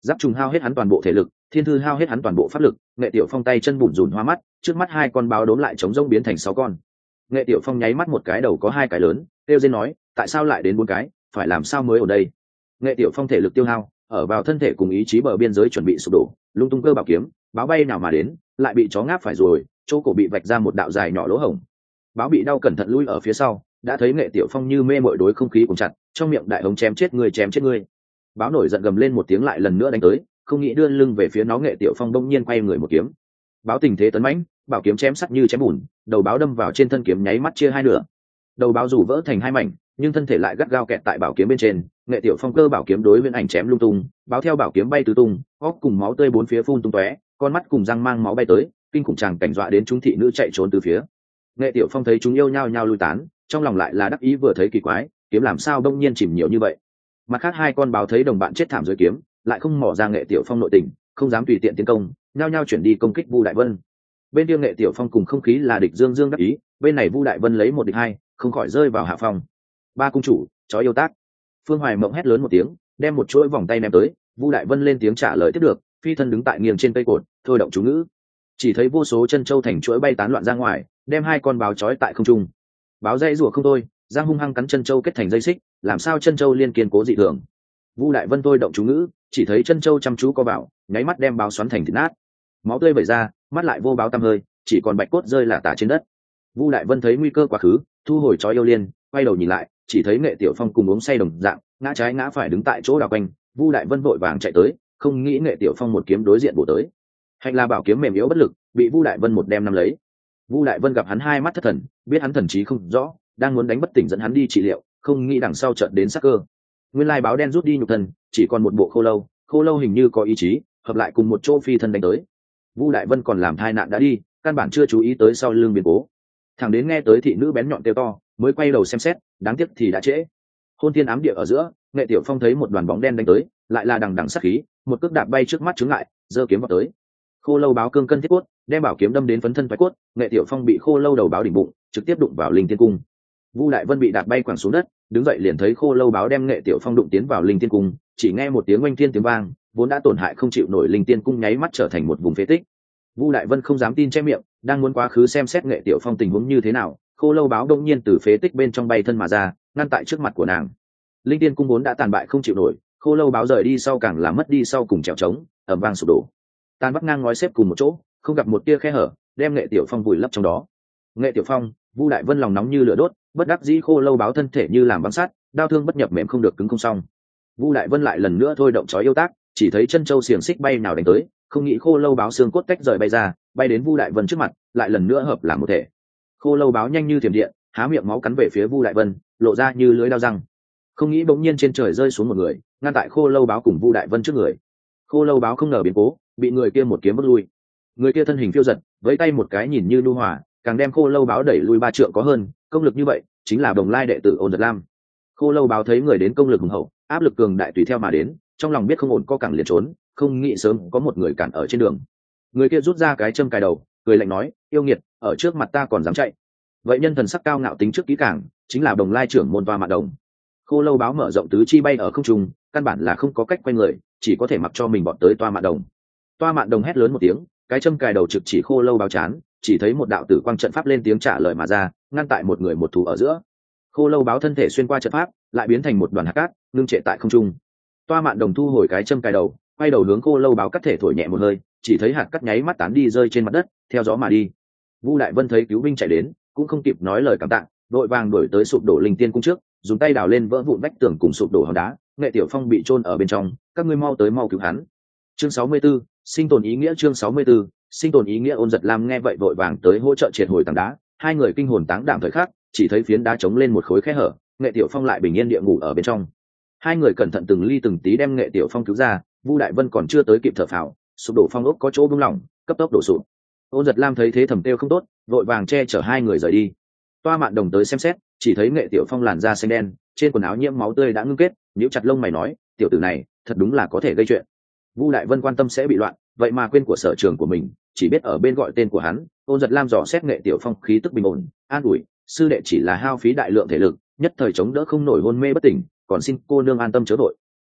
giáp trùng hao hết hắn toàn bộ thể lực, thiên thư hao hết hắn toàn bộ pháp lực, nghệ tiểu phong tay chân bủn rủn hoa mắt, trước mắt hai con báo đốm lại chống rông biến thành sáu con. Nghệ tiểu phong nháy mắt một cái đầu có hai cái lớn, kêu dên nói tại sao lại đến bốn cái, phải làm sao mới ở đây. Nghệ tiểu phong thể lực tiêu hao, ở vào thân thể cùng ý chí bờ biên giới chuẩn bị sụp đổ, lung tung cơ bảo kiếm báo bay nào mà đến, lại bị chó ngáp phải rồi, chỗ cổ bị vạch ra một đạo dài nhỏ lỗ hổng. Báo bị đau cẩn thận lui ở phía sau, đã thấy nghệ tiểu phong như mê mội đối không khí cùng chặt, trong miệng đại hống chém chết người chém chết người. Báo nổi giận gầm lên một tiếng lại lần nữa đánh tới, không nghĩ đưa lưng về phía nó, nghệ tiểu phong đông nhiên quay người một kiếm. Báo tình thế tấn mãnh, bảo kiếm chém sắt như chém bùn, đầu báo đâm vào trên thân kiếm nháy mắt chia hai nửa. Đầu báo dù vỡ thành hai mảnh, nhưng thân thể lại gắt gao kẹt tại bảo kiếm bên trên, nghệ tiểu phong cơ bảo kiếm đối với ảnh chém lung tung, báo theo bảo kiếm bay tứ tung, óc cùng máu tươi bốn phía phun tung tóe, con mắt cùng răng mang máu bay tới, kinh khủng tràng cảnh dọa đến chúng thị nữ chạy trốn từ phía. Nghệ tiểu phong thấy chúng yêu nhau nhau lui tán, trong lòng lại là đắc ý vừa thấy kỳ quái, kiếm làm sao đông nhiên chìm nhiều như vậy. Mặt khác hai con báo thấy đồng bạn chết thảm dưới kiếm, lại không mò ra nghệ tiểu phong nội tình, không dám tùy tiện tiến công, nhao nhao chuyển đi công kích Vu Đại Vân. Bên kia nghệ tiểu phong cùng không khí là địch dương dương đắc ý, bên này Vu Đại Vân lấy một địch hai, không khỏi rơi vào hạ phong. Ba cung chủ chó yêu tác. Phương Hoài Mộng hét lớn một tiếng, đem một chuỗi vòng tay ném tới, Vu Đại Vân lên tiếng trả lời tiếp được, phi thân đứng tại nghiêng trên cây cột, thôi động chú ngữ. Chỉ thấy vô số chân châu thành chuỗi bay tán loạn ra ngoài, đem hai con báo trói tại không trung. Báo dây rủa không thôi, giang hung hăng cắn chân châu kết thành dây xích, làm sao chân châu liên kiên cố dị thường. Vu Đại Vân thôi động chú ngữ, chỉ thấy chân châu chăm chú co bảo, nháy mắt đem báo xoắn thành thịt nát. Máu tươi vẩy ra, mắt lại vô báo tăm hơi, chỉ còn bạch cốt rơi lả tả trên đất. Vu Đại Vân thấy nguy cơ quá khứ, thu hồi chó yêu liên, quay đầu nhìn lại, chỉ thấy nghệ tiểu phong cùng uống say đồng dạng, ngã trái ngã phải đứng tại chỗ đảo quanh. Vu Đại Vân vội vàng chạy tới, không nghĩ nghệ tiểu phong một kiếm đối diện bổ tới. Hạnh là bảo kiếm mềm yếu bất lực, bị Vu Đại Vân một đem nắm lấy. Vu Đại Vân gặp hắn hai mắt thất thần, biết hắn thần trí không rõ, đang muốn đánh bất tỉnh dẫn hắn đi trị liệu, không nghĩ đằng sau chợt đến sắc cơ. Nguyên lai báo đen rút đi nhục thân, chỉ còn một bộ khô lâu, khô lâu hình như có ý chí, hợp lại cùng một chỗ phi thân đánh tới. Vu Đại Vân còn làm thai nạn đã đi, căn bản chưa chú ý tới sau lưng biến cố. Thằng đến nghe tới thị nữ bén nhọn kêu to, mới quay đầu xem xét, đáng tiếc thì đã trễ. Hôn thiên ám địa ở giữa, nghệ tiểu phong thấy một đoàn bóng đen đánh tới, lại là đằng đằng sát khí, một cước đạp bay trước mắt chướng lại, giơ kiếm vào tới. Khô lâu báo cương cân thiết cốt, đem bảo kiếm đâm đến phấn thân thoái cốt, nghệ tiểu phong bị khô lâu đầu báo đỉnh bụng, trực tiếp đụng vào linh tiên cung. Vu Đại Vân bị đạp bay quẳng xuống đất, đứng dậy liền thấy khô lâu báo đem nghệ tiểu phong đụng tiến vào linh tiên cung, chỉ nghe một tiếng oanh thiên tiếng vang, vốn đã tổn hại không chịu nổi linh tiên cung nháy mắt trở thành một vùng phế tích. Vu Đại Vân không dám tin che miệng, đang muốn quá khứ xem xét nghệ tiểu phong tình huống như thế nào, khô lâu báo đông nhiên từ phế tích bên trong bay thân mà ra, ngăn tại trước mặt của nàng. Linh tiên cung vốn đã tàn bại không chịu nổi, khô lâu báo rời đi sau càng là mất đi sau cùng trèo trống, ầm vang sụp đổ. Tan bắc ngang ngói xếp cùng một chỗ, không gặp một tia khe hở, đem nghệ tiểu phong vùi lấp trong đó. Nghệ tiểu phong, Vu Đại Vân lòng nóng như lửa đốt, bất đắc dĩ khô lâu báo thân thể như làm băng sắt, đau thương bất nhập mềm không được cứng không xong. Vu Đại Vân lại lần nữa thôi động chói yêu tác, chỉ thấy chân châu xiềng xích bay nào đánh tới, không nghĩ khô lâu báo xương cốt tách rời bay ra, bay đến Vu Đại Vân trước mặt, lại lần nữa hợp làm một thể. Khô lâu báo nhanh như thiểm điện, há miệng máu cắn về phía Vu Đại Vân, lộ ra như lưỡi dao răng. Không nghĩ bỗng nhiên trên trời rơi xuống một người, ngăn tại khô lâu báo cùng Vu Đại Vân trước người. Khô lâu báo không ngờ biến cố, bị người kia một kiếm vứt lui. Người kia thân hình phiêu giật, với tay một cái nhìn như nhu hòa, càng đem khô lâu báo đẩy lui ba trượng có hơn, công lực như vậy, chính là Đồng Lai đệ tử Ôn Giật Lam. Khô lâu báo thấy người đến công lực hùng hậu, áp lực cường đại tùy theo mà đến, trong lòng biết không ổn co cẳng liền trốn, không nghĩ sớm có một người cản ở trên đường. Người kia rút ra cái châm cài đầu, cười lạnh nói, yêu nghiệt, ở trước mặt ta còn dám chạy. Vậy nhân thần sắc cao ngạo tính trước kỹ càng, chính là Đồng Lai trưởng môn Toa Mạn Đồng. Khô lâu báo mở rộng tứ chi bay ở không trung, căn bản là không có cách quay người, chỉ có thể mặc cho mình bọn tới Toa Mạn Đồng. Toa Mạn Đồng hét lớn một tiếng, cái châm cài đầu trực chỉ khô lâu báo chán, chỉ thấy một đạo tử quang trận pháp lên tiếng trả lời mà ra, ngăn tại một người một thú ở giữa. Khô lâu báo thân thể xuyên qua trận pháp, lại biến thành một đoàn hạt cát, ngưng trệ tại không trung. Toa Mạn Đồng thu hồi cái châm cài đầu, quay đầu hướng khô lâu báo cắt thể thổi nhẹ một hơi, chỉ thấy hạt cát nháy mắt tán đi rơi trên mặt đất, theo gió mà đi. Vu Đại Vân thấy cứu binh chạy đến, cũng không kịp nói lời cảm tạ, đội vàng đuổi tới sụp đổ linh tiên cung trước, dùng tay đào lên vỡ vụn vách tường cùng sụp đổ hòn đá. Nghệ tiểu phong bị chôn ở bên trong, các ngươi mau tới mau cứu hắn. Chương sáu mươi 64, sinh tồn ý nghĩa. Chương sáu mươi 64, sinh tồn ý nghĩa. Ôn Giật Lam nghe vậy vội vàng tới hỗ trợ triệt hồi tảng đá, hai người kinh hồn táng đảm thời khắc, chỉ thấy phiến đá chống lên một khối khe hở, Nghệ tiểu phong lại bình yên địa ngủ ở bên trong. Hai người cẩn thận từng ly từng tí đem Nghệ tiểu phong cứu ra. Vu Đại Vân còn chưa tới kịp thở phào, sụp đổ phong ốc có chỗ buông lỏng, cấp tốc đổ sụp. Ôn Giật Lam thấy thế thầm tiêu không tốt, vội vàng che chở hai người rời đi. Toa Mạn Đồng tới xem xét, chỉ thấy Nghệ tiểu phong làn da xanh đen, trên quần áo nhiễm máu tươi đã ngưng kết, nhíu chặt lông mày nói, tiểu tử này thật đúng là có thể gây chuyện. Vu Đại Vân quan tâm sẽ bị loạn, vậy mà quên của sở trường của mình, chỉ biết ở bên gọi tên của hắn. Ôn Giật Lam dò xét Nghệ tiểu phong khí tức bình ổn, an ủi, sư đệ chỉ là hao phí đại lượng thể lực, nhất thời chống đỡ không nổi hôn mê bất tỉnh, còn xin cô nương an tâm chớ vội.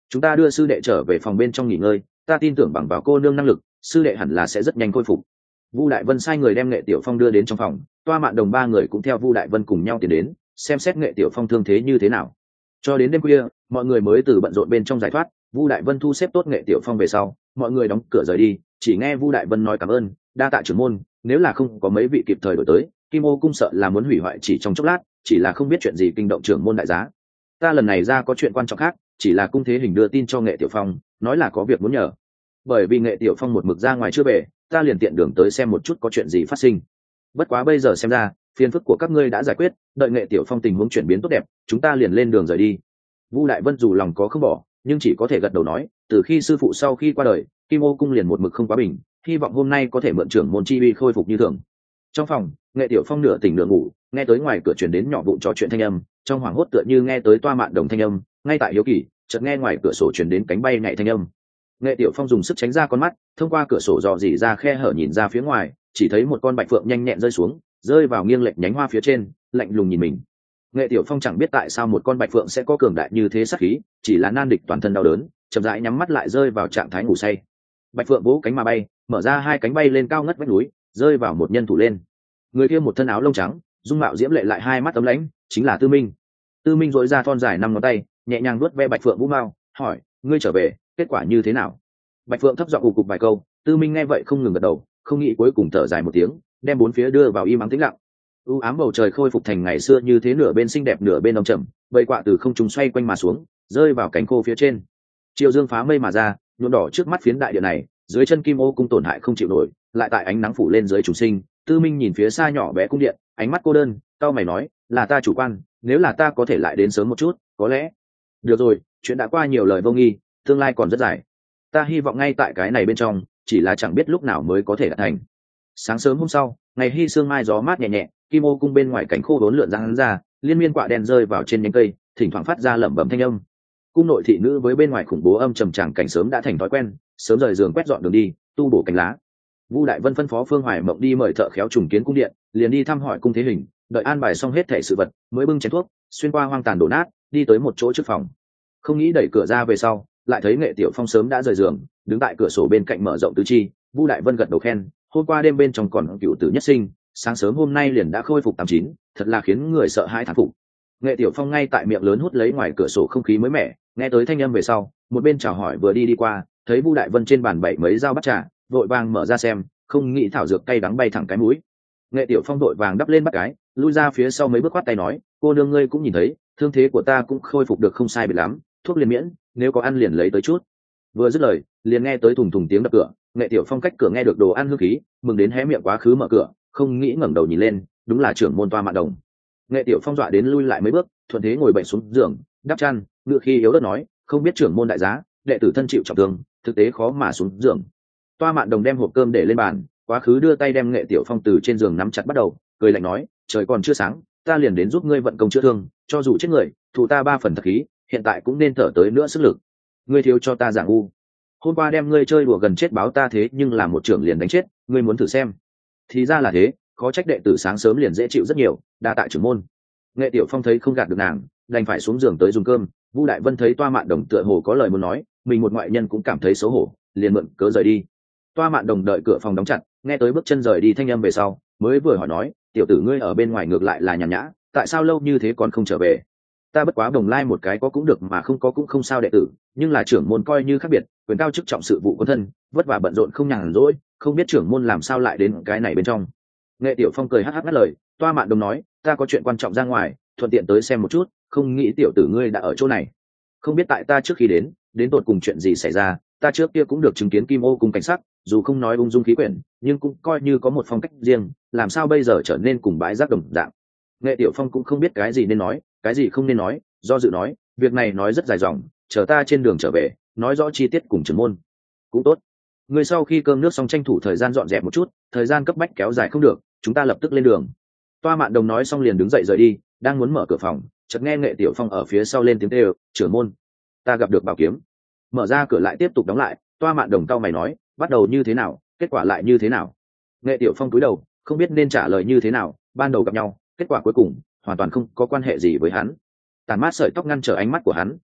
chúng ta đưa sư đệ trở về phòng bên trong nghỉ ngơi, ta tin tưởng bằng vào cô nương năng lực, sư đệ hẳn là sẽ rất nhanh khôi phục. Vu Đại Vân sai người đem Nghệ Tiểu Phong đưa đến trong phòng, Toa Mạn Đồng ba người cũng theo Vu Đại Vân cùng nhau tiến đến, xem xét Nghệ Tiểu Phong thương thế như thế nào. Cho đến đêm khuya, mọi người mới từ bận rộn bên trong giải thoát. Vu Đại Vân thu xếp tốt Nghệ Tiểu Phong về sau, mọi người đóng cửa rời đi, chỉ nghe Vu Đại Vân nói cảm ơn, đa tạ trưởng môn, nếu là không có mấy vị kịp thời đổi tới, Kim Ô cung sợ là muốn hủy hoại chỉ trong chốc lát, chỉ là không biết chuyện gì kinh động trưởng môn đại giá. Ta lần này ra có chuyện quan trọng khác, chỉ là cung thế hình đưa tin cho Nghệ Tiểu Phong, nói là có việc muốn nhờ. Bởi vì Nghệ Tiểu Phong một mực ra ngoài chưa về, ta liền tiện đường tới xem một chút có chuyện gì phát sinh. Bất quá bây giờ xem ra, phiền phức của các ngươi đã giải quyết, đợi Nghệ Tiểu Phong tình huống chuyển biến tốt đẹp, chúng ta liền lên đường rời đi. Vu Đại Vân dù lòng có không bỏ, nhưng chỉ có thể gật đầu nói, từ khi sư phụ sau khi qua đời, Kim Ô cung liền một mực không quá bình, hy vọng hôm nay có thể mượn trưởng môn chi uy khôi phục như thường. Trong phòng, Nghệ Tiểu Phong nửa tỉnh nửa ngủ, nghe tới ngoài cửa truyền đến nhỏ vụn trò chuyện thanh âm, trong hoảng hốt tựa như nghe tới Toa Mạn Đồng thanh âm, ngay tại hiếu kỳ, chợt nghe ngoài cửa sổ truyền đến cánh bay nhảy thanh âm. Nghệ Tiểu Phong dùng sức tránh ra con mắt, thông qua cửa sổ dò dỉ ra khe hở nhìn ra phía ngoài, chỉ thấy một con bạch phượng nhanh nhẹn rơi xuống, rơi vào nghiêng lệch nhánh hoa phía trên, lạnh lùng nhìn mình. Nghệ Tiểu Phong chẳng biết tại sao một con bạch phượng sẽ có cường đại như thế sát khí, chỉ là nan địch toàn thân đau đớn, chậm rãi nhắm mắt lại rơi vào trạng thái ngủ say. Bạch phượng vỗ cánh mà bay, mở ra hai cánh bay lên cao ngất vách núi, rơi vào một nhân thủ lên. Người kia một thân áo lông trắng, dung mạo diễm lệ lại hai mắt ấm lãnh, chính là Tư Minh. Tư Minh dội ra thon dài năm ngón tay, nhẹ nhàng vuốt ve bạch phượng vũ mao, hỏi: ngươi trở về, kết quả như thế nào? Bạch phượng thấp giọng ù cục vài câu, Tư Minh nghe vậy không ngừng gật đầu, không nghĩ cuối cùng thở dài một tiếng, đem bốn phía đưa vào im ắng tĩnh lặng. U ám bầu trời khôi phục thành ngày xưa như thế, nửa bên xinh đẹp nửa bên đông trầm, bầy quạ từ không trung xoay quanh mà xuống, rơi vào cánh khô phía trên. Chiều dương phá mây mà ra, nhuộm đỏ trước mắt phiến đại địa này, dưới chân Kim Ô cung tổn hại không chịu nổi, lại tại ánh nắng phủ lên dưới chủ sinh. Tư Minh nhìn phía xa nhỏ bé cung điện, ánh mắt cô đơn, cau mày nói: là ta chủ quan, nếu là ta có thể lại đến sớm một chút, có lẽ. Được rồi, chuyện đã qua nhiều lời vô nghi, tương lai còn rất dài. Ta hy vọng ngay tại cái này bên trong, chỉ là chẳng biết lúc nào mới có thể đạt thành. Sáng sớm hôm sau, ngày hy sương mai gió mát nhẹ nhẹ, Kim Ô cung bên ngoài cánh khô vốn lượn ra hắn ra, liên miên quạ đen rơi vào trên nhánh cây, thỉnh thoảng phát ra lẩm bẩm thanh âm. Cung nội thị nữ với bên ngoài khủng bố âm trầm tràng cảnh sớm đã thành thói quen, sớm rời giường quét dọn đường đi, tu bổ cánh lá. Vu Đại Vân phân phó Phương Hoài Mộng đi mời thợ khéo trùng kiến cung điện, liền đi thăm hỏi cung thế hình, đợi an bài xong hết thảy sự vật, mới bưng chén thuốc, xuyên qua hoang tàn đổ nát, đi tới một chỗ trước phòng. Không nghĩ đẩy cửa ra về sau, lại thấy Nghệ Tiểu Phong sớm đã rời giường, đứng tại cửa sổ bên cạnh mở rộng tứ chi. Vu Đại Vân gật đầu khen, hôm qua đêm bên trong còn cựu tử nhất sinh, sáng sớm hôm nay liền đã khôi phục tám chín, thật là khiến người sợ hãi thán phục. Nghệ Tiểu Phong ngay tại miệng lớn hút lấy ngoài cửa sổ không khí mới mẻ, nghe tới thanh âm về sau, một bên chào hỏi vừa đi đi qua, thấy Vu Đại Vân trên bàn bảy mấy dao bắt trà, vội vàng mở ra xem, không nghĩ thảo dược cay đắng bay thẳng cái mũi. Nghệ Tiểu Phong vội vàng đắp lên bắt cái, lui ra phía sau mấy bước khoát tay nói: cô nương ngươi cũng nhìn thấy, thương thế của ta cũng khôi phục được không sai biệt lắm, thuốc liền miễn, nếu có ăn liền lấy tới chút. Vừa dứt lời, liền nghe tới thùng thùng tiếng đập cửa. Nghệ Tiểu Phong cách cửa nghe được đồ ăn hương khí, mừng đến hé miệng quá khứ mở cửa, không nghĩ ngẩng đầu nhìn lên, đúng là trưởng môn Toa Mạn Đồng. Nghệ Tiểu Phong dọa đến lui lại mấy bước, thuận thế ngồi bệnh xuống giường, đắp chăn, ngựa khi yếu ớt nói: không biết trưởng môn đại giá, đệ tử thân chịu trọng thương, thực tế khó mà xuống giường. Toa Mạn Đồng đem hộp cơm để lên bàn, quá khứ đưa tay đem Nghệ Tiểu Phong từ trên giường nắm chặt bắt đầu, cười lạnh nói: trời còn chưa sáng, ta liền đến giúp ngươi vận công chữa thương, cho dù chết người, thù ta ba phần thật khí, hiện tại cũng nên thở tới nữa sức lực. Ngươi thiếu cho ta giảng u. Hôm qua đem ngươi chơi đùa gần chết báo ta thế nhưng là một trưởng liền đánh chết, ngươi muốn thử xem. Thì ra là thế, khó trách đệ tử sáng sớm liền dễ chịu rất nhiều, đa tạ trưởng môn. Nghệ Tiểu Phong thấy không gạt được nàng, đành phải xuống giường tới dùng cơm. Vu Đại Vân thấy Toa Mạn Đồng tựa hồ có lời muốn nói, mình một ngoại nhân cũng cảm thấy xấu hổ, liền mượn cớ rời đi. Toa Mạn Đồng đợi cửa phòng đóng chặt, nghe tới bước chân rời đi thanh âm về sau, mới vừa hỏi nói: tiểu tử ngươi ở bên ngoài ngược lại là nhàn nhã, tại sao lâu như thế còn không trở về? Ta bất quá đồng lai một cái có cũng được mà không có cũng không sao đệ tử, nhưng là trưởng môn coi như khác biệt, quyền cao chức trọng sự vụ quân thân, vất vả bận rộn không nhàn rỗi, không biết trưởng môn làm sao lại đến cái này bên trong. Nghệ Tiểu Phong cười hắc hắc ngắt lời. Toa Mạn Đồng nói: ta có chuyện quan trọng ra ngoài, thuận tiện tới xem một chút, không nghĩ tiểu tử ngươi đã ở chỗ này. Không biết tại ta trước khi đến, đến tột cùng chuyện gì xảy ra, ta trước kia cũng được chứng kiến Kim Ô cung cảnh sắc, dù không nói ung dung khí quyển, nhưng cũng coi như có một phong cách riêng, làm sao bây giờ trở nên cùng bãi rác đồng dạng. Nghệ Tiểu Phong cũng không biết cái gì nên nói, cái gì không nên nói, do dự nói: việc này nói rất dài dòng, chờ ta trên đường trở về, nói rõ chi tiết cùng trưởng môn. Cũng tốt. Người sau khi cơm nước xong tranh thủ thời gian dọn dẹp một chút, thời gian cấp bách kéo dài không được, chúng ta lập tức lên đường. Toa Mạn Đồng nói xong liền đứng dậy rời đi, đang muốn mở cửa phòng, chợt nghe Nghệ Tiểu Phong ở phía sau lên tiếng kêu: trưởng môn, ta gặp được bảo kiếm. Mở ra cửa lại tiếp tục đóng lại. Toa Mạn Đồng cau mày nói: bắt đầu như thế nào, kết quả lại như thế nào? Nghệ Tiểu Phong cúi đầu, không biết nên trả lời như thế nào. Ban đầu gặp nhau, kết quả cuối cùng hoàn toàn không có quan hệ gì với hắn. Tàn mát sợi tóc ngăn trở ánh mắt của hắn,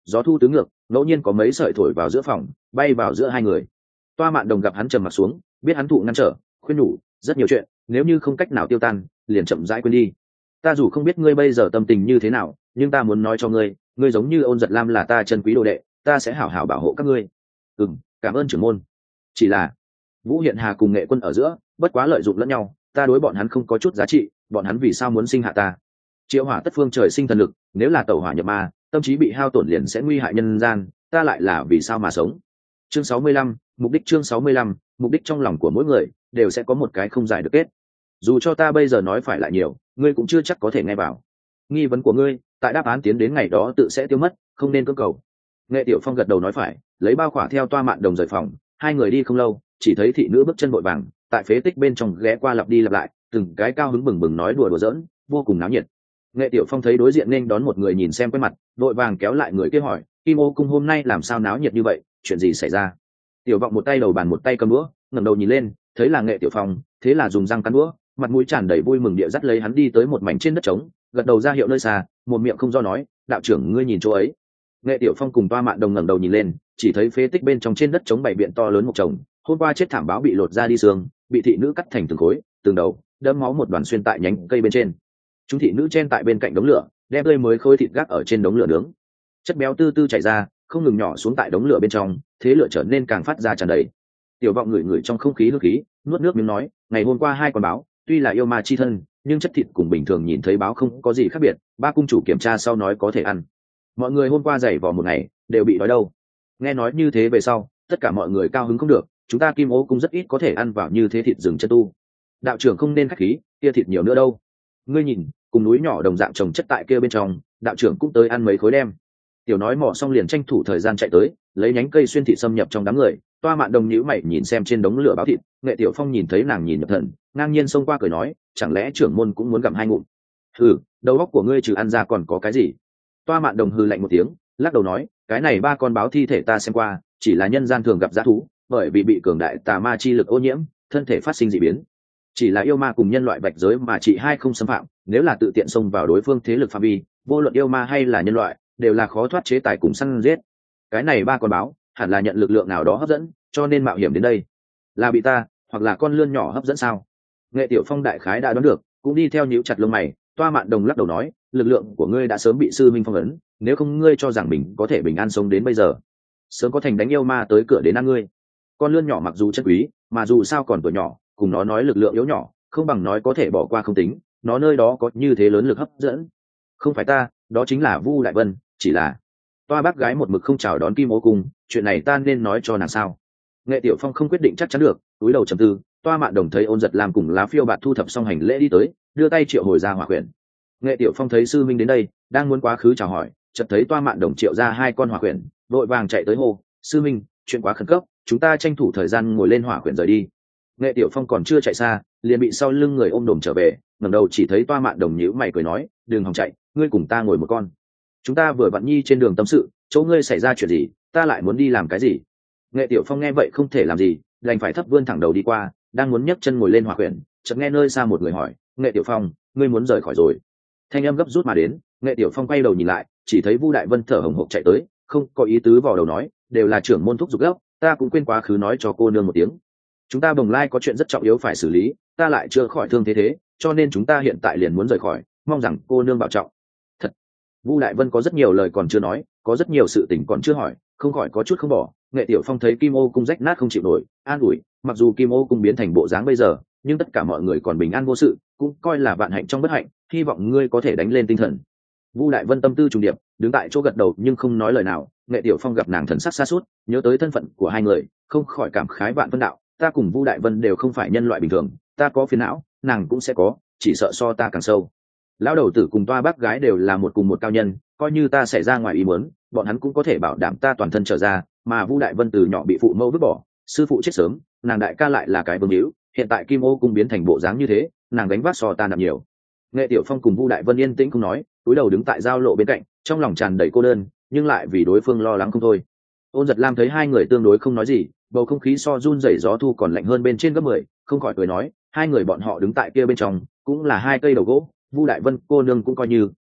gió thu tứ ngược, ngẫu nhiên có mấy sợi thổi vào giữa phòng, bay vào giữa hai người. Toa Mạn Đồng gặp hắn trầm mặt xuống, biết hắn thụ ngăn trở, khuyên nhủ, rất nhiều chuyện, nếu như không cách nào tiêu tan, liền chậm rãi quên đi. Ta dù không biết ngươi bây giờ tâm tình như thế nào, nhưng ta muốn nói cho ngươi, ngươi giống như Ôn Giật Lam là ta chân quý đồ đệ, ta sẽ hảo hảo bảo hộ các ngươi. Ừm, cảm ơn trưởng môn. Chỉ là Vũ Hiện Hà cùng Nghệ Quân ở giữa, bất quá lợi dụng lẫn nhau, ta đối bọn hắn không có chút giá trị, bọn hắn vì sao muốn sinh hạ ta? Triệu Hỏa tất phương trời sinh thần lực, nếu là tẩu hỏa nhập ma, tâm trí bị hao tổn liền sẽ nguy hại nhân gian, ta lại là vì sao mà sống? Chương sáu mươi lăm, mục đích chương sáu mươi lăm, mục đích trong lòng của mỗi người đều sẽ có một cái không giải được kết. Dù cho ta bây giờ nói phải lại nhiều, ngươi cũng chưa chắc có thể nghe vào. Nghi vấn của ngươi, tại đáp án tiến đến ngày đó tự sẽ tiêu mất, không nên cưỡng cầu. Nghệ Tiểu Phong gật đầu nói phải, lấy bao khỏa theo Toa Mạn Đồng rời phòng, hai người đi không lâu, chỉ thấy thị nữ bước chân vội vàng, tại phế tích bên trong ghé qua lặp đi lặp lại, từng cái cao hứng bừng bừng nói đùa đùa giỡn, vô cùng náo nhiệt. Nghệ Tiểu Phong thấy đối diện nên đón một người nhìn xem quen mặt, vội vàng kéo lại người kia hỏi, Kim Ô cung hôm nay làm sao náo nhiệt như vậy, chuyện gì xảy ra? Tiểu Vọng một tay đầu bàn một tay cầm đũa, ngẩng đầu nhìn lên, thấy là Nghệ Tiểu Phong, thế là dùng răng cắn đũa, mặt mũi tràn đầy vui mừng địa dắt lấy hắn đi tới một mảnh trên đất trống, gật đầu ra hiệu nơi xa, một miệng không do nói, đạo trưởng ngươi nhìn chỗ ấy. Nghệ Tiểu Phong cùng Toa Mạn Đồng ngẩng đầu nhìn lên, chỉ thấy phế tích bên trong trên đất trống bảy biện to lớn một chồng, hôm qua chết thảm báo bị lột ra đi xương, bị thị nữ cắt thành từng khối, từng đầu, đẫm máu một đoàn xuyên tại nhánh cây bên trên. Chúng thị nữ chen tại bên cạnh đống lửa, đem tươi mới khối thịt gác ở trên đống lửa nướng. Chất béo tư tư chảy ra, không ngừng nhỏ xuống tại đống lửa bên trong, thế lửa trở nên càng phát ra tràn đầy. Tiểu Vọng ngửi ngửi trong không khí hương khí, nuốt nước miếng nói, ngày hôm qua hai con báo, tuy là yêu ma chi thân, nhưng chất thịt cùng bình thường nhìn thấy báo không có gì khác biệt, ba cung chủ kiểm tra sau nói có thể ăn. Mọi người hôm qua dày vò một ngày, đều bị đói đâu. Nghe nói như thế về sau, tất cả mọi người cao hứng không được, chúng ta Kim Ô cung rất ít có thể ăn vào như thế thịt rừng chân tu. Đạo trưởng không nên khách khí, kia thịt nhiều nữa đâu. Ngươi nhìn, cùng núi nhỏ đồng dạng trồng chất tại kia bên trong, đạo trưởng cũng tới ăn mấy khối đem. Tiểu nói mỏ xong liền tranh thủ thời gian chạy tới, lấy nhánh cây xuyên thịt xâm nhập trong đám người. Toa Mạn Đồng nhíu mày nhìn xem trên đống lửa báo thịt, Nghệ Tiểu Phong nhìn thấy nàng nhìn nhập thần, ngang nhiên xông qua cười nói, chẳng lẽ trưởng môn cũng muốn gặm hai ngụm? Hừ, đầu óc của ngươi trừ ăn ra còn có cái gì? Toa Mạn Đồng hừ lạnh một tiếng, lắc đầu nói, cái này ba con báo thi thể ta xem qua, chỉ là nhân gian thường gặp dã thú, bởi vì bị cường đại tà ma chi lực ô nhiễm, thân thể phát sinh dị biến. Chỉ là yêu ma cùng nhân loại bạch giới mà chỉ hai không xâm phạm, nếu là tự tiện xông vào đối phương thế lực phạm vi, vô luận yêu ma hay là nhân loại, đều là khó thoát chế tài cùng săn giết. Cái này ba con báo, hẳn là nhận lực lượng nào đó hấp dẫn, cho nên mạo hiểm đến đây. Là bị ta, hoặc là con lươn nhỏ hấp dẫn sao? Nghệ Tiểu Phong đại khái đã đoán được, cũng đi theo nhíu chặt lông mày. Toa Mạn Đồng lắc đầu nói, lực lượng của ngươi đã sớm bị sư minh phong ấn, nếu không ngươi cho rằng mình có thể bình an sống đến bây giờ, sớm có thành đánh yêu ma tới cửa đến ăn ngươi. Con lươn nhỏ mặc dù chất quý, mà dù sao còn tuổi nhỏ, cùng nó nói lực lượng yếu nhỏ, không bằng nói có thể bỏ qua không tính, nó nơi đó có như thế lớn lực hấp dẫn. Không phải ta, đó chính là Vu Đại Vân, chỉ là Toa bác gái một mực không chào đón Kim Ô cung, chuyện này ta nên nói cho nàng sao? Nghệ Tiểu Phong không quyết định chắc chắn được, túi đầu trầm tư. Toa Mạn Đồng thấy Ôn Giật làm cùng Lá Phiêu Bạt thu thập xong hành lễ đi tới, đưa tay triệu hồi ra hỏa quyển. Nghệ Tiểu Phong thấy sư minh đến đây, đang muốn quá khứ chào hỏi, chợt thấy Toa Mạn Đồng triệu ra hai con hỏa quyển, đội vàng chạy tới hô, sư minh, chuyện quá khẩn cấp, chúng ta tranh thủ thời gian ngồi lên hỏa quyển rời đi. Nghệ Tiểu Phong còn chưa chạy xa, liền bị sau lưng người ôm đồm trở về, ngẩng đầu chỉ thấy Toa Mạn Đồng nhíu mày cười nói, đừng hòng chạy, ngươi cùng ta ngồi một con. Chúng ta vừa vặn nhi trên đường tâm sự, chỗ ngươi xảy ra chuyện gì, ta lại muốn đi làm cái gì? Nghệ Tiểu Phong nghe vậy không thể làm gì, đành phải thấp vươn thẳng đầu đi qua, đang muốn nhấc chân ngồi lên hỏa quyển, chợt nghe nơi xa một người hỏi, Nghệ Tiểu Phong, ngươi muốn rời khỏi rồi? Thanh âm gấp rút mà đến. Nghệ Tiểu Phong quay đầu nhìn lại, chỉ thấy Vu Đại Vân thở hổn hộc chạy tới, không có ý tứ vào đầu nói, đều là trưởng môn thúc giục gấp, ta cũng quên quá khứ nói cho cô nương một tiếng. Chúng ta Bồng Lai có chuyện rất trọng yếu phải xử lý, ta lại chưa khỏi thương thế thế, cho nên chúng ta hiện tại liền muốn rời khỏi, mong rằng cô nương bảo trọng. Thật. Vu Đại Vân có rất nhiều lời còn chưa nói, có rất nhiều sự tình còn chưa hỏi, không khỏi có chút không bỏ. Nghệ Tiểu Phong thấy Kim Ô cung rách nát không chịu nổi, an ủi, mặc dù Kim Ô cung biến thành bộ dáng bây giờ, nhưng tất cả mọi người còn bình an vô sự, cũng coi là vạn hạnh trong bất hạnh, hy vọng ngươi có thể đánh lên tinh thần. Vu Đại Vân tâm tư trùng điệp, đứng tại chỗ gật đầu nhưng không nói lời nào. Nghệ Tiểu Phong gặp nàng thần sắc xa suốt, nhớ tới thân phận của hai người, không khỏi cảm khái vạn phân đạo, ta cùng Vu Đại Vân đều không phải nhân loại bình thường, ta có phiền não, nàng cũng sẽ có, chỉ sợ so ta càng sâu. Lão đầu tử cùng Toa bác gái đều là một cùng một cao nhân, coi như ta xảy ra ngoài ý muốn, bọn hắn cũng có thể bảo đảm ta toàn thân trở ra, mà Vu Đại Vân từ nhỏ bị phụ mẫu vứt bỏ, sư phụ chết sớm, nàng đại ca lại là cái vương hữu, hiện tại Kim Ô cung biến thành bộ dáng như thế, nàng gánh vác so ta nặng nhiều. Nghệ Tiểu Phong cùng Vu Đại Vân yên tĩnh không nói, cúi đầu đứng tại giao lộ bên cạnh, trong lòng tràn đầy cô đơn, nhưng lại vì đối phương lo lắng không thôi. Ôn Giật Lam thấy hai người tương đối không nói gì, bầu không khí so run rẩy gió thu còn lạnh hơn bên trên gấp mười, không khỏi cười nói, hai người bọn họ đứng tại kia bên trong, cũng là hai cây đầu gỗ, Vu Đại Vân cô nương cũng coi như,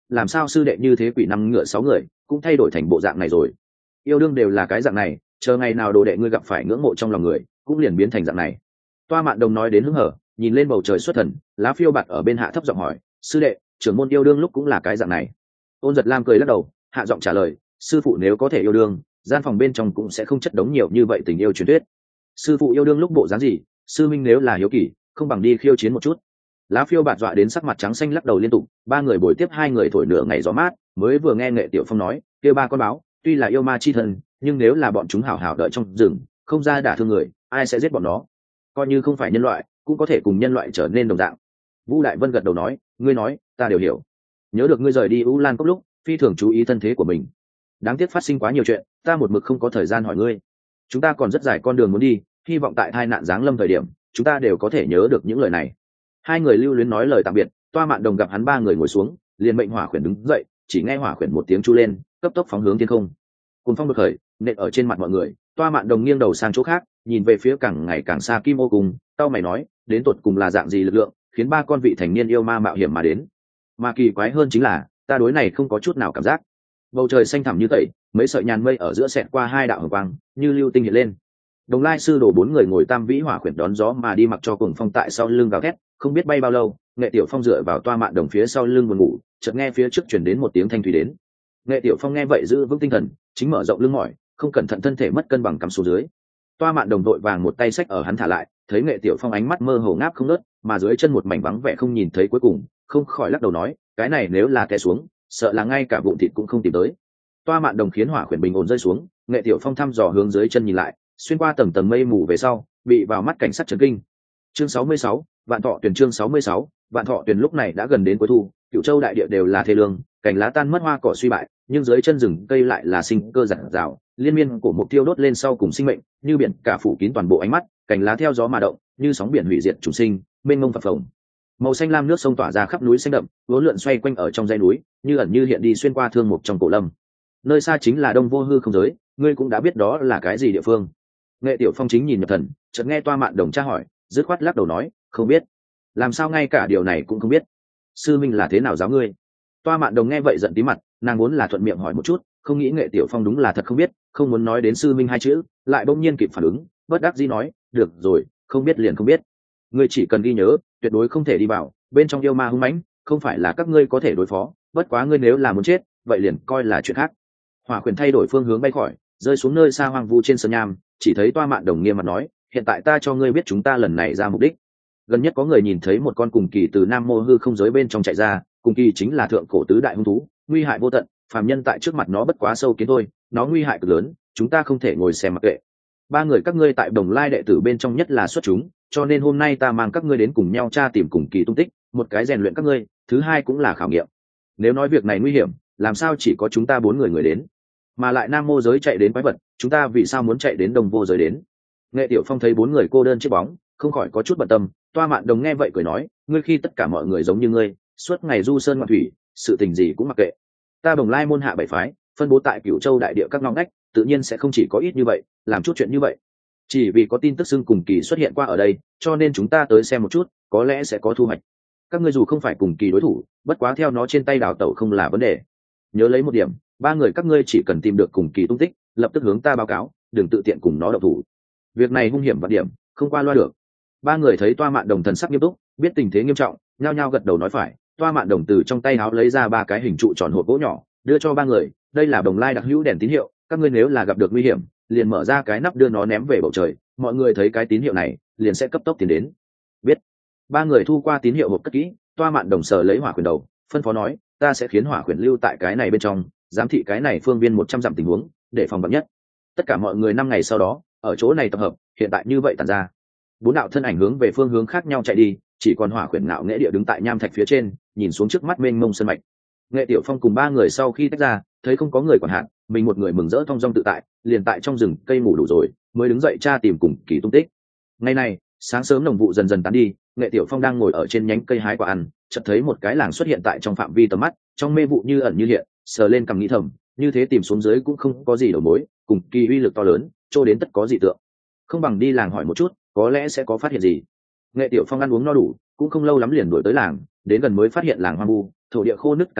làm sao sư đệ như thế quỷ năm ngựa sáu người cũng thay đổi thành bộ dạng này rồi. Yêu đương đều là cái dạng này, chờ ngày nào đồ đệ ngươi gặp phải ngưỡng mộ trong lòng người cũng liền biến thành dạng này. Toa Mạn Đồng nói đến hứng hở, nhìn lên bầu trời xuất thần, lá phiêu bạt ở bên hạ thấp giọng hỏi, sư đệ, trưởng môn yêu đương lúc cũng là cái dạng này? Ôn Giật Lam cười lắc đầu, hạ giọng trả lời, sư phụ nếu có thể yêu đương, gian phòng bên trong cũng sẽ không chất đống nhiều như vậy tình yêu truyền thuyết. Sư phụ yêu đương lúc bộ dáng gì, sư minh nếu là hiếu kỳ, không bằng đi khiêu chiến một chút. Lá phiêu bạt dọa đến sắc mặt trắng xanh lắc đầu liên tục. Ba người bồi tiếp hai người thổi nửa ngày gió mát, mới vừa nghe Nghệ Tiểu Phong nói, kia ba con báo tuy là yêu ma chi thần, nhưng nếu là bọn chúng hảo hảo đợi trong rừng, không ra đả thương người, ai sẽ giết bọn nó? Coi như không phải nhân loại, cũng có thể cùng nhân loại trở nên đồng dạng. Vũ Đại Vân gật đầu nói, ngươi nói ta đều hiểu. Nhớ được ngươi rời đi U Lan Cốc lúc phi thường chú ý thân thế của mình, đáng tiếc phát sinh quá nhiều chuyện, ta một mực không có thời gian hỏi ngươi. Chúng ta còn rất dài con đường muốn đi, hy vọng tại tai nạn giáng lâm thời điểm chúng ta đều có thể nhớ được những lời này. Hai người lưu luyến nói lời tạm biệt. Toa Mạn Đồng gặp hắn ba người ngồi xuống, liền mệnh hỏa khuyển đứng dậy, chỉ nghe hỏa khuyển một tiếng chu lên, cấp tốc phóng hướng thiên không. Cùng phong bực khởi nện ở trên mặt mọi người. Toa Mạn Đồng nghiêng đầu sang chỗ khác, nhìn về phía càng ngày càng xa Kim Ô Cung, tao mày nói, đến tột cùng là dạng gì lực lượng khiến ba con vị thành niên yêu ma mạo hiểm mà đến? Mà kỳ quái hơn chính là ta đối này không có chút nào cảm giác. Bầu trời xanh thẳm như tẩy, mấy sợi nhàn mây ở giữa xẹt qua hai đạo hồng quang, như lưu tinh hiện lên. Đồng Lai sư đồ bốn người ngồi tam vĩ hỏa khuyển đón gió mà đi, mặc cho cuồng phong tại sau lưng gào thét, không biết bay bao lâu. Nghệ Tiểu Phong dựa vào Toa Mạn Đồng phía sau lưng buồn ngủ, chợt nghe phía trước truyền đến một tiếng thanh thủy đến. Nghệ Tiểu Phong nghe vậy giữ vững tinh thần, chính mở rộng lưng mỏi, không cẩn thận thân thể mất cân bằng cắm xuống dưới. Toa Mạn Đồng vội vàng một tay xách ở hắn thả lại, thấy Nghệ Tiểu Phong ánh mắt mơ hồ ngáp không ngớt, mà dưới chân một mảnh vắng vẻ không nhìn thấy cuối cùng, không khỏi lắc đầu nói, cái này nếu là té xuống, sợ là ngay cả vụn thịt cũng không tìm tới. Toa Mạn Đồng khiến hỏa khuyển bình ổn rơi xuống, Nghệ Tiểu Phong thăm dò hướng dưới chân nhìn lại, xuyên qua tầng tầng mây mù về sau, bị vào mắt cảnh sát chấn kinh. Chương sáu mươi sáu, Vạn Thọ Tuyển. Chương sáu mươi sáu, Vạn Thọ Tuyển. Lúc này đã gần đến cuối thu, Cửu Châu đại địa đều là thê lương, cành lá tan mất, hoa cỏ suy bại, nhưng dưới chân rừng cây lại là sinh cơ rạng rào, liên miên của mục tiêu đốt lên sau cùng sinh mệnh, như biển cả phủ kín toàn bộ ánh mắt, cành lá theo gió mà động, như sóng biển hủy diệt chủ sinh, mênh mông phập phồng. Màu xanh lam nước sông tỏa ra khắp núi xanh đậm, uốn lượn xoay quanh ở trong dãy núi, như ẩn như hiện đi xuyên qua thương mục trong cổ lâm. Nơi xa chính là Đông Vô Hư không giới, ngươi cũng đã biết đó là cái gì địa phương. Nghệ Tiểu Phong chính nhìn nhập thần, chợt nghe Toa Mạn Đồng tra hỏi, dứt khoát lắc đầu nói, không biết. Làm sao ngay cả điều này cũng không biết? Sư minh là thế nào giáo ngươi? Toa Mạn Đồng nghe vậy giận tí mặt, nàng muốn là thuận miệng hỏi một chút, không nghĩ Nghệ Tiểu Phong đúng là thật không biết, không muốn nói đến sư minh hai chữ, lại bỗng nhiên kịp phản ứng, bất đắc dĩ nói, được rồi, không biết liền không biết. Ngươi chỉ cần ghi nhớ, tuyệt đối không thể đi vào, bên trong yêu ma hung mãnh, không phải là các ngươi có thể đối phó, bất quá ngươi nếu là muốn chết, vậy liền coi là chuyện khác. Hỏa khuyển thay đổi phương hướng bay khỏi, rơi xuống nơi xa hoang vu trên sơn nham, chỉ thấy Toa Mạn Đồng nghiêm mặt nói, hiện tại ta cho ngươi biết chúng ta lần này ra mục đích. Gần nhất có người nhìn thấy một con cùng kỳ từ Nam Mô Hư không giới bên trong chạy ra, cùng kỳ chính là thượng cổ tứ đại hung thú, nguy hại vô tận, phàm nhân tại trước mặt nó bất quá sâu kiến thôi, nó nguy hại cực lớn, chúng ta không thể ngồi xem mặc kệ. Ba người các ngươi tại Đồng Lai đệ tử bên trong nhất là xuất chúng, cho nên hôm nay ta mang các ngươi đến cùng nhau tra tìm cùng kỳ tung tích, một cái rèn luyện các ngươi, thứ hai cũng là khảo nghiệm. Nếu nói việc này nguy hiểm, làm sao chỉ có chúng ta bốn người người đến, mà lại Nam Mô giới chạy đến quái vật, chúng ta vì sao muốn chạy đến Đông Vô giới đến? Nghệ Tiểu Phong thấy bốn người cô đơn chiếc bóng, không khỏi có chút bận tâm. Toa Mạn Đồng nghe vậy cười nói, ngươi khi tất cả mọi người giống như ngươi, suốt ngày du sơn ngoạn thủy, sự tình gì cũng mặc kệ. Ta Đồng Lai môn hạ bảy phái, phân bố tại Cửu Châu đại địa các ngóc ngách, tự nhiên sẽ không chỉ có ít như vậy, làm chút chuyện như vậy. Chỉ vì có tin tức xưng cùng kỳ xuất hiện qua ở đây, cho nên chúng ta tới xem một chút, có lẽ sẽ có thu hoạch. Các ngươi dù không phải cùng kỳ đối thủ, bất quá theo nó trên tay đào tẩu không là vấn đề. Nhớ lấy một điểm, ba người các ngươi chỉ cần tìm được cùng kỳ tung tích, lập tức hướng ta báo cáo, đừng tự tiện cùng nó động thủ. Việc này hung hiểm và điểm, không qua loa được. Ba người thấy Toa Mạn Đồng thần sắc nghiêm túc, biết tình thế nghiêm trọng, nhao nhao gật đầu nói phải. Toa Mạn Đồng từ trong tay áo lấy ra ba cái hình trụ tròn hộp gỗ nhỏ, đưa cho ba người, đây là Đồng Lai đặc hữu đèn tín hiệu, các ngươi nếu là gặp được nguy hiểm, liền mở ra cái nắp đưa nó ném về bầu trời, mọi người thấy cái tín hiệu này, liền sẽ cấp tốc tiến đến. Biết. Ba người thu qua tín hiệu hộp cất kỹ. Toa Mạn Đồng sờ lấy hỏa khuyển đầu, phân phó nói, ta sẽ khiến hỏa khuyển lưu tại cái này bên trong, giám thị cái này phương viên một trăm dặm tình huống, để phòng vạn nhất. Tất cả mọi người năm ngày sau đó ở chỗ này tập hợp, hiện tại như vậy tản ra. Bốn đạo thân ảnh hướng về phương hướng khác nhau chạy đi, chỉ còn hỏa khuyển ngạo nghễ địa đứng tại nham thạch phía trên, nhìn xuống trước mắt mênh mông sơn mạch. Nghệ Tiểu Phong cùng ba người sau khi tách ra, thấy không có người quản hạn, mình một người mừng rỡ thong dong tự tại, liền tại trong rừng cây ngủ đủ rồi, mới đứng dậy tra tìm cùng kỳ tung tích. Ngày này sáng sớm nồng vụ dần dần tán đi, Nghệ Tiểu Phong đang ngồi ở trên nhánh cây hái quả ăn, chợt thấy một cái làng xuất hiện tại trong phạm vi tầm mắt, trong mê vụ như ẩn như hiện, sờ lên cằm nghĩ thầm, như thế tìm xuống dưới cũng không có gì đầu mối, cùng kỳ uy lực to lớn, trô đến tất có dị tượng, không bằng đi làng hỏi một chút, có lẽ sẽ có phát hiện gì. Nghệ Tiểu Phong ăn uống no đủ, cũng không lâu lắm liền đuổi tới làng, đến gần mới phát hiện làng hoang vu, thổ địa khô nứt cằn cỗi,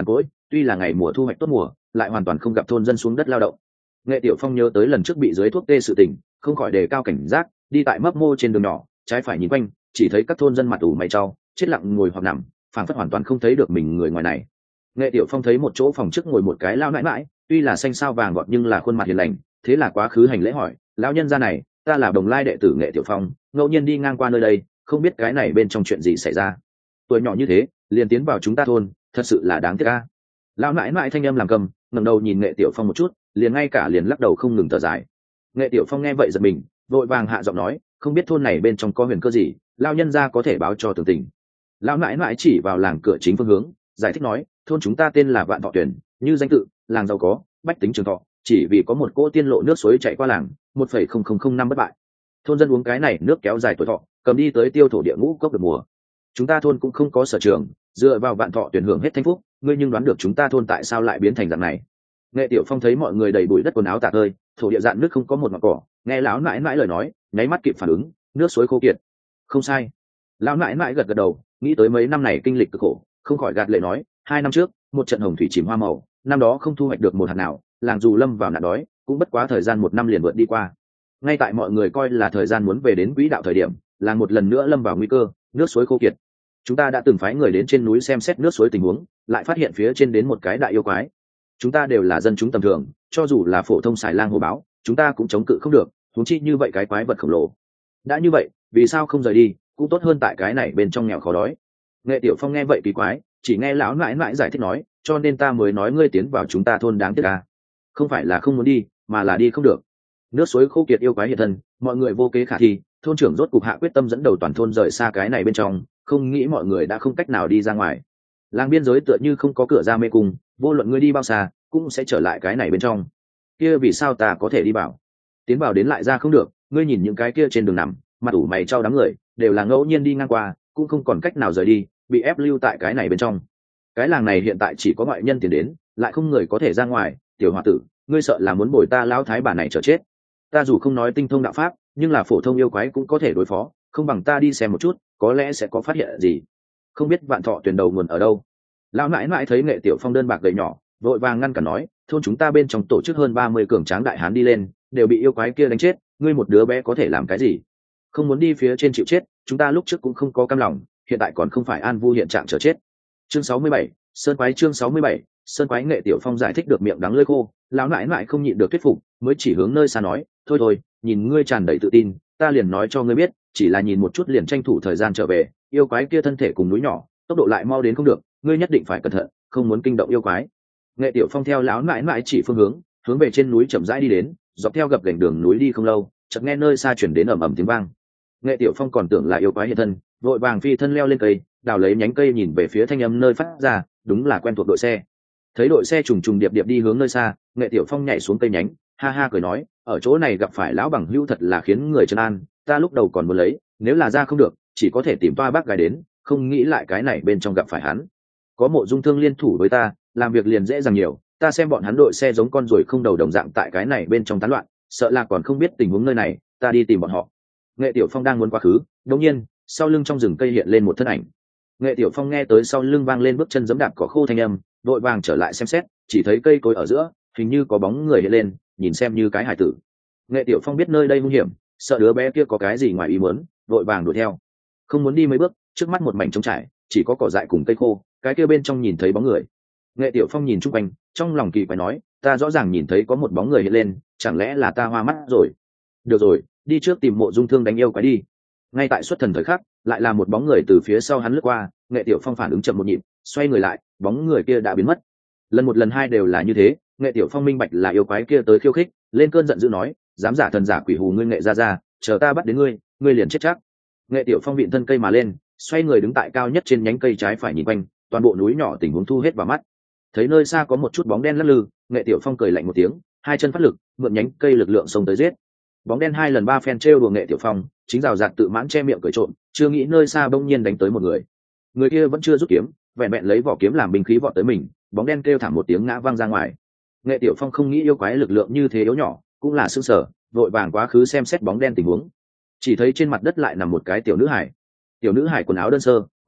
tuy là ngày mùa thu hoạch tốt mùa lại hoàn toàn không gặp thôn dân xuống đất lao động. Nghệ Tiểu Phong nhớ tới lần trước bị dưới thuốc tê sự tình, không khỏi đề cao cảnh giác, đi tại mấp mô trên đường nhỏ trái phải nhìn quanh, chỉ thấy các thôn dân mặt ủ mày trao, chết lặng ngồi hoặc nằm, phảng phất hoàn toàn không thấy được mình người ngoài này. Nghệ Tiểu Phong thấy một chỗ phòng trước ngồi một cái lao nãi nãi, tuy là xanh sao vàng gọn nhưng là khuôn mặt hiền lành, thế là quá khứ hành lễ hỏi, lão nhân gia này, ta là Đồng Lai đệ tử Nghệ Tiểu Phong, ngẫu nhiên đi ngang qua nơi đây, không biết cái này bên trong chuyện gì xảy ra. Tuổi nhỏ như thế, liền tiến vào chúng ta thôn, thật sự là đáng tiếc a. Lão nãi nãi thanh âm làm cầm, ngẩng đầu nhìn Nghệ Tiểu Phong một chút, liền ngay cả liền lắc đầu không ngừng thở dài. Nghệ Tiểu Phong nghe vậy giật mình, vội vàng hạ giọng nói, không biết thôn này bên trong có huyền cơ gì, lão nhân gia có thể báo cho tường tình. Lão nãi nãi chỉ vào làng cửa chính phương hướng, giải thích nói, thôn chúng ta tên là Vạn Thọ Tuyển, như danh tự, làng giàu có, bách tính trường thọ, chỉ vì có một cỗ tiên lộ nước suối chảy qua làng, một phẩy không không không năm bất bại. Thôn dân uống cái này nước kéo dài tuổi thọ, cầm đi tới tiêu thổ địa ngũ cốc được mùa. Chúng ta thôn cũng không có sở trường, dựa vào Vạn Thọ Tuyển hưởng hết thanh phúc, ngươi nhưng đoán được chúng ta thôn tại sao lại biến thành dạng này? Nghệ Tiểu Phong thấy mọi người đầy bụi đất quần áo tả tơi, thổ địa dạn nước không có một mảng cỏ, nghe lão nãi nãi lời nói, nháy mắt kịp phản ứng, nước suối khô kiệt. Không sai. Lão nãi nãi gật gật đầu, nghĩ tới mấy năm này kinh lịch cực khổ, không khỏi gạt lệ nói, hai năm trước, một trận hồng thủy chìm hoa màu, năm đó không thu hoạch được một hạt nào, làng dù lâm vào nạn đói, cũng bất quá thời gian một năm liền vượt đi qua. Ngay tại mọi người coi là thời gian muốn về đến quỹ đạo thời điểm, làng một lần nữa lâm vào nguy cơ, nước suối khô kiệt. Chúng ta đã từng phái người đến trên núi xem xét nước suối tình huống, lại phát hiện phía trên đến một cái đại yêu quái. Chúng ta đều là dân chúng tầm thường, cho dù là phổ thông xài lang hổ báo, chúng ta cũng chống cự không được, huống chi như vậy cái quái vật khổng lồ. Đã như vậy, vì sao không rời đi, cũng tốt hơn tại cái này bên trong nghèo khó đói. Nghệ Tiểu Phong nghe vậy kỳ quái, chỉ nghe lão nãi nãi giải thích nói, cho nên ta mới nói ngươi tiến vào chúng ta thôn đáng tiếc à. Không phải là không muốn đi, mà là đi không được. Nước suối khô kiệt yêu quái hiện thân, mọi người vô kế khả thi, thôn trưởng rốt cục hạ quyết tâm dẫn đầu toàn thôn rời xa cái này bên trong, không nghĩ mọi người đã không cách nào đi ra ngoài. Làng biên giới tựa như không có cửa ra mê cung, vô luận ngươi đi bao xa, cũng sẽ trở lại cái này bên trong. Kia vì sao ta có thể đi vào? Tiến vào đến lại ra không được, ngươi nhìn những cái kia trên đường nằm, mặt ủ mày trao đám người, đều là ngẫu nhiên đi ngang qua, cũng không còn cách nào rời đi, bị ép lưu tại cái này bên trong. Cái làng này hiện tại chỉ có ngoại nhân tiền đến, lại không người có thể ra ngoài, tiểu hòa tử, ngươi sợ là muốn bồi ta lão thái bà này chờ chết. Ta dù không nói tinh thông đạo pháp, nhưng là phổ thông yêu quái cũng có thể đối phó, không bằng ta đi xem một chút, có lẽ sẽ có phát hiện gì. Không biết Vạn Thọ Tuyển đầu nguồn ở đâu. Lão nãi nãi thấy Nghệ Tiểu Phong đơn bạc gầy nhỏ, vội vàng ngăn cản nói, thôn chúng ta bên trong tổ chức hơn ba mươi cường tráng đại hán đi lên, đều bị yêu quái kia đánh chết, ngươi một đứa bé có thể làm cái gì? Không muốn đi phía trên chịu chết, chúng ta lúc trước cũng không có cam lòng, hiện tại còn không phải an vu hiện trạng chờ chết. Chương sáu mươi bảy, Sơn Quái chương sáu mươi bảy, Sơn Quái. Nghệ Tiểu Phong giải thích được miệng đắng lưỡi khô, lão nãi nãi không nhịn được thuyết phục, mới chỉ hướng nơi xa nói, thôi thôi, nhìn ngươi tràn đầy tự tin, ta liền nói cho ngươi biết, chỉ là nhìn một chút liền tranh thủ thời gian trở về, yêu quái kia thân thể cùng núi nhỏ, tốc độ lại mau đến không được, ngươi nhất định phải cẩn thận, không muốn kinh động yêu quái. Nghệ Tiểu Phong theo lão nãi nãi chỉ phương hướng, hướng về trên núi chậm rãi đi đến, dọc theo gập ghềnh đường núi đi không lâu, chợt nghe nơi xa chuyển đến ầm ầm tiếng vang. Nghệ Tiểu Phong còn tưởng là yêu quái hiện thân, vội vàng phi thân leo lên cây, đào lấy nhánh cây nhìn về phía thanh âm nơi phát ra, đúng là quen thuộc đội xe. Thấy đội xe trùng trùng điệp điệp đi hướng nơi xa, Nghệ Tiểu Phong nhảy xuống cây nhánh, ha ha cười nói, ở chỗ này gặp phải lão bằng hữu thật là khiến người trấn an, ta lúc đầu còn muốn lấy, nếu là ra không được, chỉ có thể tìm toa bác gái đến, không nghĩ lại cái này bên trong gặp phải hắn. Có Mộ Dung Thương liên thủ với ta, làm việc liền dễ dàng nhiều, ta xem bọn hắn đội xe giống con ruồi không đầu đồng dạng tại cái này bên trong tán loạn, sợ là còn không biết tình huống nơi này, ta đi tìm bọn họ. Nghệ Tiểu Phong đang muốn quá khứ, đột nhiên, sau lưng trong rừng cây hiện lên một thân ảnh. Nghệ Tiểu Phong nghe tới sau lưng vang lên bước chân giẫm đạp cỏ khô thanh âm, vội vàng trở lại xem xét, chỉ thấy cây cối ở giữa, hình như có bóng người hiện lên, nhìn xem như cái hải tử. Nghệ Tiểu Phong biết nơi đây nguy hiểm, sợ đứa bé kia có cái gì ngoài ý muốn, vội vàng đuổi theo. Không muốn đi mấy bước, trước mắt một mảnh trống trải, chỉ có cỏ dại cùng cây khô, cái kia bên trong nhìn thấy bóng người. Nghệ Tiểu Phong nhìn chung quanh, trong lòng kỳ quái nói, ta rõ ràng nhìn thấy có một bóng người hiện lên, chẳng lẽ là ta hoa mắt rồi? Được rồi, đi trước tìm Mộ Dung Thương đánh yêu quái đi. Ngay tại xuất thần thời khắc, lại là một bóng người từ phía sau hắn lướt qua, Nghệ Tiểu Phong phản ứng chậm một nhịp, xoay người lại, bóng người kia đã biến mất. Lần một lần hai đều là như thế, Nghệ Tiểu Phong minh bạch là yêu quái kia tới khiêu khích, lên cơn giận dữ nói, dám giả thần giả quỷ hù ngươi Nghệ ra ra, chờ ta bắt đến ngươi, ngươi liền chết chắc. Nghệ Tiểu Phong vịn thân cây mà lên, xoay người đứng tại cao nhất trên nhánh cây trái phải nhìn quanh, toàn bộ núi nhỏ tình huống thu hết vào mắt. Thấy nơi xa có một chút bóng đen lắc lư, Nghệ Tiểu Phong cười lạnh một tiếng, hai chân phát lực, mượn nhánh cây lực lượng xông tới giết. Bóng đen hai lần ba phen trêu đùa Nghệ Tiểu Phong, chính rào rạt tự mãn che miệng cười trộm, chưa nghĩ nơi xa bỗng nhiên đánh tới một người. Người kia vẫn chưa rút kiếm, vẹn vẹn lấy vỏ kiếm làm binh khí vọt tới mình, bóng đen kêu thảm một tiếng ngã văng ra ngoài. Nghệ Tiểu Phong không nghĩ yêu quái lực lượng như thế yếu nhỏ, cũng là sững sờ, vội vàng quá khứ xem xét bóng đen tình huống. Chỉ thấy trên mặt đất lại nằm một cái tiểu nữ hải. Tiểu nữ hải quần áo đơn sơ,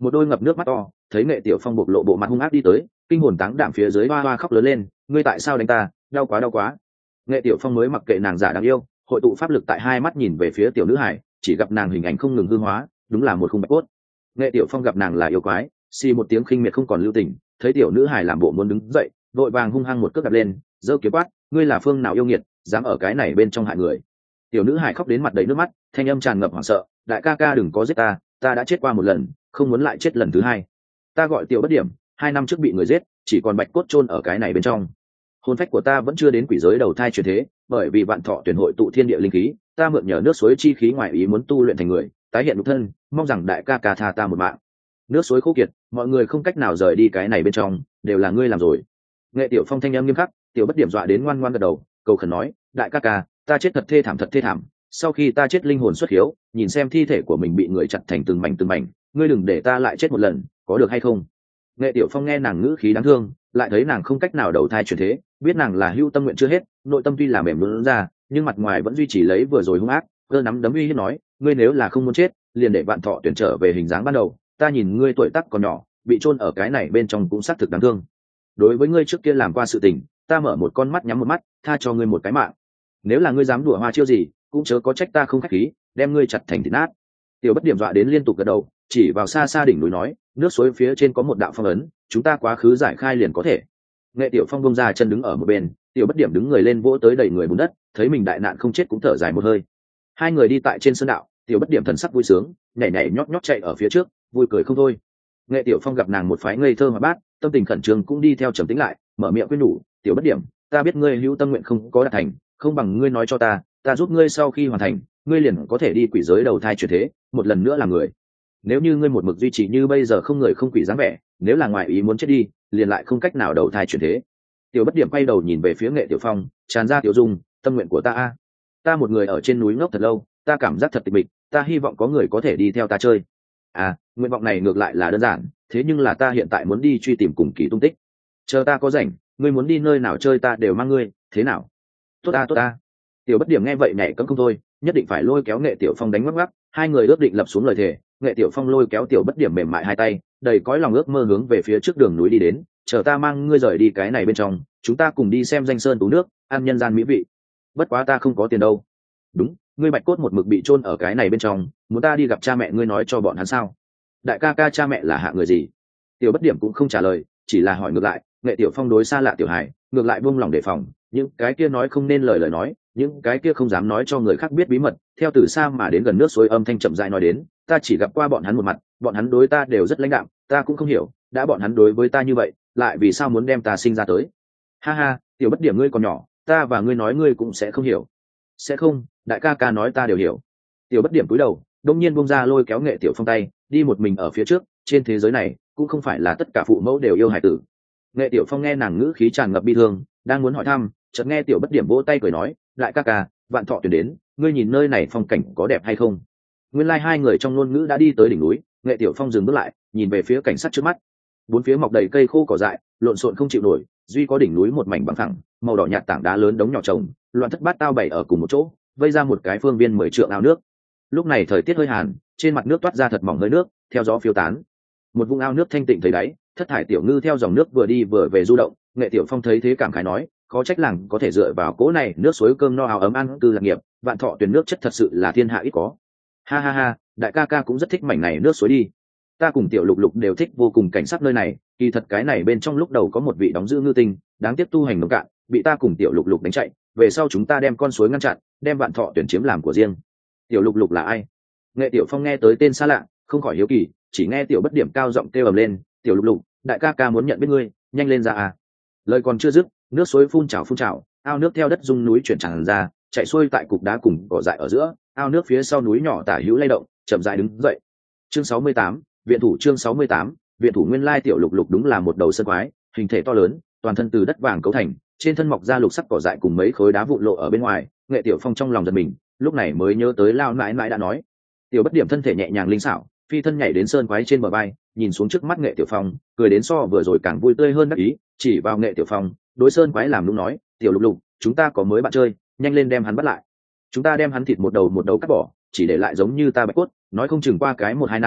một đôi ngập nước mắt to, thấy Nghệ Tiểu Phong bộc lộ bộ mặt hung ác đi tới, kinh hồn táng đảm phía dưới hoa hoa khóc lớn lên, ngươi tại sao đánh ta, đau quá đau quá. Nghệ Tiểu Phong mới mặc kệ nàng giả đáng yêu, hội tụ pháp lực tại hai mắt nhìn về phía tiểu nữ hải, chỉ gặp nàng hình ảnh không ngừng hư hóa, đúng là một khung bạch cốt. Nghệ Tiểu Phong gặp nàng là yêu quái, xì một tiếng khinh miệt không còn lưu tình, thấy tiểu nữ hải làm bộ muốn đứng dậy, vội vàng hung hăng một cước đạp lên, giơ kiếm quát, ngươi là phương nào yêu nghiệt, dám ở cái này bên trong hại người. Tiểu nữ hải khóc đến mặt đầy nước mắt, thanh âm tràn ngập hoảng sợ, đại ca ca đừng có giết ta, ta đã chết qua một lần, không muốn lại chết lần thứ hai. Ta gọi Tiểu Bất Điểm, hai năm trước bị người giết, chỉ còn bạch cốt chôn ở cái này bên trong. Hồn phách của ta vẫn chưa đến quỷ giới đầu thai chuyển thế, bởi vì vạn thọ tuyển hội tụ thiên địa linh khí, ta mượn nhờ nước suối chi khí ngoài ý muốn tu luyện thành người, tái hiện nhục thân, mong rằng đại ca ca tha ta một mạng. Nước suối khô kiệt, mọi người không cách nào rời đi cái này bên trong, đều là ngươi làm rồi. Nghệ Tiểu Phong thanh âm nghiêm khắc, Tiểu Bất Điểm dọa đến ngoan ngoan gật đầu, cầu khẩn nói, đại ca ca, ta chết thật thê thảm thật thê thảm, sau khi ta chết linh hồn xuất hiếu, nhìn xem thi thể của mình bị người chặt thành từng mảnh từng mảnh, ngươi đừng để ta lại chết một lần, có được hay không? Nghệ Tiểu Phong nghe nàng ngữ khí đáng thương, lại thấy nàng không cách nào đầu thai chuyển thế, biết nàng là hưu tâm nguyện chưa hết, nội tâm tuy là mềm luôn ra, nhưng mặt ngoài vẫn duy trì lấy vừa rồi hung ác, cơ nắm đấm uy hiếp nói, ngươi nếu là không muốn chết, liền để vạn thọ tuyển trở về hình dáng ban đầu, ta nhìn ngươi tuổi tác còn nhỏ, bị chôn ở cái này bên trong cũng xác thực đáng thương. Đối với ngươi trước kia làm qua sự tình, ta mở một con mắt nhắm một mắt, tha cho ngươi một cái mạng. Nếu là ngươi dám đùa hoa chiêu gì, cũng chớ có trách ta không khách khí, đem ngươi chặt thành thịt nát. Tiểu Bất Điểm dọa đến liên tục gật đầu, chỉ vào xa xa đỉnh núi nói, nước suối phía trên có một đạo phong ấn, chúng ta quá khứ giải khai liền có thể. Nghệ Tiểu Phong bông ra chân đứng ở một bên, Tiểu Bất Điểm đứng người lên vỗ tới đầy người bùn đất, thấy mình đại nạn không chết cũng thở dài một hơi. Hai người đi tại trên sơn đạo, Tiểu Bất Điểm thần sắc vui sướng, nhảy nhảy nhót nhót chạy ở phía trước, vui cười không thôi. Nghệ Tiểu Phong gặp nàng một phái ngây thơ mà bát, tâm tình khẩn trương cũng đi theo trầm tĩnh lại, mở miệng khuyên nhủ, Tiểu Bất Điểm, ta biết ngươi hữu tâm nguyện không có đạt thành, không bằng ngươi nói cho ta, ta giúp ngươi sau khi hoàn thành, ngươi liền có thể đi quỷ giới đầu thai chuyển thế, một lần nữa làm người. Nếu như ngươi một mực duy trì như bây giờ không người không quỷ dáng vẻ, nếu là ngoài ý muốn chết đi, liền lại không cách nào đầu thai chuyển thế. Tiểu Bất Điểm quay đầu nhìn về phía Nghệ Tiểu Phong, tràn ra tiểu dung, tâm nguyện của ta a, ta một người ở trên núi ngốc thật lâu, ta cảm giác thật tịch mịch, ta hy vọng có người có thể đi theo ta chơi. À, nguyện vọng này ngược lại là đơn giản, thế nhưng là ta hiện tại muốn đi truy tìm cùng kỳ tung tích. Chờ ta có rảnh, ngươi muốn đi nơi nào chơi ta đều mang ngươi, thế nào? Tốt ta tốt ta. Tiểu Bất Điểm nghe vậy nhảy cẫng không thôi, nhất định phải lôi kéo Nghệ Tiểu Phong đánh ngắc ngắc, hai người ước định lập xuống lời thề. Nghệ Tiểu Phong lôi kéo Tiểu Bất Điểm mềm mại hai tay, đầy cõi lòng ước mơ hướng về phía trước đường núi đi đến, chờ ta mang ngươi rời đi cái này bên trong, chúng ta cùng đi xem danh sơn tú nước, ăn nhân gian mỹ vị. Bất quá ta không có tiền đâu. Đúng, ngươi bạch cốt một mực bị chôn ở cái này bên trong, muốn ta đi gặp cha mẹ ngươi nói cho bọn hắn sao? Đại ca ca cha mẹ là hạ người gì? Tiểu Bất Điểm cũng không trả lời, chỉ là hỏi ngược lại. Nghệ Tiểu Phong đối xa lạ tiểu hài, ngược lại buông lòng đề phòng, những cái kia nói không nên lời lời nói, những cái kia không dám nói cho người khác biết bí mật, theo từ xa mà đến gần nước suối âm thanh chậm rãi nói đến, ta chỉ gặp qua bọn hắn một mặt, bọn hắn đối ta đều rất lãnh đạm, ta cũng không hiểu, đã bọn hắn đối với ta như vậy, lại vì sao muốn đem ta sinh ra tới? Ha ha, Tiểu Bất Điểm ngươi còn nhỏ, ta và ngươi nói ngươi cũng sẽ không hiểu. Sẽ không, đại ca ca nói ta đều hiểu. Tiểu Bất Điểm cúi đầu, đông nhiên buông ra lôi kéo Nghệ Tiểu Phong tay, đi một mình ở phía trước, trên thế giới này cũng không phải là tất cả phụ mẫu đều yêu hải tử. Nghệ Tiểu Phong nghe nàng ngữ khí tràn ngập bi thương, đang muốn hỏi thăm, chợt nghe Tiểu Bất Điểm vỗ tay cười nói, đại ca ca, vạn thọ tuyển đến, ngươi nhìn nơi này phong cảnh có đẹp hay không? Nguyên lai like hai người trong ngôn ngữ đã đi tới đỉnh núi. Nghệ Tiểu Phong dừng bước lại, nhìn về phía cảnh sát trước mắt. Bốn phía mọc đầy cây khô cỏ dại, lộn xộn không chịu nổi, duy có đỉnh núi một mảnh bằng phẳng, màu đỏ nhạt tảng đá lớn đống nhỏ chồng, loạn thất bát tao bày ở cùng một chỗ, vây ra một cái phương viên mười trượng ao nước. Lúc này thời tiết hơi hàn, trên mặt nước toát ra thật mỏng hơi nước, theo gió phiêu tán. Một vũng ao nước thanh tịnh thấy đáy, thất thải tiểu ngư theo dòng nước vừa đi vừa về du động. Nghệ Tiểu Phong thấy thế cảm khái nói, khó trách làng có thể dựa vào cỗ này nước suối cơm no áo ấm ăn cư lạc nghiệp, vạn thọ tuyển nước chất thật sự là thiên hạ ít có. Ha ha ha, đại ca ca cũng rất thích mảnh này nước suối đi. Ta cùng Tiểu Lục Lục đều thích vô cùng cảnh sắc nơi này, kỳ thật cái này bên trong lúc đầu có một vị đóng giữ ngư tinh, đáng tiếc tu hành nông cạn, bị ta cùng Tiểu Lục Lục đánh chạy, về sau chúng ta đem con suối ngăn chặn, đem vạn thọ tuyển chiếm làm của riêng. Tiểu Lục Lục là ai? Nghệ Tiểu Phong nghe tới tên xa lạ, không khỏi hiếu kỳ, chỉ nghe Tiểu Bất Điểm cao giọng kêu ầm lên, Tiểu Lục Lục, đại ca ca muốn nhận biết ngươi, nhanh lên ra à. Lời còn chưa dứt, nước suối phun trào phun trào, ao nước theo đất dung núi chuyển tràn ra, chạy xuôi tại cục đá cùng cỏ dại ở giữa, ao nước phía sau núi nhỏ tả hữu lay động, chậm rãi đứng dậy. Chương sáu mươi tám, viện thủ chương sáu mươi tám, viện thủ nguyên lai Tiểu Lục Lục đúng là một đầu sơn quái, hình thể to lớn, toàn thân từ đất vàng cấu thành, trên thân mọc ra lục sắc cỏ dại cùng mấy khối đá vụn lộ ở bên ngoài. Nghệ Tiểu Phong trong lòng giật mình, lúc này mới nhớ tới lao nãi nãi đã nói. Tiểu Bất Điểm thân thể nhẹ nhàng linh xảo, phi thân nhảy đến sơn quái trên bờ vai, nhìn xuống trước mắt Nghệ Tiểu Phong, cười đến so vừa rồi càng vui tươi hơn đắc ý, chỉ vào Nghệ Tiểu Phong, đối sơn quái làm đúng nói, Tiểu Lục Lục, chúng ta có mới bạn chơi, nhanh lên đem hắn bắt lại. Chúng ta đem hắn thịt một đầu một đầu cắt bỏ, chỉ để lại giống như ta bạch cốt, nói không chừng qua cái một hai năm,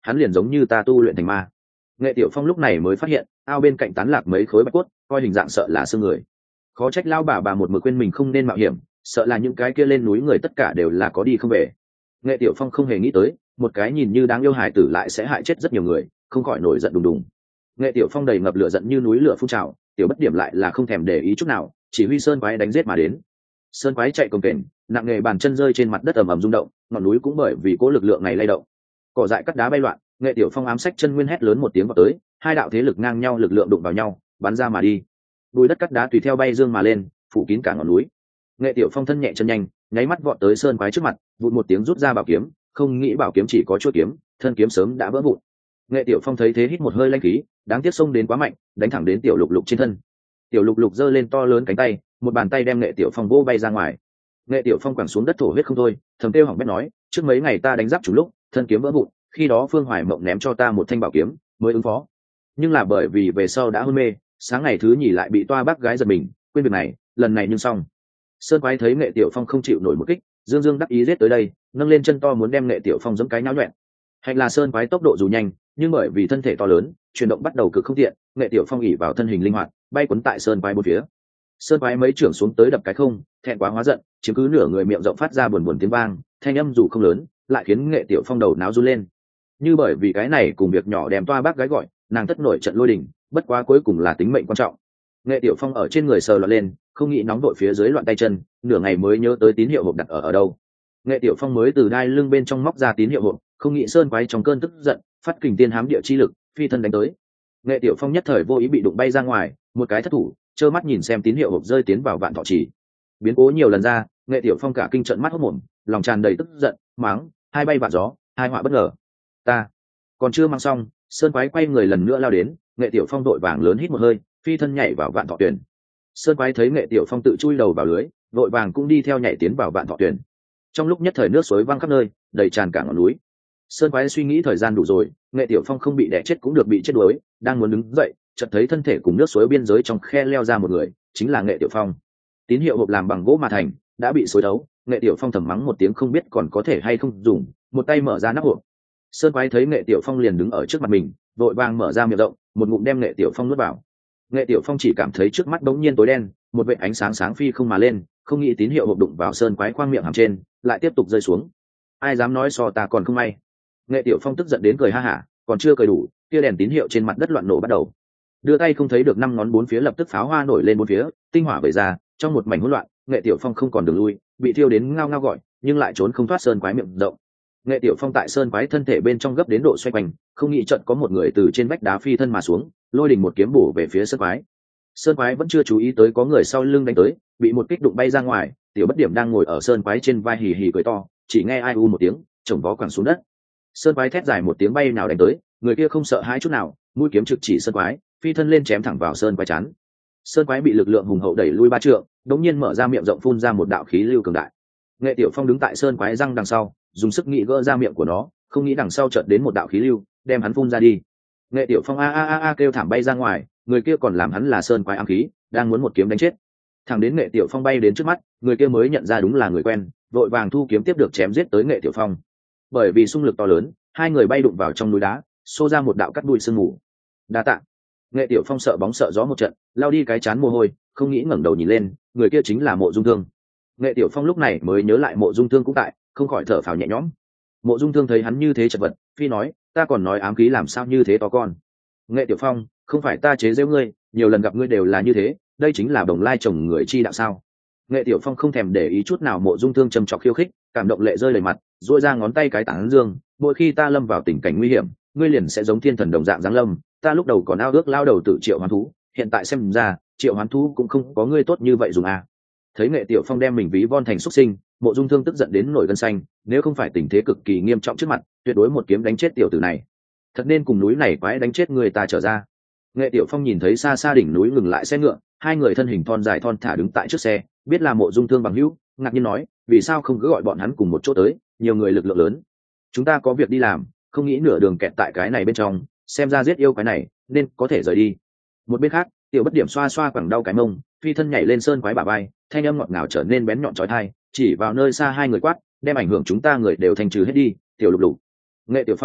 hắn liền giống như ta tu luyện thành ma. Nghệ Tiểu Phong lúc này mới phát hiện ao bên cạnh tán lạc mấy khối bạch cốt, coi hình dạng sợ là xương người. Khó trách lao bà bà một mực quên mình không nên mạo hiểm, sợ là những cái kia lên núi người tất cả đều là có đi không về. Nghệ Tiểu Phong không hề nghĩ tới một cái nhìn như đáng yêu hài tử lại sẽ hại chết rất nhiều người, không khỏi nổi giận đùng đùng. Nghệ Tiểu Phong đầy ngập lửa giận như núi lửa phun trào, Tiểu Bất Điểm lại là không thèm để ý chút nào, chỉ huy sơn quái đánh giết mà đến. Sơn quái chạy cồng kềnh, nặng nề bàn chân rơi trên mặt đất ầm ầm rung động, ngọn núi cũng bởi vì cố lực lượng này lay động. Cỏ dại cắt đá bay loạn, Nghệ Tiểu Phong ám sách chân nguyên hét lớn một tiếng vào tới, hai đạo thế lực ngang nhau lực lượng đụng vào nhau, bắn ra mà đi. Bùi đất cắt đá tùy theo bay dương mà lên, phủ kín cả ngọn núi. Nghệ Tiểu Phong thân nhẹ chân nhanh, nháy mắt vọt tới sơn quái trước mặt, vụt một tiếng rút ra bảo kiếm, không nghĩ bảo kiếm chỉ có chuôi kiếm, thân kiếm sớm đã vỡ vụn. Nghệ Tiểu Phong thấy thế hít một hơi lanh khí, đáng tiếc xông đến quá mạnh, đánh thẳng đến Tiểu Lục Lục trên thân. Tiểu Lục Lục giơ lên to lớn cánh tay, một bàn tay đem Nghệ Tiểu Phong vỗ bay ra ngoài. Nghệ Tiểu Phong quẳng xuống đất thổ huyết không thôi, thầm kêu hỏng bét nói, trước mấy ngày ta đánh giáp chủ lúc, thân kiếm vỡ vụn, khi đó Phương Hoài Mộng ném cho ta một thanh bảo kiếm, mới ứng phó. Nhưng là bởi vì về sau đã hôn mê, sáng ngày thứ nhì lại bị toa bác gái giật mình, quên việc này, lần này nhưng xong. Sơn quái thấy Nghệ Tiểu Phong không chịu nổi một kích, dương dương đắc ý giết tới đây, nâng lên chân to muốn đem Nghệ Tiểu Phong giẫm cái nhão nhuyễn. Hạnh là sơn quái tốc độ dù nhanh, nhưng bởi vì thân thể to lớn, chuyển động bắt đầu cực không tiện, Nghệ Tiểu Phong ỉ vào thân hình linh hoạt, bay quấn tại sơn quái bốn phía. Sơn quái mấy trưởng xuống tới đập cái không, thẹn quá hóa giận, chiếm cứ nửa người miệng rộng phát ra buồn buồn tiếng vang, thanh âm dù không lớn, lại khiến Nghệ Tiểu Phong đầu náo run lên. Như bởi vì cái này cùng việc nhỏ đem toa bác gái gọi, nàng tất nổi trận lôi đình, bất quá cuối cùng là tính mệnh quan trọng. Nghệ Tiểu Phong ở trên người sờ loạn lên, không nghĩ nóng đội phía dưới loạn tay chân, nửa ngày mới nhớ tới tín hiệu hộp đặt ở ở đâu. Nghệ Tiểu Phong mới từ đai lưng bên trong móc ra tín hiệu hộp, không nghĩ sơn quái trong cơn tức giận, phát kình tiên hám địa chi lực, phi thân đánh tới. Nghệ Tiểu Phong nhất thời vô ý bị đụng bay ra ngoài, một cái thất thủ, trơ mắt nhìn xem tín hiệu hộp rơi tiến vào vạn thọ trì. Biến cố nhiều lần ra, Nghệ Tiểu Phong cả kinh trận mắt hốt mồm, lòng tràn đầy tức giận, mắng, hai bay vạn gió, hai họa bất ngờ. Ta còn chưa mang xong, sơn quái quay người lần nữa lao đến, Nghệ Tiểu Phong đội vàng lớn hít một hơi, phi thân nhảy vào vạn thọ tuyển. Sơn quái thấy Nghệ Tiểu Phong tự chui đầu vào lưới, đội vàng cũng đi theo nhảy tiến vào vạn thọ tuyển. Trong lúc nhất thời nước suối văng khắp nơi, đầy tràn cả ngọn núi. Sơn quái suy nghĩ thời gian đủ rồi, Nghệ Tiểu Phong không bị đẻ chết cũng được bị chết đuối, đang muốn đứng dậy, chợt thấy thân thể cùng nước suối biên giới trong khe leo ra một người, chính là Nghệ Tiểu Phong. Tín hiệu hộp làm bằng gỗ mà thành, đã bị xối đấu, Nghệ Tiểu Phong thầm mắng một tiếng không biết còn có thể hay không dùng, một tay mở ra nắp hộp. Sơn quái thấy Nghệ Tiểu Phong liền đứng ở trước mặt mình, vội vàng mở ra miệng rộng, một ngụm đem Nghệ Tiểu Phong nuốt vào. Nghệ Tiểu Phong chỉ cảm thấy trước mắt đống nhiên tối đen, một vệt ánh sáng sáng phi không mà lên, không nghĩ tín hiệu hộp đụng vào sơn quái khoang miệng hàm trên, lại tiếp tục rơi xuống. Ai dám nói so ta còn không may. Nghệ Tiểu Phong tức giận đến cười ha hả, còn chưa cười đủ, kia đèn tín hiệu trên mặt đất loạn nổ bắt đầu. Đưa tay không thấy được năm ngón bốn phía lập tức pháo hoa nổi lên bốn phía, tinh hỏa vẩy ra, trong một mảnh hỗn loạn, Nghệ Tiểu Phong không còn đường lui, bị thiêu đến ngao ngao gọi, nhưng lại trốn không thoát sơn quái miệng rộng. Nghệ Tiểu Phong tại sơn quái thân thể bên trong gấp đến độ xoay quanh, không nghĩ trận có một người từ trên vách đá phi thân mà xuống, lôi đình một kiếm bổ về phía sơn quái. Sơn quái vẫn chưa chú ý tới có người sau lưng đánh tới, bị một kích đụng bay ra ngoài. Tiểu Bất Điểm đang ngồi ở sơn quái trên vai hì hì cười to, chỉ nghe ai u một tiếng, chồng vó quẳng xuống đất. Sơn quái thét dài một tiếng bay nào đánh tới, người kia không sợ hãi chút nào, mũi kiếm trực chỉ sơn quái, phi thân lên chém thẳng vào sơn quái chán. Sơn quái bị lực lượng hùng hậu đẩy lui ba trượng, đống nhiên mở ra miệng rộng phun ra một đạo khí lưu cường đại. Nghệ Tiểu Phong đứng tại sơn quái răng đằng sau, dùng sức nghị gỡ ra miệng của nó, không nghĩ đằng sau chợt đến một đạo khí lưu, đem hắn phun ra đi. Nghệ Tiểu Phong a a a a kêu thảm bay ra ngoài, người kia còn làm hắn là sơn quái ám khí, đang muốn một kiếm đánh chết. Thẳng đến Nghệ Tiểu Phong bay đến trước mắt, người kia mới nhận ra đúng là người quen, vội vàng thu kiếm tiếp được chém giết tới Nghệ Tiểu Phong. Bởi vì xung lực to lớn, hai người bay đụng vào trong núi đá, xô ra một đạo cắt đuôi sương mù. Đa tạ. Nghệ Tiểu Phong sợ bóng sợ gió một trận, lao đi cái chán mồ hôi, không nghĩ ngẩng đầu nhìn lên, người kia chính là Mộ Dung Thương. Nghệ Tiểu Phong lúc này mới nhớ lại Mộ Dung Thương cũng tại, không khỏi thở phào nhẹ nhõm. Mộ Dung Thương thấy hắn như thế chật vật, phi nói, ta còn nói ám khí làm sao như thế to con. Nghệ Tiểu Phong, không phải ta chế giễu ngươi, nhiều lần gặp ngươi đều là như thế, đây chính là đồng lai chồng người chi đạo sao? Nghệ Tiểu Phong không thèm để ý chút nào Mộ Dung Thương trầm trọc khiêu khích, cảm động lệ rơi đầy mặt, duỗi ra ngón tay cái tán dương, mỗi khi ta lâm vào tình cảnh nguy hiểm, ngươi liền sẽ giống thiên thần đồng dạng giáng lâm, ta lúc đầu còn ao ước lao đầu tự triệu hoán thú, hiện tại xem ra, triệu hoán thú cũng không có ngươi tốt như vậy dùng à. Thấy Nghệ Tiểu Phong đem mình ví von thành xuất sinh, Mộ Dung Thương tức giận đến nổi gân xanh, nếu không phải tình thế cực kỳ nghiêm trọng trước mặt, tuyệt đối một kiếm đánh chết tiểu tử này. Thật nên cùng núi này quái đánh chết người ta trở ra. Nghệ Tiểu Phong nhìn thấy xa xa đỉnh núi ngừng lại xe ngựa, hai người thân hình thon dài thon thả đứng tại trước xe, biết là Mộ Dung Thương bằng hữu, ngạc nhiên nói, vì sao không cứ gọi bọn hắn cùng một chỗ tới, nhiều người lực lượng lớn. Chúng ta có việc đi làm, không nghĩ nửa đường kẹt tại cái này bên trong, xem ra giết yêu cái này, nên có thể rời đi. Một bên khác, Tiểu Bất Điểm xoa xoa quẳng đau cái mông, phi thân nhảy lên sơn quái bả vai, thanh âm ngọt ngào trở nên bén nhọn chói tai, chỉ vào nơi xa hai người quát, đem ảnh hưởng chúng ta người đều thành trừ hết đi. Tiểu Lục Lục, Nghệ Tiểu Phong,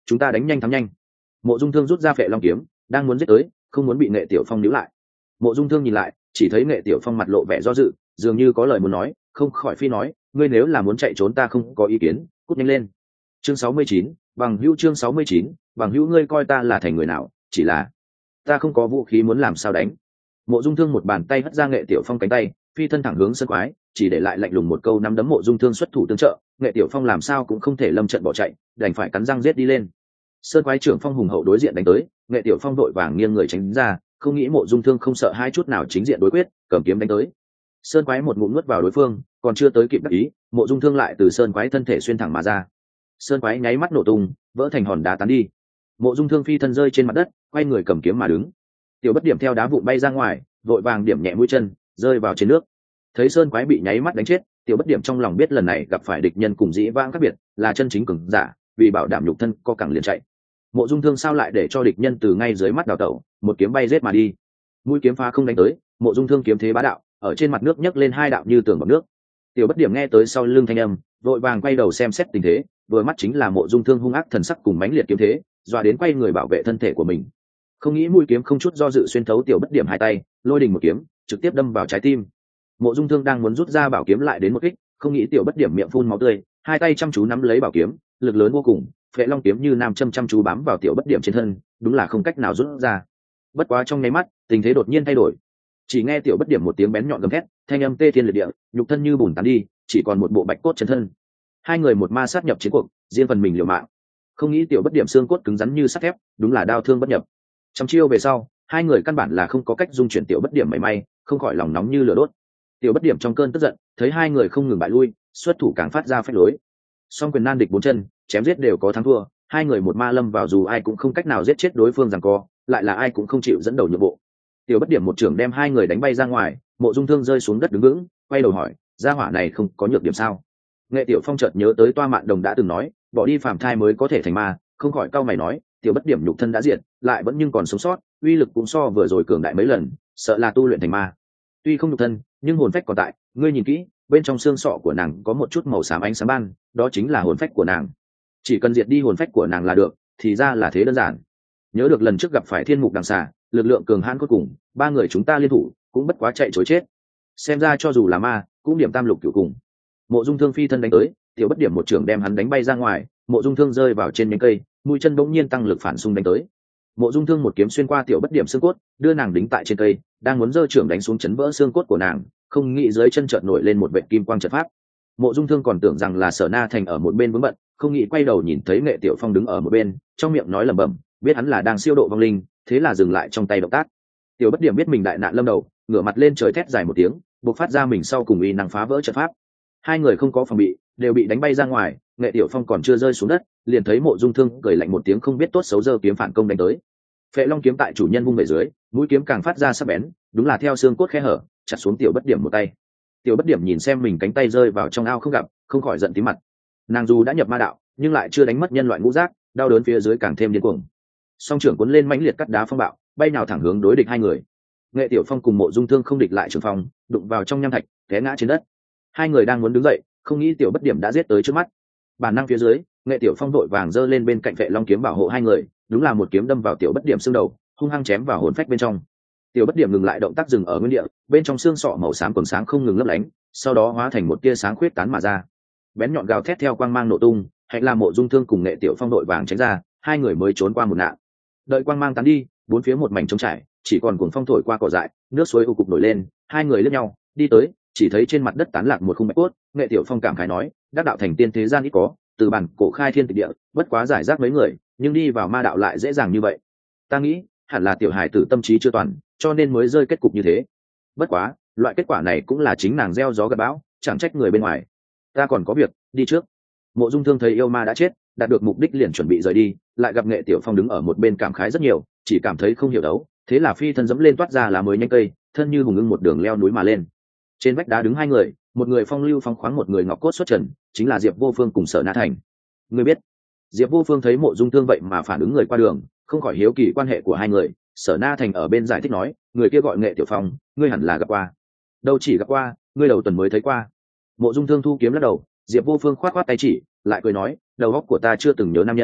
chúng ta đánh nhanh thắng nhanh. Mộ Dung Thương rút ra Phệ Long kiếm, đang muốn giết tới, không muốn bị Nghệ Tiểu Phong níu lại. Mộ Dung Thương nhìn lại, chỉ thấy Nghệ Tiểu Phong mặt lộ vẻ do dự, dường như có lời muốn nói, không khỏi phi nói, ngươi nếu là muốn chạy trốn ta không có ý kiến, cút nhanh lên. Chương sáu mươi chín, bằng hữu chương sáu mươi chín, bằng hữu ngươi coi ta là thành người nào, chỉ là ta không có vũ khí muốn làm sao đánh. Mộ Dung Thương một bàn tay hất ra Nghệ Tiểu Phong cánh tay, phi thân thẳng hướng Sơn Quái, chỉ để lại lạnh lùng một câu nắm đấm. Mộ Dung Thương xuất thủ tương trợ, Nghệ Tiểu Phong làm sao cũng không thể lâm trận bỏ chạy, đành phải cắn răng giết đi lên. Sơn Quái trưởng phong hùng hậu đối diện đánh tới, Nghệ Tiểu Phong đội vàng nghiêng người tránh ra, không nghĩ Mộ Dung Thương không sợ hai chút nào chính diện đối quyết, cầm kiếm đánh tới. Sơn Quái một ngụm nuốt vào đối phương, còn chưa tới kịp đắc ý, Mộ Dung Thương lại từ Sơn Quái thân thể xuyên thẳng mà ra. Sơn Quái nháy mắt nổ tung, vỡ thành hòn đá tán đi. Mộ Dung Thương phi thân rơi trên mặt đất, quay người cầm kiếm mà đứng. Tiểu Bất Điểm theo đá vụn bay ra ngoài, vội vàng điểm nhẹ mũi chân, rơi vào trên nước. Thấy Sơn Quái bị nháy mắt đánh chết, Tiểu Bất Điểm trong lòng biết lần này gặp phải địch nhân cùng dĩ vãng khác biệt, là chân chính cường giả, vì bảo đảm nhục thân co cẳng liền chạy. Mộ Dung Thương sao lại để cho địch nhân từ ngay dưới mắt đào tẩu, một kiếm bay giết mà đi. Mũi kiếm phá không đánh tới, Mộ Dung Thương kiếm thế bá đạo, ở trên mặt nước nhấc lên hai đạo như tường bọt nước. Tiểu Bất Điểm nghe tới sau lưng thanh âm, vội vàng quay đầu xem xét tình thế, vừa mắt chính là Mộ Dung Thương hung ác thần sắc cùng mãnh liệt kiếm thế, dọa đến quay người bảo vệ thân thể của mình. Không nghĩ mũi kiếm không chút do dự xuyên thấu Tiểu Bất Điểm hai tay, lôi đình một kiếm, trực tiếp đâm vào trái tim. Mộ Dung Thương đang muốn rút ra bảo kiếm lại đến một kích, không nghĩ Tiểu Bất Điểm miệng phun máu tươi, hai tay chăm chú nắm lấy bảo kiếm, lực lớn vô cùng, Phệ Long kiếm như nam châm chăm chú bám vào Tiểu Bất Điểm trên thân, đúng là không cách nào rút ra. Bất quá trong nháy mắt, tình thế đột nhiên thay đổi. Chỉ nghe Tiểu Bất Điểm một tiếng bén nhọn gầm thét, thanh âm tê thiên liệt địa, nhục thân như bùn tán đi, chỉ còn một bộ bạch cốt chân thân. Hai người một ma sát nhập chiến cuộc, riêng phần mình liều mạng. Không nghĩ Tiểu Bất Điểm xương cốt cứng rắn như sắt thép, đúng là đao thương bất nhập. Trong chiêu về sau, hai người căn bản là không có cách dung chuyển Tiểu Bất Điểm mảy may, không khỏi lòng nóng như lửa đốt. Tiểu Bất Điểm trong cơn tức giận, thấy hai người không ngừng bại lui, xuất thủ càng phát ra phách lối. Song quyền nan địch bốn chân, chém giết đều có thắng thua, hai người một ma lâm vào dù ai cũng không cách nào giết chết đối phương giằng co, lại là ai cũng không chịu dẫn đầu nhượng bộ. Tiểu Bất Điểm một trưởng đem hai người đánh bay ra ngoài, Mộ Dung Thương rơi xuống đất đứng vững, quay đầu hỏi, gia hỏa này không có nhược điểm sao? Nghệ Tiểu Phong chợt nhớ tới Toa Mạn Đồng đã từng nói, bỏ đi phàm thai mới có thể thành ma, không khỏi cau mày nói, Tiểu Bất Điểm nhục thân đã diệt, lại vẫn nhưng còn sống sót, uy lực cũng so vừa rồi cường đại mấy lần, sợ là tu luyện thành ma. Tuy không nhục thân, nhưng hồn phách còn tại, ngươi nhìn kỹ, bên trong xương sọ của nàng có một chút màu xám ánh sáng ban, đó chính là hồn phách của nàng. Chỉ cần diệt đi hồn phách của nàng là được, thì ra là thế đơn giản. Nhớ được lần trước gặp phải Thiên Mục Đằng Xà, lực lượng cường hãn cuối cùng, ba người chúng ta liên thủ, cũng bất quá chạy chối chết. Xem ra cho dù là ma, cũng điểm tam lục cửu cùng. Mộ Dung Thương phi thân đánh tới, Tiểu Bất Điểm một trưởng đem hắn đánh bay ra ngoài, Mộ Dung Thương rơi vào trên nhánh cây, mũi chân bỗng nhiên tăng lực phản xung đánh tới. Mộ Dung Thương một kiếm xuyên qua Tiểu Bất Điểm xương cốt, đưa nàng đính tại trên cây, đang muốn giơ trưởng đánh xuống chấn vỡ xương cốt của nàng, không nghĩ dưới chân chợt nổi lên một vệt kim quang trận pháp. Mộ Dung Thương còn tưởng rằng là Sở Na Thành ở một bên vướng bận, không nghĩ quay đầu nhìn thấy Nghệ Tiểu Phong đứng ở một bên, trong miệng nói lẩm bẩm, biết hắn là đang siêu độ vong linh, thế là dừng lại trong tay động tác. Tiểu Bất Điểm biết mình đại nạn lâm đầu, ngửa mặt lên trời thét dài một tiếng, bộc phát ra mình sau cùng uy năng phá vỡ trận pháp. Hai người không có phòng bị, đều bị đánh bay ra ngoài, Nghệ Tiểu Phong còn chưa rơi xuống đất, liền thấy Mộ Dung Thương cười lạnh một tiếng không biết tốt xấu giơ kiếm phản công đánh tới. Phệ Long kiếm tại chủ nhân vung về dưới, mũi kiếm càng phát ra sắc bén, đúng là theo xương cốt khe hở, chặt xuống Tiểu Bất Điểm một tay. Tiểu Bất Điểm nhìn xem mình cánh tay rơi vào trong ao không gặp, không khỏi giận tím mặt. Nàng dù đã nhập ma đạo, nhưng lại chưa đánh mất nhân loại ngũ giác, đau đớn phía dưới càng thêm điên cuồng. Song trưởng cuốn lên mãnh liệt cắt đá phong bạo, bay nào thẳng hướng đối địch hai người. Nghệ Tiểu Phong cùng Mộ Dung Thương không địch lại trường phong, đụng vào trong nham thạch, té ngã trên đất. Hai người đang muốn đứng dậy, không nghĩ Tiểu Bất Điểm đã giết tới trước mắt. Bản năng phía dưới, Nghệ Tiểu Phong đội vàng giơ lên bên cạnh Phệ Long kiếm bảo hộ hai người, đúng là một kiếm đâm vào Tiểu Bất Điểm xương đầu, hung hăng chém vào hồn phách bên trong. Tiểu Bất Điểm ngừng lại động tác dừng ở nguyên địa, bên trong xương sọ màu xám còn sáng không ngừng lấp lánh, sau đó hóa thành một tia sáng khuyết tán mà ra. Bén nhọn gào thét theo quang mang nổ tung, hạnh là Mộ Dung Thương cùng Nghệ Tiểu Phong đội vàng tránh ra, hai người mới trốn qua một nạn. Đợi quang mang tán đi, bốn phía một mảnh trống trải, chỉ còn cuồng phong thổi qua cỏ dại, nước suối u cục nổi lên, hai người liếc nhau, đi tới, chỉ thấy trên mặt đất tán lạc một khung bạch cốt. Nghệ Tiểu Phong cảm khái nói, đắc đạo thành tiên thế gian ít có, từ bản cổ khai thiên tịch địa, bất quá giải rác mấy người, nhưng đi vào ma đạo lại dễ dàng như vậy. Ta nghĩ, hẳn là tiểu hài tử tâm trí chưa toàn, cho nên mới rơi kết cục như thế. Bất quá, loại kết quả này cũng là chính nàng gieo gió gặt bão, chẳng trách người bên ngoài. Ta còn có việc, đi trước. Mộ Dung Thương thấy yêu ma đã chết, đạt được mục đích liền chuẩn bị rời đi, lại gặp Nghệ Tiểu Phong đứng ở một bên cảm khái rất nhiều, chỉ cảm thấy không hiểu đấu, thế là phi thân dẫm lên toát ra lá mới nhanh cây, thân như hùng ưng một đường leo núi mà lên. Trên vách đá đứng hai người, một người phong lưu phong khoáng, một người ngọc cốt xuất trần, chính là Diệp Vô Phương cùng Sở Na Thành. Người biết, Diệp Vô Phương thấy Mộ Dung Thương vậy mà phản ứng người qua đường, không khỏi hiếu kỳ quan hệ của hai người. Sở Na Thành ở bên giải thích nói, người kia gọi Nghệ Tiểu Phong, ngươi hẳn là gặp qua. Đâu chỉ gặp qua, ngươi đầu tuần mới thấy qua. Mộ Dung Thương thu kiếm lắc đầu, Diệp Vô Phương khoát khoát tay chỉ, lại cười nói, đầu óc của ta chưa từng nhớ nam nhân,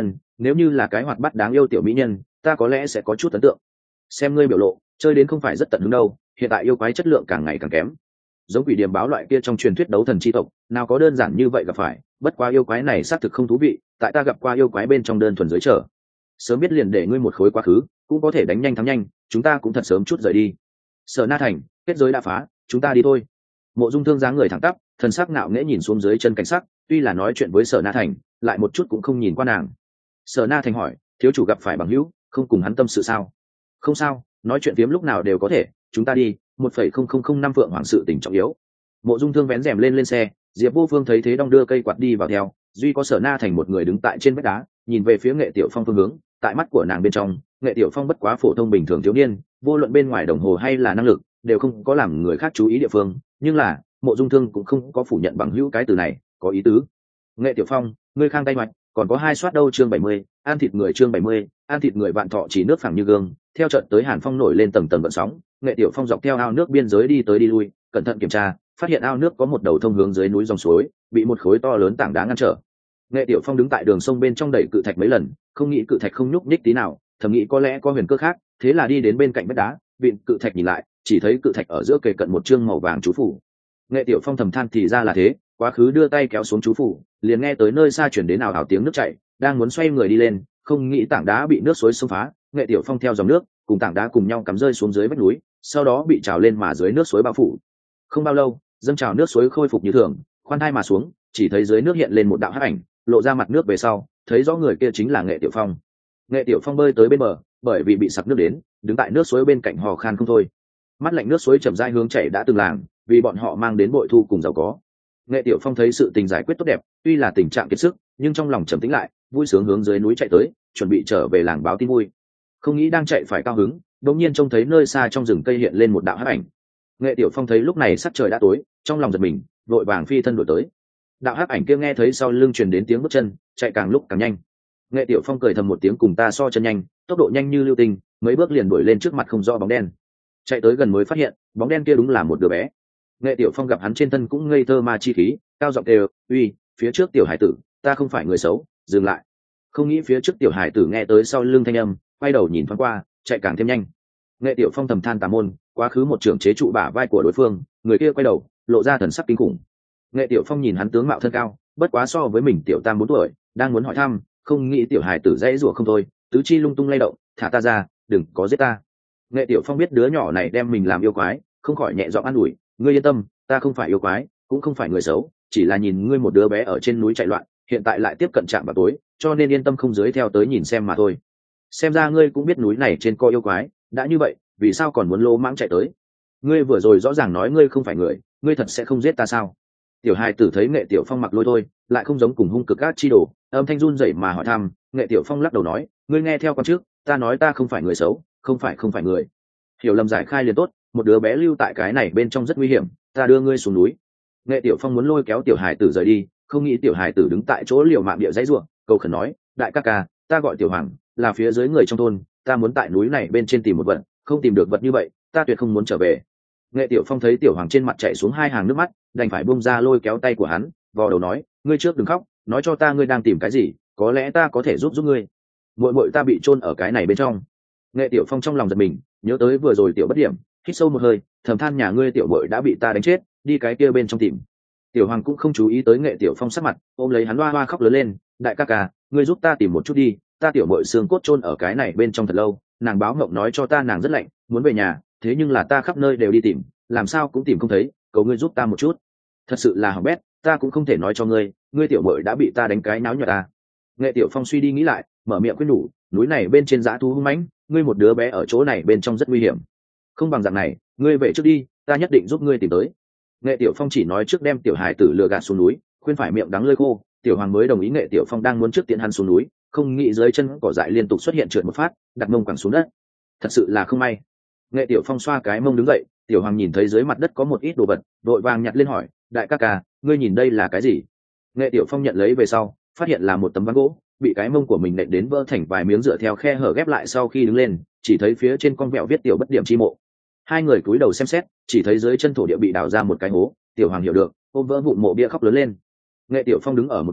nếu như là cái hoạt bát đáng yêu tiểu mỹ nhân ta có lẽ sẽ có chút ấn tượng. Xem ngươi biểu lộ chơi đến không phải rất tận hứng đâu, hiện tại yêu quái chất lượng càng ngày càng kém. Giống quỷ điềm báo loại kia trong truyền thuyết đấu thần chi tộc nào có đơn giản như vậy gặp phải, bất quá yêu quái này xác thực không thú vị, tại ta gặp qua yêu quái bên trong đơn thuần dưới trở sớm biết liền để ngươi một khối quá khứ, cũng có thể đánh nhanh thắng nhanh, chúng ta cũng thật sớm chút rời đi. Sở Na Thành, kết giới đã phá, chúng ta đi thôi. Mộ Dung Thương dáng người thẳng tắp, thần sắc ngạo nghễ nhìn xuống dưới chân cảnh sắc, tuy là nói chuyện với Sở Na Thành, lại một chút cũng không nhìn qua nàng. Sở Na Thành hỏi, thiếu chủ gặp phải bằng hữu, không cùng hắn tâm sự sao? Không sao, nói chuyện phiếm lúc nào đều có thể, chúng ta đi. Một phẩy không không không năm Phượng Hoàng sự tình trọng yếu. Mộ Dung Thương vén rèm lên lên xe, Diệp Vô Phương thấy thế đong đưa cây quạt đi vào theo, duy có Sở Na Thành một người đứng tại trên vách đá, nhìn về phía Nghệ Tiểu Phong phương hướng. Tại mắt của nàng bên trong, Nghệ Tiểu Phong bất quá phổ thông bình thường thiếu niên, vô luận bên ngoài đồng hồ hay là năng lực, đều không có làm người khác chú ý địa phương. Nhưng là, Mộ Dung Thương cũng không có phủ nhận bằng hữu cái từ này, có ý tứ. Nghệ Tiểu Phong, ngươi khang tay mạch, còn có hai soát đâu chương bảy mươi, ăn thịt người chương bảy mươi, ăn thịt người vạn thọ chỉ nước phẳng như gương. Theo trận tới Hàn Phong nổi lên tầng tầng gợn sóng, Nghệ Tiểu Phong dọc theo ao nước biên giới đi tới đi lui, cẩn thận kiểm tra, phát hiện ao nước có một đầu thông hướng dưới núi dòng suối, bị một khối to lớn tảng đá ngăn trở. Nghệ Tiểu Phong đứng tại đường sông bên trong đẩy cự thạch mấy lần, không nghĩ cự thạch không nhúc nhích tí nào, thầm nghĩ có lẽ có huyền cơ khác, thế là đi đến bên cạnh vách đá, vịn cự thạch nhìn lại, chỉ thấy cự thạch ở giữa kề cận một chương màu vàng chú phủ. Nghệ Tiểu Phong thầm than thì ra là thế, quá khứ đưa tay kéo xuống chú phủ, liền nghe tới nơi xa chuyển đến ào ào tiếng nước chảy, đang muốn xoay người đi lên, không nghĩ tảng đá bị nước suối xông phá, Nghệ Tiểu Phong theo dòng nước, cùng tảng đá cùng nhau cắm rơi xuống dưới vách núi, sau đó bị trào lên mà dưới nước suối bao phủ. Không bao lâu, dâng trào nước suối khôi phục như thường, khoan thai mà xuống, chỉ thấy dưới nước hiện lên một đạo hắc ảnh, lộ ra mặt nước về sau, thấy rõ người kia chính là Nghệ Tiểu Phong. Nghệ Tiểu Phong bơi tới bên bờ, bởi vì bị sặc nước đến, đứng tại nước suối bên cạnh hò khan không thôi. Mắt lạnh nước suối chậm rãi hướng chảy đã từng làng, vì bọn họ mang đến bội thu cùng giàu có. Nghệ Tiểu Phong thấy sự tình giải quyết tốt đẹp, tuy là tình trạng kiệt sức, nhưng trong lòng trầm tĩnh lại, vui sướng hướng dưới núi chạy tới, chuẩn bị trở về làng báo tin vui. Không nghĩ đang chạy phải cao hứng, đột nhiên trông thấy nơi xa trong rừng cây hiện lên một đạo hắc ảnh. Nghệ Tiểu Phong thấy lúc này sắc trời đã tối, trong lòng giật mình, vội vàng phi thân đuổi tới. Đạo hắc ảnh kia nghe thấy sau lưng truyền đến tiếng bước chân, chạy càng lúc càng nhanh. Nghệ Tiểu Phong cười thầm một tiếng cùng ta so chân nhanh, tốc độ nhanh như lưu tinh, mấy bước liền đuổi lên trước mặt không rõ bóng đen. Chạy tới gần mới phát hiện, bóng đen kia đúng là một đứa bé. Nghệ Tiểu Phong gặp hắn trên thân cũng ngây thơ ma chi khí, cao giọng kêu, "Uy, phía trước tiểu hải tử, ta không phải người xấu, dừng lại." Không nghĩ phía trước tiểu hải tử nghe tới sau lưng thanh âm, quay đầu nhìn thoáng qua, chạy càng thêm nhanh. Nghệ Tiểu Phong thầm than tà môn, quá khứ một trưởng chế trụ bả vai của đối phương, người kia quay đầu, lộ ra thần sắc kinh khủng. Nghệ Tiểu Phong nhìn hắn tướng mạo thân cao, bất quá so với mình tiểu tam bốn tuổi, đang muốn hỏi thăm, không nghĩ tiểu hải tử dãy rủa không thôi, tứ chi lung tung lay động, "Thả ta ra, đừng có giết ta." Nghệ Tiểu Phong biết đứa nhỏ này đem mình làm yêu quái, không khỏi nhẹ giọng an ủi, "Ngươi yên tâm, ta không phải yêu quái, cũng không phải người xấu, chỉ là nhìn ngươi một đứa bé ở trên núi chạy loạn, hiện tại lại tiếp cận trạm vào tối, cho nên yên tâm không dưới theo tới nhìn xem mà thôi. Xem ra ngươi cũng biết núi này trên có yêu quái, đã như vậy, vì sao còn muốn lô mãng chạy tới? Ngươi vừa rồi rõ ràng nói ngươi không phải người, ngươi thật sẽ không giết ta sao?" Tiểu Hai Tử thấy Nghệ Tiểu Phong mặc lôi thôi, lại không giống cùng hung cực ác chi đồ, âm thanh run rẩy mà hỏi thăm. Nghệ Tiểu Phong lắc đầu nói, "Ngươi nghe theo con trước, ta nói ta không phải người xấu, không phải không phải người. Hiểu lầm giải khai liền tốt, một đứa bé lưu tại cái này bên trong rất nguy hiểm, ta đưa ngươi xuống núi." Nghệ Tiểu Phong muốn lôi kéo Tiểu Hải Tử rời đi, không nghĩ Tiểu Hải Tử đứng tại chỗ liều mạng địa dãy rủa, cầu khẩn nói, "Đại ca ca, ta gọi Tiểu Hoàng, là phía dưới người trong thôn, ta muốn tại núi này bên trên tìm một vật, không tìm được vật như vậy, ta tuyệt không muốn trở về." Nghệ Tiểu Phong thấy Tiểu Hoàng trên mặt chảy xuống hai hàng nước mắt, đành phải buông ra lôi kéo tay của hắn, vò đầu nói, "Ngươi trước đừng khóc, nói cho ta ngươi đang tìm cái gì, có lẽ ta có thể giúp giúp ngươi. Muội muội ta bị chôn ở cái này bên trong." Nghệ Tiểu Phong trong lòng giật mình, nhớ tới vừa rồi Tiểu Bất Điểm, hít sâu một hơi, thầm than nhà ngươi tiểu muội đã bị ta đánh chết, đi cái kia bên trong tìm. Tiểu Hoàng cũng không chú ý tới Nghệ Tiểu Phong sắc mặt, ôm lấy hắn hoa hoa khóc lớn lên, "Đại ca ca, ngươi giúp ta tìm một chút đi, ta tiểu muội xương cốt chôn ở cái này bên trong thật lâu, nàng báo ngộng nói cho ta nàng rất lạnh, muốn về nhà, thế nhưng là ta khắp nơi đều đi tìm, làm sao cũng tìm không thấy, cầu ngươi giúp ta một chút." "Thật sự là hỏng bét, ta cũng không thể nói cho ngươi, ngươi tiểu muội đã bị ta đánh cái náo nhọt ta." Nghệ Tiểu Phong suy đi nghĩ lại, mở miệng khuyên nhủ, "Núi này bên trên dã thú hung mãnh, ngươi một đứa bé ở chỗ này bên trong rất nguy hiểm. Không bằng dạng này, ngươi về trước đi, ta nhất định giúp ngươi tìm tới." Nghệ Tiểu Phong chỉ nói trước đem Tiểu Hải Tử lừa gạt xuống núi, khuyên phải miệng đắng lưỡi khô. Tiểu Hoàng mới đồng ý. Nghệ Tiểu Phong đang muốn trước tiện hắn xuống núi, không nghĩ dưới chân cỏ dại liên tục xuất hiện trượt một phát, đặt mông quẳng xuống đất. Thật sự là không may. Nghệ Tiểu Phong xoa cái mông đứng dậy, Tiểu Hoàng nhìn thấy dưới mặt đất có một ít đồ vật, vội vàng nhặt lên hỏi, "Đại ca ca, ngươi nhìn đây là cái gì?" Nghệ Tiểu Phong nhận lấy về sau, phát hiện là một tấm ván gỗ, bị cái mông của mình nện đến vỡ thành vài miếng, dựa theo khe hở ghép lại. Sau khi đứng lên, chỉ thấy phía trên con vẹo viết Tiểu Bất Điểm chi mộ. Hai người cúi đầu xem xét, chỉ thấy dưới chân thổ địa bị đào ra một cái hố. Tiểu Hoàng hiểu được, ôm vỡ vụn mộ bia khóc lớn lên. Nghệ Tiểu Phong đứng ở một bên,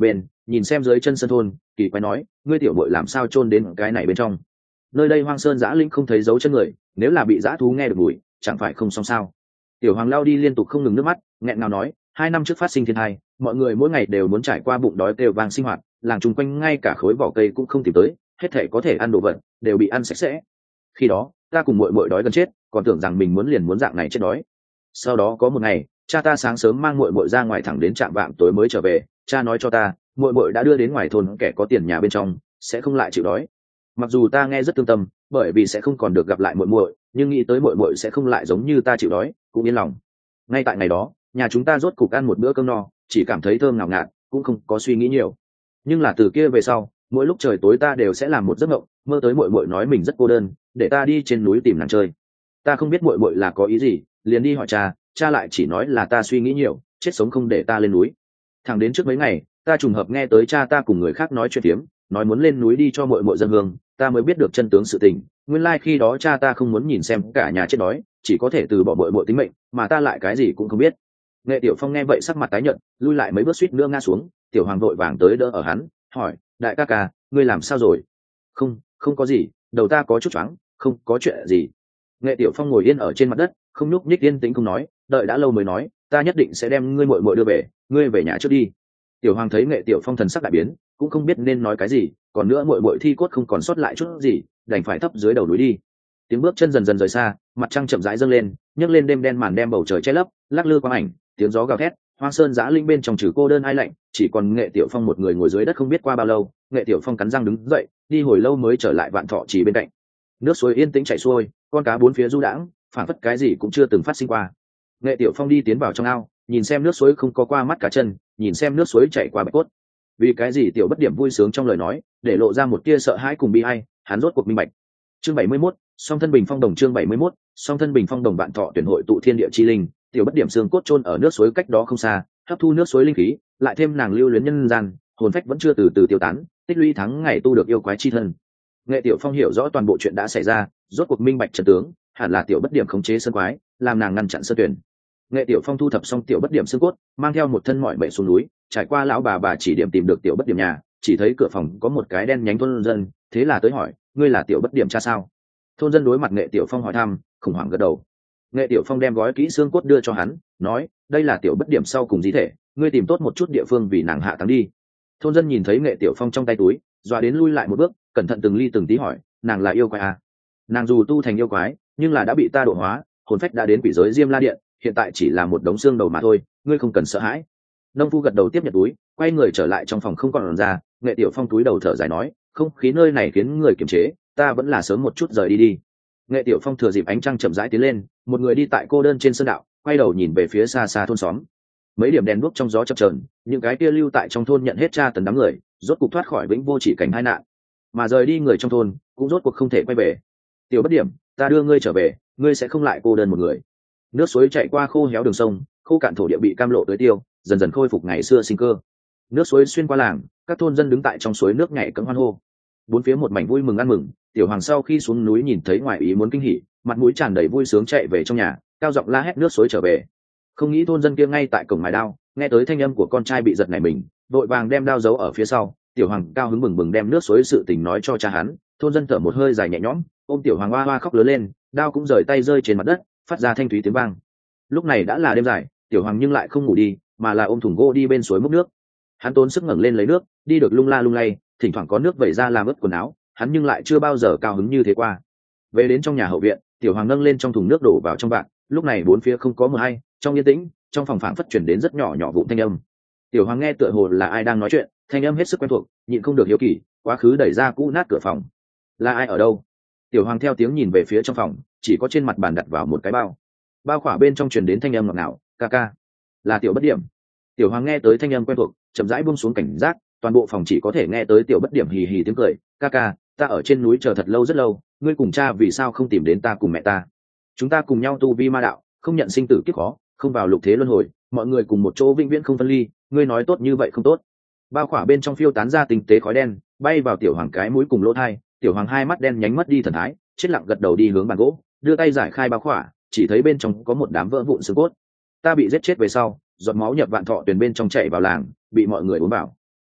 nhìn xem dưới chân sân thôn, kỳ quái nói, ngươi tiểu muội làm sao chôn đến cái này bên trong? Nơi đây hoang sơn giã linh không thấy dấu chân người, nếu là bị dã thú nghe được mùi, chẳng phải không xong sao? Tiểu Hoàng lao đi liên tục không ngừng nước mắt, nghẹn ngào nói, hai năm trước phát sinh thiên tai, mọi người mỗi ngày đều muốn trải qua bụng đói kêu vang sinh hoạt, làng chung quanh ngay cả khối vỏ cây cũng không tìm tới, hết thảy có thể ăn đồ vật đều bị ăn sạch sẽ. Khi đó, ta cùng muội muội đói gần chết, còn tưởng rằng mình muốn liền muốn dạng này chết đói. Sau đó có một ngày, cha ta sáng sớm mang muội muội ra ngoài thẳng đến trạm vạng tối mới trở về, cha nói cho ta, muội muội đã đưa đến ngoài thôn kẻ có tiền nhà bên trong, sẽ không lại chịu đói. Mặc dù ta nghe rất thương tâm, bởi vì sẽ không còn được gặp lại muội muội, nhưng nghĩ tới muội muội sẽ không lại giống như ta chịu đói, cũng yên lòng. Ngay tại ngày đó, nhà chúng ta rốt cục ăn một bữa cơm no, chỉ cảm thấy thơm ngào ngạt, cũng không có suy nghĩ nhiều. Nhưng là từ kia về sau, mỗi lúc trời tối ta đều sẽ làm một giấc mộng, mơ tới muội muội nói mình rất cô đơn, để ta đi trên núi tìm nàng chơi. Ta không biết muội muội là có ý gì, liền đi hỏi cha, cha lại chỉ nói là ta suy nghĩ nhiều, chết sống không để ta lên núi. Thẳng đến trước mấy ngày, ta trùng hợp nghe tới cha ta cùng người khác nói chuyện tiếm, nói muốn lên núi đi cho muội muội dân hương, ta mới biết được chân tướng sự tình. Nguyên lai like khi đó cha ta không muốn nhìn xem cả nhà chết đói, chỉ có thể từ bỏ muội muội tính mệnh, mà ta lại cái gì cũng không biết. Nghệ Tiểu Phong nghe vậy sắc mặt tái nhợt, lui lại mấy bước suýt nữa ngã xuống. Tiểu Hoàng vội vàng tới đỡ ở hắn, hỏi, đại ca ca, ngươi làm sao rồi? Không, không có gì, đầu ta có chút choáng, không có chuyện gì. Nghệ Tiểu Phong ngồi yên ở trên mặt đất, không nhúc nhích, yên tĩnh không nói, đợi đã lâu mới nói, ta nhất định sẽ đem ngươi muội muội đưa về, ngươi về nhà trước đi. Tiểu Hoàng thấy Nghệ Tiểu Phong thần sắc đại biến, cũng không biết nên nói cái gì, còn nữa muội muội thi cốt không còn sót lại chút gì, đành phải thấp dưới đầu núi đi. Tiếng bước chân dần dần rời xa, mặt trăng chậm rãi dâng lên, nhấc lên đêm đen màn đem bầu trời che lấp, lắc lư quang ảnh, tiếng gió gào thét, hoang sơn giã linh bên trong trừ cô đơn ai lạnh, chỉ còn Nghệ Tiểu Phong một người ngồi dưới đất không biết qua bao lâu. Nghệ Tiểu Phong cắn răng đứng dậy, đi hồi lâu mới trở lại Vạn Thọ Trì bên cạnh. Nước suối yên tĩnh chảy xuôi, con cá bốn phía du đãng, phản phất cái gì cũng chưa từng phát sinh qua. Nghệ Tiểu Phong đi tiến vào trong ao, nhìn xem nước suối không có qua mắt cá chân, nhìn xem nước suối chảy qua bạch cốt. Vì cái gì Tiểu Bất Điểm vui sướng trong lời nói, để lộ ra một tia sợ hãi cùng bi ai, hắn rốt cuộc minh bạch. Chương bảy mươi mốt, Song thân bình phong đồng. Chương bảy mươi mốt, Song thân bình phong đồng. Vạn Thọ tuyển hội tụ thiên địa chi linh, Tiểu Bất Điểm xương cốt chôn ở nước suối cách đó không xa, hấp thu nước suối linh khí, lại thêm nàng lưu luyến nhân gian, hồn phách vẫn chưa từ từ tiêu tán, tích lũy tháng ngày tu được yêu quái chi thân. Nghệ Tiểu Phong hiểu rõ toàn bộ chuyện đã xảy ra, rốt cuộc minh bạch trận tướng, hẳn là Tiểu Bất Điểm khống chế sơn quái, làm nàng ngăn chặn sơ tuyển. Nghệ Tiểu Phong thu thập xong Tiểu Bất Điểm xương cốt, mang theo một thân mỏi mệt xuống núi, trải qua lão bà bà chỉ điểm tìm được Tiểu Bất Điểm nhà, chỉ thấy cửa phòng có một cái đen nhánh thôn dân, thế là tới hỏi, ngươi là Tiểu Bất Điểm cha sao? Thôn dân đối mặt Nghệ Tiểu Phong hỏi thăm, khủng hoảng gật đầu. Nghệ Tiểu Phong đem gói kỹ xương cốt đưa cho hắn, nói, đây là Tiểu Bất Điểm sau cùng di thể, ngươi tìm tốt một chút địa phương vì nàng hạ táng đi. Thôn dân nhìn thấy Nghệ Tiểu Phong trong tay túi, dọa đến lui lại một bước, cẩn thận từng ly từng tí hỏi, nàng là yêu quái à? Nàng dù tu thành yêu quái, nhưng là đã bị ta độ hóa, hồn phách đã đến quỷ giới Diêm La Điện, hiện tại chỉ là một đống xương đầu mà thôi, ngươi không cần sợ hãi. Nông phu gật đầu tiếp nhận túi, quay người trở lại trong phòng không còn ra. Nghệ Tiểu Phong túi đầu thở dài nói, không khí nơi này khiến người kiềm chế, ta vẫn là sớm một chút rời đi đi. Nghệ Tiểu Phong thừa dịp ánh trăng chậm rãi tiến lên, một người đi tại cô đơn trên sơn đạo, quay đầu nhìn về phía xa xa thôn xóm. Mấy điểm đèn đuốc trong gió chập chờn, những cái kia lưu tại trong thôn nhận hết tra tấn đám người, rốt cuộc thoát khỏi vĩnh vô chỉ cảnh hai nạn, mà rời đi người trong thôn cũng rốt cuộc không thể quay về. Tiểu Bất Điểm, ta đưa ngươi trở về, ngươi sẽ không lại cô đơn một người. Nước suối chạy qua khô héo đường sông, khô cạn thổ địa bị cam lộ tới tiêu, dần dần khôi phục ngày xưa sinh cơ. Nước suối xuyên qua làng, các thôn dân đứng tại trong suối nước nhảy cẫng hoan hô. Bốn phía một mảnh vui mừng ăn mừng. Tiểu Hoàng sau khi xuống núi nhìn thấy ngoài ý muốn kinh hỉ, mặt mũi tràn đầy vui sướng chạy về trong nhà, cao giọng la hét nước suối trở về. Không nghĩ thôn dân kia ngay tại cổng mài đao, nghe tới thanh âm của con trai bị giật nảy mình, vội vàng đem đao giấu ở phía sau. Tiểu Hoàng cao hứng bừng bừng đem nước suối sự tình nói cho cha hắn. Thôn dân thở một hơi dài nhẹ nhõm, ôm Tiểu Hoàng hoa hoa khóc lớn lên, đao cũng rời tay rơi trên mặt đất, phát ra thanh thúy tiếng vang. Lúc này đã là đêm dài, Tiểu Hoàng nhưng lại không ngủ đi, mà là ôm thùng gỗ đi bên suối múc nước. Hắn tốn sức ngẩng lên lấy nước, đi được lung la lung lay, thỉnh thoảng có nước vẩy ra làm ướt quần áo, hắn nhưng lại chưa bao giờ cao hứng như thế qua. Về đến trong nhà hậu viện, Tiểu Hoàng nâng lên trong thùng nước đổ vào trong vạc, lúc này bốn phía không có mờ hay, trong yên tĩnh, trong phòng phảng phất chuyển đến rất nhỏ nhỏ vụn thanh âm. Tiểu Hoàng nghe tựa hồ là ai đang nói chuyện, thanh âm hết sức quen thuộc, nhịn không được hiếu kỳ, quá khứ đẩy ra cũ nát cửa phòng. Là ai ở đâu? Tiểu Hoàng theo tiếng nhìn về phía trong phòng, chỉ có trên mặt bàn đặt vào một cái bao. Bao khỏa bên trong truyền đến thanh âm ngọt ngào, ca ca, là Tiểu Bất Điểm. Tiểu Hoàng nghe tới thanh âm quen thuộc, chậm rãi buông xuống cảnh giác, toàn bộ phòng chỉ có thể nghe tới Tiểu Bất Điểm hì hì tiếng cười, ca ca, ta ở trên núi chờ thật lâu rất lâu, ngươi cùng cha vì sao không tìm đến ta cùng mẹ ta? Chúng ta cùng nhau tu vi ma đạo, không nhận sinh tử kiếp khó, không vào lục thế luân hồi, mọi người cùng một chỗ vĩnh viễn không phân ly, ngươi nói tốt như vậy không tốt. Bao khỏa bên trong phiêu tán ra tinh tế khói đen, bay vào Tiểu Hoàng cái mũi cùng lỗ tai. Tiểu Hoàng hai mắt đen nhánh mất đi thần thái, chết lặng gật đầu đi hướng bàn gỗ, đưa tay giải khai bao khỏa, chỉ thấy bên trong có một đám vỡ vụn xương cốt. Ta bị giết chết về sau, giọt máu nhập Vạn Thọ tuyển bên trong chảy vào làng, bị mọi người uống vào.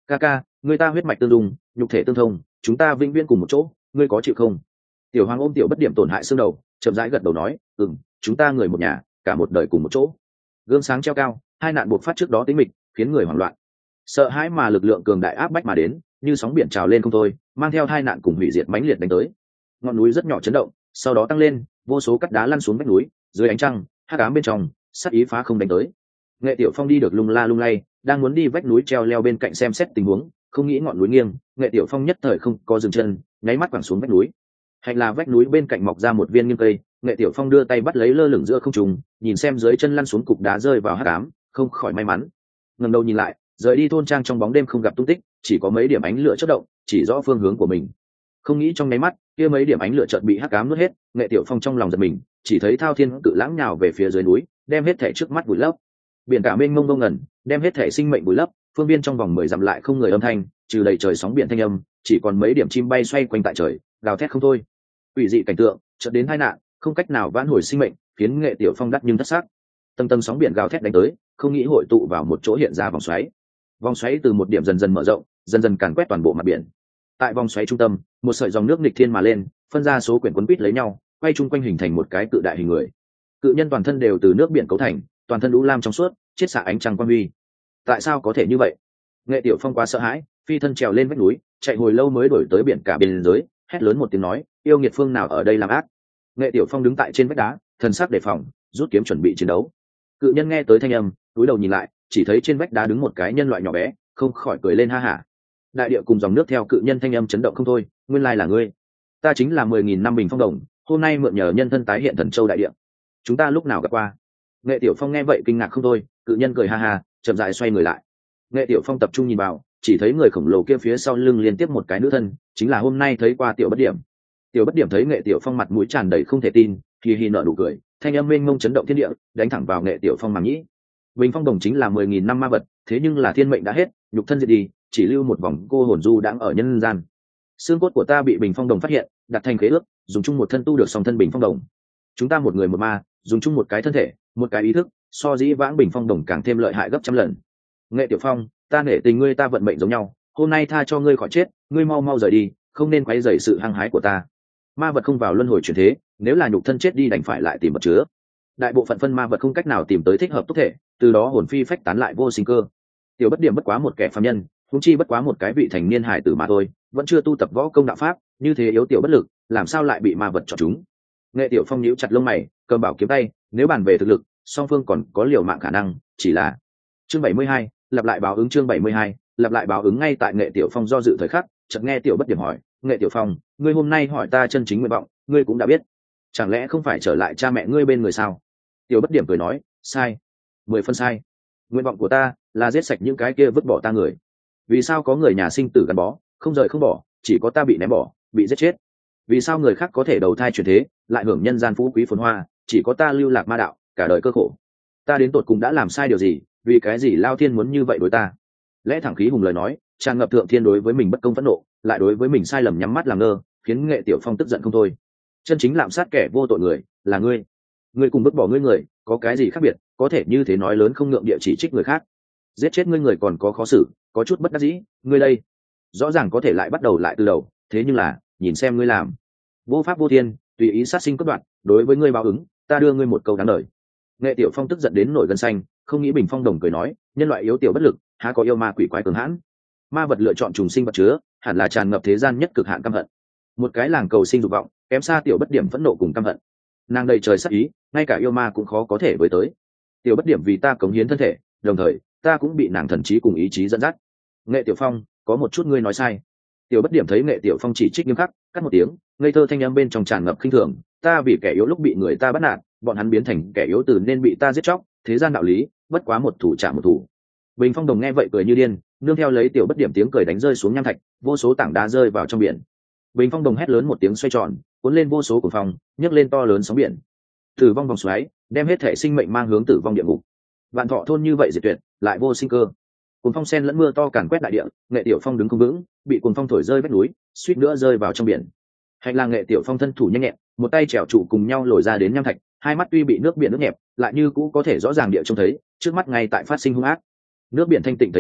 ca ca, người ta huyết mạch tương dung, nhục thể tương thông, chúng ta vĩnh viễn cùng một chỗ, ngươi có chịu không? Tiểu Hoàng ôm tiểu bất điểm tổn hại xương đầu, chậm rãi gật đầu nói, ừm, chúng ta người một nhà, cả một đời cùng một chỗ. Gương sáng treo cao, hai nạn buộc phát trước đó tính mịch, khiến người hoảng loạn. Sợ hãi mà lực lượng cường đại áp bách mà đến, như sóng biển trào lên không thôi, mang theo hai nạn cùng hủy diệt mãnh liệt đánh tới. Ngọn núi rất nhỏ chấn động, sau đó tăng lên, vô số cát đá lăn xuống vách núi, dưới ánh trăng, hắc ám bên trong, sát ý phá không đánh tới. Nghệ Tiểu Phong đi được lung la lung lay, đang muốn đi vách núi treo leo bên cạnh xem xét tình huống, không nghĩ ngọn núi nghiêng, Nghệ Tiểu Phong nhất thời không có dừng chân, nháy mắt quẳng xuống vách núi. Hành là vách núi bên cạnh mọc ra một viên nghiêng cây, Nghệ Tiểu Phong đưa tay bắt lấy lơ lửng giữa không trung, nhìn xem dưới chân lăn xuống cục đá rơi vào hắc ám, không khỏi may mắn. Ngẩng đầu nhìn lại, rời đi thôn trang trong bóng đêm không gặp tung tích, chỉ có mấy điểm ánh lửa chớp động, chỉ rõ phương hướng của mình. Không nghĩ trong nháy mắt, kia mấy điểm ánh lửa chợt bị hắc ám nuốt hết, Nghệ Tiểu Phong trong lòng giật mình, chỉ thấy thao thiên cự lãng nhào về phía dưới núi, đem hết thể trước mắt vùi lấp. Biển cả mênh mông ngông ngẩn, đem hết thể sinh mệnh vùi lấp, phương viên trong vòng mười dặm lại không người âm thanh, trừ đầy trời sóng biển thanh âm, chỉ còn mấy điểm chim bay xoay quanh tại trời, gào thét không thôi. Quỷ dị cảnh tượng, chợt đến tai nạn, không cách nào vãn hồi sinh mệnh, khiến Nghệ Tiểu Phong đắc nhưng thất xác. Tầng tầng sóng biển gào thét đánh tới, không nghĩ hội tụ vào một chỗ hiện ra vòng xoáy. Vòng xoáy từ một điểm dần dần mở rộng, dần dần càn quét toàn bộ mặt biển. Tại vòng xoáy trung tâm, một sợi dòng nước nghịch thiên mà lên, phân ra số quyển quấn quýt lấy nhau, quay chung quanh hình thành một cái cự đại hình người. Cự nhân toàn thân đều từ nước biển cấu thành, toàn thân u lam trong suốt, chiết xạ ánh trăng quang huy. Tại sao có thể như vậy? Nghệ Tiểu Phong quá sợ hãi, phi thân trèo lên vách núi, chạy hồi lâu mới đổi tới biển cả biên giới, hét lớn một tiếng nói, yêu nghiệt phương nào ở đây làm ác? Nghệ Tiểu Phong đứng tại trên vách đá, thần sắc đề phòng, rút kiếm chuẩn bị chiến đấu. Cự nhân nghe tới thanh âm, cúi đầu nhìn lại, chỉ thấy trên vách đá đứng một cái nhân loại nhỏ bé, không khỏi cười lên ha hả. Đại địa cùng dòng nước theo cự nhân thanh âm chấn động không thôi, nguyên lai là ngươi. Ta chính là mười nghìn năm bình phong đồng, hôm nay mượn nhờ nhân thân tái hiện thần châu đại địa. Chúng ta lúc nào gặp qua? Nghệ Tiểu Phong nghe vậy kinh ngạc không thôi, cự nhân cười ha ha, chậm rãi xoay người lại. Nghệ Tiểu Phong tập trung nhìn vào, chỉ thấy người khổng lồ kia phía sau lưng liên tiếp một cái nữ thân, chính là hôm nay thấy qua Tiểu Bất Điểm. Tiểu Bất Điểm thấy Nghệ Tiểu Phong mặt mũi tràn đầy không thể tin, kỳ hì nở nụ cười, thanh âm mênh mông chấn động thiên địa, đánh thẳng vào Nghệ Tiểu Phong màng nhĩ. Bình phong đồng chính là mười nghìn năm ma vật, thế nhưng là thiên mệnh đã hết, nhục thân diệt đi, chỉ lưu một vòng cô hồn du đang ở nhân gian. Xương cốt của ta bị bình phong đồng phát hiện, đặt thành khế ước, dùng chung một thân tu được song thân bình phong đồng. Chúng ta một người một ma, dùng chung một cái thân thể, một cái ý thức, so dĩ vãng bình phong đồng càng thêm lợi hại gấp trăm lần. Nghệ Tiểu Phong, ta nể tình ngươi ta vận mệnh giống nhau, hôm nay tha cho ngươi khỏi chết, ngươi mau mau rời đi, không nên quấy rầy sự hăng hái của ta. Ma vật không vào luân hồi chuyển thế, nếu là nhục thân chết đi đành phải lại tìm vật chứa. Đại bộ phận phân ma vật không cách nào tìm tới thích hợp tốc thể, từ đó hồn phi phách tán lại vô sinh cơ. Tiểu Bất Điểm bất quá một kẻ phàm nhân, huống chi bất quá một cái vị thành niên hải tử mà thôi, vẫn chưa tu tập võ công đạo pháp, như thế yếu tiểu bất lực, làm sao lại bị ma vật chọn chúng? Nghệ Tiểu Phong nhíu chặt lông mày, cầm bảo kiếm tay, nếu bàn về thực lực, song phương còn có liều mạng khả năng, chỉ là chương bảy mươi hai, lặp lại báo ứng chương bảy mươi hai, lặp lại báo ứng ngay tại Nghệ Tiểu Phong do dự thời khắc, chợt nghe Tiểu Bất Điểm hỏi, Nghệ Tiểu Phong, ngươi hôm nay hỏi ta chân chính nguyện vọng, ngươi cũng đã biết, chẳng lẽ không phải trở lại cha mẹ ngươi bên người sao? Tiểu Bất Điểm cười nói, sai, mười phân sai. Nguyện vọng của ta là giết sạch những cái kia vứt bỏ ta người. Vì sao có người nhà sinh tử gắn bó, không rời không bỏ, chỉ có ta bị ném bỏ, bị giết chết? Vì sao người khác có thể đầu thai chuyển thế, lại hưởng nhân gian phú quý phồn hoa, chỉ có ta lưu lạc ma đạo, cả đời cơ khổ? Ta đến tột cùng đã làm sai điều gì, vì cái gì Lao Thiên muốn như vậy đối ta? Lẽ thẳng khí hùng lời nói, tràn ngập thượng thiên đối với mình bất công phẫn nộ, lại đối với mình sai lầm nhắm mắt làm ngơ, khiến Nghệ Tiểu Phong tức giận không thôi. Chân chính lạm sát kẻ vô tội người là ngươi. Ngươi cùng vứt bỏ ngươi người có cái gì khác biệt, có thể như thế nói lớn không ngượng địa chỉ trích người khác. Giết chết ngươi người còn có khó xử, có chút bất đắc dĩ, ngươi đây rõ ràng có thể lại bắt đầu lại từ đầu, thế nhưng là nhìn xem ngươi làm vô pháp vô thiên, tùy ý sát sinh cướp đoạt, đối với ngươi báo ứng, ta đưa ngươi một câu đáng đời. Nghệ Tiểu Phong tức giận đến nổi gân xanh, không nghĩ bình phong đồng cười nói, nhân loại yếu tiểu bất lực, há có yêu ma quỷ quái cường hãn? Ma vật lựa chọn trùng sinh vật chứa, hẳn là tràn ngập thế gian nhất cực hạn căm hận. Một cái làng cầu sinh dục vọng, kém xa Tiểu Bất Điểm phẫn nộ cùng căm hận. Nàng đầy trời sát ý, ngay cả yêu ma cũng khó có thể với tới. Tiểu Bất Điểm vì ta cống hiến thân thể, đồng thời ta cũng bị nàng thần trí cùng ý chí dẫn dắt. Nghệ Tiểu Phong, có một chút ngươi nói sai. Tiểu Bất Điểm thấy Nghệ Tiểu Phong chỉ trích nghiêm khắc, cắt một tiếng, ngây thơ thanh âm bên trong tràn ngập khinh thường, ta vì kẻ yếu lúc bị người ta bắt nạt, bọn hắn biến thành kẻ yếu từ nên bị ta giết chóc, thế gian đạo lý, bất quá một thủ trả một thủ. Bình phong đồng nghe vậy cười như điên, nương theo lấy Tiểu Bất Điểm tiếng cười đánh rơi xuống nham thạch, vô số tảng đá rơi vào trong biển. Bình phong đồng hét lớn một tiếng xoay tròn, cuốn lên vô số cuồng phong, nhấc lên to lớn sóng biển. Tử vong vòng xoáy, đem hết thể sinh mệnh mang hướng tử vong địa ngục. Vạn Thọ thôn như vậy diệt tuyệt, lại vô sinh cơ. Cuồng phong sen lẫn mưa to càn quét đại địa, Nghệ Tiểu Phong đứng không vững, bị cuồng phong thổi rơi vách núi, suýt nữa rơi vào trong biển. Hành lang Nghệ Tiểu Phong thân thủ nhanh nhẹn, một tay chèo trụ cùng nhau lồi ra đến nham thạch, hai mắt tuy bị nước biển nước nhẹp, lại như cũ có thể rõ ràng địa trông thấy, trước mắt ngay tại phát sinh hung ác. Nước biển thanh tịnh thấy đáy,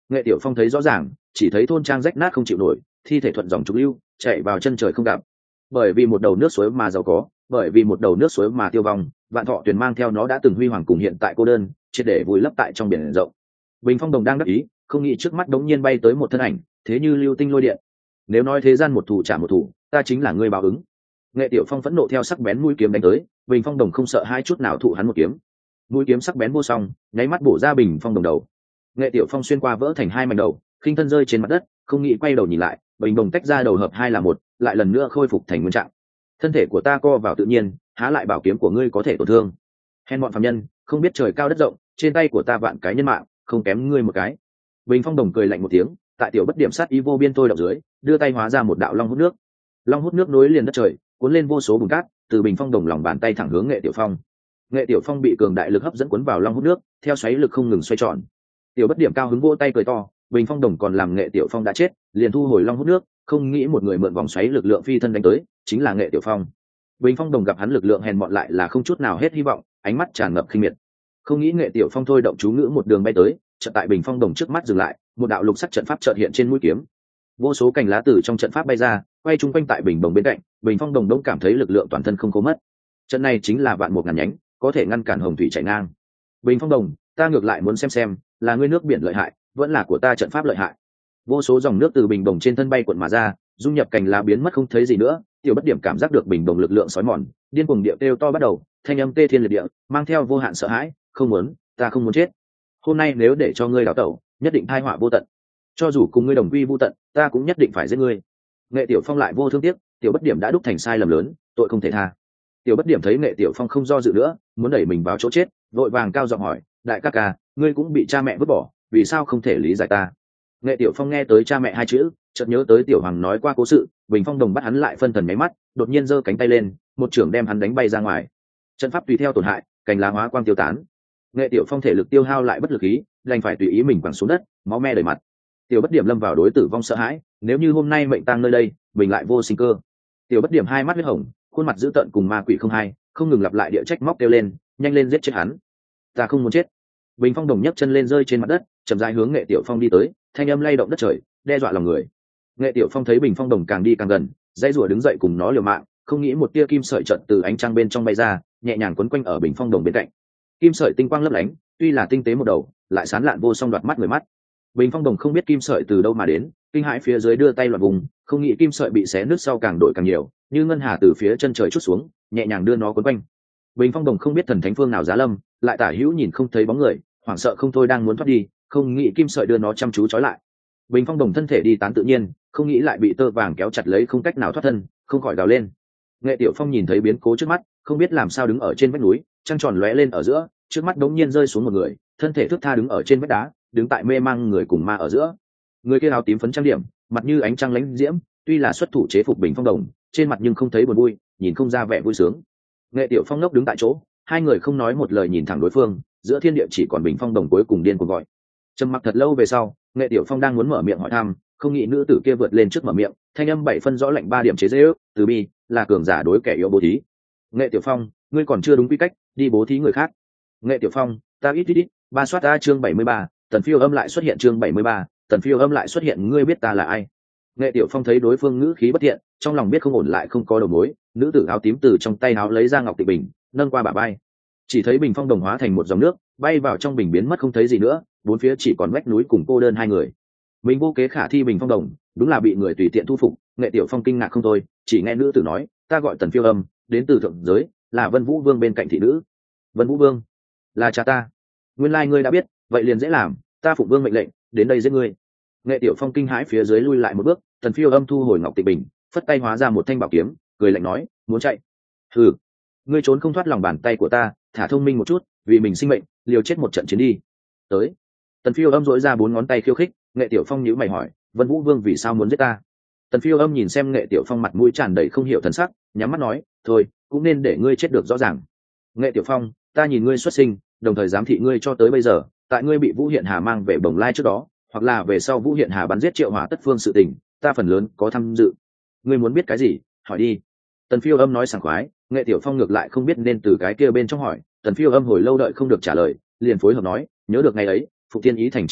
Nghệ Tiểu Phong thấy rõ ràng, chỉ thấy thôn trang rách nát không chịu nổi, thi thể thuận dòng trục lưu chạy vào chân trời không gặp. Bởi vì một đầu nước suối mà giàu có, bởi vì một đầu nước suối mà tiêu vong, Vạn Thọ Tuyền mang theo nó đã từng huy hoàng cùng hiện tại cô đơn, triệt để vùi lấp tại trong biển rộng. Bình Phong Đồng đang đắc ý, không nghĩ trước mắt đống nhiên bay tới một thân ảnh, thế như lưu tinh lôi điện. Nếu nói thế gian một thủ trả một thủ, ta chính là người báo ứng. Nghệ Tiểu Phong phẫn nộ theo sắc bén mũi kiếm đánh tới, Bình Phong Đồng không sợ hai chút nào thụ hắn một kiếm. Mũi kiếm sắc bén vô song, nháy mắt bổ ra Bình Phong Đồng đầu. Nghệ Tiểu Phong xuyên qua vỡ thành hai mảnh đầu, khinh thân rơi trên mặt đất, không nghĩ quay đầu nhìn lại, Bình Đồng tách ra đầu hợp hai là một, lại lần nữa khôi phục thành nguyên trạng. Thân thể của ta co vào tự nhiên, há lại bảo kiếm của ngươi có thể tổn thương. Hèn bọn phàm nhân, không biết trời cao đất rộng, trên tay của ta vạn cái nhân mạng, không kém ngươi một cái. Bình Phong Đồng cười lạnh một tiếng, tại tiểu bất điểm sát ý vô biên thôi động dưới, đưa tay hóa ra một đạo long hút nước. Long hút nước nối liền đất trời, cuốn lên vô số bùn cát, từ Bình Phong Đồng lòng bàn tay thẳng hướng Nghệ Tiểu Phong. Nghệ Tiểu Phong bị cường đại lực hấp dẫn cuốn vào long hút nước, theo xoáy lực không ngừng xoay tròn. Tiểu bất điểm cao hứng vỗ tay cười to, Bình Phong Đồng còn làm Nghệ Tiểu Phong đã chết, liền thu hồi long hút nước, không nghĩ một người mượn vòng xoáy lực lượng phi thân đánh tới, chính là Nghệ Tiểu Phong. Bình Phong Đồng gặp hắn lực lượng hèn mọn lại là không chút nào hết hy vọng, ánh mắt tràn ngập khinh miệt. Không nghĩ Nghệ Tiểu Phong thôi động chú ngữ một đường bay tới, chợt tại Bình Phong Đồng trước mắt dừng lại, một đạo lục sắc trận pháp chợt hiện trên mũi kiếm. Vô số cành lá từ trong trận pháp bay ra, quay chung quanh tại Bình Đồng bên cạnh, Bình Phong Đồng đông cảm thấy lực lượng toàn thân không cố mất. Trận này chính là vạn một ngàn nhánh, có thể ngăn cản hồng thủy chảy ngang. Bình Phong Đồng, ta ngược lại muốn xem xem, là ngươi nước biển lợi hại, vẫn là của ta trận pháp lợi hại. Vô số dòng nước từ Bình Đồng trên thân bay cuộn mà ra, dung nhập cành lá biến mất không thấy gì nữa. Tiểu bất điểm cảm giác được Bình Đồng lực lượng sói mòn, điên cuồng điệu kêu to bắt đầu, thanh âm tê thiên liệt địa, mang theo vô hạn sợ hãi. Không muốn, ta không muốn chết. Hôm nay nếu để cho ngươi đào tẩu, nhất định tai họa vô tận. Cho dù cùng ngươi đồng quy vô tận, ta cũng nhất định phải giết ngươi. Nghệ Tiểu Phong lại vô thương tiếc, tiểu bất điểm đã đúc thành sai lầm lớn, tội không thể tha. Tiểu bất điểm thấy Nghệ Tiểu Phong không do dự nữa, muốn đẩy mình vào chỗ chết, vội vàng cao giọng hỏi, đại ca ca, ngươi cũng bị cha mẹ vứt bỏ, vì sao không thể lý giải ta? Nghệ Tiểu Phong nghe tới cha mẹ hai chữ, chợt nhớ tới Tiểu Hoàng nói qua cố sự, Bình Phong Đồng bắt hắn lại phân thần mấy mắt, đột nhiên giơ cánh tay lên, một chưởng đem hắn đánh bay ra ngoài. Trận pháp tùy theo tổn hại, cành lá hóa quang tiêu tán. Nghệ Tiểu Phong thể lực tiêu hao lại bất lực ý, đành phải tùy ý mình quẳng xuống đất, máu me đầy mặt. Tiểu bất điểm lâm vào đối tử vong sợ hãi, nếu như hôm nay mệnh tang nơi đây, mình lại vô sinh cơ. Tiểu bất điểm hai mắt huyết hồng, khuôn mặt dữ tợn cùng ma quỷ không hai, không ngừng lặp lại địa trách móc kêu lên, nhanh lên giết chết hắn, ta không muốn chết. Bình Phong Đồng nhấc chân lên rơi trên mặt đất, chậm rãi hướng Nghệ Tiểu Phong đi tới, thanh âm lay động đất trời, đe dọa lòng người. Nghệ Tiểu Phong thấy Bình Phong Đồng càng đi càng gần, dãy rủa đứng dậy cùng nó liều mạng, không nghĩ một tia kim sợi trận từ ánh trăng bên trong bay ra, nhẹ nhàng quấn quanh ở Bình Phong Đồng bên cạnh. Kim sợi tinh quang lấp lánh, tuy là tinh tế một đầu, lại sán lạn vô song đoạt mắt người mắt. Bình Phong Đồng không biết kim sợi từ đâu mà đến, kinh hãi phía dưới đưa tay loạn vùng, không nghĩ kim sợi bị xé nứt sau càng đổi càng nhiều, như ngân hà từ phía chân trời chút xuống, nhẹ nhàng đưa nó quấn quanh. Bình Phong Đồng không biết thần thánh phương nào giá lâm, lại tả hữu nhìn không thấy bóng người, hoảng sợ không thôi đang muốn thoát đi, không nghĩ kim sợi đưa nó chăm chú trói lại. Bình Phong Đồng thân thể đi tán tự nhiên, không nghĩ lại bị tơ vàng kéo chặt lấy không cách nào thoát thân, không khỏi gào lên. Nghệ Tiểu Phong nhìn thấy biến cố trước mắt, không biết làm sao đứng ở trên vách núi, trăng tròn lóe lên ở giữa, trước mắt đống nhiên rơi xuống một người, thân thể thướt tha đứng ở trên vách đá, đứng tại mê mang người cùng ma ở giữa. Người kia áo tím phấn trang điểm, mặt như ánh trăng lánh diễm, tuy là xuất thủ chế phục Bình Phong Đồng, trên mặt nhưng không thấy buồn vui, nhìn không ra vẻ vui sướng. Nghệ Tiểu Phong ngốc đứng tại chỗ, hai người không nói một lời nhìn thẳng đối phương, giữa thiên địa chỉ còn Bình Phong Đồng cuối cùng điên cuồng gọi. Trầm mặc thật lâu về sau, Nghệ Tiểu Phong đang muốn mở miệng hỏi thăm, không nghĩ nữ tử kia vượt lên trước mở miệng, thanh âm bảy phân rõ lạnh ba điểm chế giễu, từ bi là cường giả đối kẻ yếu bố thí. Nghệ Tiểu Phong, ngươi còn chưa đúng quy cách, đi bố thí người khác. Nghệ Tiểu Phong, ta ít ít ít, ba soát ta chương bảy mươi ba, tần phiêu âm lại xuất hiện chương bảy mươi ba, tần phiêu âm lại xuất hiện, ngươi biết ta là ai? Nghệ Tiểu Phong thấy đối phương ngữ khí bất thiện, trong lòng biết không ổn lại không có đầu mối, nữ tử áo tím từ trong tay áo lấy ra ngọc tịch bình, nâng qua bả vai. Chỉ thấy Bình Phong Đồng hóa thành một dòng nước, bay vào trong bình biến mất không thấy gì nữa, bốn phía chỉ còn vách núi cùng cô đơn hai người. Mình vô kế khả thi Bình Phong Đồng, đúng là bị người tùy tiện thu phục. Nghệ Tiểu Phong kinh ngạc không thôi, chỉ nghe nữ tử nói, ta gọi Tần Phiêu Âm, đến từ thượng giới, là Vân Vũ Vương bên cạnh thị nữ. Vân Vũ Vương là cha ta. Nguyên lai ngươi đã biết, vậy liền dễ làm, ta phụng vương mệnh lệnh, đến đây giết ngươi. Nghệ Tiểu Phong kinh hãi phía dưới lui lại một bước, Tần Phiêu Âm thu hồi ngọc tịch bình, phất tay hóa ra một thanh bảo kiếm, cười lạnh nói, muốn chạy? Hừ, ngươi trốn không thoát lòng bàn tay của ta, thả thông minh một chút, vì mình sinh mệnh, liều chết một trận chiến đi. Tới. Tần Phiêu Âm dỗi ra bốn ngón tay khiêu khích. Nghệ Tiểu Phong nhíu mày hỏi, Vân Vũ Vương vì sao muốn giết ta? Tần Phiêu Âm nhìn xem Nghệ Tiểu Phong mặt mũi tràn đầy không hiểu thần sắc, nhắm mắt nói, thôi, cũng nên để ngươi chết được rõ ràng. Nghệ Tiểu Phong, ta nhìn ngươi xuất sinh, đồng thời giám thị ngươi cho tới bây giờ, tại ngươi bị Vũ Hiện Hà mang về Bồng Lai trước đó, hoặc là về sau Vũ Hiện Hà bắn giết Triệu Hỏa Tất Phương sự tình, ta phần lớn có tham dự. Ngươi muốn biết cái gì, hỏi đi. Tần Phiêu Âm nói sảng khoái. Nghệ Tiểu Phong ngược lại không biết nên từ cái kia bên trong hỏi. Tần Phiêu Âm hồi lâu đợi không được trả lời, liền phối hợp nói, nhớ được ngày ấy, Phục Thiên Ý thành chi mệnh,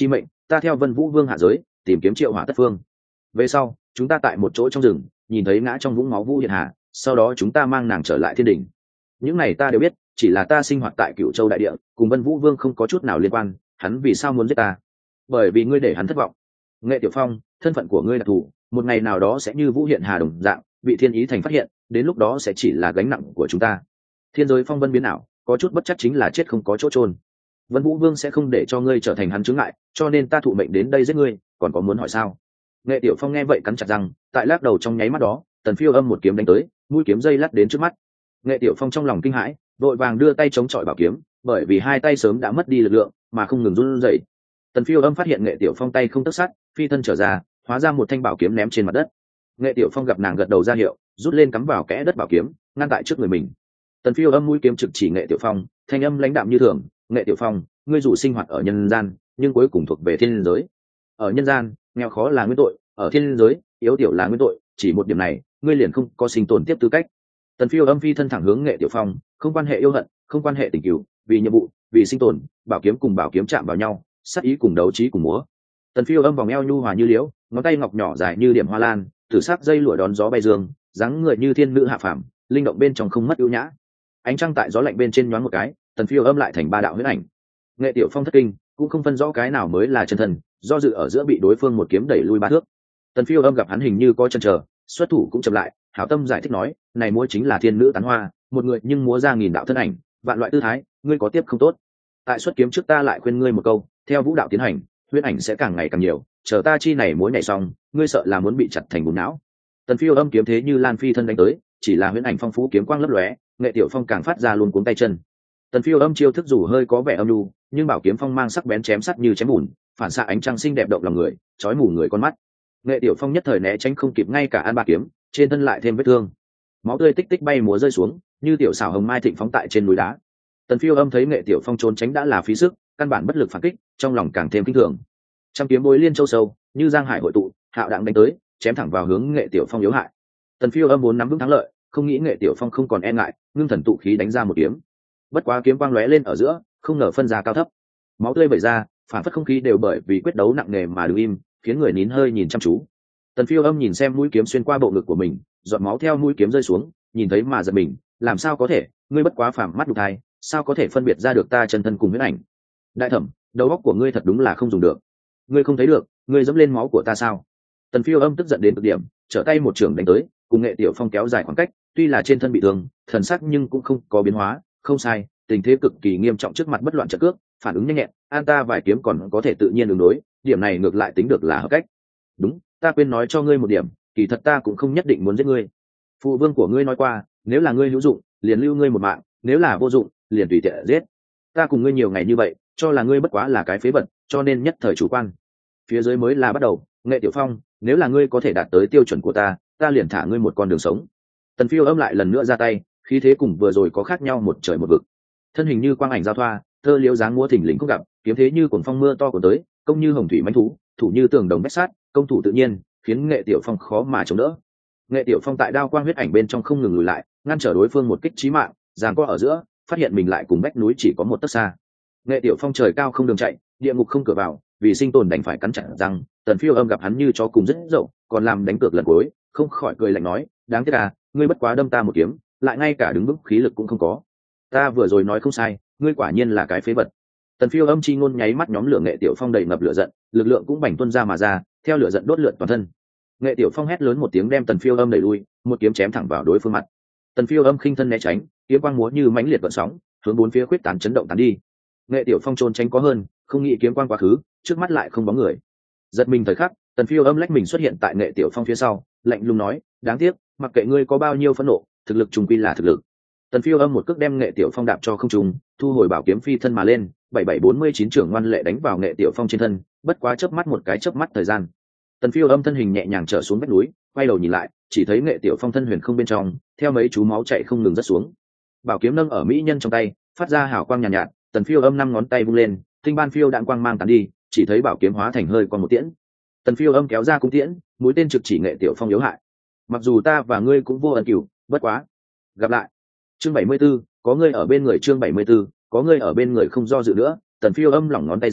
ta theo Vân Vũ Vương hạ giới tìm kiếm Triệu Hỏa Tất Phương. Về sau chúng ta tại một chỗ trong rừng nhìn thấy ngã trong vũng máu Vũ Hiện Hà, sau đó chúng ta mang nàng trở lại thiên đình. Những này ta đều biết, chỉ là ta sinh hoạt tại Cửu Châu đại địa, cùng Vân Vũ Vương không có chút nào liên quan. Hắn vì sao muốn giết ta? Bởi vì ngươi để hắn thất vọng. Nghệ Tiểu Phong, thân phận của ngươi đặc thù, một ngày nào đó sẽ như Vũ Hiện Hà đồng dạng bị Thiên Ý Thành phát hiện, đến lúc đó sẽ chỉ là gánh nặng của chúng ta. Thiên giới phong vân biến ảo, có chút bất chắc chính là chết không có chỗ trôn. Vân Vũ Vương sẽ không để cho ngươi trở thành hắn chướng ngại, cho nên ta thụ mệnh đến đây giết ngươi. Còn có muốn hỏi sao? Nghệ Tiểu Phong nghe vậy cắn chặt răng, tại lắc đầu trong nháy mắt đó, Tần Phiêu Âm một kiếm đánh tới, mũi kiếm dây lắt đến trước mắt. Nghệ Tiểu Phong trong lòng kinh hãi, vội vàng đưa tay chống chọi bảo kiếm, bởi vì hai tay sớm đã mất đi lực lượng, mà không ngừng run rẩy. Tần Phiêu Âm phát hiện Nghệ Tiểu Phong tay không tấc sắt, phi thân trở ra, hóa ra một thanh bảo kiếm ném trên mặt đất. Nghệ Tiểu Phong gặp nàng gật đầu ra hiệu, rút lên cắm vào kẽ đất bảo kiếm, ngăn tại trước người mình. Tần Phiêu Âm mũi kiếm trực chỉ Nghệ Tiểu Phong, thanh âm lãnh đạm như thường, "Nghệ Tiểu Phong, ngươi dù sinh hoạt ở nhân gian, nhưng cuối cùng thuộc về thiên giới. Ở nhân gian, nghèo khó là nguyên tội, ở thiên giới, yếu tiểu là nguyên tội, chỉ một điểm này, ngươi liền không có sinh tồn tiếp tư cách." Tần Phiêu Âm phi thân thẳng hướng Nghệ Tiểu Phong, không quan hệ yêu hận, không quan hệ tình cừu, vì nhiệm vụ, vì sinh tồn, bảo kiếm cùng bảo kiếm chạm vào nhau, sát ý cùng đấu trí cùng múa. Tần Phiêu Âm vòng eo nhu hòa như liễu, ngón tay ngọc nhỏ dài như điểm hoa lan, tử sắc dây lụa đón gió bay dương, dáng người như thiên nữ hạ phàm, linh động bên trong không mất ưu nhã. Ánh trăng tại gió lạnh bên trên nhoáng một cái, Tần Phiêu Âm lại thành ba đạo huyết ảnh. Nghệ Tiểu Phong thất kinh, cũng không phân rõ cái nào mới là chân thần, do dự ở giữa bị đối phương một kiếm đẩy lui ba thước. Tần Phiêu Âm gặp hắn hình như có chân chờ, xuất thủ cũng chậm lại, hảo tâm giải thích nói, này múa chính là thiên nữ tán hoa, một người nhưng múa ra nghìn đạo thân ảnh, vạn loại tư thái, ngươi có tiếp không tốt. Tại xuất kiếm trước ta lại khuyên ngươi một câu, theo vũ đạo tiến hành, huyết ảnh sẽ càng ngày càng nhiều, chờ ta chi này múa nhảy xong, ngươi sợ là muốn bị chặt thành bùn não. Tần Phiêu Âm kiếm thế như lan phi thân đánh tới, chỉ là huyết ảnh phong phú kiếm quang lấp lóe, Nghệ Tiểu Phong càng phát ra luôn cuống tay chân. Tần Phiêu Âm chiêu thức dù hơi có vẻ âm nhu, nhưng bảo kiếm phong mang sắc bén chém sắt như chém bùn, phản xạ ánh trăng xinh đẹp động lòng người, chói mù người con mắt. Nghệ Tiểu Phong nhất thời né tránh không kịp, ngay cả an ba kiếm, trên thân lại thêm vết thương, máu tươi tích tích bay múa rơi xuống, như tiểu xảo hồng mai thịnh phóng tại trên núi đá. Tần Phiêu Âm thấy Nghệ Tiểu Phong trốn tránh đã là phí sức, căn bản bất lực phản kích, trong lòng càng thêm kinh thường. Trăm kiếm bối liên châu sâu, như giang hải hội tụ, hạo đặng đánh tới, chém thẳng vào hướng Nghệ Tiểu Phong yếu hại. Tần Phiêu Âm vốn nắm vững thắng lợi, không nghĩ Nghệ Tiểu Phong không còn e ngại, ngưng thần tụ khí đánh ra một kiếm. Bất quá kiếm quang lóe lên ở giữa, không ngờ phân ra cao thấp, máu tươi vẩy ra, phản phất không khí đều bởi vì quyết đấu nặng nề mà đứng im, khiến người nín hơi nhìn chăm chú. Tần Phiêu Âm nhìn xem mũi kiếm xuyên qua bộ ngực của mình, giọt máu theo mũi kiếm rơi xuống, nhìn thấy mà giật mình, làm sao có thể, ngươi bất quá phàm mắt đục thai, sao có thể phân biệt ra được ta chân thân cùng huyết ảnh? Đại thẩm, đầu óc của ngươi thật đúng là không dùng được. Ngươi không thấy được, ngươi dẫm lên máu của ta sao? Tần Phiêu Âm tức giận đến cực điểm, trở tay một trường đánh tới, cùng Nghệ Tiểu Phong kéo dài khoảng cách, tuy là trên thân bị thương, thần sắc nhưng cũng không có biến hóa, không sai, tình thế cực kỳ nghiêm trọng trước mặt bất loạn trận cước, phản ứng nhanh nhẹn, an ta vài kiếm còn có thể tự nhiên ứng đối, điểm này ngược lại tính được là hợp cách. Đúng, ta quên nói cho ngươi một điểm, kỳ thật ta cũng không nhất định muốn giết ngươi. Phụ vương của ngươi nói qua, nếu là ngươi hữu dụng, liền lưu ngươi một mạng, nếu là vô dụng, liền tùy tiện giết. Ta cùng ngươi nhiều ngày như vậy, cho là ngươi bất quá là cái phế vật, cho nên nhất thời chủ quan. Phía dưới mới là bắt đầu, Nghệ Tiểu Phong, nếu là ngươi có thể đạt tới tiêu chuẩn của ta, ta liền thả ngươi một con đường sống. Tần Phiêu Âm lại lần nữa ra tay, khí thế cùng vừa rồi có khác nhau một trời một vực. Thân hình như quang ảnh giao thoa, thơ liễu dáng múa thỉnh lình không gặp, kiếm thế như cuồng phong mưa to của tới, công như hồng thủy mãnh thú, thủ như tường đồng vách sát, công thủ tự nhiên, khiến Nghệ Tiểu Phong khó mà chống đỡ. Nghệ Tiểu Phong tại đao quang huyết ảnh bên trong không ngừng lùi lại, ngăn trở đối phương một kích chí mạng, giằng co ở giữa, phát hiện mình lại cùng vách núi chỉ có một tấc xa. Nghệ Tiểu Phong trời cao không đường chạy, địa ngục không cửa vào, vì sinh tồn đành phải cắn chặt răng. Tần Phiêu Âm gặp hắn như chó cùng rất dậu, còn làm đánh cược lần cuối, không khỏi cười lạnh nói, đáng tiếc à, ngươi bất quá đâm ta một kiếm, lại ngay cả đứng vững khí lực cũng không có. Ta vừa rồi nói không sai, ngươi quả nhiên là cái phế vật. Tần Phiêu Âm chi ngôn nháy mắt nhóm lửa Nghệ Tiểu Phong đầy ngập lửa giận, lực lượng cũng bành tuôn ra mà ra, theo lửa giận đốt lượn toàn thân. Nghệ Tiểu Phong hét lớn một tiếng đem Tần Phiêu Âm đẩy lui, một kiếm chém thẳng vào đối phương mặt. Tần Phiêu Âm khinh thân né tránh, kiếm quang múa như mãnh liệt gợn sóng, hướng bốn phía khuyết tán chấn động tán đi. Nghệ Tiểu Phong trốn tránh có hơn, không nghĩ kiếm quang quá khứ, trước mắt lại không bóng người. Giật mình thời khắc, Tần Phiêu Âm lách mình xuất hiện tại Nghệ Tiểu Phong phía sau, lạnh lùng nói, đáng tiếc, mặc kệ ngươi có bao nhiêu phẫn nộ, thực lực trùng quy là thực lực. Tần Phiêu Âm một cước đem Nghệ Tiểu Phong đạp cho không trung, thu hồi bảo kiếm phi thân mà lên, bảy bảy bốn mươi chín trưởng ngoan lệ đánh vào Nghệ Tiểu Phong trên thân, bất quá chớp mắt một cái chớp mắt thời gian. Tần Phiêu Âm thân hình nhẹ nhàng trở xuống vách núi, quay đầu nhìn lại, chỉ thấy Nghệ Tiểu Phong thân huyền không bên trong, theo mấy chú máu chảy không ngừng rớt xuống. Bảo kiếm nâng ở mỹ nhân trong tay, phát ra hào quang nhàn nhạt, nhạt, Tần Phiêu Âm năm ngón tay vung lên, tinh ban phiêu đạn quang mang tán đi, chỉ thấy bảo kiếm hóa thành hơi còn một tiễn. Tần Phiêu Âm kéo ra cung tiễn, mũi tên trực chỉ Nghệ Tiểu Phong yếu hại. Mặc dù ta và ngươi cũng vô ân cửu, bất quá, gặp lại. Chương bảy mươi 74, có ngươi ở bên người, chương bảy mươi 74, có ngươi ở bên người không do dự nữa, Tần Phiêu Âm lỏng ngón tay ra,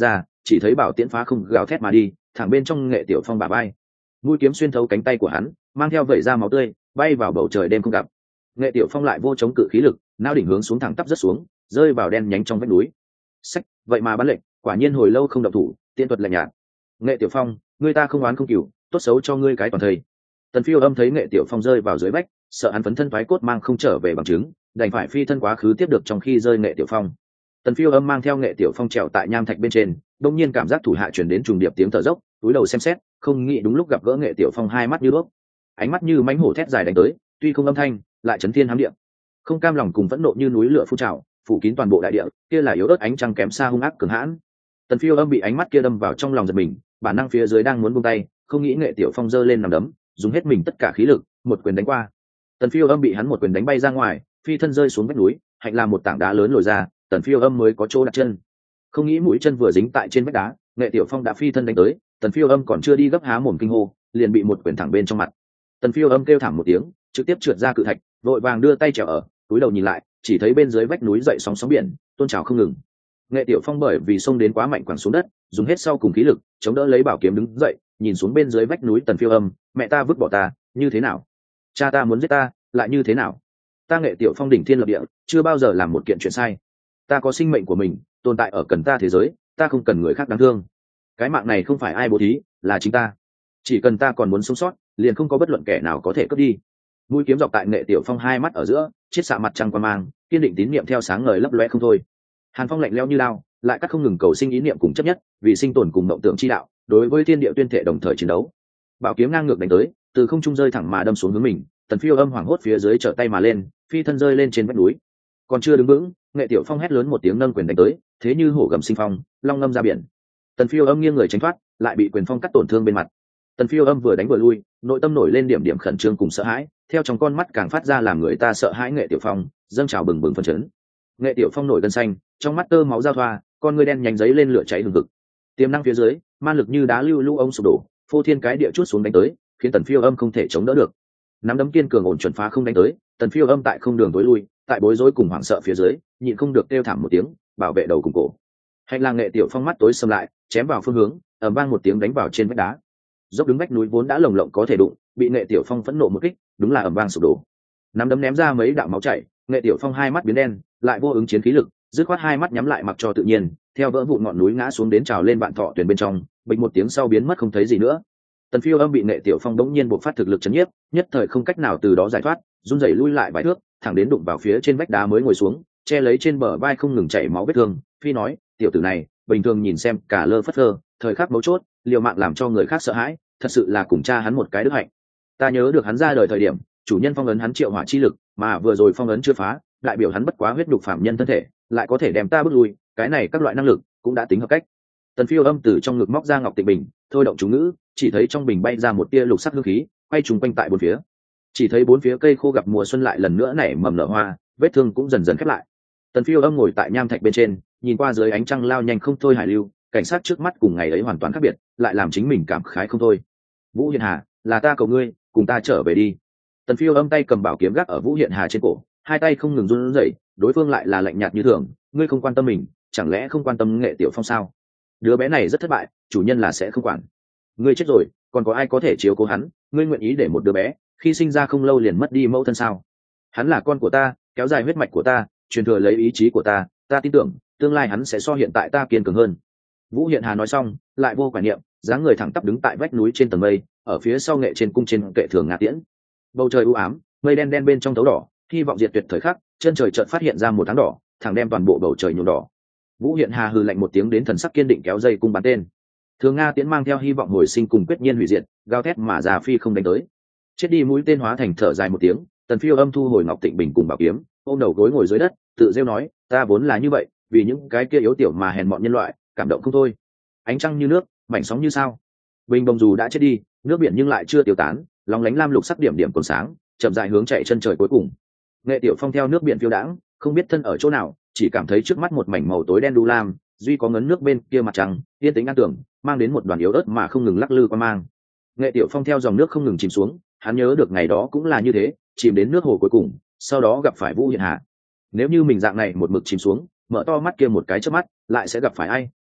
chỉ thấy bảo tiễn phá không gào thét mà đi, thẳng bên trong Nghệ Tiểu Phong bả vai. Mũi kiếm xuyên thấu cánh tay của hắn, mang theo vẩy ra máu tươi, bay vào bầu trời đêm không gặp. Nghệ Tiểu Phong lại vô chống cự khí lực, não đỉnh hướng xuống thẳng tắp rất xuống, rơi vào đen nhánh trong vách núi. Sách, vậy mà bắn lệnh, quả nhiên hồi lâu không động thủ, tiên thuật lạnh nhạt. Nghệ Tiểu Phong, ngươi ta không oán không cừu, tốt xấu cho ngươi cái toàn thây. Tần Phiêu Âm thấy Nghệ Tiểu Phong rơi vào dưới vách, sợ hắn phấn thân thoái cốt mang không trở về bằng chứng, đành phải phi thân quá khứ tiếp được trong khi rơi Nghệ Tiểu Phong. Tần Phiêu Âm mang theo Nghệ Tiểu Phong trèo tại nham thạch bên trên, đột nhiên cảm giác thủ hạ truyền đến trùng điệp tiếng thở dốc, túi đầu xem xét, không nghĩ đúng lúc gặp gỡ Nghệ Tiểu Phong hai mắt như đuốc, ánh mắt như mãnh hổ thét dài đánh tới, tuy không âm thanh, lại chấn thiên hám địa. Không cam lòng cùng phẫn nộ như núi lửa phun trào, phủ kín toàn bộ đại địa, kia là yếu ớt ánh trăng kém xa hung ác cường hãn. Tần Phiêu Âm bị ánh mắt kia đâm vào trong lòng giật mình, bản năng phía dưới đang muốn buông tay, không nghĩ Nghệ Tiểu Phong giơ lên nằm đấm, dùng hết mình tất cả khí lực, một quyền đánh qua. Tần Phiêu Âm bị hắn một quyền đánh bay ra ngoài, phi thân rơi xuống vách núi, hạnh làm một tảng đá lớn lồi ra, Tần Phiêu Âm mới có chỗ đặt chân. Không nghĩ mũi chân vừa dính tại trên vách đá, Nghệ Tiểu Phong đã phi thân đánh tới, Tần Phiêu Âm còn chưa đi gấp há mồm kinh hô, liền bị một quyền thẳng bên trong mặt. Tần Phiêu Âm kêu thảm một tiếng, trực tiếp trượt ra cự thạch, vội vàng đưa tay trèo ở, túi đầu nhìn lại, chỉ thấy bên dưới vách núi dậy sóng sóng biển, tôn trào không ngừng. Nghệ Tiểu Phong bởi vì xông đến quá mạnh quẳng xuống đất, dùng hết sau cùng khí lực, chống đỡ lấy bảo kiếm đứng dậy, nhìn xuống bên dưới vách núi Tần Phiêu Âm, mẹ ta vứt bỏ ta, như thế nào? Cha ta muốn giết ta, lại như thế nào? Ta Nghệ Tiểu Phong đỉnh thiên lập địa, chưa bao giờ làm một kiện chuyện sai. Ta có sinh mệnh của mình, tồn tại ở cần ta thế giới, ta không cần người khác đáng thương. Cái mạng này không phải ai bố thí, là chính ta. Chỉ cần ta còn muốn sống sót, liền không có bất luận kẻ nào có thể cướp đi. Mũi kiếm dọc tại Nghệ Tiểu Phong hai mắt ở giữa, chiết xạ mặt trăng qua mang, kiên định tín niệm theo sáng ngời lấp lóe không thôi. Hàn Phong lạnh lẽo như lao, lại cắt không ngừng cầu sinh ý niệm cùng chấp nhất, vì sinh tồn cùng mộng tưởng chi đạo, đối với thiên địa tuyên thệ đồng thời chiến đấu. Bảo kiếm ngang ngược đánh tới, từ không trung rơi thẳng mà đâm xuống hướng mình, Tần Phiêu Âm hoảng hốt phía dưới trở tay mà lên, phi thân rơi lên trên vách núi. Còn chưa đứng vững, Nghệ Tiểu Phong hét lớn một tiếng nâng quyền đánh tới, thế như hổ gầm sinh phong, long ngâm ra biển. Tần Phiêu Âm nghiêng người tránh thoát, lại bị quyền phong cắt tổn thương bên mặt. Tần Phiêu Âm vừa đánh vừa lui, nội tâm nổi lên điểm điểm khẩn trương cùng sợ hãi, theo trong con mắt càng phát ra làm người ta sợ hãi Nghệ Tiểu Phong, dâng trào bừng bừng phấn chấn. Nghệ Tiểu Phong nổi gân xanh, trong mắt tơ máu giao thoa, con ngươi đen nhánh giấy lên lửa cháy hừng hực. Tiềm năng phía dưới, man lực như đá lưu lũ ông sụp đổ, phô thiên cái địa chút xuống đánh tới, khiến Tần Phiêu Âm không thể chống đỡ được. Nắm đấm kiên cường ổn chuẩn phá không đánh tới, Tần Phiêu Âm tại không đường tối lui, tại bối rối cùng hoảng sợ phía dưới, nhịn không được kêu thảm một tiếng, bảo vệ đầu cùng cổ. Hành lang Nghệ Tiểu Phong mắt tối sầm lại, chém vào phương hướng, ầm vang một tiếng đánh vào trên vách đá. Dốc đứng vách núi vốn đã lồng lộng có thể đụng, bị Nghệ Tiểu Phong phẫn nộ một kích, đúng là ầm vang sụp đổ. Nắm đấm ném ra mấy đạo máu chảy, Nghệ Tiểu Phong hai mắt biến đen, lại vô ứng chiến khí lực, dứt khoát hai mắt nhắm lại mặc cho tự nhiên, theo vỡ vụn ngọn núi ngã xuống đến trào lên vạn thọ tuyển bên trong, bịch một tiếng sau biến mất không thấy gì nữa. Tần Phiêu Âm bị Nghệ Tiểu Phong đống nhiên bộc phát thực lực chấn nhiếp, nhất thời không cách nào từ đó giải thoát, run rẩy lui lại vài thước, thẳng đến đụng vào phía trên vách đá mới ngồi xuống, che lấy trên bờ vai không ngừng chảy máu vết thương, phi nói, tiểu tử này, bình thường nhìn xem cả lơ phất lơ, thời khắc mấu chốt, liều mạng làm cho người khác sợ hãi, thật sự là cùng cha hắn một cái đức hạnh. Ta nhớ được hắn ra đời thời điểm, chủ nhân phong ấn hắn triệu hỏa chi lực, mà vừa rồi phong ấn chưa phá, đại biểu hắn bất quá huyết nhục phạm nhân thân thể, lại có thể đem ta bước lui, cái này các loại năng lực cũng đã tính hợp cách. Tần Phiêu Âm từ trong ngực móc ra ngọc tịnh bình, thôi động chú ngữ, chỉ thấy trong bình bay ra một tia lục sắc hương khí, quay trùng quanh tại bốn phía. Chỉ thấy bốn phía cây khô gặp mùa xuân lại lần nữa nảy mầm nở hoa, vết thương cũng dần dần khép lại. Tần Phiêu Âm ngồi tại nham thạch bên trên, nhìn qua dưới ánh trăng lao nhanh không thôi hải lưu, cảnh sát trước mắt cùng ngày ấy hoàn toàn khác biệt, lại làm chính mình cảm khái không thôi. Vũ Hiền Hà, là ta cầu ngươi, cùng ta trở về đi. Tần Phiêu Âm tay cầm bảo kiếm gác ở Vũ Hiền Hà trên cổ, hai tay không ngừng run rẩy, đối phương lại là lạnh nhạt như thường, ngươi không quan tâm mình, chẳng lẽ không quan tâm Nghệ Tiểu Phong sao? Đứa bé này rất thất bại, chủ nhân là sẽ không quản. Ngươi chết rồi, còn có ai có thể chiếu cố hắn? Ngươi nguyện ý để một đứa bé khi sinh ra không lâu liền mất đi mẫu thân sao? Hắn là con của ta, kéo dài huyết mạch của ta, truyền thừa lấy ý chí của ta, ta tin tưởng tương lai hắn sẽ so hiện tại ta kiên cường hơn. Vũ Hiện Hà nói xong, lại vô quả niệm, dáng người thẳng tắp đứng tại vách núi trên tầng mây, ở phía sau Nghệ trên cung trên kệ thường ngã tiễn. Bầu trời u ám, mây đen đen bên trong thấu đỏ, hy vọng diệt tuyệt thời khắc, chân trời chợt phát hiện ra một tháng đỏ, thẳng đem toàn bộ bầu trời nhuộm đỏ. Vũ Hiện Hà hừ lạnh một tiếng đến thần sắc kiên định kéo dây cung bắn tên. Thường Nga tiễn mang theo hy vọng hồi sinh cùng quyết nhiên hủy diệt, gào thét mà già phi không đánh tới. Chết đi mũi tên hóa thành thở dài một tiếng, Tần Phiêu Âm thu hồi ngọc tịnh bình cùng bảo kiếm, ôm đầu gối ngồi dưới đất, tự rêu nói, ta vốn là như vậy, vì những cái kia yếu tiểu mà hèn mọn nhân loại, cảm động không thôi. Ánh trăng như nước, mảnh sóng như sao. Bình bồng dù đã chết đi, nước biển nhưng lại chưa tiêu tán, lóng lánh lam lục sắc điểm điểm còn sáng, chậm rãi hướng chạy chân trời cuối cùng. Nghệ Tiểu Phong theo nước biển phiêu đãng, không biết thân ở chỗ nào, chỉ cảm thấy trước mắt một mảnh màu tối đen đu lam, duy có ngấn nước bên kia mặt trăng, yên tĩnh an tưởng, mang đến một đoàn yếu ớt mà không ngừng lắc lư qua mang. Nghệ Tiểu Phong theo dòng nước không ngừng chìm xuống, hắn nhớ được ngày đó cũng là như thế, chìm đến nước hồ cuối cùng, sau đó gặp phải Vũ Hiện Hà. Nếu như mình dạng này một mực chìm xuống, mở to mắt kia một cái chớp mắt, lại sẽ gặp phải ai,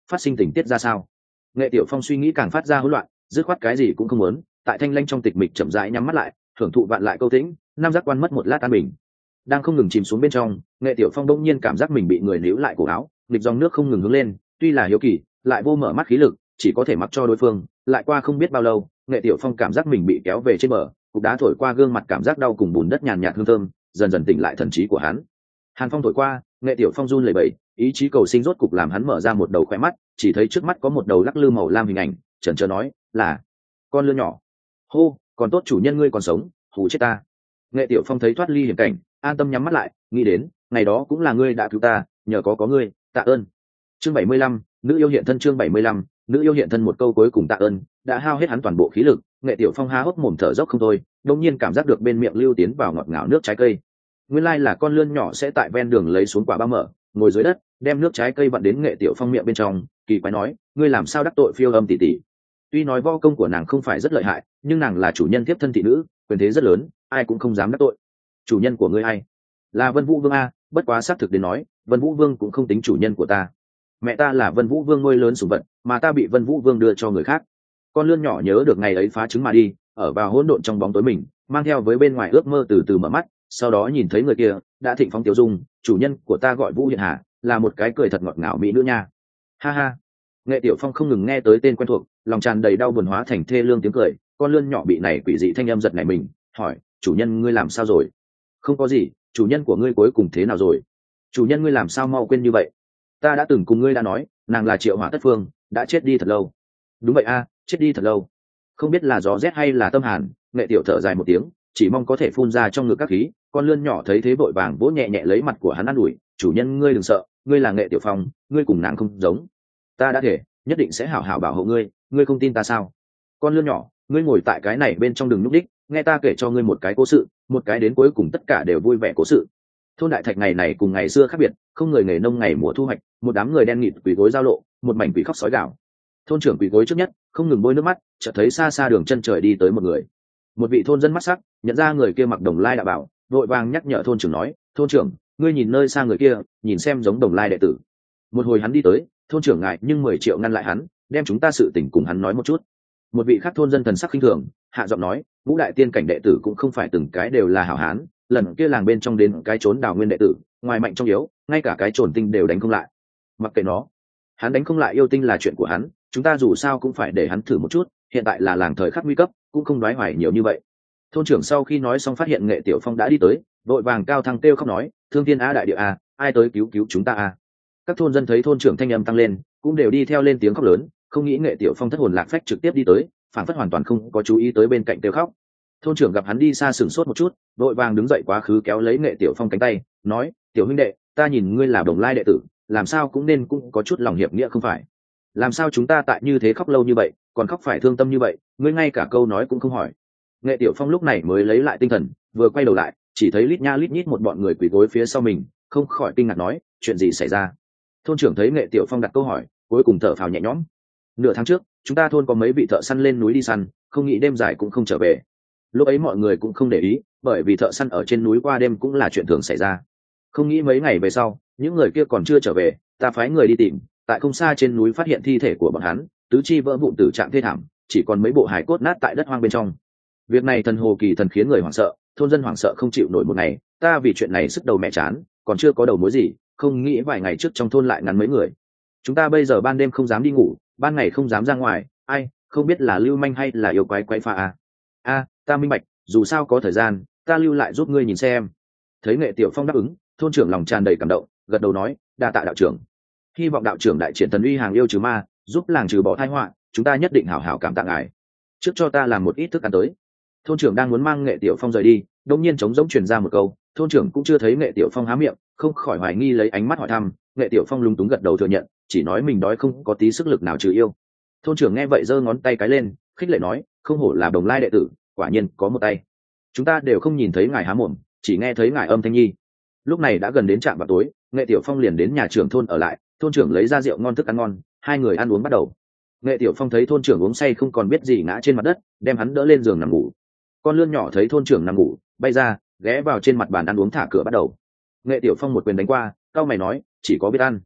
phát sinh tình tiết ra sao? Nghệ Tiểu Phong suy nghĩ càng phát ra hỗn loạn, dứt khoát cái gì cũng không muốn, tại thanh lanh trong tịch mịch chậm rãi nhắm mắt lại, thưởng thụ vạn lại câu tĩnh, năm giác quan mất một lát an bình. Đang không ngừng chìm xuống bên trong, Nghệ Tiểu Phong đông nhiên cảm giác mình bị người níu lại cổ áo, nghịch dòng nước không ngừng hướng lên, tuy là hiếu kỳ, lại vô mở mắt khí lực, chỉ có thể mặc cho đối phương. Lại qua không biết bao lâu, Nghệ Tiểu Phong cảm giác mình bị kéo về trên bờ, cục đá thổi qua gương mặt, cảm giác đau cùng bùn đất nhàn nhạt hương thơm, dần dần tỉnh lại thần trí của hắn. Hàn phong thổi qua, Nghệ Tiểu Phong run lẩy bẩy, ý chí cầu sinh rốt cục làm hắn mở ra một đầu khóe mắt, chỉ thấy trước mắt có một đầu lắc lư màu lam hình ảnh, chần chờ nói, là con lươn nhỏ. Hô, còn tốt chủ nhân ngươi còn sống, hù chết ta. Nghệ Tiểu Phong thấy thoát ly hiểm cảnh, an tâm nhắm mắt lại, nghĩ đến ngày đó cũng là ngươi đã cứu ta, nhờ có có ngươi, tạ ơn. Chương bảy mươi lăm, nữ yêu hiện thân. Chương bảy mươi lăm, nữ yêu hiện thân. Một câu cuối cùng tạ ơn đã hao hết hắn toàn bộ khí lực. Nghệ Tiểu Phong há hốc mồm thở dốc không thôi, đột nhiên cảm giác được bên miệng lưu tiến vào ngọt ngào nước trái cây. Nguyên lai là con lươn nhỏ sẽ tại ven đường lấy xuống quả bao mở, ngồi dưới đất, đem nước trái cây vặn đến Nghệ Tiểu Phong miệng bên trong, kỳ quái nói, ngươi làm sao đắc tội Phiêu Âm tỷ tỷ? Tuy nói võ công của nàng không phải rất lợi hại, nhưng nàng là chủ nhân tiếp thân thị nữ, quyền thế rất lớn, ai cũng không dám đắc tội. Chủ nhân của ngươi ai? Là Vân Vũ Vương a, bất quá xác thực đến nói, Vân Vũ Vương cũng không tính chủ nhân của ta. Mẹ ta là Vân Vũ Vương nuôi lớn sủng vật, mà ta bị Vân Vũ Vương đưa cho người khác. Con lươn nhỏ nhớ được ngày ấy phá trứng mà đi, ở vào hỗn độn trong bóng tối mình, mang theo với bên ngoài ước mơ từ từ mở mắt, sau đó nhìn thấy người kia đã thịnh phóng tiêu dung, chủ nhân của ta gọi Vũ Hiện Hà, là một cái cười thật ngọt ngào mỹ nữ nha. Ha ha. Nghệ Tiểu Phong không ngừng nghe tới tên quen thuộc, lòng tràn đầy đau buồn hóa thành thê lương tiếng cười. Con lươn nhỏ bị này quỷ dị thanh âm giật nảy mình, hỏi, chủ nhân ngươi làm sao rồi? Không có gì, chủ nhân của ngươi cuối cùng thế nào rồi? Chủ nhân ngươi làm sao mau quên như vậy? Ta đã từng cùng ngươi đã nói, nàng là Triệu Hỏa Tất Phương, đã chết đi thật lâu. Đúng vậy a, chết đi thật lâu. Không biết là gió rét hay là tâm hàn, Nghệ Tiểu thở dài một tiếng, chỉ mong có thể phun ra trong ngực các khí. Con lươn nhỏ thấy thế vội vàng vỗ nhẹ nhẹ lấy mặt của hắn an ủi, chủ nhân ngươi đừng sợ, ngươi là Nghệ Tiểu Phong, ngươi cùng nàng không giống. Ta đã thể, nhất định sẽ hảo hảo bảo hộ ngươi, ngươi không tin ta sao? Con lươn nhỏ, ngươi ngồi tại cái này bên trong đường núp đích, nghe ta kể cho ngươi một cái cố sự, một cái đến cuối cùng tất cả đều vui vẻ cố sự. Thôn Đại Thạch ngày này cùng ngày xưa khác biệt, không người nghề nông ngày mùa thu hoạch, một đám người đen nghịt quỳ gối giao lộ, một mảnh quỷ khóc sói gào. Thôn trưởng quỳ gối trước nhất, không ngừng bôi nước mắt, chợt thấy xa xa đường chân trời đi tới một người. Một vị thôn dân mắt sắc, nhận ra người kia mặc đồng lai đạo bảo, vội vàng nhắc nhở thôn trưởng nói, thôn trưởng, ngươi nhìn nơi xa người kia, nhìn xem giống đồng lai đệ tử. Một hồi hắn đi tới, thôn trưởng ngại nhưng mười triệu ngăn lại hắn, đem chúng ta sự tình cùng hắn nói một chút. Một vị khác thôn dân thần sắc khinh thường, hạ giọng nói, ngũ đại tiên cảnh đệ tử cũng không phải từng cái đều là hảo hán, lần kia làng bên trong đến cái trốn đào nguyên đệ tử, ngoài mạnh trong yếu, ngay cả cái trồn tinh đều đánh không lại. Mặc kệ nó, hắn đánh không lại yêu tinh là chuyện của hắn, chúng ta dù sao cũng phải để hắn thử một chút, hiện tại là làng thời khắc nguy cấp, cũng không đoái hoài nhiều như vậy. Thôn trưởng sau khi nói xong phát hiện Nghệ Tiểu Phong đã đi tới, vội vàng cao thăng kêu khóc nói, thương thiên á đại địa a, ai tới cứu cứu chúng ta a. Các thôn dân thấy thôn trưởng thanh âm tăng lên, cũng đều đi theo lên tiếng khóc lớn, không nghĩ Nghệ Tiểu Phong thất hồn lạc phách trực tiếp đi tới, phản phất hoàn toàn không có chú ý tới bên cạnh kêu khóc. Thôn trưởng gặp hắn đi xa sửng sốt một chút, vội vàng đứng dậy quá khứ kéo lấy Nghệ Tiểu Phong cánh tay, nói, tiểu huynh đệ, ta nhìn ngươi là đồng lai đệ tử, làm sao cũng nên cũng có chút lòng hiệp nghĩa không phải? Làm sao chúng ta tại như thế khóc lâu như vậy, còn khóc phải thương tâm như vậy, ngươi ngay cả câu nói cũng không hỏi. Nghệ Tiểu Phong lúc này mới lấy lại tinh thần, vừa quay đầu lại, chỉ thấy lít nha lít nhít một bọn người quỳ gối phía sau mình, không khỏi kinh ngạc nói, chuyện gì xảy ra? Thôn trưởng thấy Nghệ Tiểu Phong đặt câu hỏi, cuối cùng thở phào nhẹ nhõm. Nửa tháng trước, chúng ta thôn có mấy vị thợ săn lên núi đi săn, không nghĩ đêm dài cũng không trở về. Lúc ấy mọi người cũng không để ý, bởi vì thợ săn ở trên núi qua đêm cũng là chuyện thường xảy ra. Không nghĩ mấy ngày về sau, những người kia còn chưa trở về, ta phái người đi tìm, tại không xa trên núi phát hiện thi thể của bọn hắn, tứ chi vỡ vụn tử trạng thê thảm, chỉ còn mấy bộ hài cốt nát tại đất hoang bên trong. Việc này thần hồ kỳ thần khiến người hoảng sợ, thôn dân hoảng sợ không chịu nổi một ngày, ta vì chuyện này sức đầu mẹ chán, còn chưa có đầu mối gì, không nghĩ vài ngày trước trong thôn lại ngắn mấy người. Chúng ta bây giờ ban đêm không dám đi ngủ, ban ngày không dám ra ngoài, ai, không biết là lưu manh hay là yêu quái quái pha à? A, ta minh bạch, dù sao có thời gian, ta lưu lại giúp ngươi nhìn xem. Thấy Nghệ Tiểu Phong đáp ứng, thôn trưởng lòng tràn đầy cảm động, gật đầu nói, đa tạ đạo trưởng. Hy vọng đạo trưởng đại triển thần uy hàng yêu trừ ma, giúp làng trừ bỏ tai họa, chúng ta nhất định hảo hảo cảm tạ ngài. Trước cho ta làm một ít thức ăn tới. Thôn trưởng đang muốn mang Nghệ Tiểu Phong rời đi, đột nhiên trống rỗng truyền ra một câu, thôn trưởng cũng chưa thấy Nghệ Tiểu Phong há miệng, không khỏi hoài nghi lấy ánh mắt hỏi thăm. Nghệ Tiểu Phong lúng túng gật đầu thừa nhận, chỉ nói mình đói không có tí sức lực nào trừ yêu. Thôn trưởng nghe vậy giơ ngón tay cái lên, khích lệ nói, không hổ là đồng lai đệ tử, quả nhiên có một tay. Chúng ta đều không nhìn thấy ngài há mồm, chỉ nghe thấy ngài âm thanh nhi. Lúc này đã gần đến trạm vào tối, Nghệ Tiểu Phong liền đến nhà trưởng thôn ở lại, thôn trưởng lấy ra rượu ngon thức ăn ngon, hai người ăn uống bắt đầu. Nghệ Tiểu Phong thấy thôn trưởng uống say không còn biết gì ngã trên mặt đất, đem hắn đỡ lên giường nằm ngủ. Con lươn nhỏ thấy thôn trưởng nằm ngủ, bay ra, ghé vào trên mặt bàn ăn uống thả cửa bắt đầu. Nghệ Tiểu Phong một quyền đánh qua, cau mày nói, chỉ có biết ăn.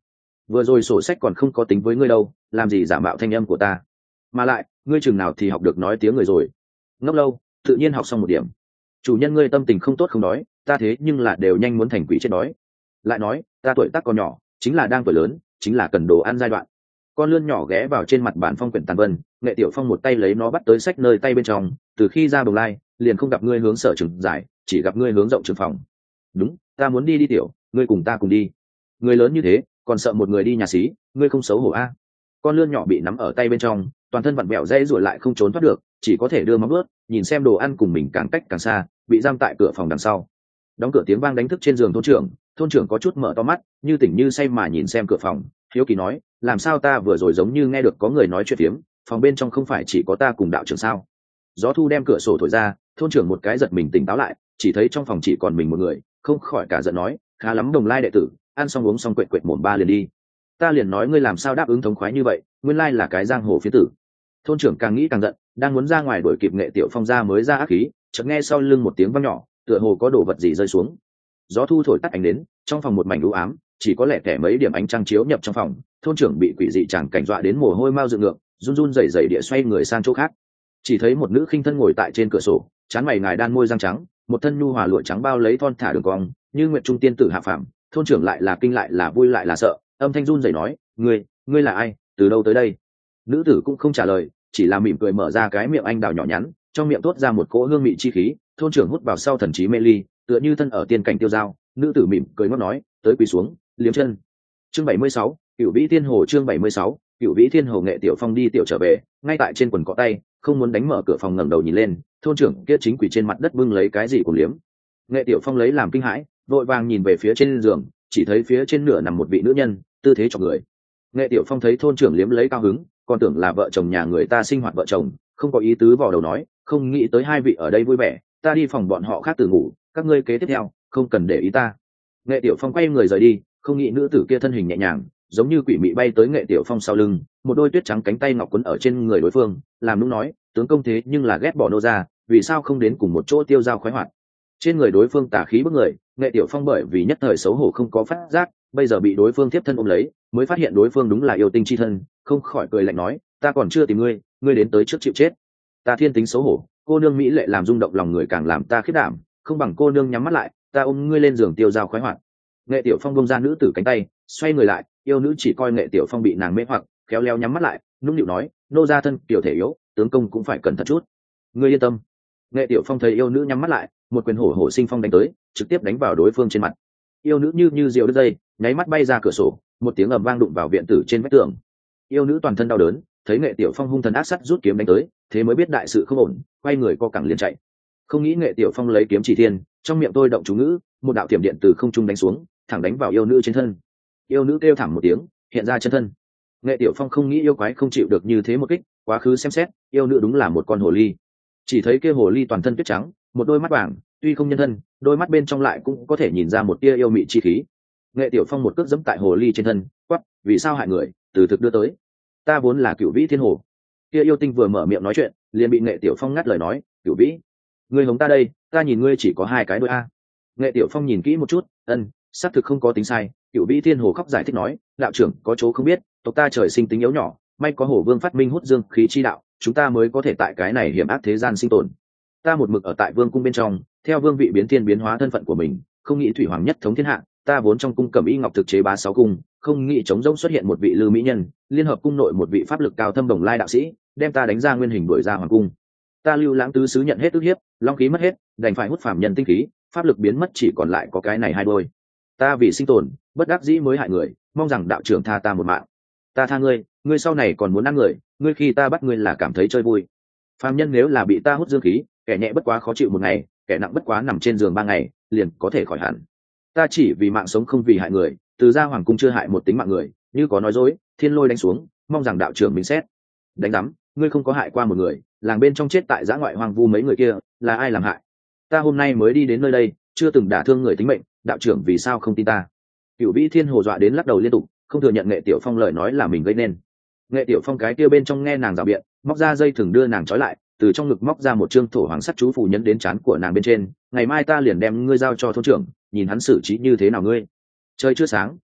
vừa rồi sổ sách còn không có tính với ngươi đâu, làm gì giả mạo thanh âm của ta. Mà lại ngươi chừng nào thì học được nói tiếng người rồi? Ngốc lâu, tự nhiên học xong một điểm. Chủ nhân ngươi tâm tình không tốt không đói, ta thế nhưng là đều nhanh muốn thành quỷ chết đói. Lại nói ta tuổi tác còn nhỏ, chính là đang tuổi lớn, chính là cần đồ ăn giai đoạn. Con lươn nhỏ ghé vào trên mặt bản phong quyển tàn vân, Nghệ Tiểu Phong một tay lấy nó bắt tới sách nơi tay bên trong. Từ khi ra Bồng Lai liền không gặp ngươi hướng sở trường giải, chỉ gặp ngươi hướng rộng trường phòng. Đúng, ta muốn đi đi tiểu, ngươi cùng ta cùng đi. Người lớn như thế còn sợ một người đi nhà xí, ngươi không xấu hổ a? À? Con lươn nhỏ bị nắm ở tay bên trong, toàn thân vặn vẹo dây ruổi lại không trốn thoát được, chỉ có thể đưa móng vuốt nhìn xem đồ ăn cùng mình càng cách càng xa, bị giam tại cửa phòng đằng sau. Đóng cửa tiếng vang đánh thức trên giường thôn trưởng. Thôn trưởng có chút mở to mắt, như tỉnh như say mà nhìn xem cửa phòng, hiếu kỳ nói, làm sao ta vừa rồi giống như nghe được có người nói chuyện phiếm, phòng bên trong không phải chỉ có ta cùng đạo trưởng sao? Gió thu đem cửa sổ thổi ra, thôn trưởng một cái giật mình tỉnh táo lại, chỉ thấy trong phòng chỉ còn mình một người, không khỏi cả giận nói, khá lắm Đồng Lai đệ tử, ăn xong uống xong quệt quệt mồm ba liền đi. Ta liền nói ngươi làm sao đáp ứng thống khoái như vậy, nguyên lai là cái giang hồ phía tử. Thôn trưởng càng nghĩ càng giận, đang muốn ra ngoài đuổi kịp Nghệ Tiểu Phong ra mới ra ác khí, chợt nghe sau lưng một tiếng vang nhỏ, tựa hồ có đồ vật gì rơi xuống. Gió thu thổi tắt ánh đến, trong phòng một mảnh u ám, chỉ có lẻ tẻ mấy điểm ánh trăng chiếu nhập trong phòng. Thôn trưởng bị quỷ dị chẳng cảnh dọa đến mồ hôi mau dựng ngược, run run rẩy rẩy địa xoay người sang chỗ khác. Chỉ thấy một nữ khinh thân ngồi tại trên cửa sổ, trán mày ngài đan môi răng trắng, một thân nhu hòa lụa trắng bao lấy thon thả đường cong, như nguyệt trung tiên tử hạ phàm. Thôn trưởng lại là kinh lại là vui lại là sợ, âm thanh run rẩy nói, ngươi ngươi là ai, từ đâu tới đây? Nữ tử cũng không trả lời, chỉ là mỉm cười mở ra cái miệng anh đào nhỏ nhắn, trong miệng toát ra một cỗ hương mị chi khí. Thôn trưởng hút vào sau thần trí mê ly, tựa như thân ở tiên cảnh tiêu dao. Nữ tử mỉm cười ngót nói, tới quỳ xuống liếm chân. Chương bảy mươi sáu, Cửu Vĩ Thiên Hồ. Chương bảy mươi sáu, Cửu Vĩ Thiên Hồ. Nghệ Tiểu Phong đi tiểu trở về, ngay tại trên quần cọ tay, không muốn đánh mở cửa phòng, ngẩng đầu nhìn lên, thôn trưởng kia chính quỳ trên mặt đất bưng lấy cái gì cùng liếm. Nghệ Tiểu Phong lấy làm kinh hãi, vội vàng nhìn về phía trên giường, chỉ thấy phía trên nửa nằm một vị nữ nhân, tư thế cho người. Nghệ Tiểu Phong thấy thôn trưởng liếm lấy cao hứng, còn tưởng là vợ chồng nhà người ta sinh hoạt vợ chồng, không có ý tứ vò đầu nói, không nghĩ tới hai vị ở đây vui vẻ, ta đi phòng bọn họ khác từ ngủ, các ngươi kế tiếp theo không cần để ý ta. Nghệ Tiểu Phong quay người rời đi, không nghĩ nữ tử kia thân hình nhẹ nhàng, giống như quỷ mị bay tới Nghệ Tiểu Phong sau lưng, một đôi tuyết trắng cánh tay ngọc quấn ở trên người đối phương, làm nũng nói, tướng công thế nhưng là ghét bỏ nô gia, vì sao không đến cùng một chỗ tiêu dao khoái hoạt. Trên người đối phương tà khí bức người, Nghệ Tiểu Phong bởi vì nhất thời xấu hổ không có phát giác, bây giờ bị đối phương tiếp thân ôm lấy, mới phát hiện đối phương đúng là yêu tinh chi thân, không khỏi cười lạnh nói, ta còn chưa tìm ngươi, ngươi đến tới trước chịu chết. Ta thiên tính xấu hổ, cô nương mỹ lệ làm rung động lòng người càng làm ta khiếp đảm, không bằng cô nương nhắm mắt lại, ta ôm ngươi lên giường tiêu dao khoái hoạt. Nghệ Tiểu Phong bông ra nữ tử cánh tay, xoay người lại, yêu nữ chỉ coi Nghệ Tiểu Phong bị nàng mê hoặc, khéo léo nhắm mắt lại, nũng nịu nói, nô gia thân tiểu thể yếu, tướng công cũng phải cẩn thận chút. Ngươi yên tâm. Nghệ Tiểu Phong thấy yêu nữ nhắm mắt lại, một quyền hổ hổ sinh phong đánh tới, trực tiếp đánh vào đối phương trên mặt. Yêu nữ như như diều đứt dây, nháy mắt bay ra cửa sổ, một tiếng ầm vang đụng vào viện tử trên vách tường. Yêu nữ toàn thân đau đớn, thấy Nghệ Tiểu Phong hung thần ác sắt rút kiếm đánh tới, thế mới biết đại sự không ổn, quay người co cẳng liền chạy. Không nghĩ Nghệ Tiểu Phong lấy kiếm chỉ thiên, trong miệng tôi động chú ngữ, một đạo tiềm điện từ không trung đánh xuống, thẳng đánh vào yêu nữ trên thân. Yêu nữ kêu thảm một tiếng, hiện ra chân thân. Nghệ Tiểu Phong không nghĩ yêu quái không chịu được như thế một kích, quá khứ xem xét, yêu nữ đúng là một con hồ ly. Chỉ thấy kia hồ ly toàn thân tuyết trắng, một đôi mắt vàng, tuy không nhân thân, đôi mắt bên trong lại cũng có thể nhìn ra một tia yêu mị chi khí. Nghệ Tiểu Phong một cước giẫm tại hồ ly trên thân, quắc, vì sao hại người, từ thực đưa tới. Ta vốn là Cửu Vĩ Thiên Hồ. Kia yêu tinh vừa mở miệng nói chuyện, liền bị Nghệ Tiểu Phong ngắt lời nói, Cửu Vĩ, ngươi hống ta đây, ta nhìn ngươi chỉ có hai cái đôi a. Nghệ Tiểu Phong nhìn kỹ một chút, ân, xác thực không có tính sai. Cửu Vĩ Thiên Hồ khóc giải thích nói, đạo trưởng có chỗ không biết, tộc ta trời sinh tính yếu nhỏ, may có Hồ Vương phát minh hút dương khí chi đạo, chúng ta mới có thể tại cái này hiểm ác thế gian sinh tồn. Ta một mực ở tại vương cung bên trong, theo vương vị biến thiên biến hóa thân phận của mình, không nghĩ thủy hoàng nhất thống thiên hạ, ta vốn trong cung cẩm y ngọc thực chế bá sáu cung, không nghĩ chống rỗng xuất hiện một vị lư mỹ nhân, liên hợp cung nội một vị pháp lực cao thâm Đồng Lai đạo sĩ, đem ta đánh ra nguyên hình đuổi ra hoàng cung. Ta lưu lãng tứ sứ nhận hết ức hiếp, long khí mất hết, đành phải hút phàm nhân tinh khí, pháp lực biến mất chỉ còn lại có cái này hai đôi. Ta vì sinh tồn, bất đắc dĩ mới hại người, mong rằng đạo trưởng tha ta một mạng. Ta tha ngươi, ngươi sau này còn muốn ăn người, ngươi khi ta bắt ngươi là cảm thấy chơi vui. Phàm nhân nếu là bị ta hút dương khí, kẻ nhẹ bất quá khó chịu một ngày, kẻ nặng bất quá nằm trên giường ba ngày, liền có thể khỏi hẳn. Ta chỉ vì mạng sống không vì hại người, từ ra hoàng cung chưa hại một tính mạng người, như có nói dối, thiên lôi đánh xuống, mong rằng đạo trưởng bình xét. Đánh rắm, ngươi không có hại qua một người, làng bên trong chết tại giã ngoại hoang vu mấy người kia, là ai làm hại? Ta hôm nay mới đi đến nơi đây, chưa từng đả thương người tính mệnh, đạo trưởng vì sao không tin ta? Cửu Vĩ Thiên Hồ dọa đến lắc đầu liên tục, không thừa nhận Nghệ Tiểu Phong lời nói là mình gây nên. Nghệ Tiểu Phong cái kia bên trong nghe nàng rào biện, móc ra dây thừng đưa nàng trói lại, từ trong ngực móc ra một chương thổ hoàng sắt chú phù nhấn đến trán của nàng bên trên, ngày mai ta liền đem ngươi giao cho thôn trưởng, nhìn hắn xử trí như thế nào ngươi. Trời chưa sáng,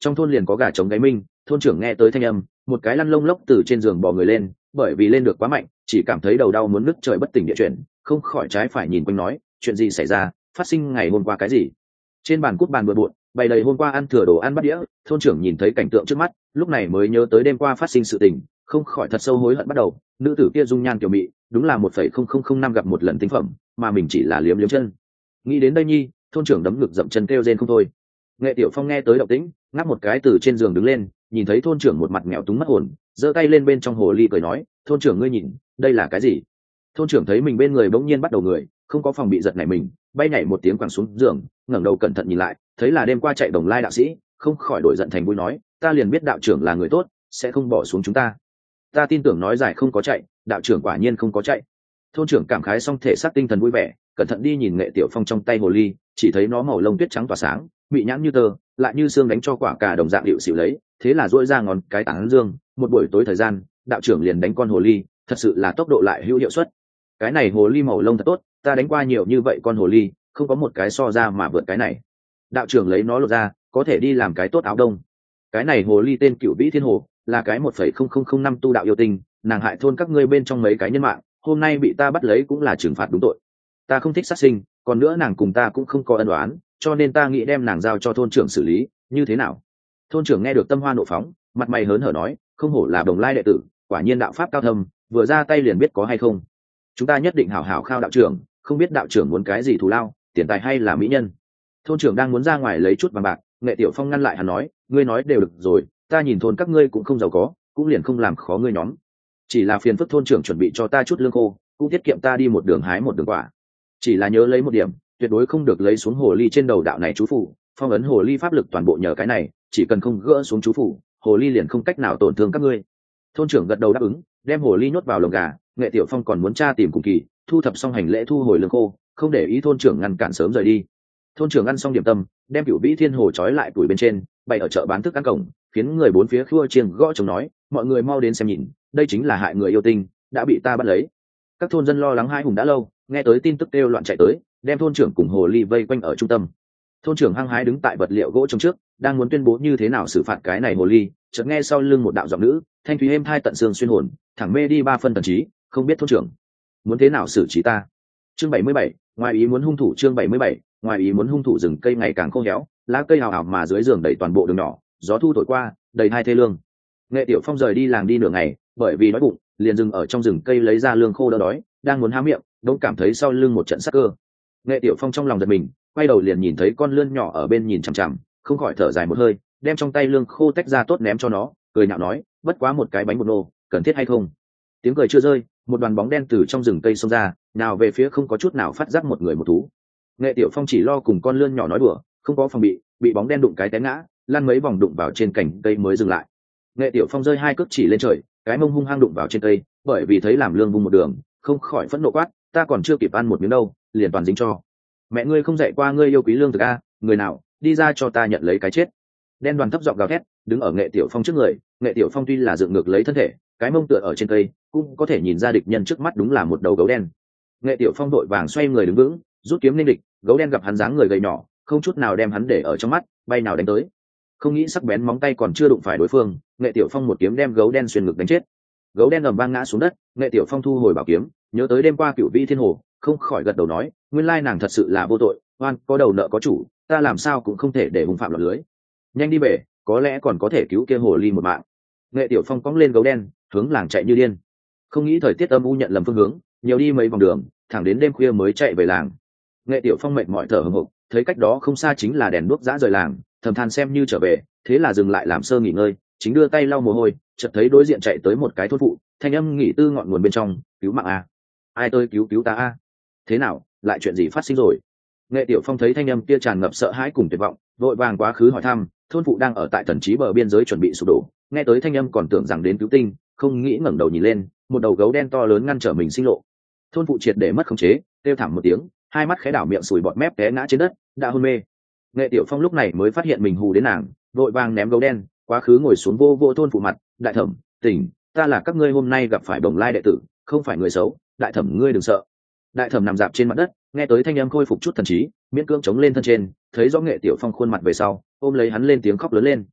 trong thôn liền có gà trống gáy minh. Thôn trưởng nghe tới thanh âm, một cái lăn lông lốc từ trên giường bò người lên, bởi vì lên được quá mạnh, chỉ cảm thấy đầu đau muốn nứt trời bất tỉnh địa chuyển, không khỏi trái phải nhìn quanh nói, chuyện gì xảy ra, phát sinh ngày hôm qua cái gì? Trên bàn cút bàn bừa bộn, bày đầy hôm qua ăn thừa đồ ăn bắt đĩa. Thôn trưởng nhìn thấy cảnh tượng trước mắt, lúc này mới nhớ tới đêm qua phát sinh sự tình, không khỏi thật sâu hối hận bắt đầu. Nữ tử kia dung nhan kiều mị, đúng là một phẩy không không không năm gặp một lần tinh phẩm, mà mình chỉ là liếm liếm chân. Nghĩ đến đây nhi, thôn trưởng đấm ngực dậm chân kêu rên không thôi. Nghệ Tiểu Phong nghe tới động tĩnh, ngáp một cái từ trên giường đứng lên, nhìn thấy thôn trưởng một mặt nghèo túng mất hồn, giơ tay lên bên trong hồ ly cười nói, thôn trưởng ngươi nhìn, đây là cái gì? Thôn trưởng thấy mình bên người bỗng nhiên bắt đầu người, không có phòng bị giật này mình, bay nhảy một tiếng quẳng xuống giường, ngẩng đầu cẩn thận nhìn lại, thấy là đêm qua chạy Đồng Lai đạo sĩ, không khỏi đổi giận thành vui nói, ta liền biết đạo trưởng là người tốt, sẽ không bỏ xuống chúng ta. Ta tin tưởng nói giải không có chạy, đạo trưởng quả nhiên không có chạy. Thôn trưởng cảm khái xong thể xác tinh thần vui vẻ, cẩn thận đi nhìn Nghệ Tiểu Phong trong tay hồ ly, chỉ thấy nó màu lông tuyết trắng tỏa sáng, bị nhãn như tơ, lại như xương đánh cho quả cả đồng dạng điệu xỉu lấy, thế là duỗi ra ngón cái tán dương, một buổi tối thời gian, đạo trưởng liền đánh con hồ ly, thật sự là tốc độ lại hữu hiệu suất. Cái này hồ ly màu lông thật tốt, ta đánh qua nhiều như vậy con hồ ly, không có một cái so ra mà vượt cái này. Đạo trưởng lấy nó lột ra, có thể đi làm cái tốt áo đông. Cái này hồ ly tên Cửu Vĩ Thiên Hồ, là cái một phẩy không không không năm tu đạo yêu tinh, nàng hại thôn các ngươi bên trong mấy cái nhân mạng, hôm nay bị ta bắt lấy cũng là trừng phạt đúng tội. Ta không thích sát sinh, còn nữa nàng cùng ta cũng không có ân oán, cho nên ta nghĩ đem nàng giao cho thôn trưởng xử lý, như thế nào? Thôn trưởng nghe được tâm hoa nộ phóng, mặt mày hớn hở nói, không hổ là Đồng Lai đệ tử, quả nhiên đạo pháp cao thâm, vừa ra tay liền biết có hay không. Chúng ta nhất định hảo hảo khao đạo trưởng, không biết đạo trưởng muốn cái gì thù lao, tiền tài hay là mỹ nhân? Thôn trưởng đang muốn ra ngoài lấy chút vàng bạc, Nghệ Tiểu Phong ngăn lại hắn nói, ngươi nói đều được rồi, ta nhìn thôn các ngươi cũng không giàu có, cũng liền không làm khó ngươi nhóm. Chỉ là phiền phức thôn trưởng chuẩn bị cho ta chút lương khô, cũng tiết kiệm ta đi một đường hái một đường quả. Chỉ là nhớ lấy một điểm, tuyệt đối không được lấy xuống hồ ly trên đầu đạo này chú phủ, phong ấn hồ ly pháp lực toàn bộ nhờ cái này, chỉ cần không gỡ xuống chú phủ, hồ ly liền không cách nào tổn thương các ngươi. Thôn trưởng gật đầu đáp ứng, đem hồ ly nhốt vào lồng gà. Nghệ Tiểu Phong còn muốn tra tìm cùng kỳ, thu thập xong hành lễ thu hồi lương khô, không để ý thôn trưởng ngăn cản sớm rời đi. Thôn trưởng ăn xong điểm tâm, đem Cửu Vĩ Thiên Hồ trói lại tuổi bên trên, bày ở chợ bán thức ăn cổng, khiến người bốn phía khua chiêng gõ trống nói, mọi người mau đến xem nhìn, đây chính là hại người yêu tinh, đã bị ta bắt lấy. Các thôn dân lo lắng hai hùng đã lâu, nghe tới tin tức kêu loạn chạy tới, đem thôn trưởng cùng hồ ly vây quanh ở trung tâm. Thôn trưởng hăng hái đứng tại vật liệu gỗ trong trước, đang muốn tuyên bố như thế nào xử phạt cái này hồ ly, chợt nghe sau lưng một đạo giọng nữ, thanh thúy êm thai tận xương xuyên hồn, thẳng mê đi ba phân tần trí, không biết thôn trưởng muốn thế nào xử trí ta. Chương bảy mươi bảy, ngoài ý muốn hung thủ. Chương bảy mươi bảy, ngoài ý muốn hung thủ. Rừng cây ngày càng khô héo, lá cây hào hào mà dưới giường đầy toàn bộ đường nhỏ, gió thu thổi qua, đầy hai thê lương. Nghệ Tiểu Phong rời đi làng đi nửa ngày, bởi vì đói bụng, liền dừng ở trong rừng cây lấy ra lương khô đỡ đói, đang muốn há miệng, đống cảm thấy sau lưng một trận sắc cơ. Nghệ Tiểu Phong trong lòng giật mình, quay đầu liền nhìn thấy con lươn nhỏ ở bên nhìn chằm chằm, không khỏi thở dài một hơi, đem trong tay lương khô tách ra tốt ném cho nó, cười nhạo nói, bất quá một cái bánh bột nô, cần thiết hay không? Tiếng cười chưa rơi, một đoàn bóng đen từ trong rừng cây xông ra, nào về phía không có chút nào phát giác một người một thú. Nghệ Tiểu Phong chỉ lo cùng con lươn nhỏ nói đùa, không có phòng bị, bị bóng đen đụng cái té ngã, lăn mấy vòng đụng vào trên cành cây mới dừng lại. Nghệ Tiểu Phong rơi hai cước chỉ lên trời, cái mông hung hăng đụng vào trên cây, bởi vì thấy làm lương vung một đường, không khỏi phẫn nộ quát, ta còn chưa kịp ăn một miếng đâu, liền toàn dính cho. Mẹ ngươi không dạy qua ngươi yêu quý lương thực a, người nào đi ra cho ta nhận lấy cái chết. Đen đoàn thấp giọng gào thét, đứng ở Nghệ Tiểu Phong trước người. Nghệ Tiểu Phong tuy là dựng ngược lấy thân thể, cái mông tựa ở trên cây, cũng có thể nhìn ra địch nhân trước mắt đúng là một đầu gấu đen. Nghệ Tiểu Phong đội vàng xoay người đứng vững, rút kiếm nên địch. Gấu đen gặp hắn dáng người gầy nhỏ, không chút nào đem hắn để ở trong mắt, bay nào đánh tới. Không nghĩ sắc bén móng tay còn chưa đụng phải đối phương, Nghệ Tiểu Phong một kiếm đem gấu đen xuyên ngực đánh chết. Gấu đen ầm vang ngã xuống đất. Nghệ Tiểu Phong thu hồi bảo kiếm, nhớ tới đêm qua Cửu Vĩ Thiên Hồ, không khỏi gật đầu nói, nguyên lai nàng thật sự là vô tội, oan có đầu nợ có chủ, ta làm sao cũng không thể để hung phạm lọt lưới. Nhanh đi về, có lẽ còn có thể cứu kia hồ ly một mạng. Nghệ Tiểu Phong cong lên gấu đen, hướng làng chạy như điên. Không nghĩ thời tiết âm u nhận lầm phương hướng, nhiều đi mấy vòng đường, thẳng đến đêm khuya mới chạy về làng. Nghệ Tiểu Phong mệt mỏi thở hổn hộc, thấy cách đó không xa chính là đèn đuốc dã rời làng, thầm than xem như trở về, thế là dừng lại làm sơ nghỉ ngơi, chính đưa tay lau mồ hôi, chợt thấy đối diện chạy tới một cái thôn phụ, thanh âm nghỉ tư ngọn nguồn bên trong, cứu mạng a, ai tôi cứu cứu ta a, thế nào, lại chuyện gì phát sinh rồi? Nghệ Tiểu Phong thấy thanh âm kia tràn ngập sợ hãi cùng tuyệt vọng, vội vàng quá khứ hỏi thăm. Thôn phụ đang ở tại thần trí bờ biên giới chuẩn bị sụp đổ, nghe tới thanh âm còn tưởng rằng đến cứu tinh, không nghĩ ngẩng đầu nhìn lên, một đầu gấu đen to lớn ngăn trở mình sinh lộ. Thôn phụ triệt để mất khống chế, kêu thảm một tiếng, hai mắt khẽ đảo miệng sùi bọt mép té ngã trên đất, đã hôn mê. Nghệ Tiểu Phong lúc này mới phát hiện mình hù đến nàng, vội vàng ném gấu đen, quá khứ ngồi xuống vô vô thôn phụ mặt, đại thẩm, tỉnh, ta là các ngươi hôm nay gặp phải Bồng Lai đệ tử, không phải người xấu, đại thẩm ngươi đừng sợ. Đại thẩm nằm dạp trên mặt đất, nghe tới thanh âm khôi phục chút thần trí, miễn cưỡng chống lên thân trên, thấy rõ Nghệ Tiểu Phong khuôn mặt về sau, ôm lấy hắn lên tiếng khóc lớn lên.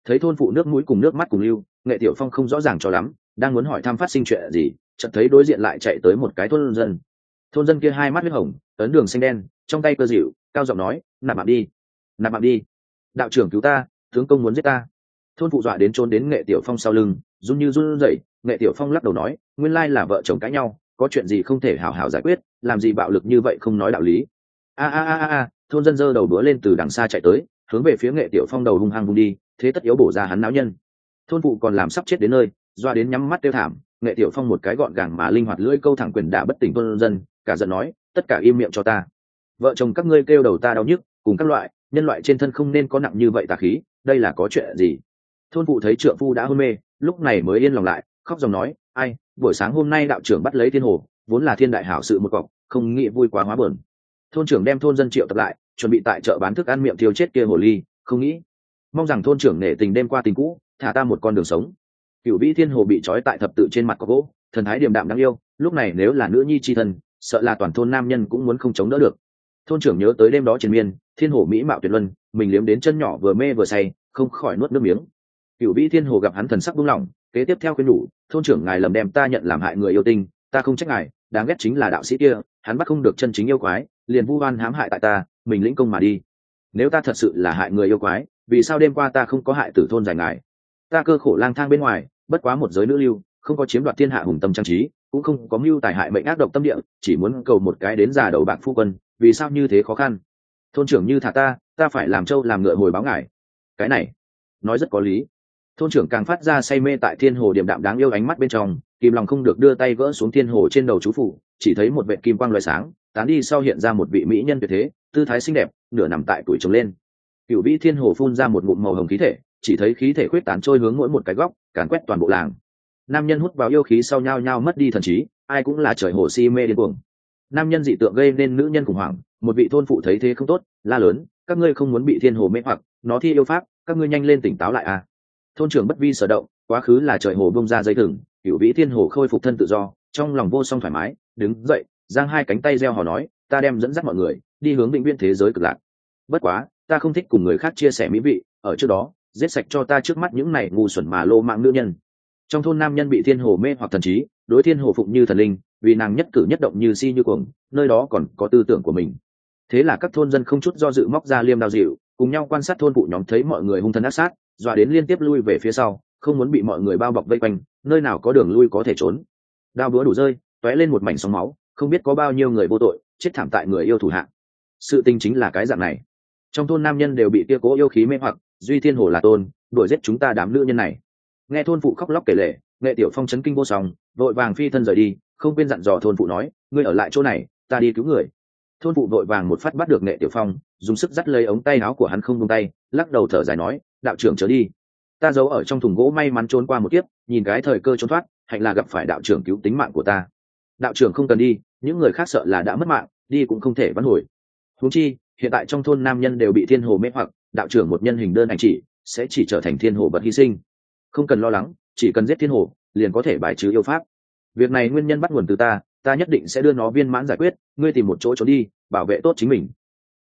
Thấy thôn phụ nước mũi cùng nước mắt cùng lưu, Nghệ Tiểu Phong không rõ ràng cho lắm, đang muốn hỏi thăm phát sinh chuyện gì, chợt thấy đối diện lại chạy tới một cái thôn dân. Thôn dân kia hai mắt huyết hồng, ấn đường xanh đen, trong tay cơ dịu, cao giọng nói, nạp mạng đi, nạp mạng đi, đạo trưởng cứu ta, tướng công muốn giết ta. Thôn phụ dọa đến trốn đến Nghệ Tiểu Phong sau lưng, run như run rẩy. Nghệ Tiểu Phong lắc đầu nói, nguyên lai là vợ chồng cãi nhau, có chuyện gì không thể hảo hảo giải quyết, làm gì bạo lực như vậy không nói đạo lý. A a a a, thôn dân giơ đầu búa lên từ đằng xa chạy tới, hướng về phía Nghệ Tiểu Phong đầu hung hăng vung đi, thế tất yếu bổ ra hắn náo nhân. Thôn phụ còn làm sắp chết đến nơi, doa đến nhắm mắt tiêu thảm. Nghệ Tiểu Phong một cái gọn gàng mà linh hoạt lưỡi câu thẳng quyền đả bất tỉnh thôn dân, cả giận nói, tất cả im miệng cho ta. Vợ chồng các ngươi kêu đầu ta đau nhức, cùng các loại nhân loại trên thân không nên có nặng như vậy tà khí, đây là có chuyện gì? Thôn phụ thấy trượng phu đã hôn mê, lúc này mới yên lòng lại, khóc dòng nói, ai, buổi sáng hôm nay đạo trưởng bắt lấy thiên hồ, vốn là thiên đại hảo sự một cọc, không nghĩ vui quá hóa bờn. Thôn trưởng đem thôn dân triệu tập lại, chuẩn bị tại chợ bán thức ăn miệng thiêu chết kia hồ ly, không nghĩ mong rằng thôn trưởng nể tình đêm qua tình cũ, thả ta một con đường sống. Cửu vĩ thiên hồ bị trói tại thập tự trên mặt có gỗ, thần thái điềm đạm đáng yêu, lúc này nếu là nữ nhi chi thân, sợ là toàn thôn nam nhân cũng muốn không chống đỡ được. Thôn trưởng nhớ tới đêm đó triền miên, thiên hồ mỹ mạo tuyệt luân, mình liếm đến chân nhỏ vừa mê vừa say, không khỏi nuốt nước miếng. Cửu vĩ thiên hồ gặp hắn thần sắc buông lỏng, kế tiếp theo khuyên nhủ, thôn trưởng ngài lầm đem ta nhận làm hại người yêu tinh, ta không trách ngài, đáng ghét chính là đạo sĩ kia, hắn bắt không được chân chính yêu quái, liền vu oan hãm hại tại ta, mình lĩnh công mà đi. Nếu ta thật sự là hại người yêu quái, vì sao đêm qua ta không có hại tử thôn giải ngài? Ta cơ khổ lang thang bên ngoài, bất quá một giới nữ lưu, không có chiếm đoạt thiên hạ hùng tâm trang trí, cũng không có mưu tài hại mệnh ác độc tâm địa, chỉ muốn cầu một cái đến già đầu bạc phu quân, vì sao như thế khó khăn? Thôn trưởng như thả ta, ta phải làm trâu làm ngựa hồi báo ngài. Cái này nói rất có lý. Thôn trưởng càng phát ra say mê tại thiên hồ điềm đạm đáng yêu ánh mắt bên trong, kìm lòng không được đưa tay gỡ xuống thiên hồ trên đầu chú phủ, chỉ thấy một vệt kim quang loé sáng, tán đi sau hiện ra một vị mỹ nhân tuyệt thế, tư thái xinh đẹp, nửa nằm tại tuổi trồng lên. Cửu vĩ thiên hồ phun ra một ngụm màu hồng khí thể, chỉ thấy khí thể khuyết tán trôi hướng mỗi một cái góc, càn quét toàn bộ làng. Nam nhân hút vào yêu khí sau nhao nhao mất đi thần trí, ai cũng là trời hồ si mê điên cuồng. Nam nhân dị tượng gây nên nữ nhân khủng hoảng, một vị thôn phụ thấy thế không tốt, la lớn, các ngươi không muốn bị thiên hồ mê hoặc, nó thi yêu pháp, các ngươi nhanh lên tỉnh táo lại à. Thôn trưởng bất vi sở động, quá khứ là trời hồ bông ra dây thừng, Cửu vĩ thiên hồ khôi phục thân tự do, trong lòng vô song thoải mái, đứng dậy, giang hai cánh tay reo hò nói, ta đem dẫn dắt mọi người đi hướng vĩnh viễn thế giới cực lạc. Bất quá, ta không thích cùng người khác chia sẻ mỹ vị, ở trước đó, giết sạch cho ta trước mắt những này ngu xuẩn mà lô mạng nữ nhân. Trong thôn nam nhân bị thiên hồ mê hoặc thần trí, đối thiên hồ phụng như thần linh, vì nàng nhất cử nhất động như si như cuồng, nơi đó còn có tư tưởng của mình. Thế là các thôn dân không chút do dự móc ra liêm đao dịu, cùng nhau quan sát thôn phụ nhóm thấy mọi người hung thần ác sát, dọa đến liên tiếp lui về phía sau, không muốn bị mọi người bao bọc vây quanh, nơi nào có đường lui có thể trốn. Đao búa đủ rơi, tóe lên một mảnh sóng máu, không biết có bao nhiêu người vô tội chết thảm tại người yêu thủ hạ. Sự tình chính là cái dạng này. Trong thôn nam nhân đều bị kia cố yêu khí mê hoặc, duy thiên hồ là tôn, đuổi giết chúng ta đám nữ nhân này. Nghe thôn phụ khóc lóc kể lể, Nghệ Tiểu Phong chấn kinh vô song, vội vàng phi thân rời đi, không quên dặn dò thôn phụ nói, ngươi ở lại chỗ này, ta đi cứu người. Thôn phụ vội vàng một phát bắt được Nghệ Tiểu Phong, dùng sức dắt lấy ống tay áo của hắn không buông tay, lắc đầu thở dài nói, đạo trưởng trở đi, ta giấu ở trong thùng gỗ may mắn trốn qua một kiếp, nhìn cái thời cơ trốn thoát, hạnh là gặp phải đạo trưởng cứu tính mạng của ta. Đạo trưởng không cần đi, những người khác sợ là đã mất mạng, đi cũng không thể vãn hồi. Huống chi, hiện tại trong thôn nam nhân đều bị thiên hồ mê hoặc, đạo trưởng một nhân hình đơn ảnh chỉ sẽ chỉ trở thành thiên hồ vật hy sinh. Không cần lo lắng, chỉ cần giết thiên hồ, liền có thể bài trừ yêu pháp. Việc này nguyên nhân bắt nguồn từ ta, ta nhất định sẽ đưa nó viên mãn giải quyết, ngươi tìm một chỗ trốn đi, bảo vệ tốt chính mình.